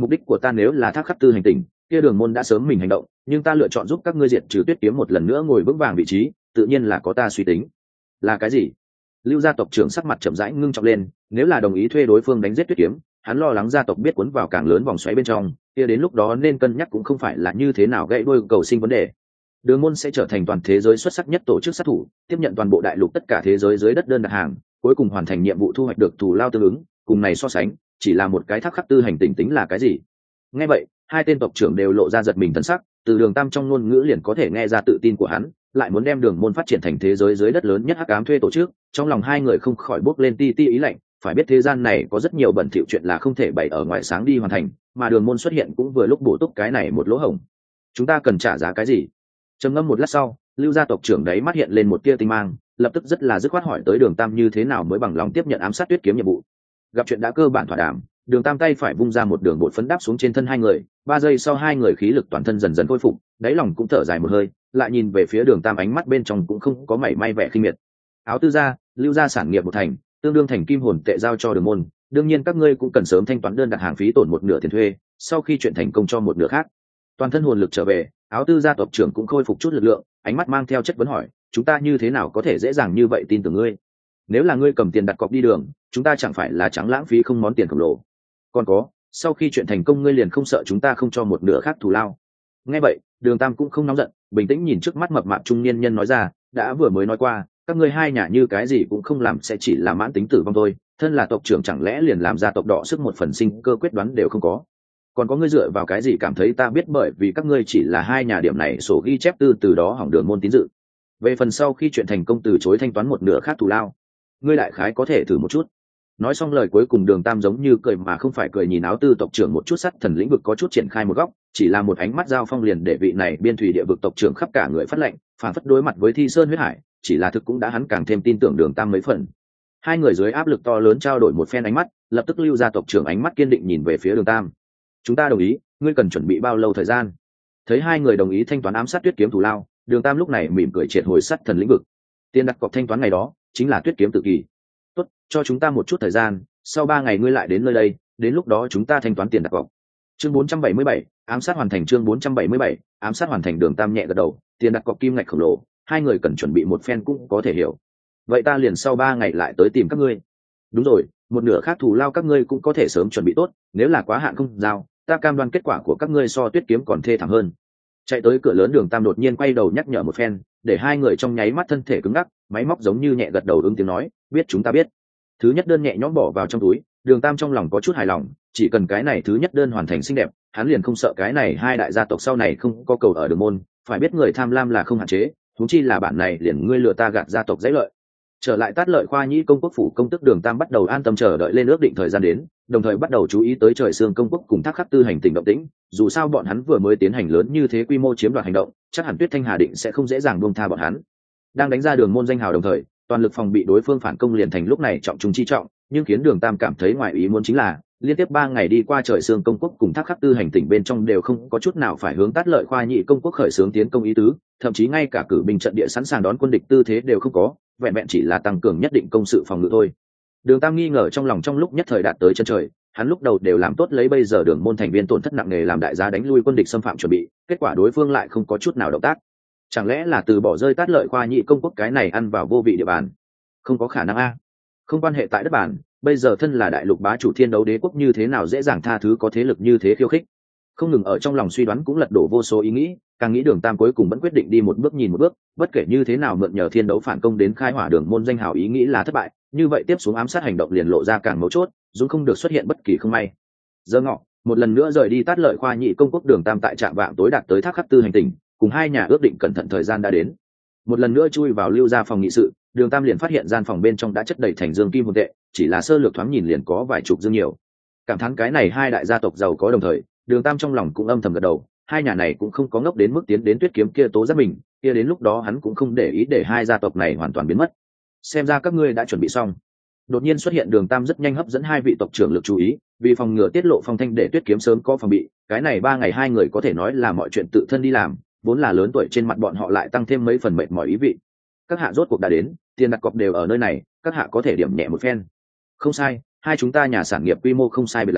[SPEAKER 1] mục đích của ta nếu là thác khắc tư hành tỉnh kia đường môn đã sớm mình hành động, nhưng ta lựa chọn giúp các ngươi diệt trừ tuyết kiếm một lần nữa ngồi vững vàng vị trí, tự nhiên là có ta suy tính. Là cái gì? Lưu gia tộc trưởng sắc mặt chậm rãi ngưng trọng lên, nếu là đồng ý thuê đối phương đánh giết tuyết kiếm, hắn lo lắng gia tộc biết cuốn vào càng lớn vòng xoáy bên trong, kia đến lúc đó nên cân nhắc cũng không phải là như thế nào gãy đuôi cầu sinh vấn đề. Đường môn sẽ trở thành toàn thế giới xuất sắc nhất tổ chức sát thủ, tiếp nhận toàn bộ đại lục tất cả thế giới dưới đất đơn đặt hàng, cuối cùng hoàn thành nhiệm vụ thu hoạch được thù lao tương ứng, cùng này so sánh, chỉ là một cái thác khắc tư hành tỉnh tính là cái gì? Nghe vậy, hai tên tộc trưởng đều lộ ra giật mình thần sắc, từ Đường Tam trong ngôn ngữ liền có thể nghe ra tự tin của hắn, lại muốn đem Đường môn phát triển thành thế giới dưới đất lớn nhất hắc ám thuê tổ chức, trong lòng hai người không khỏi bốc lên ti ti ý lạnh, phải biết thế gian này có rất nhiều bẩn thỉu chuyện là không thể bày ở ngoài sáng đi hoàn thành, mà Đường môn xuất hiện cũng vừa lúc bổ túc cái này một lỗ hổng. Chúng ta cần trả giá cái gì? Trầm ngâm một lát sau, Lưu gia tộc trưởng đấy mắt hiện lên một tia tinh mang, lập tức rất là dứt khoát hỏi tới Đường Tam như thế nào mới bằng lòng tiếp nhận ám sát tuyết kiếm nhiệm vụ. Gặp chuyện đã cơ bản thỏa đàm, Đường Tam tay phải vung ra một đường bột phấn đáp xuống trên thân hai người, 3 giây sau hai người khí lực toàn thân dần dần khôi phục, đáy lòng cũng thở dài một hơi, lại nhìn về phía Đường Tam ánh mắt bên trong cũng không có mảy may vẻ khinh miệt. Áo tư gia, Lưu gia sản nghiệp một thành, tương đương thành kim hồn tệ giao cho Đường môn, đương nhiên các ngươi cũng cần sớm thanh toán đơn đặt hàng phí tổn một nửa tiền thuê, sau khi chuyện thành công cho một nửa khác. Toàn thân hồn lực trở về, Áo tư gia tộc trưởng cũng khôi phục chút lực lượng, ánh mắt mang theo chất vấn hỏi, chúng ta như thế nào có thể dễ dàng như vậy tin tưởng ngươi? Nếu là ngươi cầm tiền đặt cọc đi đường, chúng ta chẳng phải là trắng lãng phí không món tiền khổng lồ. Còn có, sau khi chuyện thành công ngươi liền không sợ chúng ta không cho một nửa khác thù lao? Nghe vậy, Đường Tam cũng không nóng giận, bình tĩnh nhìn trước mắt mập mạp trung niên nhân nói ra, đã vừa mới nói qua, các ngươi hai nhà như cái gì cũng không làm sẽ chỉ là mãn tính tử vong thôi, thân là tộc trưởng chẳng lẽ liền làm ra tộc đỏ sức một phần sinh cơ quyết đoán đều không có? Còn có ngươi dựa vào cái gì cảm thấy ta biết bởi vì các ngươi chỉ là hai nhà điểm này sổ ghi chép từ đó hỏng Đường môn tín dự? Về phần sau khi chuyện thành công từ chối thanh toán một nửa khác thù lao, ngươi đại khái có thể thử một chút. Nói xong lời cuối cùng, Đường Tam giống như cười mà không phải cười nhìn Áo tư tộc trưởng một chút, sắt thần lĩnh vực có chút triển khai một góc, chỉ là một ánh mắt giao phong liền để vị này biên thủy địa vực tộc trưởng khắp cả người phát lệnh, phản phất đối mặt với Thi Sơn huyết hải, chỉ là thực cũng đã hắn càng thêm tin tưởng Đường Tam mấy phần. Hai người dưới áp lực to lớn trao đổi một phen ánh mắt, lập tức Lưu gia tộc trưởng ánh mắt kiên định nhìn về phía Đường Tam. Chúng ta đồng ý, ngươi cần chuẩn bị bao lâu thời gian? Thấy hai người đồng ý thanh toán ám sát tuyết kiếm thù lao, Đường Tam lúc này mỉm cười triệt hồi sắt thần lĩnh vực. Tiền đặt cọc thanh toán ngày đó chính là tuyết kiếm tự kỳ. Tốt, cho chúng ta một chút thời gian, sau 3 ngày ngươi lại đến nơi đây, đến lúc đó chúng ta thanh toán tiền đặt cọc. Chương 477, ám sát hoàn thành. Chương 477, ám sát hoàn thành. Đường Tam nhẹ gật đầu, tiền đặt cọc kim ngạch khổng lồ, hai người cần chuẩn bị một phen cũng có thể hiểu. Vậy ta liền sau 3 ngày lại tới tìm các ngươi. Đúng rồi, một nửa khác thù lao các ngươi cũng có thể sớm chuẩn bị tốt, nếu là quá hạn không giao, ta cam đoan kết quả của các ngươi so tuyết kiếm còn thê thảm hơn. Chạy tới cửa lớn, Đường Tam đột nhiên quay đầu nhắc nhở một phen, để hai người trong nháy mắt thân thể cứng ngắc, máy móc giống như nhẹ gật đầu ứng tiếng nói, biết chúng ta biết. Thứ nhất đơn nhẹ nhõm bỏ vào trong túi, Đường Tam trong lòng có chút hài lòng, chỉ cần cái này thứ nhất đơn hoàn thành xinh đẹp, hắn liền không sợ cái này hai đại gia tộc sau này không có cầu ở Đường môn, phải biết người tham lam là không hạn chế, huống chi là bản này liền ngươi lừa ta gạt gia tộc dễ lợi. Trở lại Tát Lợi Khoa Nhĩ công quốc phủ công tức, Đường Tam bắt đầu an tâm chờ đợi lên ước định thời gian đến, đồng thời bắt đầu chú ý tới Trời Sương công quốc cùng Thác Khắc tư hành tình động tĩnh, dù sao bọn hắn vừa mới tiến hành lớn như thế quy mô chiếm đoạt hành động, chắc hẳn Tuyết Thanh Hà định sẽ không dễ dàng buông tha bọn hắn. Đang đánh ra Đường môn danh hào đồng thời, toàn lực phòng bị đối phương phản công liền thành lúc này trọng trung chi trọng, nhưng khiến Đường Tam cảm thấy ngoài ý muốn chính là, liên tiếp 3 ngày đi qua, Trời Sương công quốc cùng Thác Khắc tư hành tỉnh bên trong đều không có chút nào phải hướng Tát Lợi Khoa Nhĩ công quốc khởi xướng tiến công ý tứ, thậm chí ngay cả cử binh trận địa sẵn sàng đón quân địch tư thế đều không có, vẹn vẹn chỉ là tăng cường nhất định công sự phòng ngự thôi. Đường Tam nghi ngờ trong lòng trong lúc nhất thời đạt tới chân trời, hắn lúc đầu đều làm tốt lấy bây giờ Đường môn thành viên tổn thất nặng nề làm đại giá đánh lui quân địch xâm phạm chuẩn bị, kết quả đối phương lại không có chút nào động tác. Chẳng lẽ là từ bỏ rơi Tát Lợi Khoa Nhĩ công quốc cái này ăn vào vô vị địa bàn? Không có khả năng a. Không quan hệ tại đất bản, bây giờ thân là đại lục bá chủ Thiên Đấu Đế quốc như thế nào dễ dàng tha thứ có thế lực như thế khiêu khích. Không ngừng ở trong lòng suy đoán cũng lật đổ vô số ý nghĩ, càng nghĩ Đường Tam cuối cùng vẫn quyết định đi một bước nhìn một bước, bất kể như thế nào mượn nhờ Thiên Đấu phản công đến khai hỏa Đường môn danh hào ý nghĩ là thất bại, như vậy tiếp xuống ám sát hành động liền lộ ra càng mấu chốt, dù không được xuất hiện bất kỳ không may. Giờ ngọ, một lần nữa rời đi Tát Lợi Khoa Nhĩ công quốc, Đường Tam tại trạm vạng tối đạt tới Thác Khắc tư hành tỉnh, cùng hai nhà ước định cẩn thận thời gian đã đến. Một lần nữa chui vào Lưu gia phòng nghị sự, Đường Tam liền phát hiện gian phòng bên trong đã chất đầy thành dương kim hồn tệ, chỉ là sơ lược thoáng nhìn liền có vài chục dương nhiều. Cảm thán cái này hai đại gia tộc giàu có đồng thời, Đường Tam trong lòng cũng âm thầm gật đầu, hai nhà này cũng không có ngốc đến mức tiến đến Tuyết kiếm kia tố giác mình, kia đến lúc đó hắn cũng không để ý để hai gia tộc này hoàn toàn biến mất. Xem ra các ngươi đã chuẩn bị xong. Đột nhiên xuất hiện Đường Tam rất nhanh hấp dẫn hai vị tộc trưởng lực chú ý, vì phòng ngừa tiết lộ phong thanh để Tuyết kiếm sớm có phòng bị, cái này 3 ngày hai người có thể nói là mọi chuyện tự thân đi làm, vốn là lớn tuổi trên mặt bọn họ lại tăng thêm mấy phần mệt mỏi ý vị. Các hạ rốt cuộc đã đến, tiền đặt cọc đều ở nơi này, các hạ có thể điểm nhẹ một phen. Không sai, hai chúng ta nhà sản nghiệp quy mô không sai biệt lắm,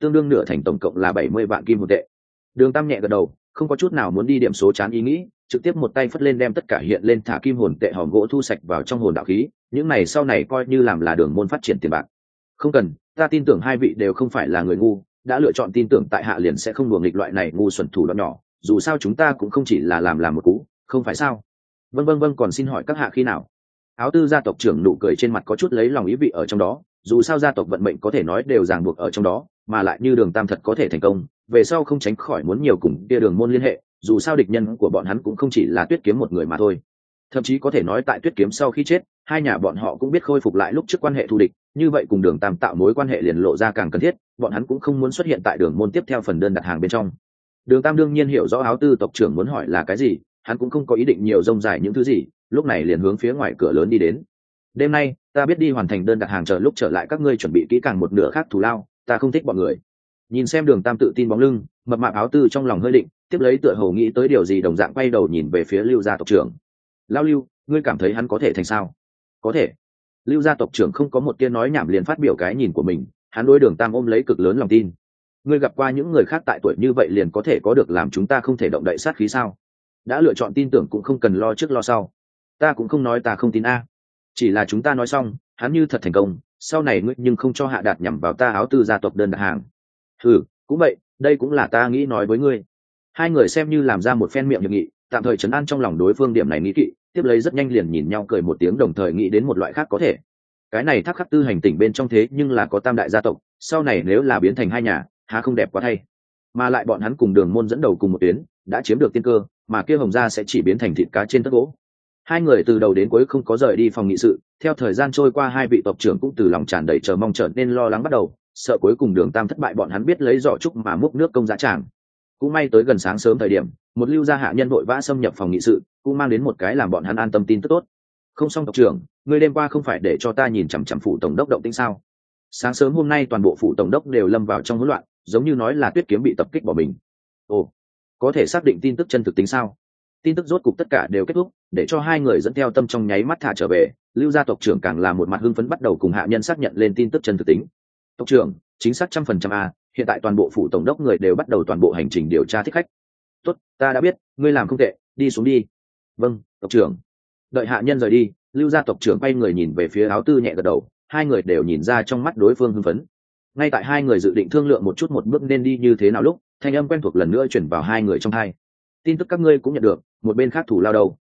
[SPEAKER 1] tương đương nửa thành tổng cộng là 70 vạn kim hồn tệ. Đường Tam nhẹ gật đầu, không có chút nào muốn đi điểm số chán ý nghĩ, trực tiếp một tay phất lên đem tất cả hiện lên thả kim hồn tệ hòm gỗ thu sạch vào trong hồn đạo khí, những này sau này coi như làm là đường môn phát triển tiền bạc. Không cần, ta tin tưởng hai vị đều không phải là người ngu, đã lựa chọn tin tưởng tại hạ liền sẽ không đùa nghịch loại này ngu xuẩn thủ đoạn nhỏ, dù sao chúng ta cũng không chỉ là làm một cú, không phải sao? Vâng, còn xin hỏi các hạ khi nào? Áo Tư gia tộc trưởng nụ cười trên mặt có chút lấy lòng ý vị ở trong đó, dù sao gia tộc vận mệnh có thể nói đều ràng buộc ở trong đó, mà lại như Đường Tam thật có thể thành công, về sau không tránh khỏi muốn nhiều cùng kia Đường môn liên hệ, dù sao địch nhân của bọn hắn cũng không chỉ là Tuyết Kiếm một người mà thôi. Thậm chí có thể nói tại Tuyết Kiếm sau khi chết, hai nhà bọn họ cũng biết khôi phục lại lúc trước quan hệ thù địch, như vậy cùng Đường Tam tạo mối quan hệ liền lộ ra càng cần thiết, bọn hắn cũng không muốn xuất hiện tại Đường môn tiếp theo phần đơn đặt hàng bên trong. Đường Tam đương nhiên hiểu rõ Áo Tư tộc trưởng muốn hỏi là cái gì, hắn cũng không có ý định nhiều rông dài những thứ gì, lúc này liền hướng phía ngoài cửa lớn đi đến. Đêm nay ta biết đi hoàn thành đơn đặt hàng, chờ lúc trở lại các ngươi chuẩn bị kỹ càng một nửa khác thù lao, ta không thích bọn người. Nhìn xem Đường Tam tự tin bóng lưng, mập mạp Áo Tư trong lòng hơi định, tiếp lấy tựa hồ nghĩ tới điều gì đồng dạng quay đầu nhìn về phía Lưu gia tộc trưởng. Lao Lưu, ngươi cảm thấy hắn có thể thành sao? Có thể. Lưu gia tộc trưởng không có một tia nói nhảm liền phát biểu cái nhìn của mình, hắn đối Đường Tam ôm lấy cực lớn lòng tin. Ngươi gặp qua những người khác tại tuổi như vậy liền có thể có được làm chúng ta không thể động đậy sát khí sao? Đã lựa chọn tin tưởng cũng không cần lo trước lo sau. Ta cũng không nói ta không tin a, chỉ là chúng ta nói xong, hắn như thật thành công, sau này ngươi nhưng không cho hạ đạt nhằm vào ta Áo Tư gia tộc đơn đặt hàng. Cũng vậy, đây cũng là ta nghĩ nói với ngươi. Hai người xem như làm ra một phen miệng hiệp nghị, tạm thời trấn an trong lòng đối phương điểm này nghĩ kỵ, tiếp lấy rất nhanh liền nhìn nhau cười một tiếng, đồng thời nghĩ đến một loại khác có thể. Cái này Thác Khắc Tư hành tỉnh bên trong thế nhưng là có tam đại gia tộc, sau này nếu là biến thành hai nhà, há không đẹp quá thay. Mà lại bọn hắn cùng Đường môn dẫn đầu cùng một tuyến, đã chiếm được tiên cơ, mà kia Hồng gia sẽ chỉ biến thành thịt cá trên tất gỗ. Hai người từ đầu đến cuối không có rời đi phòng nghị sự, theo thời gian trôi qua hai vị tộc trưởng cũng từ lòng tràn đầy chờ mong trở nên lo lắng bắt đầu, sợ cuối cùng Đường Tam thất bại bọn hắn biết lấy giỏ trúc mà múc nước công giá tràng. Cũng may tới gần sáng sớm thời điểm, một Lưu gia hạ nhân vội vã xâm nhập phòng nghị sự, cũng mang đến một cái làm bọn hắn an tâm tin tức tốt. Không xong tộc trưởng, ngươi đêm qua không phải để cho ta nhìn chằm chằm phủ tổng đốc động tĩnh sao? Sáng sớm hôm nay toàn bộ phủ tổng đốc đều lâm vào trong hỗn loạn, giống như nói là Tuyết Kiếm bị tập kích bỏ mình. Ồ, có thể xác định tin tức chân thực tính sao? Tin tức rốt cục tất cả đều kết thúc, để cho hai người dẫn theo tâm trong nháy mắt thả trở về. Lưu gia tộc trưởng càng là một mặt hưng phấn bắt đầu cùng hạ nhân xác nhận lên tin tức chân thực tính. Tộc trưởng, chính xác 100% a, hiện tại toàn bộ phủ tổng đốc người đều bắt đầu toàn bộ hành trình điều tra thích khách. Tốt, ta đã biết, ngươi làm không tệ, đi xuống đi. Vâng, tộc trưởng. Đợi hạ nhân rời đi, Lưu gia tộc trưởng quay người nhìn về phía Áo Tư nhẹ gật đầu, hai người đều nhìn ra trong mắt đối phương hưng phấn. Ngay tại hai người dự định thương lượng một chút một bước nên đi như thế nào lúc, thanh âm quen thuộc lần nữa chuyển vào hai người trong tai. Tin tức các ngươi cũng nhận được, một bên khác thủ lao đầu.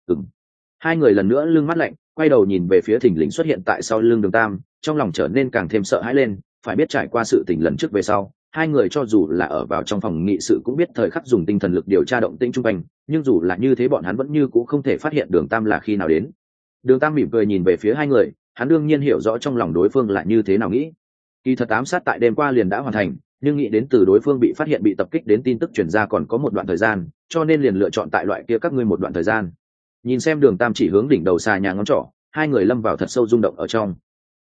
[SPEAKER 1] Hai người lần nữa lưng mắt lạnh, quay đầu nhìn về phía thình lình xuất hiện tại sau lưng Đường Tam, trong lòng trở nên càng thêm sợ hãi lên. Phải biết trải qua sự tình lần trước về sau, hai người cho dù là ở vào trong phòng nghị sự cũng biết thời khắc dùng tinh thần lực điều tra động tĩnh trung quanh, nhưng dù là như thế bọn hắn vẫn như cũ không thể phát hiện Đường Tam là khi nào đến. Đường Tam mỉm cười nhìn về phía hai người, hắn đương nhiên hiểu rõ trong lòng đối phương là như thế nào nghĩ. Kỳ thật ám sát tại đêm qua liền đã hoàn thành, nhưng nghĩ đến từ đối phương bị phát hiện bị tập kích đến tin tức truyền ra còn có một đoạn thời gian, cho nên liền lựa chọn tại loại kia các ngươi một đoạn thời gian. Nhìn xem Đường Tam chỉ hướng đỉnh đầu xà nhà ngón trỏ, hai người lâm vào thật sâu rung động ở trong.